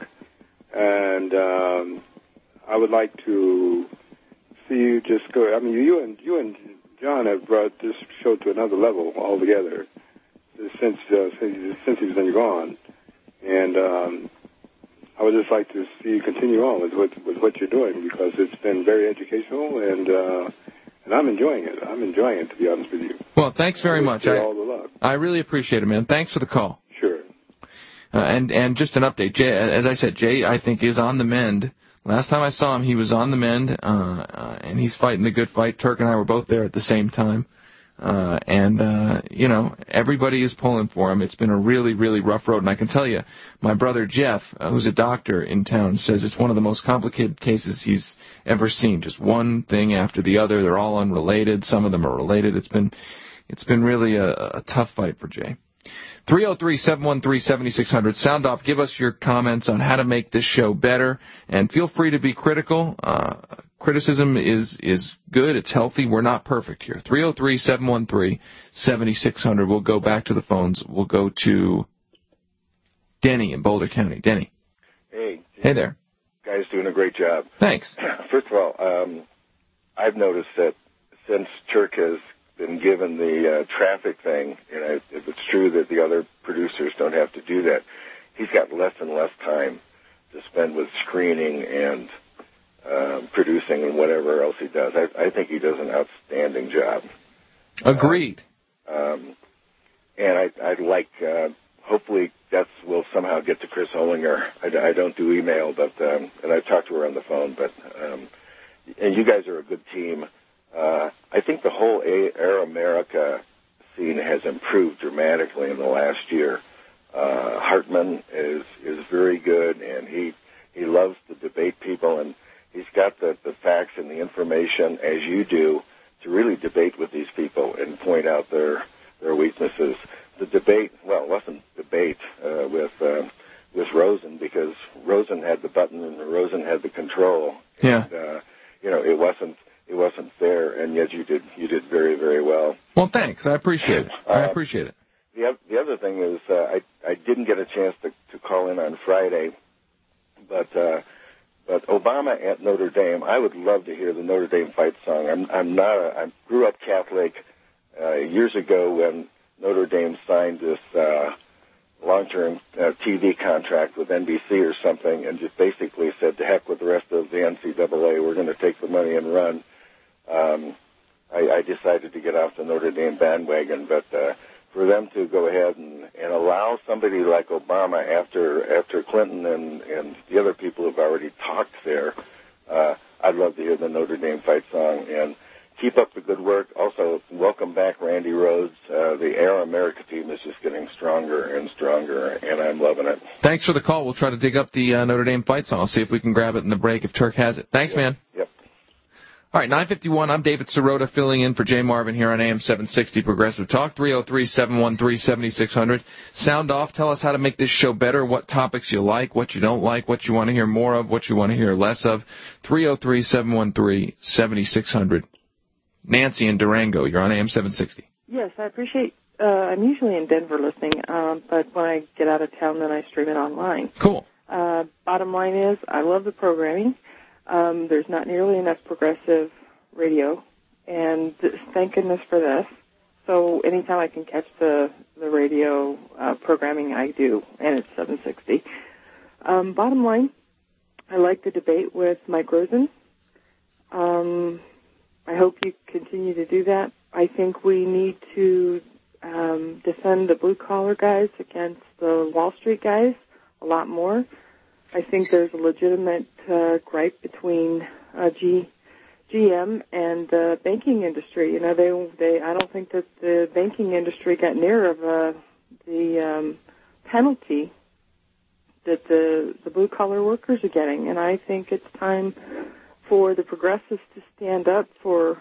and um, I would like to see you just go. I mean, you and you and John have brought this show to another level altogether since uh, since, since he's been gone, and um, I would just like to see you continue on with what with what you're doing, because it's been very educational, and uh, and I'm enjoying it. I'm enjoying it, to be honest with you. Well, thanks very much. I, all the luck. I really appreciate it, man. Thanks for the call. Sure. Uh, and and just an update, Jay. As I said, Jay, I think is on the mend. Last time I saw him, he was on the mend, uh, uh, and he's fighting the good fight. Turk and I were both there at the same time. Uh, and, uh, you know, everybody is pulling for him. It's been a really, really rough road. And I can tell you, my brother Jeff, uh, who's a doctor in town, says it's one of the most complicated cases he's ever seen. Just one thing after the other. They're all unrelated. Some of them are related. It's been, it's been really a, a tough fight for Jay. three oh three, seven one three, seven six zero zero. Sound off. Give us your comments on how to make this show better. And feel free to be critical. Uh, criticism is, is good. It's healthy. We're not perfect here. three oh three, seven one three, seven six zero zero. We'll go back to the phones. We'll go to Denny in Boulder County. Denny. Hey. Hey there. Guys doing a great job. Thanks. First of all, um, I've noticed that since Turk has been given the uh, traffic thing, you know, if it's true that the other producers don't have to do that, he's got less and less time to spend with screening and um, producing and whatever else he does. I, I think he does an outstanding job. Agreed. Um, and I, I'd like, uh, hopefully, that will somehow get to Chris Olinger. I, I don't do email, but um, and I've talked to her on the phone. But um, and you guys are a good team. Uh, I think the whole Air America scene has improved dramatically in the last year. Uh, Hartman is is very good, and he he loves to debate people, and he's got the, the facts and the information, as you do, to really debate with these people and point out their their weaknesses. The debate, well, it wasn't debate uh, with uh, with Rosen, because Rosen had the button and Rosen had the control. Yeah. And, uh, you know, it wasn't it wasn't fair, and yet you did you did very, very well. Well, thanks. I appreciate it. I appreciate it. The the other thing is, uh, I I didn't get a chance to to call in on Friday, but uh, but Obama at Notre Dame. I would love to hear the Notre Dame fight song. I'm I'm not a, I grew up Catholic uh, years ago when Notre Dame signed this uh, long-term uh, T V contract with N B C or something, and just basically said, to heck with the rest of the N C double A, we're going to take the money and run. Um, I, I decided to get off the Notre Dame bandwagon, but uh, for them to go ahead and, and allow somebody like Obama, after after Clinton and, and the other people who've already talked there, uh, I'd love to hear the Notre Dame fight song. And keep up the good work. Also, welcome back Randy Rhodes. Uh, the Air America team is just getting stronger and stronger, and I'm loving it. Thanks for the call. We'll try to dig up the uh, Notre Dame fight song. I'll see if we can grab it in the break if Turk has it. Thanks, yep. man. Yep. All right, nine fifty-one. I'm David Sirota, filling in for Jay Marvin here on A M seven sixty Progressive Talk. three oh three, seven one three, seven six zero zero. Sound off. Tell us how to make this show better, what topics you like, what you don't like, what you want to hear more of, what you want to hear less of. three oh three, seven one three, seven six zero zero. Nancy in Durango, you're on A M seven sixty. Yes, I appreciate, uh, I'm usually in Denver listening, um, but when I get out of town, then I stream it online. Cool. Uh, bottom line is, I love the programming. Um, there's not nearly enough progressive radio and thank goodness for this. So anytime I can catch the, the radio uh, programming, I do, and it's seven sixty. Um, bottom line, I like the debate with Mike Rosen. Um, I hope you continue to do that. I think we need to um, defend the blue-collar guys against the Wall Street guys a lot more. I think there's a legitimate uh, gripe between uh, G, GM and the banking industry. You know, they, they. I don't think that the banking industry got near of uh, the um, penalty that the, the blue-collar workers are getting. And I think it's time for the progressives to stand up for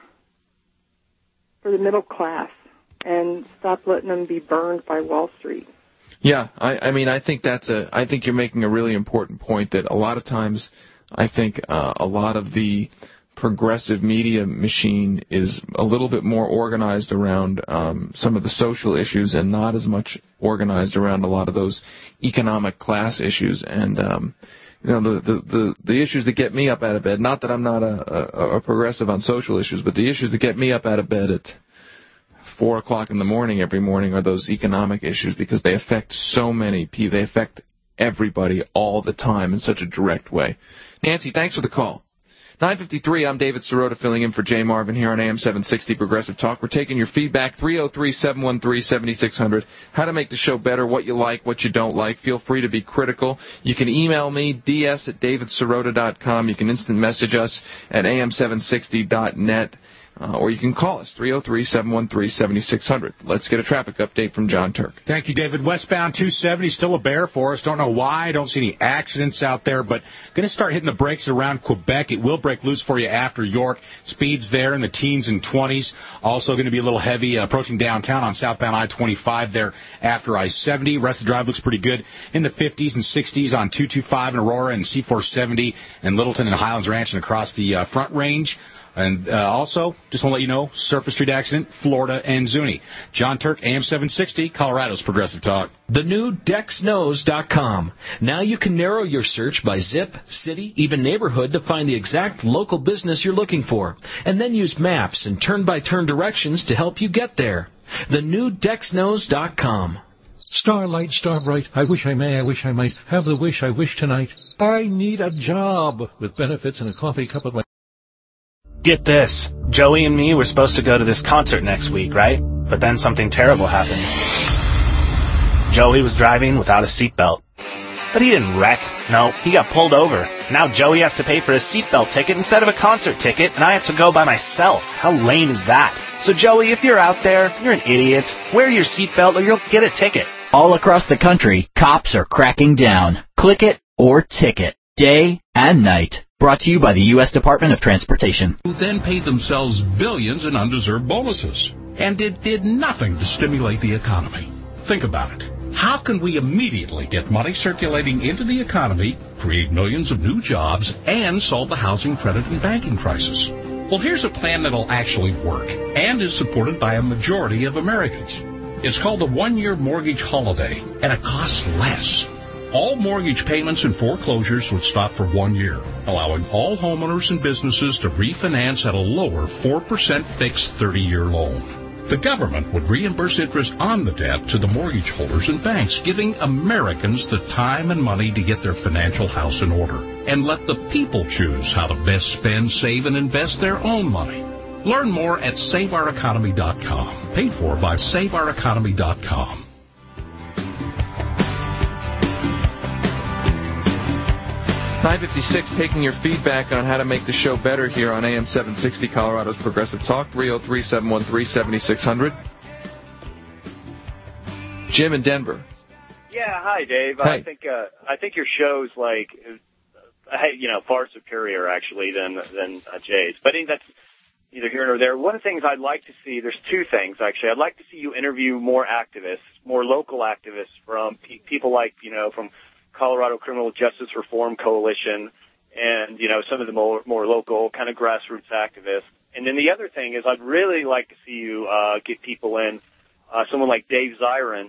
for the middle class and stop letting them be burned by Wall Street. Yeah, I, I mean, I think that's a. I think you're making a really important point that a lot of times, I think uh, a lot of the progressive media machine is a little bit more organized around um, some of the social issues and not as much organized around a lot of those economic class issues and. Um, You know, the, the, the, the issues that get me up out of bed, not that I'm not a, a, a progressive on social issues, but the issues that get me up out of bed at four o'clock in the morning every morning are those economic issues because they affect so many people. They affect everybody all the time in such a direct way. Nancy, thanks for the call. nine fifty-three, I'm David Sirota filling in for Jay Marvin here on A M seven sixty Progressive Talk. We're taking your feedback, three oh three, seven one three, seven six zero zero. How to make the show better, what you like, what you don't like. Feel free to be critical. You can email me, ds at david sirota dot com. You can instant message us at a m seven sixty dot net. Uh, or you can call us, three oh three, seven one three, seven six zero zero. Let's get a traffic update from John Turk. Thank you, David. Westbound two seventy, still a bear for us. Don't know why. Don't see any accidents out there, but going to start hitting the brakes around Quebec. It will break loose for you after York. Speeds there in the teens and twenties. Also going to be a little heavy uh, approaching downtown on southbound I twenty-five there after I seventy. Rest of the drive looks pretty good in the fifties and sixties on two twenty-five in Aurora and C four seventy in Littleton and Highlands Ranch and across the uh, Front Range. And uh, also, just want to let you know, Surface Street accident, Florida and Zuni. John Turk, A M seven sixty, Colorado's Progressive Talk. The new dex knows dot com. Now you can narrow your search by zip, city, even neighborhood to find the exact local business you're looking for. And then use maps and turn-by-turn directions to help you get there. The new dex knows dot com. Starlight, Starbright, I wish I may, I wish I might, have the wish I wish tonight. I need a job with benefits and a coffee cup of my... Get this. Joey and me were supposed to go to this concert next week, right? But then something terrible happened. Joey was driving without a seatbelt. But he didn't wreck. No, he got pulled over. Now Joey has to pay for a seatbelt ticket instead of a concert ticket, and I have to go by myself. How lame is that? So Joey, if you're out there, you're an idiot. Wear your seatbelt or you'll get a ticket. All across the country, cops are cracking down. Click it or ticket. Day and night. Brought to you by the U S Department of Transportation. Who then paid themselves billions in undeserved bonuses. And it did nothing to stimulate the economy. Think about it. How can we immediately get money circulating into the economy, create millions of new jobs, and solve the housing, credit, and banking crisis? Well, here's a plan that'll actually work and is supported by a majority of Americans. It's called the One-Year Mortgage Holiday, and it costs less. All mortgage payments and foreclosures would stop for one year, allowing all homeowners and businesses to refinance at a lower four percent fixed thirty-year loan. The government would reimburse interest on the debt to the mortgage holders and banks, giving Americans the time and money to get their financial house in order, and let the people choose how to best spend, save, and invest their own money. Learn more at save our economy dot com, paid for by save our economy dot com. nine fifty-six, taking your feedback on how to make the show better here on A M seven sixty, Colorado's Progressive Talk, three oh three, seven one three, seven six zero zero. Jim in Denver. Yeah, hi, Dave. Hey. I think uh, I think your show's like, uh, you know, far superior actually than than uh, Jay's. But I think that's neither here nor there. One of the things I'd like to see, there's two things actually. I'd like to see you interview more activists, more local activists from pe- people like, you know, from Colorado Criminal Justice Reform Coalition and, you know, some of the more, more local kind of grassroots activists. And then the other thing is I'd really like to see you uh, get people in, uh, someone like Dave Zirin,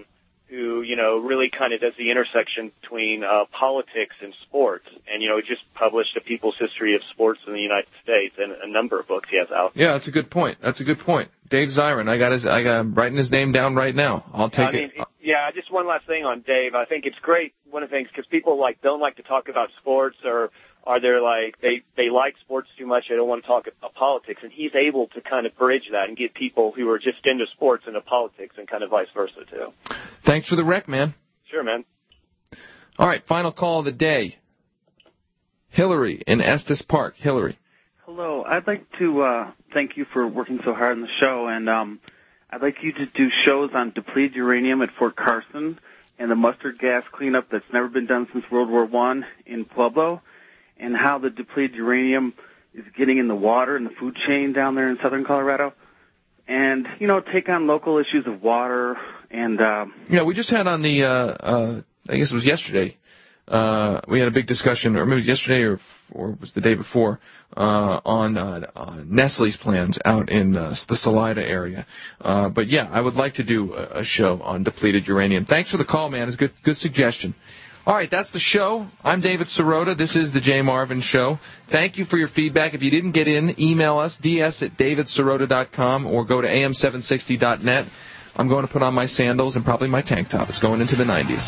who, you know, really kind of does the intersection between uh, politics and sports. And, you know, he just published A People's History of Sports in the United States and a number of books he has out. Yeah, that's a good point. That's a good point. Dave Zirin, I got his, I got I'm writing his name down right now. I'll take I mean, it. Yeah, just one last thing on Dave. I think it's great, one of the things, because people like don't like to talk about sports, or are they like, they, they like sports too much, they don't want to talk about politics, and he's able to kind of bridge that and get people who are just into sports into politics and kind of vice versa, too. Thanks for the rec, man. Sure, man. All right, final call of the day. Hillary in Estes Park. Hillary. Hello. I'd like to uh, thank you for working so hard on the show, and um, I'd like you to do shows on depleted uranium at Fort Carson and the mustard gas cleanup that's never been done since World War One in Pueblo, and how the depleted uranium is getting in the water and the food chain down there in southern Colorado. And, you know, take on local issues of water and... Uh, yeah, we just had on the, uh, uh, I guess it was yesterday, uh, we had a big discussion, or maybe it was yesterday or, or it was the day before, uh, on uh, uh, Nestle's plans out in uh, the Salida area. Uh, but, yeah, I would like to do a, a show on depleted uranium. Thanks for the call, man. It's a good, good suggestion. All right, that's the show. I'm David Sirota. This is the Jay Marvin Show. Thank you for your feedback. If you didn't get in, email us, ds at david sirota dot com, or go to a m seven sixty dot net. I'm going to put on my sandals and probably my tank top. It's going into the nineties.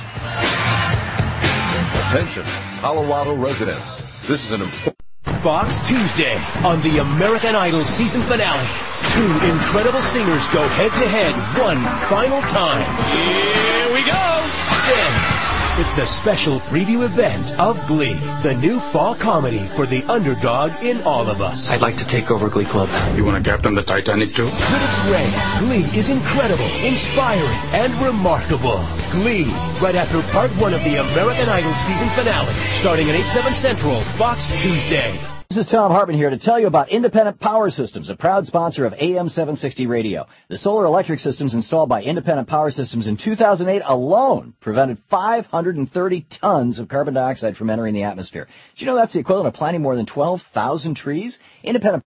Attention, Colorado residents. This is an important... Fox Tuesday on the American Idol season finale. Two incredible singers go head-to-head one final time. Here we go! Then, it's the special preview event of Glee, the new fall comedy for the underdog in all of us. I'd like to take over Glee Club. You want to captain the Titanic too? Critics rave Glee is incredible, inspiring, and remarkable. Glee, right after part one of the American Idol season finale, starting at eight, seven Central, Fox Tuesday. This is Tom Hartman here to tell you about Independent Power Systems, a proud sponsor of A M seven sixty Radio. The solar electric systems installed by Independent Power Systems in two thousand eight alone prevented five hundred thirty tons of carbon dioxide from entering the atmosphere. Did you know that's the equivalent of planting more than twelve thousand trees? Independent